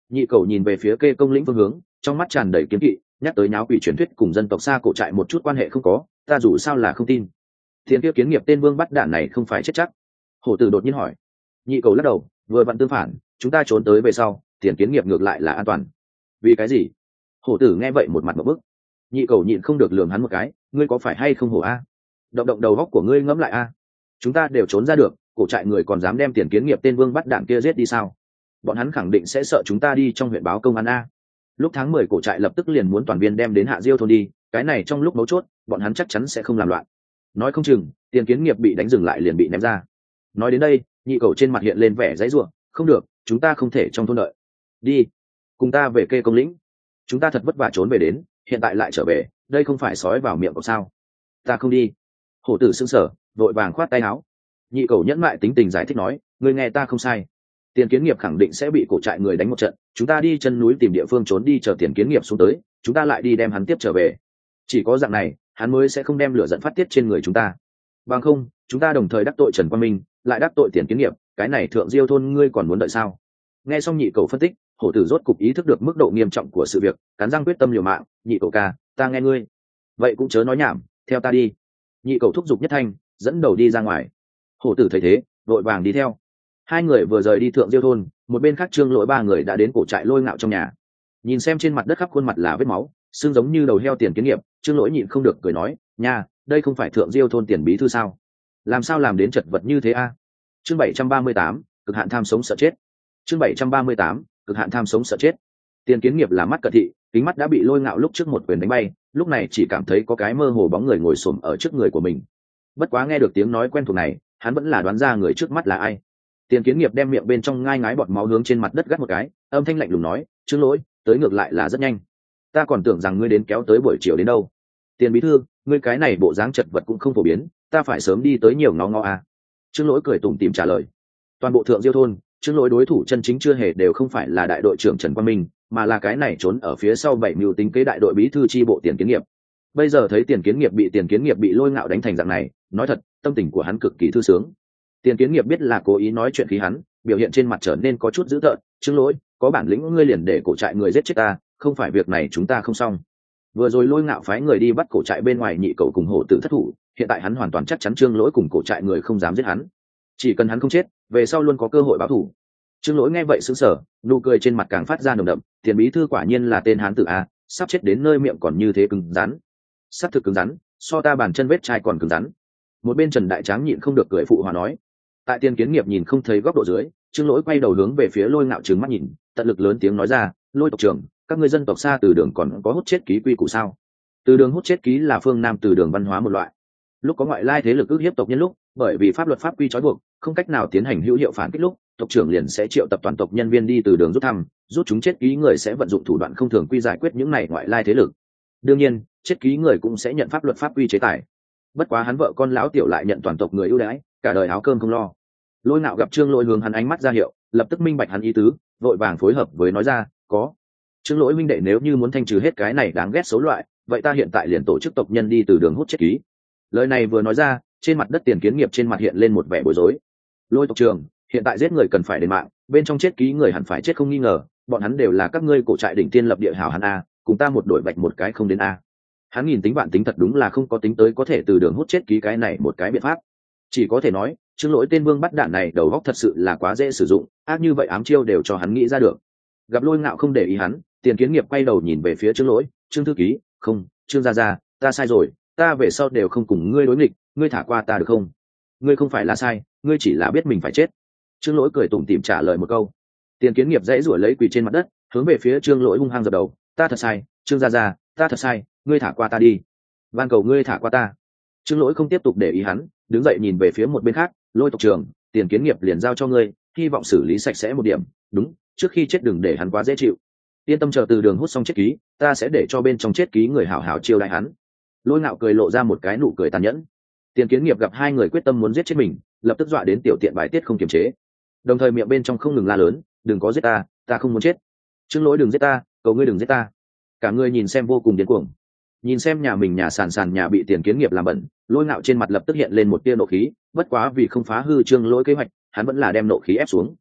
Nhị cầu nhìn về phía kê công lĩnh phương hướng, trong mắt tràn đầy kiếm kỵ, nhắc tới nháo quỷ truyền thuyết cùng dân tộc xa cổ trại một chút quan hệ không có, ta dù sao là không tin. Thiên kia kiến nghiệp tên vương bắt đạn này không phải chết chắc. Hổ tử đột nhiên hỏi. Nhị cầu lắc đầu, vừa vặn tương phản, chúng ta trốn tới về sau, tiền kiến nghiệp ngược lại là an toàn. Vì cái gì? Hổ tử nghe vậy một mặt một bức. Nhị cầu nhịn không được lườm hắn một cái, ngươi có phải hay không hổ a? Động động đầu góc của ngươi ngẫm lại a. Chúng ta đều trốn ra được, cổ trại người còn dám đem tiền kiến nghiệp tên vương bắt đạn kia giết đi sao? Bọn hắn khẳng định sẽ sợ chúng ta đi trong huyện báo công an a. Lúc tháng mười cổ trại lập tức liền muốn toàn viên đem đến Hạ Diêu thôn đi, cái này trong lúc mấu chốt, bọn hắn chắc chắn sẽ không làm loạn. Nói không chừng, tiền kiến nghiệp bị đánh dừng lại liền bị ném ra. Nói đến đây, nhị cầu trên mặt hiện lên vẻ dãy rủa, không được, chúng ta không thể trong thôn đợi. Đi, cùng ta về kê công lĩnh. Chúng ta thật vất vả trốn về đến, hiện tại lại trở về, đây không phải sói vào miệng cậu sao? Ta không đi. Hổ tử sững sờ, vội vàng khoát tay áo. Nhị cầu nhẫn mại tính tình giải thích nói, ngươi nghe ta không sai. Tiền kiến nghiệp khẳng định sẽ bị cổ trại người đánh một trận, chúng ta đi chân núi tìm địa phương trốn đi chờ tiền kiến nghiệp xuống tới, chúng ta lại đi đem hắn tiếp trở về. Chỉ có dạng này, hắn mới sẽ không đem lửa giận phát tiết trên người chúng ta. Bằng không, chúng ta đồng thời đắc tội Trần Quang Minh, lại đắc tội tiền kiến nghiệp, cái này thượng Diêu thôn ngươi còn muốn đợi sao? Nghe xong nhị cầu phân tích, hổ tử rốt cục ý thức được mức độ nghiêm trọng của sự việc, cắn răng quyết tâm liều mạng, nhị cầu ca, ta nghe ngươi. Vậy cũng chớ nói nhảm, theo ta đi. Nhị cầu thúc giục nhất thanh, dẫn đầu đi ra ngoài. Hổ tử thấy thế, vội vàng đi theo. Hai người vừa rời đi thượng Diêu thôn, một bên khác Trương Lỗi ba người đã đến cổ trại Lôi Ngạo trong nhà. Nhìn xem trên mặt đất khắp khuôn mặt là vết máu, xương giống như đầu heo tiền kiến nghiệp, Trương Lỗi nhịn không được cười nói, nha, đây không phải thượng Diêu thôn tiền bí thư sao? Làm sao làm đến chật vật như thế a? Chương bảy trăm ba mươi tám, cực hạn tham sống sợ chết. Chương bảy trăm ba mươi tám, cực hạn tham sống sợ chết. Tiền kiến nghiệp là mắt cận thị, kính mắt đã bị Lôi Ngạo lúc trước một quyền đánh bay, lúc này chỉ cảm thấy có cái mơ hồ bóng người ngồi xổm ở trước người của mình. Bất quá nghe được tiếng nói quen thuộc này, hắn vẫn là đoán ra người trước mắt là ai. Tiền kiến nghiệp đem miệng bên trong ngai ngái bọt máu hướng trên mặt đất gắt một cái, âm thanh lạnh lùng nói, Trương Lỗi, tới ngược lại là rất nhanh. Ta còn tưởng rằng ngươi đến kéo tới buổi chiều đến đâu. Tiền bí thư, ngươi cái này bộ dáng chật vật cũng không phổ biến, ta phải sớm đi tới nhiều ngó ngó à. Trương Lỗi cười tủm tỉm trả lời. Toàn bộ thượng Diêu thôn, Trương Lỗi đối thủ chân chính chưa hề đều không phải là đại đội trưởng Trần Quang Minh, mà là cái này trốn ở phía sau bảy mưu tính kế đại đội bí thư chi bộ Tiền kiến nghiệp. Bây giờ thấy Tiền kiến nghiệp bị Tiền kiến nghiệp bị Lôi Ngạo đánh thành dạng này, nói thật, tâm tình của hắn cực kỳ thư sướng. Tiền kiến nghiệp biết là cố ý nói chuyện khí hắn, biểu hiện trên mặt trở nên có chút dữ tợn. Trương Lỗi, có bản lĩnh ngươi liền để cổ trại người giết chết ta, không phải việc này chúng ta không xong. Vừa rồi Lôi Ngạo phái người đi bắt cổ trại bên ngoài nhị cầu cùng hổ tử thất thủ, hiện tại hắn hoàn toàn chắc chắn Trương Lỗi cùng cổ trại người không dám giết hắn. Chỉ cần hắn không chết, về sau luôn có cơ hội báo thù. Trương Lỗi nghe vậy sững sờ, nụ cười trên mặt càng phát ra nồng đậm, Tiền bí thư quả nhiên là tên hán tử a, sắp chết đến nơi miệng còn như thế cứng rắn. Sắp thực cứng rắn, so ta bàn chân vết chai còn cứng rắn. Một bên Trần Đại Tráng nhịn không được cười phụ hòa nói. Tại Tiền kiến nghiệp nhìn không thấy góc độ dưới, Trương Lỗi quay đầu hướng về phía Lôi Ngạo trừng mắt nhìn, tận lực lớn tiếng nói ra, Lôi tộc trưởng, các ngươi dân tộc xa từ đường còn có hút chết ký quy củ sao? Từ đường hút chết ký là phương nam từ đường văn hóa một loại. Lúc có ngoại lai thế lực ức hiếp tộc nhân lúc, bởi vì pháp luật pháp quy trói buộc, không cách nào tiến hành hữu hiệu phản kích lúc, tộc trưởng liền sẽ triệu tập toàn tộc nhân viên đi từ đường rút thăm, rút chúng chết ký người sẽ vận dụng thủ đoạn không thường quy giải quyết những này ngoại lai thế lực. Đương nhiên, chết ký người cũng sẽ nhận pháp luật pháp quy chế tài. Bất quá hắn vợ con lão tiểu lại nhận toàn tộc người ưu đãi, cả đời áo cơm không lo. Lôi Ngạo gặp Trương Lỗi hướng hắn ánh mắt ra hiệu, lập tức minh bạch hắn ý tứ, vội vàng phối hợp với nói ra, có. Trương Lỗi huynh đệ nếu như muốn thanh trừ hết cái này đáng ghét xấu loại, vậy ta hiện tại liền tổ chức tộc nhân đi từ đường hút chết ký. Lời này vừa nói ra, trên mặt đất Tiền kiến nghiệp trên mặt hiện lên một vẻ bối rối. Lôi tộc trưởng, hiện tại giết người cần phải đền mạng, bên trong chết ký người hẳn phải chết không nghi ngờ, bọn hắn đều là các ngươi cổ trại đỉnh tiên lập địa hảo hắn a, cùng ta một đội bạch một cái không đến a. Hắn nhìn tính bạn tính thật đúng là không có tính tới có thể từ đường hút chết ký cái này một cái biện pháp. Chỉ có thể nói, Trương Lỗi tên vương bắt đạn này đầu óc thật sự là quá dễ sử dụng, ác như vậy ám chiêu đều cho hắn nghĩ ra được. Gặp Lôi Ngạo không để ý hắn, Tiền kiến nghiệp quay đầu nhìn về phía Trương Lỗi, Trương thư ký, không, Trương gia gia, ta sai rồi, ta về sau đều không cùng ngươi đối nghịch, ngươi thả qua ta được không? Ngươi không phải là sai, ngươi chỉ là biết mình phải chết. Trương Lỗi cười tủm tỉm trả lời một câu. Tiền kiến nghiệp dãy rủa lấy quỳ trên mặt đất, hướng về phía Trương Lỗi hung hăng dập đầu, ta thật sai, Trương gia gia, ta thật sai, ngươi thả qua ta đi, van cầu ngươi thả qua ta. Trương Lỗi không tiếp tục để ý hắn, đứng dậy nhìn về phía một bên khác, Lôi tộc trưởng, Tiền kiến nghiệp liền giao cho ngươi, hy vọng xử lý sạch sẽ một điểm, đúng, trước khi chết đừng để hắn quá dễ chịu. Yên tâm, chờ từ đường hút xong chết ký, ta sẽ để cho bên trong chết ký người hảo hảo chiêu đãi hắn. Lôi Ngạo cười lộ ra một cái nụ cười tàn nhẫn. Tiền kiến nghiệp gặp hai người quyết tâm muốn giết chết mình, lập tức dọa đến tiểu tiện bài tiết không kiềm chế, đồng thời miệng bên trong không ngừng la lớn, đừng có giết ta, ta không muốn chết. Trương Lỗi đừng giết ta, cầu ngươi đừng giết ta. Cả người nhìn xem vô cùng điên cuồng. Nhìn xem nhà mình nhà sàn sàn nhà bị Tiền kiến nghiệp làm bẩn, Lôi Ngạo trên mặt lập tức hiện lên một tia nộ khí, bất quá vì không phá hư Trương Lỗi kế hoạch, hắn vẫn là đem nộ khí ép xuống.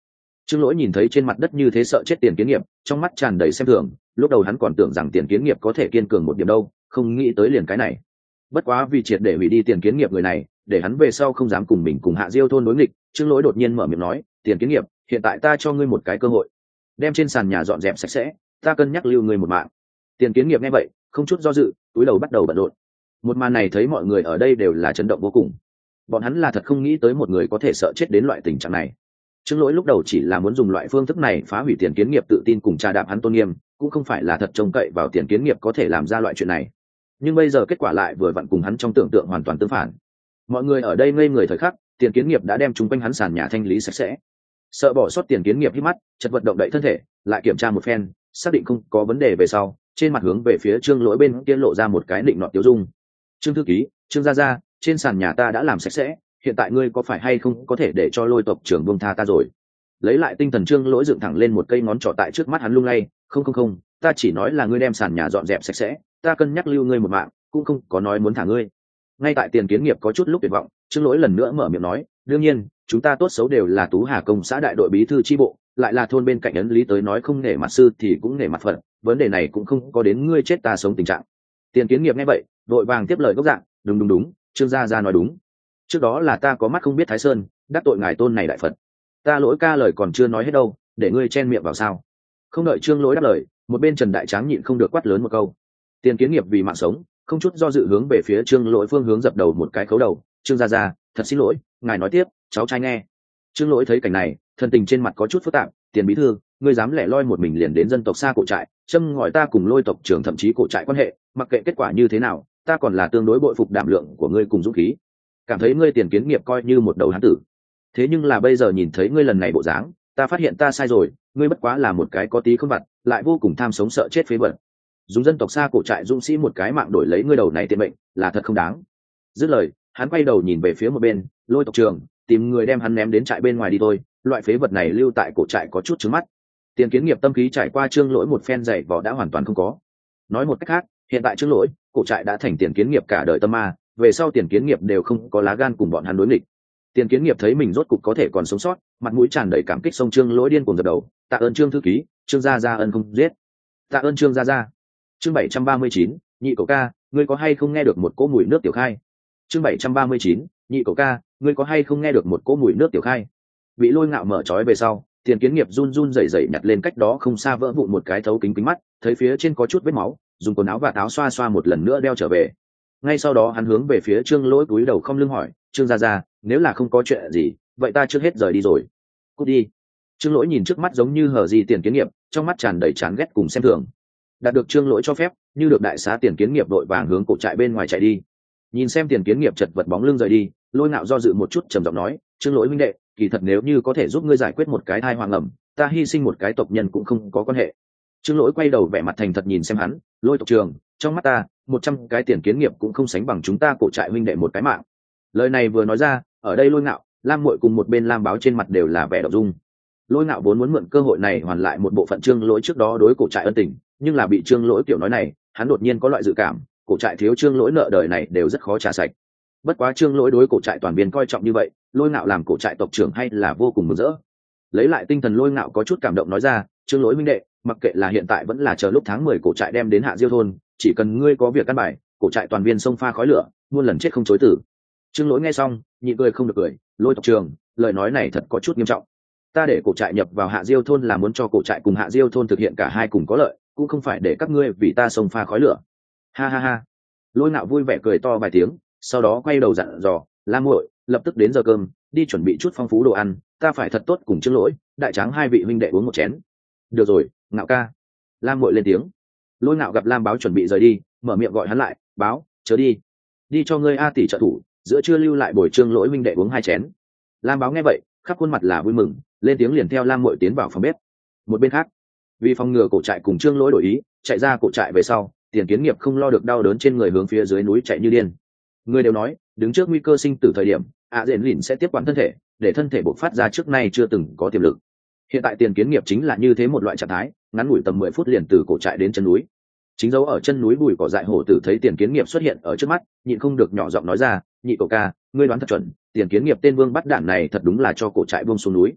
Trương Lỗi nhìn thấy trên mặt đất như thế sợ chết Tiền Kiến Nghiệp, trong mắt tràn đầy xem thường, lúc đầu hắn còn tưởng rằng Tiền Kiến Nghiệp có thể kiên cường một điểm đâu, không nghĩ tới liền cái này. Bất quá vì triệt để hủy đi Tiền Kiến Nghiệp người này, để hắn về sau không dám cùng mình cùng Hạ Diêu thôn đối nghịch, Trương Lỗi đột nhiên mở miệng nói, "Tiền Kiến Nghiệp, hiện tại ta cho ngươi một cái cơ hội, đem trên sàn nhà dọn dẹp sạch sẽ, ta cân nhắc lưu ngươi một mạng." Tiền Kiến Nghiệp nghe vậy, không chút do dự, túi đầu bắt đầu bận rộn. Một màn này thấy mọi người ở đây đều là chấn động vô cùng. Bọn hắn là thật không nghĩ tới một người có thể sợ chết đến loại tình trạng này. Trương Lỗi lúc đầu chỉ là muốn dùng loại phương thức này phá hủy Tiền Kiến Nghiệp tự tin cùng trà đạp hắn tôn nghiêm, cũng không phải là thật trông cậy vào Tiền Kiến Nghiệp có thể làm ra loại chuyện này. Nhưng bây giờ kết quả lại vừa vặn cùng hắn trong tưởng tượng hoàn toàn tương phản. Mọi người ở đây ngây người thời khắc, Tiền Kiến Nghiệp đã đem chúng quanh hắn sàn nhà thanh lý sạch sẽ. Sợ bỏ sót Tiền Kiến Nghiệp hít mắt, chật vật động đậy thân thể, lại kiểm tra một phen, xác định không có vấn đề về sau, trên mặt hướng về phía Trương Lỗi bên kia lộ ra một cái định nọt tiêu dung. "Trương thư ký, Trương gia gia, trên sàn nhà ta đã làm sạch sẽ, hiện tại ngươi có phải hay không có thể để cho Lôi tộc trưởng buông tha ta rồi?" Lấy lại tinh thần, Trương Lỗi dựng thẳng lên một cây ngón trỏ tại trước mắt hắn lung lay, "Không không không, ta chỉ nói là ngươi đem sàn nhà dọn dẹp sạch sẽ, ta cân nhắc lưu ngươi một mạng, cũng không có nói muốn thả ngươi." Ngay tại Tiền Kiến Nghiệp có chút lúc tuyệt vọng, Trương Lỗi lần nữa mở miệng nói, "Đương nhiên, chúng ta tốt xấu đều là Tú Hà công xã đại đội bí thư chi bộ, lại là thôn bên cạnh ấn lý tới nói không nể mặt sư thì cũng nể mặt Phật, vấn đề này cũng không có đến ngươi chết ta sống tình trạng." Tiền Kiến Nghiệp nghe vậy, vội vàng tiếp lời gốc dạng, "Đúng đúng đúng, Trương gia gia nói đúng. Trước đó là ta có mắt không biết Thái Sơn, đắc tội ngài tôn này đại Phật. Ta Lỗi ca lời còn chưa nói hết đâu, để ngươi chen miệng vào sao?" Không đợi Trương Lỗi đáp lời, một bên Trần Đại Tráng nhịn không được quát lớn một câu. Tiền Kiến Nghiệp vì mạng sống, không chút do dự hướng về phía Trương Lỗi phương hướng dập đầu một cái khấu đầu, "Trương gia gia, thật xin lỗi, ngài nói tiếp, cháu trai nghe." Trương Lỗi thấy cảnh này, thần tình trên mặt có chút phức tạp, "Tiền bí thư, ngươi dám lẻ loi một mình liền đến dân tộc xa cổ trại, châm ngòi ta cùng Lôi tộc trưởng thậm chí cổ trại quan hệ, mặc kệ kết quả như thế nào, ta còn là tương đối bội phục đảm lượng của ngươi cùng dũng khí, cảm thấy ngươi Tiền Kiến Nghiệp coi như một đầu hán tử. Thế nhưng là bây giờ nhìn thấy ngươi lần này bộ dáng, ta phát hiện ta sai rồi, ngươi bất quá là một cái có tí không vặt, lại vô cùng tham sống sợ chết phế vật. Dùng dân tộc xa cổ trại dũng sĩ một cái mạng đổi lấy ngươi đầu này tiền mệnh, là thật không đáng." Dứt lời, hắn quay đầu nhìn về phía một bên, "Lôi tộc trưởng, tìm người đem hắn ném đến trại bên ngoài đi thôi, loại phế vật này lưu tại cổ trại có chút trứng mắt." Tiền Kiến Nghiệp tâm khí trải qua Trương Lỗi một phen dày vò đã hoàn toàn không có. Nói một cách khác, hiện tại Trương Lỗi, cổ trại đã thành Tiền Kiến Nghiệp cả đời tâm ma, về sau Tiền Kiến Nghiệp đều không có lá gan cùng bọn hắn đối nghịch. Tiền Kiến Nghiệp thấy mình rốt cục có thể còn sống sót, mặt mũi tràn đầy cảm kích, sông Trương Lỗi điên cuồng dập đầu, "Tạ ơn Trương thư ký, Trương gia gia ân không giết. Tạ ơn Trương gia gia." Chương bảy trăm ba mươi chín, "Nhị cậu ca, ngươi có hay không nghe được một cỗ mùi nước tiểu khai?" Chương bảy trăm ba mươi chín, "Nhị cậu ca, ngươi có hay không nghe được một cỗ mùi nước tiểu khai?" Bị Lôi Ngạo mở trói về sau, Tiền Kiến Nghiệp run run rẩy rẩy nhặt lên cách đó không xa vỡ vụn một cái thấu kính kính mắt, thấy phía trên có chút vết máu, dùng quần áo và áo xoa xoa một lần nữa đeo trở về. Ngay sau đó hắn hướng về phía Trương Lỗi cúi đầu không lưng hỏi, "Trương gia gia, nếu là không có chuyện gì, vậy ta trước hết rời đi rồi." "Cút đi." Trương Lỗi nhìn trước mắt giống như hờ gì Tiền Kiến Nghiệp, trong mắt tràn đầy chán ghét cùng xem thường. Đạt được Trương Lỗi cho phép, như được đại xá, Tiền Kiến Nghiệp đội vàng hướng cổ trại bên ngoài chạy đi. Nhìn xem Tiền Kiến Nghiệp chật vật bóng lưng rời đi, Lôi Ngạo do dự một chút trầm giọng nói, "Trương Lỗi huynh đệ, kỳ thật nếu như có thể giúp ngươi giải quyết một cái thai hoàng ẩm, ta hy sinh một cái tộc nhân cũng không có quan hệ." Trương Lỗi quay đầu vẻ mặt thành thật nhìn xem hắn, "Lôi tộc trưởng, trong mắt ta, một trăm cái Tiền Kiến Nghiệp cũng không sánh bằng chúng ta cổ trại huynh đệ một cái mạng." Lời này vừa nói ra, ở đây Lôi Ngạo, Lam Muội cùng một bên Lam Báo trên mặt đều là vẻ động dung. Lôi Ngạo vốn muốn mượn cơ hội này hoàn lại một bộ phận Trương Lỗi trước đó đối cổ trại ân tình, nhưng là bị Trương Lỗi kiểu nói này, hắn đột nhiên có loại dự cảm, cổ trại thiếu Trương Lỗi nợ đời này đều rất khó trả sạch. Bất quá Trương Lỗi đối cổ trại toàn viên coi trọng như vậy, Lôi Ngạo làm cổ trại tộc trưởng hay là vô cùng mừng rỡ. Lấy lại tinh thần, Lôi Ngạo có chút cảm động nói ra, "Trương Lỗi huynh đệ, mặc kệ là hiện tại vẫn là chờ lúc tháng mười cổ trại đem đến Hạ Diêu thôn, chỉ cần ngươi có việc căn bài, cổ trại toàn viên xông pha khói lửa, muôn lần chết không chối tử." Trương Lỗi nghe xong, nhịn cười không được cười, "Lôi tộc trưởng, lời nói này thật có chút nghiêm trọng. Ta để cổ trại nhập vào Hạ Diêu thôn là muốn cho cổ trại cùng Hạ Diêu thôn thực hiện cả hai cùng có lợi, cũng không phải để các ngươi vì ta xông pha khói lửa." Ha ha ha. Lôi Ngạo vui vẻ cười to vài tiếng, sau đó quay đầu dặn dò, "Lam Muội, lập tức đến giờ cơm, đi chuẩn bị chút phong phú đồ ăn, ta phải thật tốt cùng Trương Lỗi, Đại Tráng hai vị huynh đệ uống một chén." "Được rồi, Ngạo ca." Lam Muội lên tiếng. Lôi Ngạo gặp Lam Báo chuẩn bị rời đi, mở miệng gọi hắn lại, "Báo, chớ đi, đi cho ngươi A tỷ trợ thủ, giữa trưa lưu lại bồi Trương Lỗi huynh đệ uống hai chén." Lam Báo nghe vậy, khắp khuôn mặt là vui mừng, lên tiếng liền theo Lam Muội tiến vào phòng bếp. Một bên khác, vì phòng ngừa cổ trại cùng Trương Lỗi đổi ý, chạy ra cổ trại về sau, Tiền Kiến Nghiệp không lo được đau đớn trên người hướng phía dưới núi chạy như điên. Người đều nói, đứng trước nguy cơ sinh tử thời điểm, ạ dện lìn sẽ tiếp quản thân thể, để thân thể bộc phát ra trước nay chưa từng có tiềm lực. Hiện tại Tiền Kiến Nghiệp chính là như thế một loại trạng thái, ngắn ngủi tầm mười phút liền từ cổ trại đến chân núi. Chính dấu ở chân núi bùi cỏ dại hổ tử thấy Tiền Kiến Nghiệp xuất hiện ở trước mắt, nhịn không được nhỏ giọng nói ra, "Nhị cậu ca, ngươi đoán thật chuẩn, Tiền Kiến Nghiệp tên vương bắt đạn này thật đúng là cho cổ trại buông xuống núi."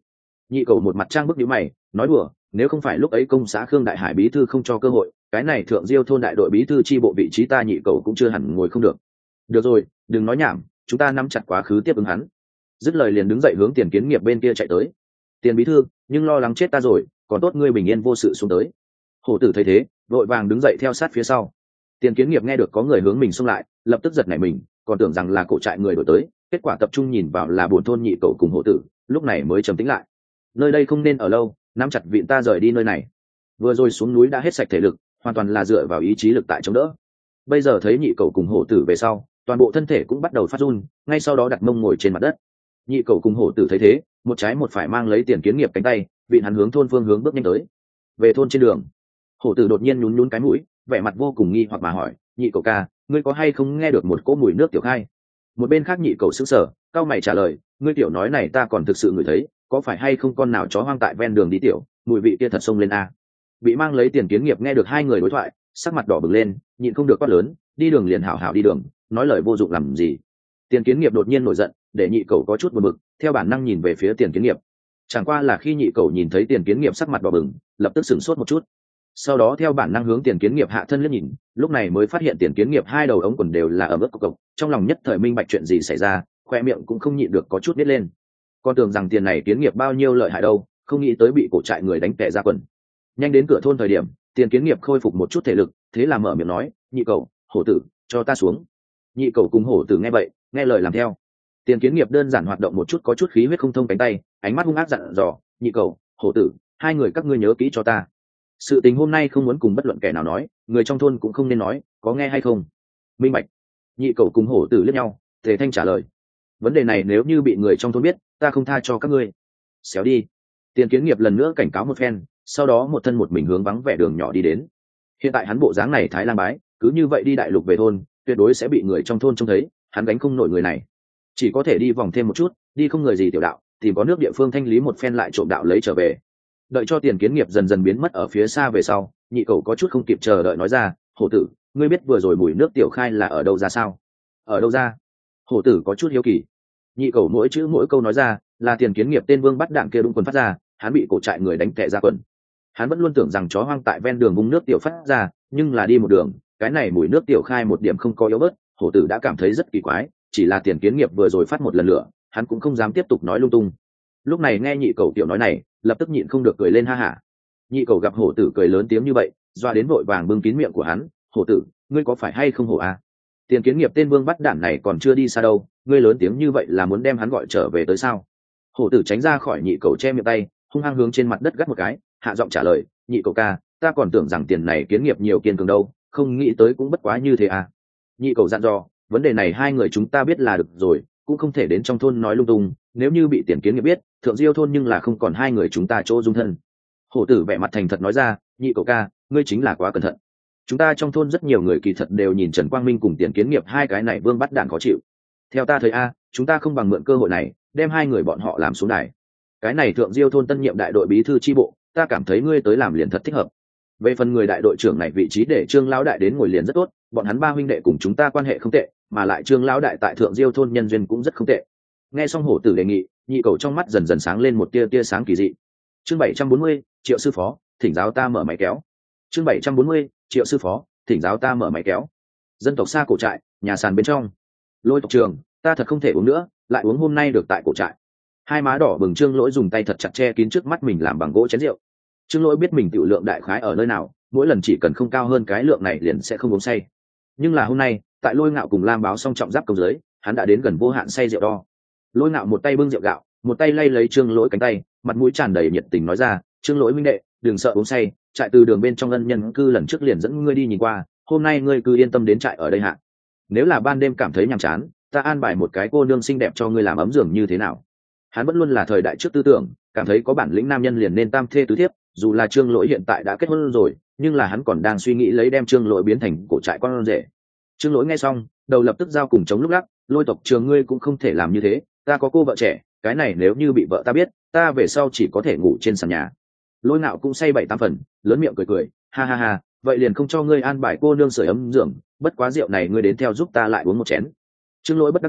Nhị cầu một mặt trang bức nhíu mày nói đùa, nếu không phải lúc ấy công xã Khương Đại Hải bí thư không cho cơ hội, cái này thượng diêu thôn đại đội bí thư chi bộ vị trí ta nhị cầu cũng chưa hẳn ngồi không được. Được rồi, đừng nói nhảm, chúng ta nắm chặt quá khứ tiếp ứng hắn. Dứt lời liền đứng dậy hướng Tiền Kiến Nghiệp bên kia chạy tới. Tiền bí thư, nhưng lo lắng chết ta rồi, còn tốt ngươi bình yên vô sự xuống tới. Hổ tử thấy thế, vội vàng đứng dậy theo sát phía sau. Tiền Kiến Nghiệp nghe được có người hướng mình xông lại, lập tức giật nảy mình, còn tưởng rằng là cổ trại người đổi tới, kết quả tập trung nhìn vào là buồn thôn nhị cậu cùng hổ tử, lúc này mới trầm tĩnh lại. Nơi đây không nên ở lâu, nắm chặt vịn ta rời đi nơi này. Vừa rồi xuống núi đã hết sạch thể lực, hoàn toàn là dựa vào ý chí lực tại chống đỡ. Bây giờ thấy nhị cậu cùng hổ tử về sau, toàn bộ thân thể cũng bắt đầu phát run, ngay sau đó đặt mông ngồi trên mặt đất. Nhị cậu cùng hổ tử thấy thế, một trái một phải mang lấy Tiền Kiến Nghiệp cánh tay, vịn hắn hướng thôn phương hướng bước nhanh tới. Về thôn trên đường, hổ tử đột nhiên nhún nhún cái mũi, vẻ mặt vô cùng nghi hoặc mà hỏi, nhị cậu ca, ngươi có hay không nghe được một cỗ mùi nước tiểu khai? Một bên khác nhị cậu sững sờ, cao mày trả lời, ngươi tiểu nói này ta còn thực sự ngửi thấy, có phải hay không con nào chó hoang tại ven đường đi tiểu, mùi vị kia thật xông lên a. Bị mang lấy Tiền Kiến Nghiệp nghe được hai người đối thoại, sắc mặt đỏ bừng lên, nhịn không được quát lớn, đi đường liền hảo hảo đi đường, nói lời vô dụng làm gì? Tiền Kiến Nghiệp đột nhiên nổi giận, để nhị cậu có chút buồn bực, theo bản năng nhìn về phía Tiền Kiến Nghiệp. Chẳng qua là khi nhị cậu nhìn thấy Tiền Kiến Nghiệp sắc mặt đỏ bừng, lập tức sửng sốt một chút. Sau đó theo bản năng hướng Tiền Kiến Nghiệp hạ thân liếc nhìn, lúc này mới phát hiện Tiền Kiến Nghiệp hai đầu ống quần đều là ẩm ướt cộc cộc, trong lòng nhất thời minh bạch chuyện gì xảy ra, khoe miệng cũng không nhịn được có chút nít lên. Con tưởng rằng Tiền này Kiến Nghiệp bao nhiêu lợi hại đâu, không nghĩ tới bị cổ trại người đánh tè ra quần. Nhanh đến cửa thôn thời điểm, Tiền Kiến Nghiệp khôi phục một chút thể lực, thế là mở miệng nói, nhị cậu, hổ tử, cho ta xuống. Nhị cậu cùng hổ tử nghe vậy, nghe lời làm theo. Tiền Kiến Nghiệp đơn giản hoạt động một chút có chút khí huyết không thông cánh tay, ánh mắt hung ác dặn dò, nhị cậu, hổ tử, hai người các ngươi nhớ kỹ cho ta. Sự tình hôm nay không muốn cùng bất luận kẻ nào nói, người trong thôn cũng không nên nói, có nghe hay không? Minh bạch. Nhị cậu cùng hổ tử liếc nhau, Tề Thanh trả lời, vấn đề này nếu như bị người trong thôn biết, ta không tha cho các ngươi. Xéo đi. Tiền Kiến Nghiệp lần nữa cảnh cáo một phen, sau đó một thân một mình hướng vắng vẻ đường nhỏ đi đến. Hiện tại hắn bộ dáng này thái lang bái, cứ như vậy đi đại lục về thôn, tuyệt đối sẽ bị người trong thôn trông thấy, hắn gánh không nổi người này, chỉ có thể đi vòng thêm một chút, đi không người gì tiểu đạo, tìm có nước địa phương thanh lý một phen lại trộm đạo lấy trở về. Đợi cho Tiền Kiến Nghiệp dần dần biến mất ở phía xa về sau, nhị cậu có chút không kịp chờ đợi nói ra, hổ tử, ngươi biết vừa rồi mùi nước tiểu khai là ở đâu ra sao? Ở đâu ra? Hổ tử có chút hiếu kỳ. Nhị cậu mỗi chữ mỗi câu nói ra, là Tiền Kiến Nghiệp tên vương bắt đạn kia đúng quần phát ra, hắn bị cổ trại người đánh tè ra quần. Hắn vẫn luôn tưởng rằng chó hoang tại ven đường vung nước tiểu phát ra, nhưng là đi một đường, cái này mùi nước tiểu khai một điểm không có yếu bớt, hổ tử đã cảm thấy rất kỳ quái, chỉ là Tiền Kiến Nghiệp vừa rồi phát một lần lửa, hắn cũng không dám tiếp tục nói lung tung. Lúc này nghe nhị cậu tiểu nói này, lập tức nhịn không được cười lên ha hả. Nhị cậu gặp hổ tử cười lớn tiếng như vậy, doa đến vội vàng bưng kín miệng của hắn, hổ tử, ngươi có phải hay không hổ à? Tiền Kiến Nghiệp tên vương bắt đản này còn chưa đi xa đâu, ngươi lớn tiếng như vậy là muốn đem hắn gọi trở về tới sao? Hổ tử tránh ra khỏi nhị cậu che miệng tay, hung hăng hướng trên mặt đất gắt một cái, hạ giọng trả lời, nhị cậu ca, ta còn tưởng rằng Tiền này Kiến Nghiệp nhiều kiên cường đâu, không nghĩ tới cũng bất quá như thế à? Nhị cậu dặn dò, vấn đề này hai người chúng ta biết là được rồi, cũng không thể đến trong thôn nói lung tung, nếu như bị Tiền Kiến Nghiệp biết, thượng diêu thôn nhưng là không còn hai người chúng ta chỗ dung thân. Hổ tử vẻ mặt thành thật nói ra, nhị cậu ca, ngươi chính là quá cẩn thận. Chúng ta trong thôn rất nhiều người kỳ thật đều nhìn Trần Quang Minh cùng Tiền Kiến Nghiệp hai cái này vương bắt đạn khó chịu. Theo ta thấy a, chúng ta không bằng mượn cơ hội này, đem hai người bọn họ làm xuống đài. Cái này thượng diêu thôn tân nhiệm đại đội bí thư chi bộ, ta cảm thấy ngươi tới làm liền thật thích hợp. Về phần người đại đội trưởng này vị trí để Trương lão đại đến ngồi liền rất tốt, bọn hắn ba huynh đệ cùng chúng ta quan hệ không tệ, mà lại Trương lão đại tại thượng diêu thôn nhân duyên cũng rất không tệ. Nghe xong hổ tử đề nghị, nhị cầu trong mắt dần dần sáng lên một tia tia sáng kỳ dị. Chương bảy trăm bốn mươi, Triệu sư phó, thỉnh giáo ta mở máy kéo. Chương bảy trăm bốn mươi, Triệu sư phó, thỉnh giáo ta mở máy kéo. Dân tộc xa cổ trại, nhà sàn bên trong. Lôi tộc trường, ta thật không thể uống nữa, lại uống hôm nay được tại cổ trại. Hai má đỏ bừng Trương Lỗi dùng tay thật chặt che kín trước mắt mình làm bằng gỗ chén rượu. Trương Lỗi biết mình tiểu lượng đại khái ở nơi nào, mỗi lần chỉ cần không cao hơn cái lượng này liền sẽ không uống say. Nhưng là hôm nay, tại Lôi Ngạo cùng Lam Báo song trọng giáp công giới, hắn đã đến gần vô hạn say rượu đo. Lôi Ngạo một tay bưng rượu gạo, một tay lay lấy Trương Lỗi cánh tay, mặt mũi tràn đầy nhiệt tình nói ra, Trương Lỗi huynh đệ, đừng sợ uống say, trại từ đường bên trong ân nhân cư lần trước liền dẫn ngươi đi nhìn qua, hôm nay ngươi cứ yên tâm đến trại ở đây hạ. Nếu là ban đêm cảm thấy nhàm chán, ta an bài một cái cô nương xinh đẹp cho ngươi làm ấm giường như thế nào? Hắn vẫn luôn là thời đại trước tư tưởng, cảm thấy có bản lĩnh nam nhân liền nên tam thê tứ thiếp, dù là Trương Lỗi hiện tại đã kết hôn rồi, nhưng là hắn còn đang suy nghĩ lấy đem Trương Lỗi biến thành cổ trại con rể. Trương Lỗi nghe xong, đầu lập tức giao cùng chống lúc lắc, Lôi tộc trường ngươi cũng không thể làm như thế, ta có cô vợ trẻ, cái này nếu như bị vợ ta biết, ta về sau chỉ có thể ngủ trên sàn nhà. Lôi Ngạo cũng say bảy tám phần, lớn miệng cười cười, ha ha ha, vậy liền không cho ngươi an bài cô nương sưởi ấm giường, bất quá rượu này ngươi đến theo giúp ta lại uống một chén. Trương Lỗi bất đắc dĩ,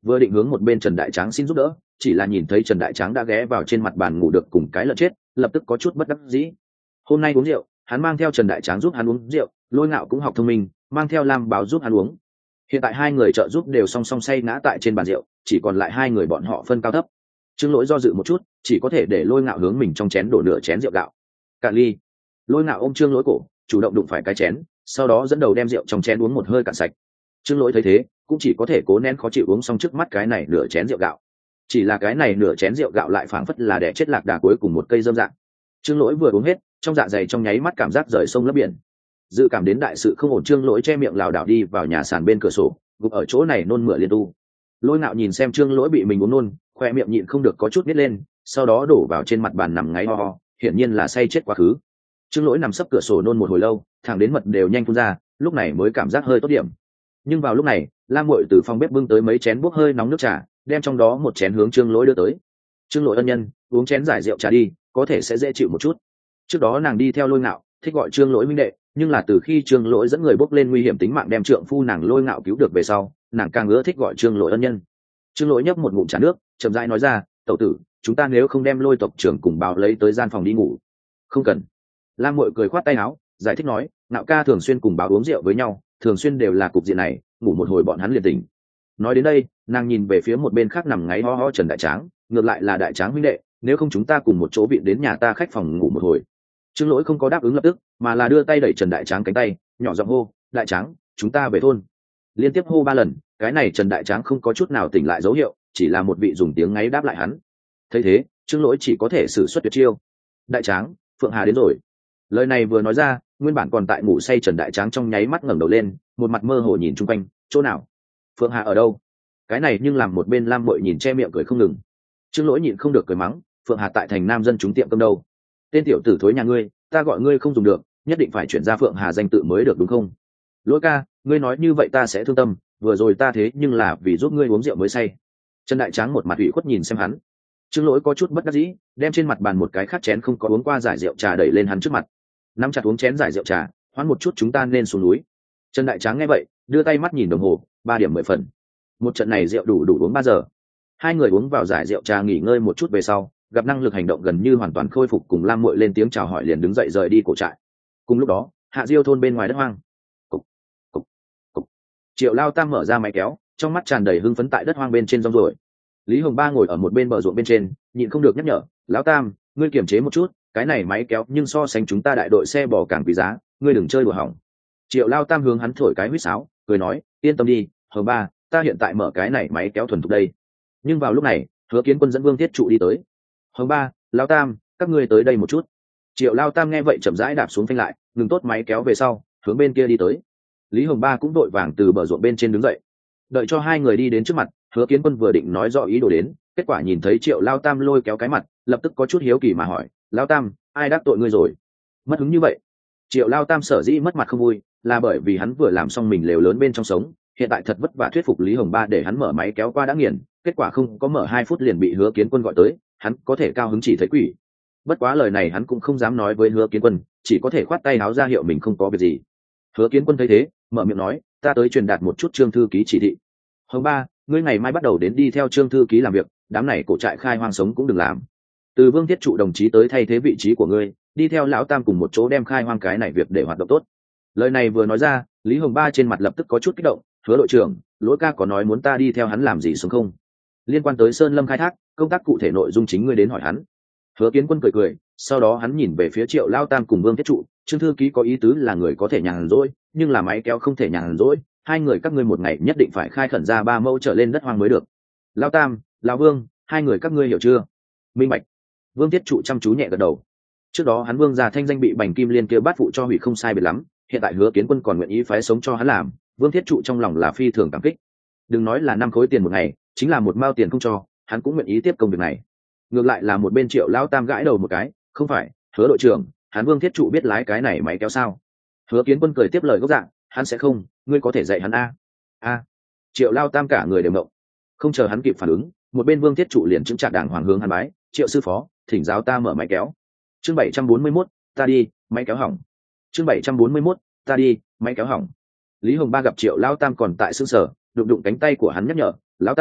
vừa định hướng một bên Trần Đại Tráng xin giúp đỡ, chỉ là nhìn thấy Trần Đại Tráng đã ghé vào trên mặt bàn ngủ được cùng cái lợn chết, lập tức có chút bất đắc dĩ. Hôm nay uống rượu, hắn mang theo Trần Đại Tráng giúp hắn uống rượu, Lôi Ngạo cũng học thông minh, mang theo Lam Báo giúp hắn uống. Hiện tại hai người trợ giúp đều song song say ngã tại trên bàn rượu, chỉ còn lại hai người bọn họ phân cao thấp. Trương Lỗi do dự một chút, chỉ có thể để Lôi Ngạo hướng mình trong chén đổ nửa chén rượu gạo. Cạn ly. Lôi Ngạo ôm Trương Lỗi cổ, chủ động đụng phải cái chén, sau đó dẫn đầu đem rượu trong chén uống một hơi cạn sạch. Trương Lỗi thấy thế, cũng chỉ có thể cố nén khó chịu uống xong trước mắt cái này nửa chén rượu gạo. Chỉ là cái này nửa chén rượu gạo lại phảng phất là đẻ chết lạc đà cuối cùng một cây dơm dạng. Trương Lỗi vừa uống hết, trong dạ dày trong nháy mắt cảm giác rời sông lấp biển. Dự cảm đến đại sự không ổn, Trương Lỗi che miệng lảo đảo đi vào nhà sàn bên cửa sổ, gục ở chỗ này nôn mửa liên tu. Lôi Ngạo nhìn xem Trương Lỗi bị mình uống nôn, khoe miệng nhịn không được có chút nít lên, sau đó đổ vào trên mặt bàn nằm ngáy ho ho, hiển nhiên là say chết quá khứ. Trương Lỗi nằm sấp cửa sổ nôn một hồi lâu, thẳng đến mật đều nhanh phun ra, lúc này mới cảm giác hơi tốt điểm. Nhưng vào lúc này, Lam Muội từ phòng bếp bưng tới mấy chén bốc hơi nóng nước trà, đem trong đó một chén hướng Trương Lỗi đưa tới. Trương Lỗi ân nhân, uống chén giải rượu trà đi, có thể sẽ dễ chịu một chút. Trước đó nàng đi theo Lôi Ngạo, thích gọi Trương Lỗi huynh đệ, nhưng là từ khi Trương Lỗi dẫn người bốc lên nguy hiểm tính mạng đem trượng phu nàng Lôi Ngạo cứu được về sau, nàng càng ưa thích gọi Trương Lỗi ân nhân. Trương Lỗi nhấp một ngụm trà nước, chậm rãi nói ra, tẩu tử, chúng ta nếu không đem Lôi tộc trưởng cùng Báo lấy tới gian phòng đi ngủ. Không cần. Lam Muội cười khoát tay áo, giải thích nói, Ngạo ca thường xuyên cùng Báo uống rượu với nhau, thường xuyên đều là cục diện này, ngủ một hồi bọn hắn liền tỉnh. Nói đến đây, nàng nhìn về phía một bên khác nằm ngáy ho ho Trần Đại Tráng, ngược lại là Đại Tráng huynh đệ, nếu không chúng ta cùng một chỗ viện đến nhà ta khách phòng ngủ một hồi. Trương Lỗi không có đáp ứng lập tức, mà là đưa tay đẩy Trần Đại Tráng cánh tay, nhỏ giọng hô, Đại Tráng, chúng ta về thôn. Liên tiếp hô ba lần, cái này Trần Đại Tráng không có chút nào tỉnh lại dấu hiệu, chỉ là một vị dùng tiếng ngáy đáp lại hắn. Thấy thế, Trương Lỗi chỉ có thể sử xuất tuyệt chiêu. Đại Tráng, Phượng Hà đến rồi. Lời này vừa nói ra, nguyên bản còn tại ngủ say Trần Đại Tráng trong nháy mắt ngẩng đầu lên, một mặt mơ hồ nhìn chung quanh, chỗ nào? Phượng Hà ở đâu? Cái này nhưng làm một bên Lam Muội nhìn che miệng cười không ngừng. Trương Lỗi nhịn không được cười mắng, Phượng Hà tại thành nam dân chúng tiệm cơm đâu? Tên tiểu tử thối nhà ngươi, ta gọi ngươi không dùng được, nhất định phải chuyển ra Phượng Hà danh tự mới được đúng không? Lỗi ca, ngươi nói như vậy ta sẽ thương tâm, vừa rồi ta thế nhưng là vì giúp ngươi uống rượu mới say. Trần Đại Tráng một mặt ủy khuất nhìn xem hắn. Trương Lỗi có chút bất đắc dĩ, đem trên mặt bàn một cái khát chén không có uống qua giải rượu trà đẩy lên hắn trước mặt. Nắm chặt uống chén giải rượu trà, hoãn một chút chúng ta nên xuống núi. Trần Đại Tráng nghe vậy, đưa tay mắt nhìn đồng hồ, ba điểm mười phần. Một trận này rượu đủ đủ uống ba giờ. Hai người uống vào giải rượu trà nghỉ ngơi một chút về sau, gặp năng lực hành động gần như hoàn toàn khôi phục, cùng Lam Muội lên tiếng chào hỏi liền đứng dậy rời đi cổ trại. Cùng lúc đó, Hạ Diêu thôn bên ngoài đất hoang. Cục, cục, cục. Triệu Lao Tam mở ra máy kéo, trong mắt tràn đầy hưng phấn tại đất hoang bên trên rong ruổi. Lý Hồng Ba ngồi ở một bên bờ ruộng bên trên, nhịn không được nhắc nhở, Lão Tam, ngươi kiềm chế một chút, cái này máy kéo nhưng so sánh chúng ta đại đội xe bò càng quý giá, ngươi đừng chơi đùa hỏng. Triệu Lao Tam hướng hắn thổi cái huýt sáo, cười nói, yên tâm đi, Hồng Ba, ta hiện tại mở cái này máy kéo thuần thục đây. Nhưng vào lúc này, Hứa Kiến Quân dẫn Vương Thiết Trụ đi tới. Hồng Ba, Lao Tam, các ngươi tới đây một chút. Triệu Lao Tam nghe vậy chậm rãi đạp xuống phanh lại, ngừng tốt máy kéo về sau, hướng bên kia đi tới. Lý Hồng Ba cũng đội vàng từ bờ ruộng bên trên đứng dậy. Đợi cho hai người đi đến trước mặt, Hứa Kiến Quân vừa định nói rõ ý đồ đến, kết quả nhìn thấy Triệu Lao Tam lôi kéo cái mặt, lập tức có chút hiếu kỳ mà hỏi, Lao Tam, ai đắc tội ngươi rồi? Mất hứng như vậy. Triệu Lao Tam sở dĩ mất mặt không vui, là bởi vì hắn vừa làm xong mình lều lớn bên trong sống, hiện tại thật vất vả thuyết phục Lý Hồng Ba để hắn mở máy kéo qua đã nghiền, kết quả không có mở hai phút liền bị Hứa Kiến Quân gọi tới, hắn có thể cao hứng chỉ thấy quỷ. Bất quá lời này hắn cũng không dám nói với Hứa Kiến Quân, chỉ có thể khoát tay áo ra hiệu mình không có việc gì. Hứa Kiến Quân thấy thế, mở miệng nói, ta tới truyền đạt một chút Trương thư ký chỉ thị. Hồng Ba, ngươi ngày mai bắt đầu đến đi theo Trương thư ký làm việc, đám này cổ trại khai hoang sống cũng đừng làm. Từ Vương Thiết Trụ đồng chí tới thay thế vị trí của ngươi, đi theo lão Tam cùng một chỗ đem khai hoang cái này việc để hoạt động tốt. Lời này vừa nói ra, Lý Hồng Ba trên mặt lập tức có chút kích động, Hứa đội trưởng, Lỗi ca có nói muốn ta đi theo hắn làm gì xuống không? Liên quan tới Sơn Lâm khai thác, công tác cụ thể nội dung chính ngươi đến hỏi hắn. Hứa Kiến Quân cười cười, sau đó hắn nhìn về phía Triệu Lao Tam cùng Vương Thiết Trụ, Trương thư ký có ý tứ là người có thể nhàn rỗi, nhưng là máy kéo không thể nhàn rỗi, hai người các ngươi một ngày nhất định phải khai khẩn ra ba mẫu trở lên đất hoang mới được. Lao Tam, Lão Vương, hai người các ngươi hiểu chưa? Minh bạch. Vương Thiết Trụ chăm chú nhẹ gật đầu. Trước đó hắn Vương gia thanh danh bị Bành Kim Liên kia bắt phụ cho hủy không sai biệt lắm, hiện tại Hứa Kiến Quân còn nguyện ý phái sống cho hắn làm, Vương Thiết Trụ trong lòng là phi thường cảm kích. Đừng nói là năm khối tiền một ngày, chính là một mao tiền không cho, hắn cũng nguyện ý tiếp công việc này. Ngược lại là một bên Triệu Lão Tam gãi đầu một cái, không phải, Hứa đội trưởng, hắn Vương Thiết Trụ biết lái cái này máy kéo sao? Hứa Kiến Quân cười tiếp lời gốc dạng, hắn sẽ không, ngươi có thể dạy hắn a. A. Triệu Lão Tam cả người đều ngộng. Không chờ hắn kịp phản ứng, một bên Vương Thiết Trụ liền chứng trạc đàng hoàng hướng hắn bái, Triệu sư phó, thỉnh giáo ta mở máy kéo. Chương bảy trăm bốn mươi mốt, ta đi, máy kéo hỏng. Chương bảy trăm bốn mươi mốt, ta đi, máy kéo hỏng. Lý Hồng Ba gặp Triệu Lão Tam còn tại sương sở, đụng đụng cánh tay của hắn nhắc nhở, Lão Tam,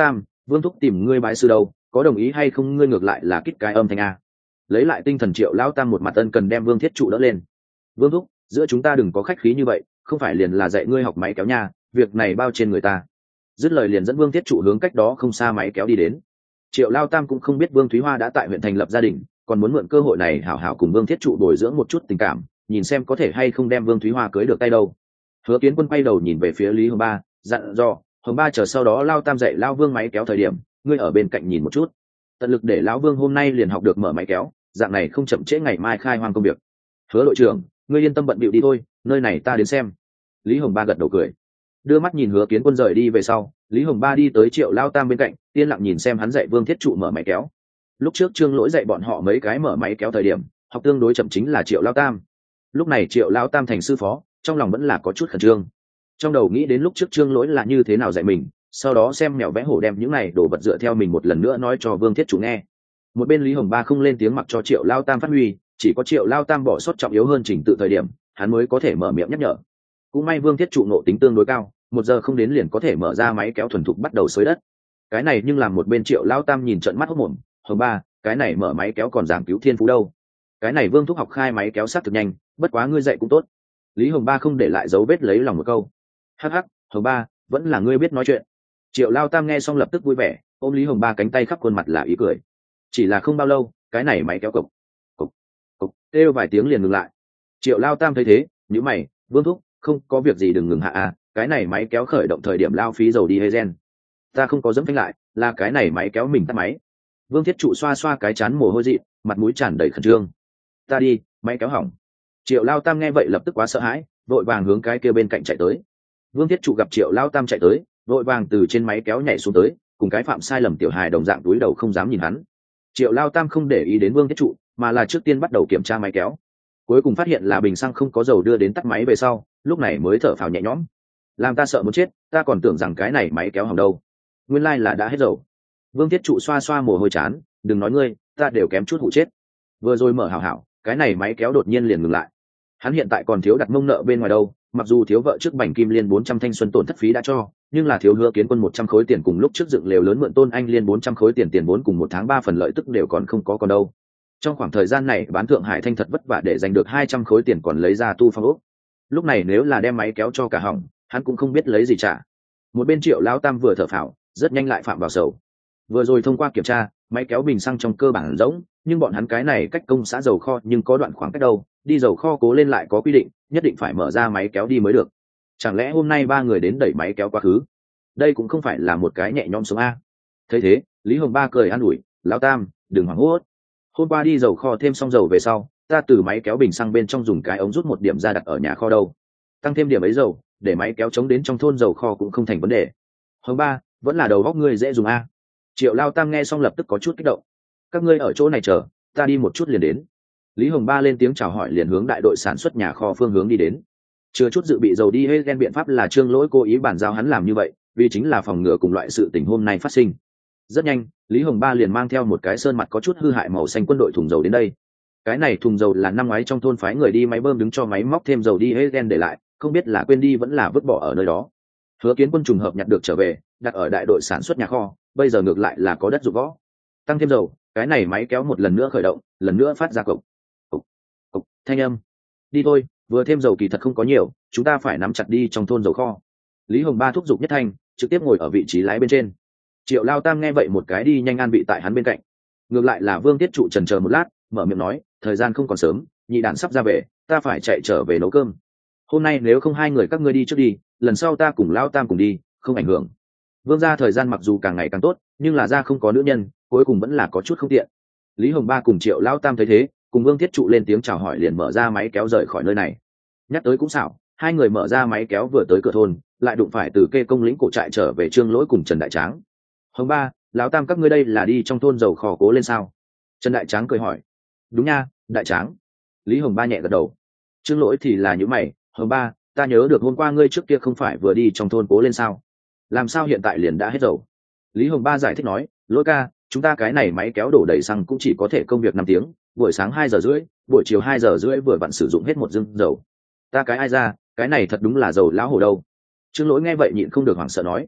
Vương thúc tìm ngươi bái sư đâu, có đồng ý hay không? Ngươi ngược lại là kít cái âm thanh a. Lấy lại tinh thần, Triệu Lao Tam một mặt ân cần đem Vương Thiết Trụ đỡ lên. Vương thúc, giữa chúng ta đừng có khách khí như vậy, không phải liền là dạy ngươi học máy kéo nha, việc này bao trên người ta. Dứt lời liền dẫn Vương Thiết Trụ hướng cách đó không xa máy kéo đi đến. Triệu Lao Tam cũng không biết Vương Thúy Hoa đã tại huyện thành lập gia đình, còn muốn mượn cơ hội này hảo hảo cùng Vương Thiết Trụ bồi dưỡng một chút tình cảm, nhìn xem có thể hay không đem Vương Thúy Hoa cưới được tay đâu. Hứa Kiến Quân quay đầu nhìn về phía Lý Hồng Ba, dặn dò, Hồng Ba chờ sau đó Lao Tam dạy Lao Vương máy kéo thời điểm, ngươi ở bên cạnh nhìn một chút, tận lực để Lão Vương hôm nay liền học được mở máy kéo, dạng này không chậm trễ ngày mai khai hoang công việc. Hứa đội trưởng, ngươi yên tâm bận bịu đi thôi, nơi này ta đến xem. Lý Hồng Ba gật đầu cười, đưa mắt nhìn Hứa Kiến Quân rời đi về sau, Lý Hồng Ba đi tới Triệu Lao Tam bên cạnh, yên lặng nhìn xem hắn dạy Vương Thiết Trụ mở máy kéo. Lúc trước Trương Lỗi dạy bọn họ mấy cái mở máy kéo thời điểm, học tương đối chậm chính là Triệu Lao Tam. Lúc này Triệu Lao Tam thành sư phó, trong lòng vẫn là có chút khẩn trương. Trong đầu nghĩ đến lúc trước Trương Lỗi là như thế nào dạy mình, sau đó xem mèo vẽ hổ đem những này đồ vật dựa theo mình một lần nữa nói cho Vương Thiết Trụ nghe. Một bên Lý Hồng Ba không lên tiếng mặc cho Triệu Lao Tam phát huy, chỉ có Triệu Lao Tam bỏ sót trọng yếu hơn trình tự thời điểm, hắn mới có thể mở miệng nhắc nhở. Cũng may Vương Thiết Trụ nộ tính tương đối cao, một giờ không đến liền có thể mở ra máy kéo thuần thục bắt đầu xới đất. Cái này nhưng làm một bên Triệu Lao Tam nhìn trợn mắt hốt mồm, Hồng Ba, cái này mở máy kéo còn giảng cứu thiên phú đâu? Cái này Vương thúc học khai máy kéo sát thực nhanh, bất quá ngươi dạy cũng tốt. Lý Hồng Ba không để lại dấu vết lấy lòng một câu. Hắc hắc, Hồng Ba, vẫn là ngươi biết nói chuyện. Triệu Lao Tam nghe xong lập tức vui vẻ, ôm Lý Hồng Ba cánh tay khắp khuôn mặt là ý cười. Chỉ là không bao lâu, cái này máy kéo cộc cộc cộc kêu vài tiếng liền ngừng lại. Triệu Lao Tam thấy thế, nhíu mày, Vương thúc, không có việc gì đừng ngừng hạ à, cái này máy kéo khởi động thời điểm lao phí dầu đi hay gen. Ta không có dẫm phanh lại, là cái này máy kéo mình tắt máy. Vương Thiết Trụ xoa xoa cái chán mồ hôi dị, mặt mũi tràn đầy khẩn trương. Ta đi, máy kéo hỏng. Triệu Lao Tam nghe vậy lập tức quá sợ hãi, vội vàng hướng cái kia bên cạnh chạy tới. Vương Thiết Trụ gặp Triệu Lao Tam chạy tới, vội vàng từ trên máy kéo nhảy xuống tới, cùng cái phạm sai lầm tiểu hài đồng dạng túi đầu không dám nhìn hắn. Triệu Lao Tam không để ý đến Vương Thiết Trụ, mà là trước tiên bắt đầu kiểm tra máy kéo. Cuối cùng phát hiện là bình xăng không có dầu đưa đến tắt máy về sau, lúc này mới thở phào nhẹ nhõm. Làm ta sợ muốn chết, ta còn tưởng rằng cái này máy kéo hỏng đâu. Nguyên lai là đã hết dầu. Vương Thiết Trụ xoa xoa mồ hôi chán, đừng nói ngươi, ta đều kém chút hụ chết. Vừa rồi mở hảo hảo, cái này máy kéo đột nhiên liền ngừng lại. Hắn hiện tại còn thiếu đặt mông nợ bên ngoài đâu, mặc dù thiếu vợ trước Bành Kim Liên bốn trăm thanh xuân tổn thất phí đã cho, nhưng là thiếu Hứa Kiến Quân một trăm khối tiền cùng lúc trước dựng lều lớn mượn Tôn Anh Liên bốn trăm khối tiền tiền vốn cùng một tháng ba phần lợi tức đều còn không có còn đâu. Trong khoảng thời gian này bán Thượng Hải Thanh thật vất vả để giành được hai trăm khối tiền còn lấy ra tu phong ốc. Lúc này nếu là đem máy kéo cho cả hỏng, hắn cũng không biết lấy gì trả. Một bên Triệu Lão Tam vừa thở phào, rất nhanh lại phạm vào sầu. Vừa rồi thông qua kiểm tra, máy kéo bình xăng trong cơ bản rỗng, nhưng bọn hắn cái này cách công xã dầu kho nhưng có đoạn khoảng cách đâu, đi dầu kho cố lên lại có quy định, nhất định phải mở ra máy kéo đi mới được. Chẳng lẽ hôm nay ba người đến đẩy máy kéo quá khứ? Đây cũng không phải là một cái nhẹ nhõm sống a. Thấy thế, Lý Hồng Ba cười an ủi, Lão Tam, đừng hoảng hốt. Hôm qua đi dầu kho thêm xong dầu về sau, ta từ máy kéo bình xăng bên trong dùng cái ống rút một điểm ra đặt ở nhà kho đâu. Tăng thêm điểm ấy dầu, để máy kéo chống đến trong thôn dầu kho cũng không thành vấn đề. Hồng Ba, vẫn là đầu góc ngươi dễ dùng a. Triệu Lao Tam nghe xong lập tức có chút kích động. Các ngươi ở chỗ này chờ, ta đi một chút liền đến. Lý Hồng Ba lên tiếng chào hỏi liền hướng đại đội sản xuất nhà kho phương hướng đi đến. Chưa chút dự bị dầu đi hết gen biện pháp là Trương Lỗi cố ý bản giao hắn làm như vậy, vì chính là phòng ngừa cùng loại sự tình hôm nay phát sinh. Rất nhanh, Lý Hồng Ba liền mang theo một cái sơn mặt có chút hư hại màu xanh quân đội thùng dầu đến đây. Cái này thùng dầu là năm ngoái trong thôn phái người đi máy bơm đứng cho máy móc thêm dầu đi hết gen để lại, không biết là quên đi vẫn là vứt bỏ ở nơi đó. Hứa Kiến Quân trùng hợp nhặt được trở về, đặt ở đại đội sản xuất nhà kho, bây giờ ngược lại là có đất dụng võ. Tăng thêm dầu, cái này máy kéo một lần nữa khởi động, lần nữa phát ra cộc cộc cộc thanh âm. Đi thôi, vừa thêm dầu kỳ thật không có nhiều, chúng ta phải nắm chặt đi trong thôn dầu kho. Lý Hồng Ba thúc giục nhất thanh, trực tiếp ngồi ở vị trí lái bên trên. Triệu Lao Tam nghe vậy một cái đi nhanh an vị tại hắn bên cạnh. Ngược lại là Vương Tiết Trụ chần chờ một lát, mở miệng nói, thời gian không còn sớm, nhị đản sắp ra về, ta phải chạy trở về nấu cơm. Hôm nay nếu không hai người các ngươi đi trước đi, lần sau ta cùng Lao Tam cùng đi, không ảnh hưởng. Vương gia thời gian mặc dù càng ngày càng tốt, nhưng là gia không có nữ nhân, cuối cùng vẫn là có chút không tiện. Lý Hồng Ba cùng Triệu Lao Tam thấy thế, cùng Vương Thiết Trụ lên tiếng chào hỏi liền mở ra máy kéo rời khỏi nơi này. Nhắc tới cũng xảo, hai người mở ra máy kéo vừa tới cửa thôn, lại đụng phải từ kê công lĩnh cổ trại trở về Trương Lỗi cùng Trần Đại Tráng. Hồng Ba, Lão Tam các ngươi đây là đi trong thôn dầu kho cố lên sao? Trần Đại Tráng cười hỏi. Đúng nha, Đại Tráng. Lý Hồng Ba nhẹ gật đầu. Trương Lỗi thì là những mày, Hồng Ba, ta nhớ được hôm qua ngươi trước kia không phải vừa đi trong thôn cố lên sao? Làm sao hiện tại liền đã hết dầu? Lý Hồng Ba giải thích nói, Lỗi ca, chúng ta cái này máy kéo đổ đầy xăng cũng chỉ có thể công việc năm tiếng, buổi sáng hai giờ rưỡi, buổi chiều hai giờ rưỡi vừa vặn sử dụng hết một dưng dầu. Ta cái ai ra, cái này thật đúng là dầu lão hồ đâu. Trương Lỗi nghe vậy nhịn không được hoảng sợ nói.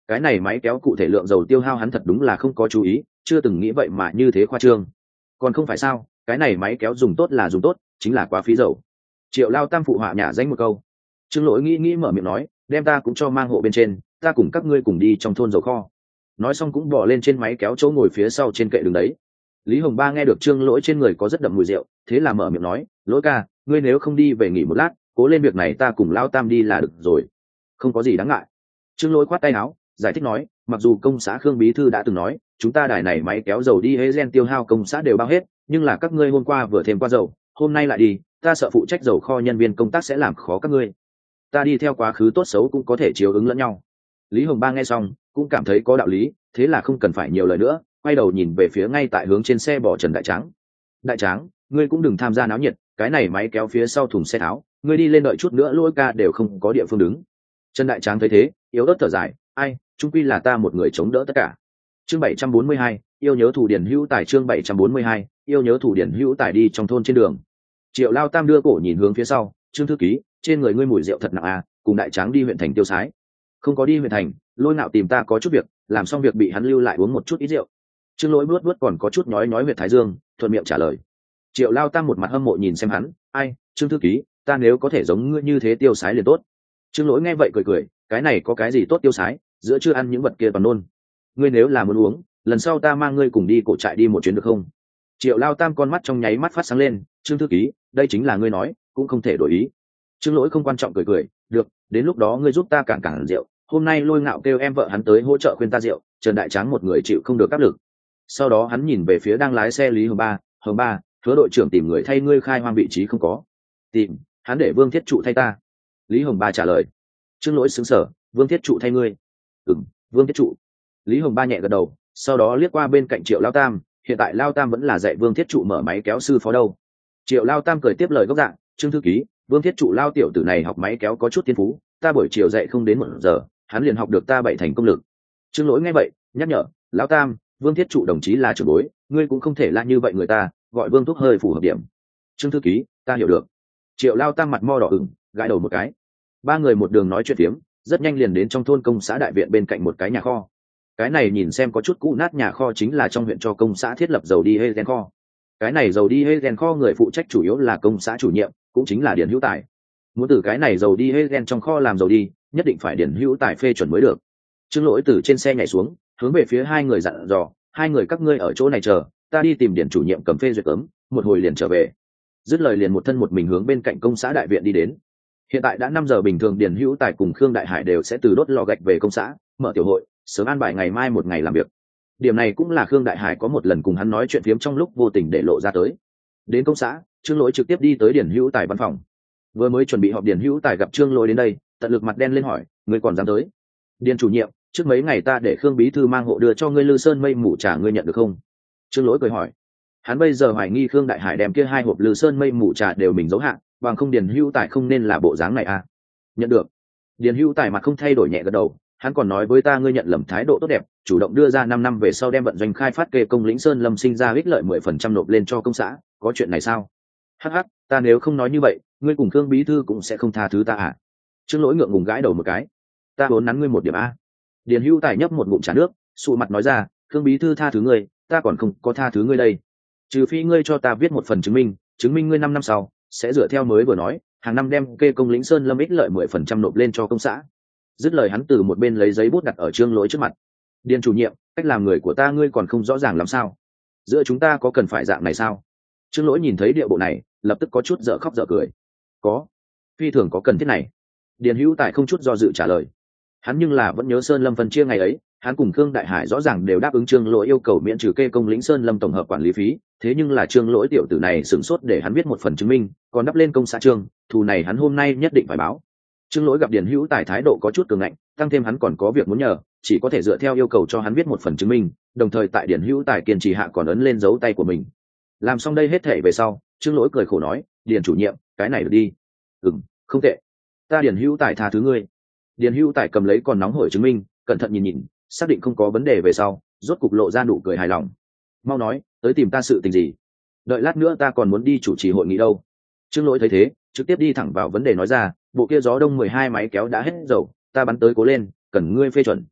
cái này máy kéo cụ thể lượng dầu tiêu hao hắn thật đúng là không có chú ý, chưa từng nghĩ vậy mà như thế khoa trương. Còn không phải sao, cái này máy kéo dùng tốt là dùng tốt, chính là quá phí dầu. Triệu Lao Tam phụ họa nhả danh một câu. Trương Lỗi nghĩ nghĩ mở miệng nói, đem ta cũng cho mang hộ bên trên, ta cùng các ngươi cùng đi trong thôn dầu kho. Nói xong cũng bỏ lên trên máy kéo chỗ ngồi phía sau trên kệ đường đấy. Lý Hồng Ba nghe được Trương Lỗi trên người có rất đậm mùi rượu, thế là mở miệng nói, Lỗi ca, ngươi nếu không đi về nghỉ một lát, cố lên việc này ta cùng Lao Tam đi là được rồi, không có gì đáng ngại. Trương Lỗi khoát tay áo, giải thích nói, mặc dù công xã Khương Bí Thư đã từng nói, chúng ta đài này máy kéo dầu đi hê gen tiêu hao công xã đều bao hết, nhưng là các ngươi hôm qua vừa thêm qua dầu, hôm nay lại đi, ta sợ phụ trách dầu kho nhân viên công tác sẽ làm khó các ngươi. Ta đi theo quá khứ tốt xấu cũng có thể chiếu ứng lẫn nhau. Lý Hồng Ba nghe xong cũng cảm thấy có đạo lý, thế là không cần phải nhiều lời nữa, quay đầu nhìn về phía ngay tại hướng trên xe bỏ Trần Đại Tráng. Đại Tráng, ngươi cũng đừng tham gia náo nhiệt, cái này máy kéo phía sau thùng xe tháo, ngươi đi lên đợi chút nữa Lỗi ca đều không có địa phương đứng. Trần Đại Tráng thấy thế, yếu ớt thở dài, ai, chung quy là ta một người chống đỡ tất cả. Chương bảy trăm bốn mươi hai, yêu nhớ thủ điển hữu tài. Chương bảy trăm bốn mươi hai, yêu nhớ thủ điển hữu tài. Đi trong thôn trên đường, Triệu Lao Tam đưa cổ nhìn hướng phía sau, Trương thư ký, trên người ngươi mùi rượu thật nặng à, cùng Đại Tráng đi huyện thành tiêu sái. Không có đi huyện thành, Lôi Nạo tìm ta có chút việc, làm xong việc bị hắn lưu lại uống một chút ít rượu. Trương Lỗi buốt buốt còn có chút nhói nhói huyệt thái dương, thuận miệng trả lời. Triệu Lao Tam một mặt hâm mộ nhìn xem hắn, ai, Trương thư ký, ta nếu có thể giống ngươi như thế tiêu sái liền tốt. Trương Lỗi nghe vậy cười cười, cái này có cái gì tốt tiêu sái, giữa chưa ăn những vật kia toàn nôn. Ngươi nếu là muốn uống, lần sau ta mang ngươi cùng đi cổ trại đi một chuyến được không? Triệu Lao Tam con mắt trong nháy mắt phát sáng lên, Trương thư ký, đây chính là ngươi nói, cũng không thể đổi ý. Trương Lỗi không quan trọng cười cười, được, đến lúc đó ngươi giúp ta cản cản rượu, hôm nay Lôi Ngạo kêu em vợ hắn tới hỗ trợ khuyên ta rượu, Trần Đại Tráng một người chịu không được áp lực. Sau đó hắn nhìn về phía đang lái xe Lý Hồng Ba, Hồng Ba, Hứa đội trưởng tìm người thay ngươi khai hoang vị trí không có? Tìm, hắn để Vương Thiết Trụ thay ta. Lý Hồng Ba trả lời. Trương Lỗi sững sờ, Vương Thiết Trụ thay ngươi? Ừm, Vương Thiết Trụ. Lý Hồng Ba nhẹ gật đầu, sau đó liếc qua bên cạnh Triệu Lao Tam, hiện tại Lao Tam vẫn là dạy Vương Thiết Trụ mở máy kéo sư phó đâu. Triệu Lao Tam cười tiếp lời gốc dạng, Trương thư ký, Vương Thiết Trụ Lao tiểu tử này học máy kéo có chút thiên phú, ta buổi chiều dạy không đến một giờ, hắn liền học được ta bảy thành công lực. Trương Lỗi nghe vậy, nhắc nhở, Lão Tam, Vương Thiết Trụ đồng chí là trưởng bối, ngươi cũng không thể là như vậy người ta, gọi Vương thúc hơi phù hợp điểm. Trương thư ký, ta hiểu được. Triệu Lao Tam mặt mo đỏ ửng, gãi đầu một cái. Ba người một đường nói chuyện phiếm, rất nhanh liền đến trong thôn công xã đại viện bên cạnh một cái nhà kho. Cái này nhìn xem có chút cũ nát nhà kho chính là trong huyện cho công xã thiết lập dầu đi hê gen kho. Cái này dầu đi hê gen kho người phụ trách chủ yếu là công xã chủ nhiệm, cũng chính là Điền Hữu Tài. Muốn từ cái này dầu đi hê gen trong kho làm dầu đi, nhất định phải Điền Hữu Tài phê chuẩn mới được. Trương Lỗi từ trên xe nhảy xuống, hướng về phía hai người dặn dò, hai người các ngươi ở chỗ này chờ, ta đi tìm Điền chủ nhiệm cầm phê duyệt cấm, một hồi liền trở về. Dứt lời liền một thân một mình hướng bên cạnh công xã đại viện đi đến. Hiện tại đã năm giờ bình thường, Điền Hữu Tài cùng Khương Đại Hải đều sẽ từ đốt lò gạch về công xã, mở tiểu hội, sớm an bài ngày mai một ngày làm việc. Điểm này cũng là Khương Đại Hải có một lần cùng hắn nói chuyện phiếm trong lúc vô tình để lộ ra tới. Đến công xã, Trương Lỗi trực tiếp đi tới Điền Hữu Tài văn phòng. Vừa mới chuẩn bị họp, Điền Hữu Tài gặp Trương Lỗi đến đây, tận lực mặt đen lên hỏi, ngươi còn dám tới? Điền chủ nhiệm, trước mấy ngày ta để Khương bí thư mang hộ đưa cho ngươi Lư Sơn mây mù trà, ngươi nhận được không? Trương Lỗi cười hỏi. Hắn bây giờ hoài nghi Khương Đại Hải đem kia hai hộp Lư Sơn mây mù trà đều mình giấu hạn, bằng không Điền Hữu Tài không nên là bộ dáng này à? Nhận được. Điền Hữu Tài mặt không thay đổi nhẹ gật đầu, hắn còn nói với ta ngươi nhận lầm thái độ tốt đẹp, chủ động đưa ra năm năm về sau đem vận doanh khai phát kê công lĩnh Sơn Lâm sinh ra ích lợi mười phần trăm nộp lên cho công xã, có chuyện này sao? Hắc hắc, ta nếu không nói như vậy, ngươi cùng Khương bí thư cũng sẽ không tha thứ ta à? Trương Lỗi ngượng ngùng gãi đầu một cái. Ta vốn nắn ngươi một điểm a. Điền Hữu Tài nhấp một ngụm trà nước, sụ mặt nói ra, Khương bí thư tha thứ ngươi, ta còn không có tha thứ ngươi đây. Trừ phi ngươi cho ta viết một phần chứng minh, chứng minh ngươi năm năm sau sẽ dựa theo mới vừa nói, hàng năm đem kê công lĩnh Sơn Lâm ích lợi mười phần trăm nộp lên cho công xã. Dứt lời hắn từ một bên lấy giấy bút đặt ở Trương Lỗi trước mặt. Điền chủ nhiệm, cách làm người của ta ngươi còn không rõ ràng làm sao? Giữa chúng ta có cần phải dạng này sao? Trương Lỗi nhìn thấy địa bộ này, lập tức có chút dở khóc dở cười. Có, phi thường có cần thiết này. Điền Hữu Tài không chút do dự trả lời. Hắn nhưng là vẫn nhớ Sơn Lâm phân chia ngày ấy, hắn cùng Khương Đại Hải rõ ràng đều đáp ứng Trương Lỗi yêu cầu miễn trừ kê công lĩnh Sơn Lâm tổng hợp quản lý phí, thế nhưng là Trương Lỗi tiểu tử này sửng sốt để hắn viết một phần chứng minh, còn đắp lên công xã Trương, thù này hắn hôm nay nhất định phải báo. Trương Lỗi gặp Điền Hữu Tài thái độ có chút cường ngạnh, tăng thêm hắn còn có việc muốn nhờ, chỉ có thể dựa theo yêu cầu cho hắn viết một phần chứng minh, đồng thời tại Điền Hữu Tài kiên trì hạ còn ấn lên dấu tay của mình. Làm xong đây hết thể về sau, Trương Lỗi cười khổ nói, Điền chủ nhiệm, cái này được đi. Ừm, không tệ. Ta Điền Hữu Tài tha thứ ngươi. Điền Hữu Tài cầm lấy còn nóng hổi chứng minh, cẩn thận nhìn nhìn, xác định không có vấn đề về sau, rốt cục lộ ra nụ cười hài lòng. Mau nói, tới tìm ta sự tình gì? Đợi lát nữa ta còn muốn đi chủ trì hội nghị đâu. Trương Lỗi thấy thế, trực tiếp đi thẳng vào vấn đề nói ra, bộ kia gió đông mười hai máy kéo đã hết dầu, ta bắn tới cố lên, cần ngươi phê chuẩn.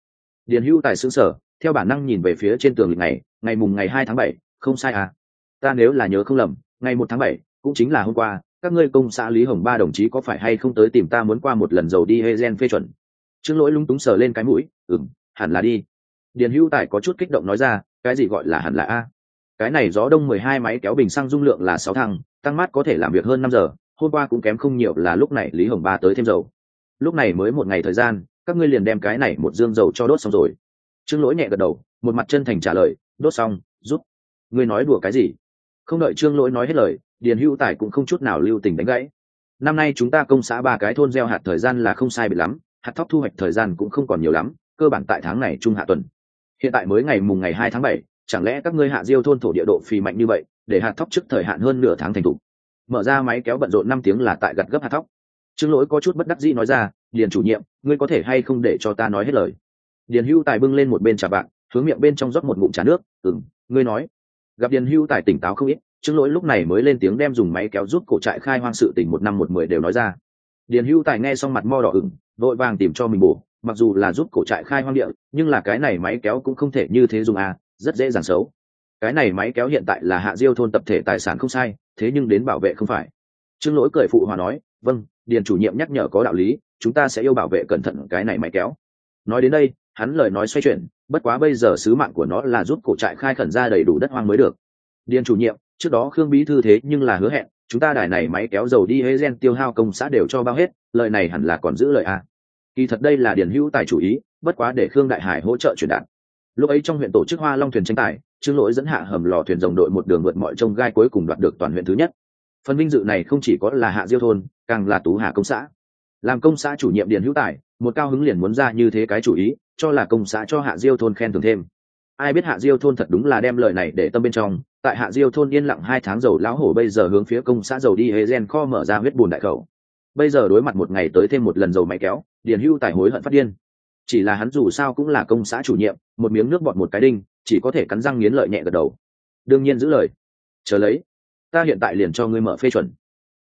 Điền Hữu Tài sững sờ, theo bản năng nhìn về phía trên tường lịch ngày, ngày mùng ngày hai tháng bảy, không sai à? Ta nếu là nhớ không lầm, ngày một tháng bảy, cũng chính là hôm qua, các ngươi công xã Lý Hồng Ba đồng chí có phải hay không tới tìm ta muốn qua một lần dầu đi Hezen phê chuẩn? Trương Lỗi lúng túng sờ lên cái mũi, ừm, hẳn là đi. Điền Hữu Tài có chút kích động nói ra, cái gì gọi là hẳn là a? Cái này gió đông mười hai máy kéo bình xăng dung lượng là sáu thằng, tăng mát có thể làm việc hơn năm giờ, hôm qua cũng kém không nhiều là lúc này Lý Hồng Ba tới thêm dầu. Lúc này mới một ngày thời gian, các ngươi liền đem cái này một dương dầu cho đốt xong rồi. Trương Lỗi nhẹ gật đầu, một mặt chân thành trả lời, đốt xong, rút. Ngươi nói đùa cái gì? Không đợi Trương Lỗi nói hết lời, Điền Hữu Tài cũng không chút nào lưu tình đánh gãy. Năm nay chúng ta công xã ba cái thôn gieo hạt thời gian là không sai biệt lắm, hạt thóc thu hoạch thời gian cũng không còn nhiều lắm, cơ bản tại tháng này trung hạ tuần. Hiện tại mới ngày mùng ngày hai tháng bảy, chẳng lẽ các ngươi hạ diêu thôn thổ địa độ phì mạnh như vậy, để hạt thóc trước thời hạn hơn nửa tháng thành thủ. Mở ra máy kéo bận rộn năm tiếng là tại gặt gấp hạt thóc. Trương Lỗi có chút bất đắc dĩ nói ra, Điền chủ nhiệm, ngươi có thể hay không để cho ta nói hết lời. Điền Hữu Tài bưng lên một bên trà bạc, hướng miệng bên trong rót một ngụm trà nước, ừm, ngươi nói. Gặp Điền Hữu Tài tỉnh táo không ít, Trương Lỗi lúc này mới lên tiếng đem dùng máy kéo giúp cổ trại khai hoang sự tình một năm một mười đều nói ra. Điền Hữu Tài nghe xong mặt mo đỏ ửng, vội vàng tìm cho mình bổ, mặc dù là giúp cổ trại khai hoang địa, nhưng là cái này máy kéo cũng không thể như thế dùng à, rất dễ dàng xấu. Cái này máy kéo hiện tại là hạ diêu thôn tập thể tài sản không sai, thế nhưng đến bảo vệ không phải. Trương Lỗi cười phụ hòa nói, vâng, Điền chủ nhiệm nhắc nhở có đạo lý, chúng ta sẽ yêu bảo vệ cẩn thận cái này máy kéo. Nói đến đây, hắn lời nói xoay chuyển, bất quá bây giờ sứ mạng của nó là giúp cổ trại khai khẩn ra đầy đủ đất hoang mới được. Điền chủ nhiệm, trước đó Khương bí thư thế nhưng là hứa hẹn, chúng ta đài này máy kéo dầu đi Hezen tiêu hao công xã đều cho bao hết, lời này hẳn là còn giữ lời à. Kỳ thật đây là Điền Hữu Tài chủ ý, bất quá để Khương Đại Hải hỗ trợ truyền đạt. Lúc ấy trong huyện tổ chức Hoa Long thuyền tranh tài, Trương Lỗi dẫn hạ hầm lò thuyền rồng đội một đường vượt mọi trông gai cuối cùng đoạt được toàn huyện thứ nhất. Phần vinh dự này không chỉ có là hạ diêu thôn, càng là Tú Hà công xã. Làm công xã chủ nhiệm Điền Hữu Tài, một cao hứng liền muốn ra như thế cái chủ ý, cho là công xã cho hạ diêu thôn khen thưởng thêm. Ai biết hạ diêu thôn thật đúng là đem lời này để tâm bên trong, tại hạ diêu thôn yên lặng hai tháng dầu lão hổ bây giờ hướng phía công xã dầu đi Hezen kho mở ra huyết bùn đại khẩu. Bây giờ đối mặt một ngày tới thêm một lần dầu máy kéo, Điền Hữu Tài hối hận phát điên. Chỉ là hắn dù sao cũng là công xã chủ nhiệm, một miếng nước bọt một cái đinh, chỉ có thể cắn răng nghiến lợi nhẹ gật đầu. Đương nhiên giữ lời. Chờ lấy, ta hiện tại liền cho ngươi mở phê chuẩn.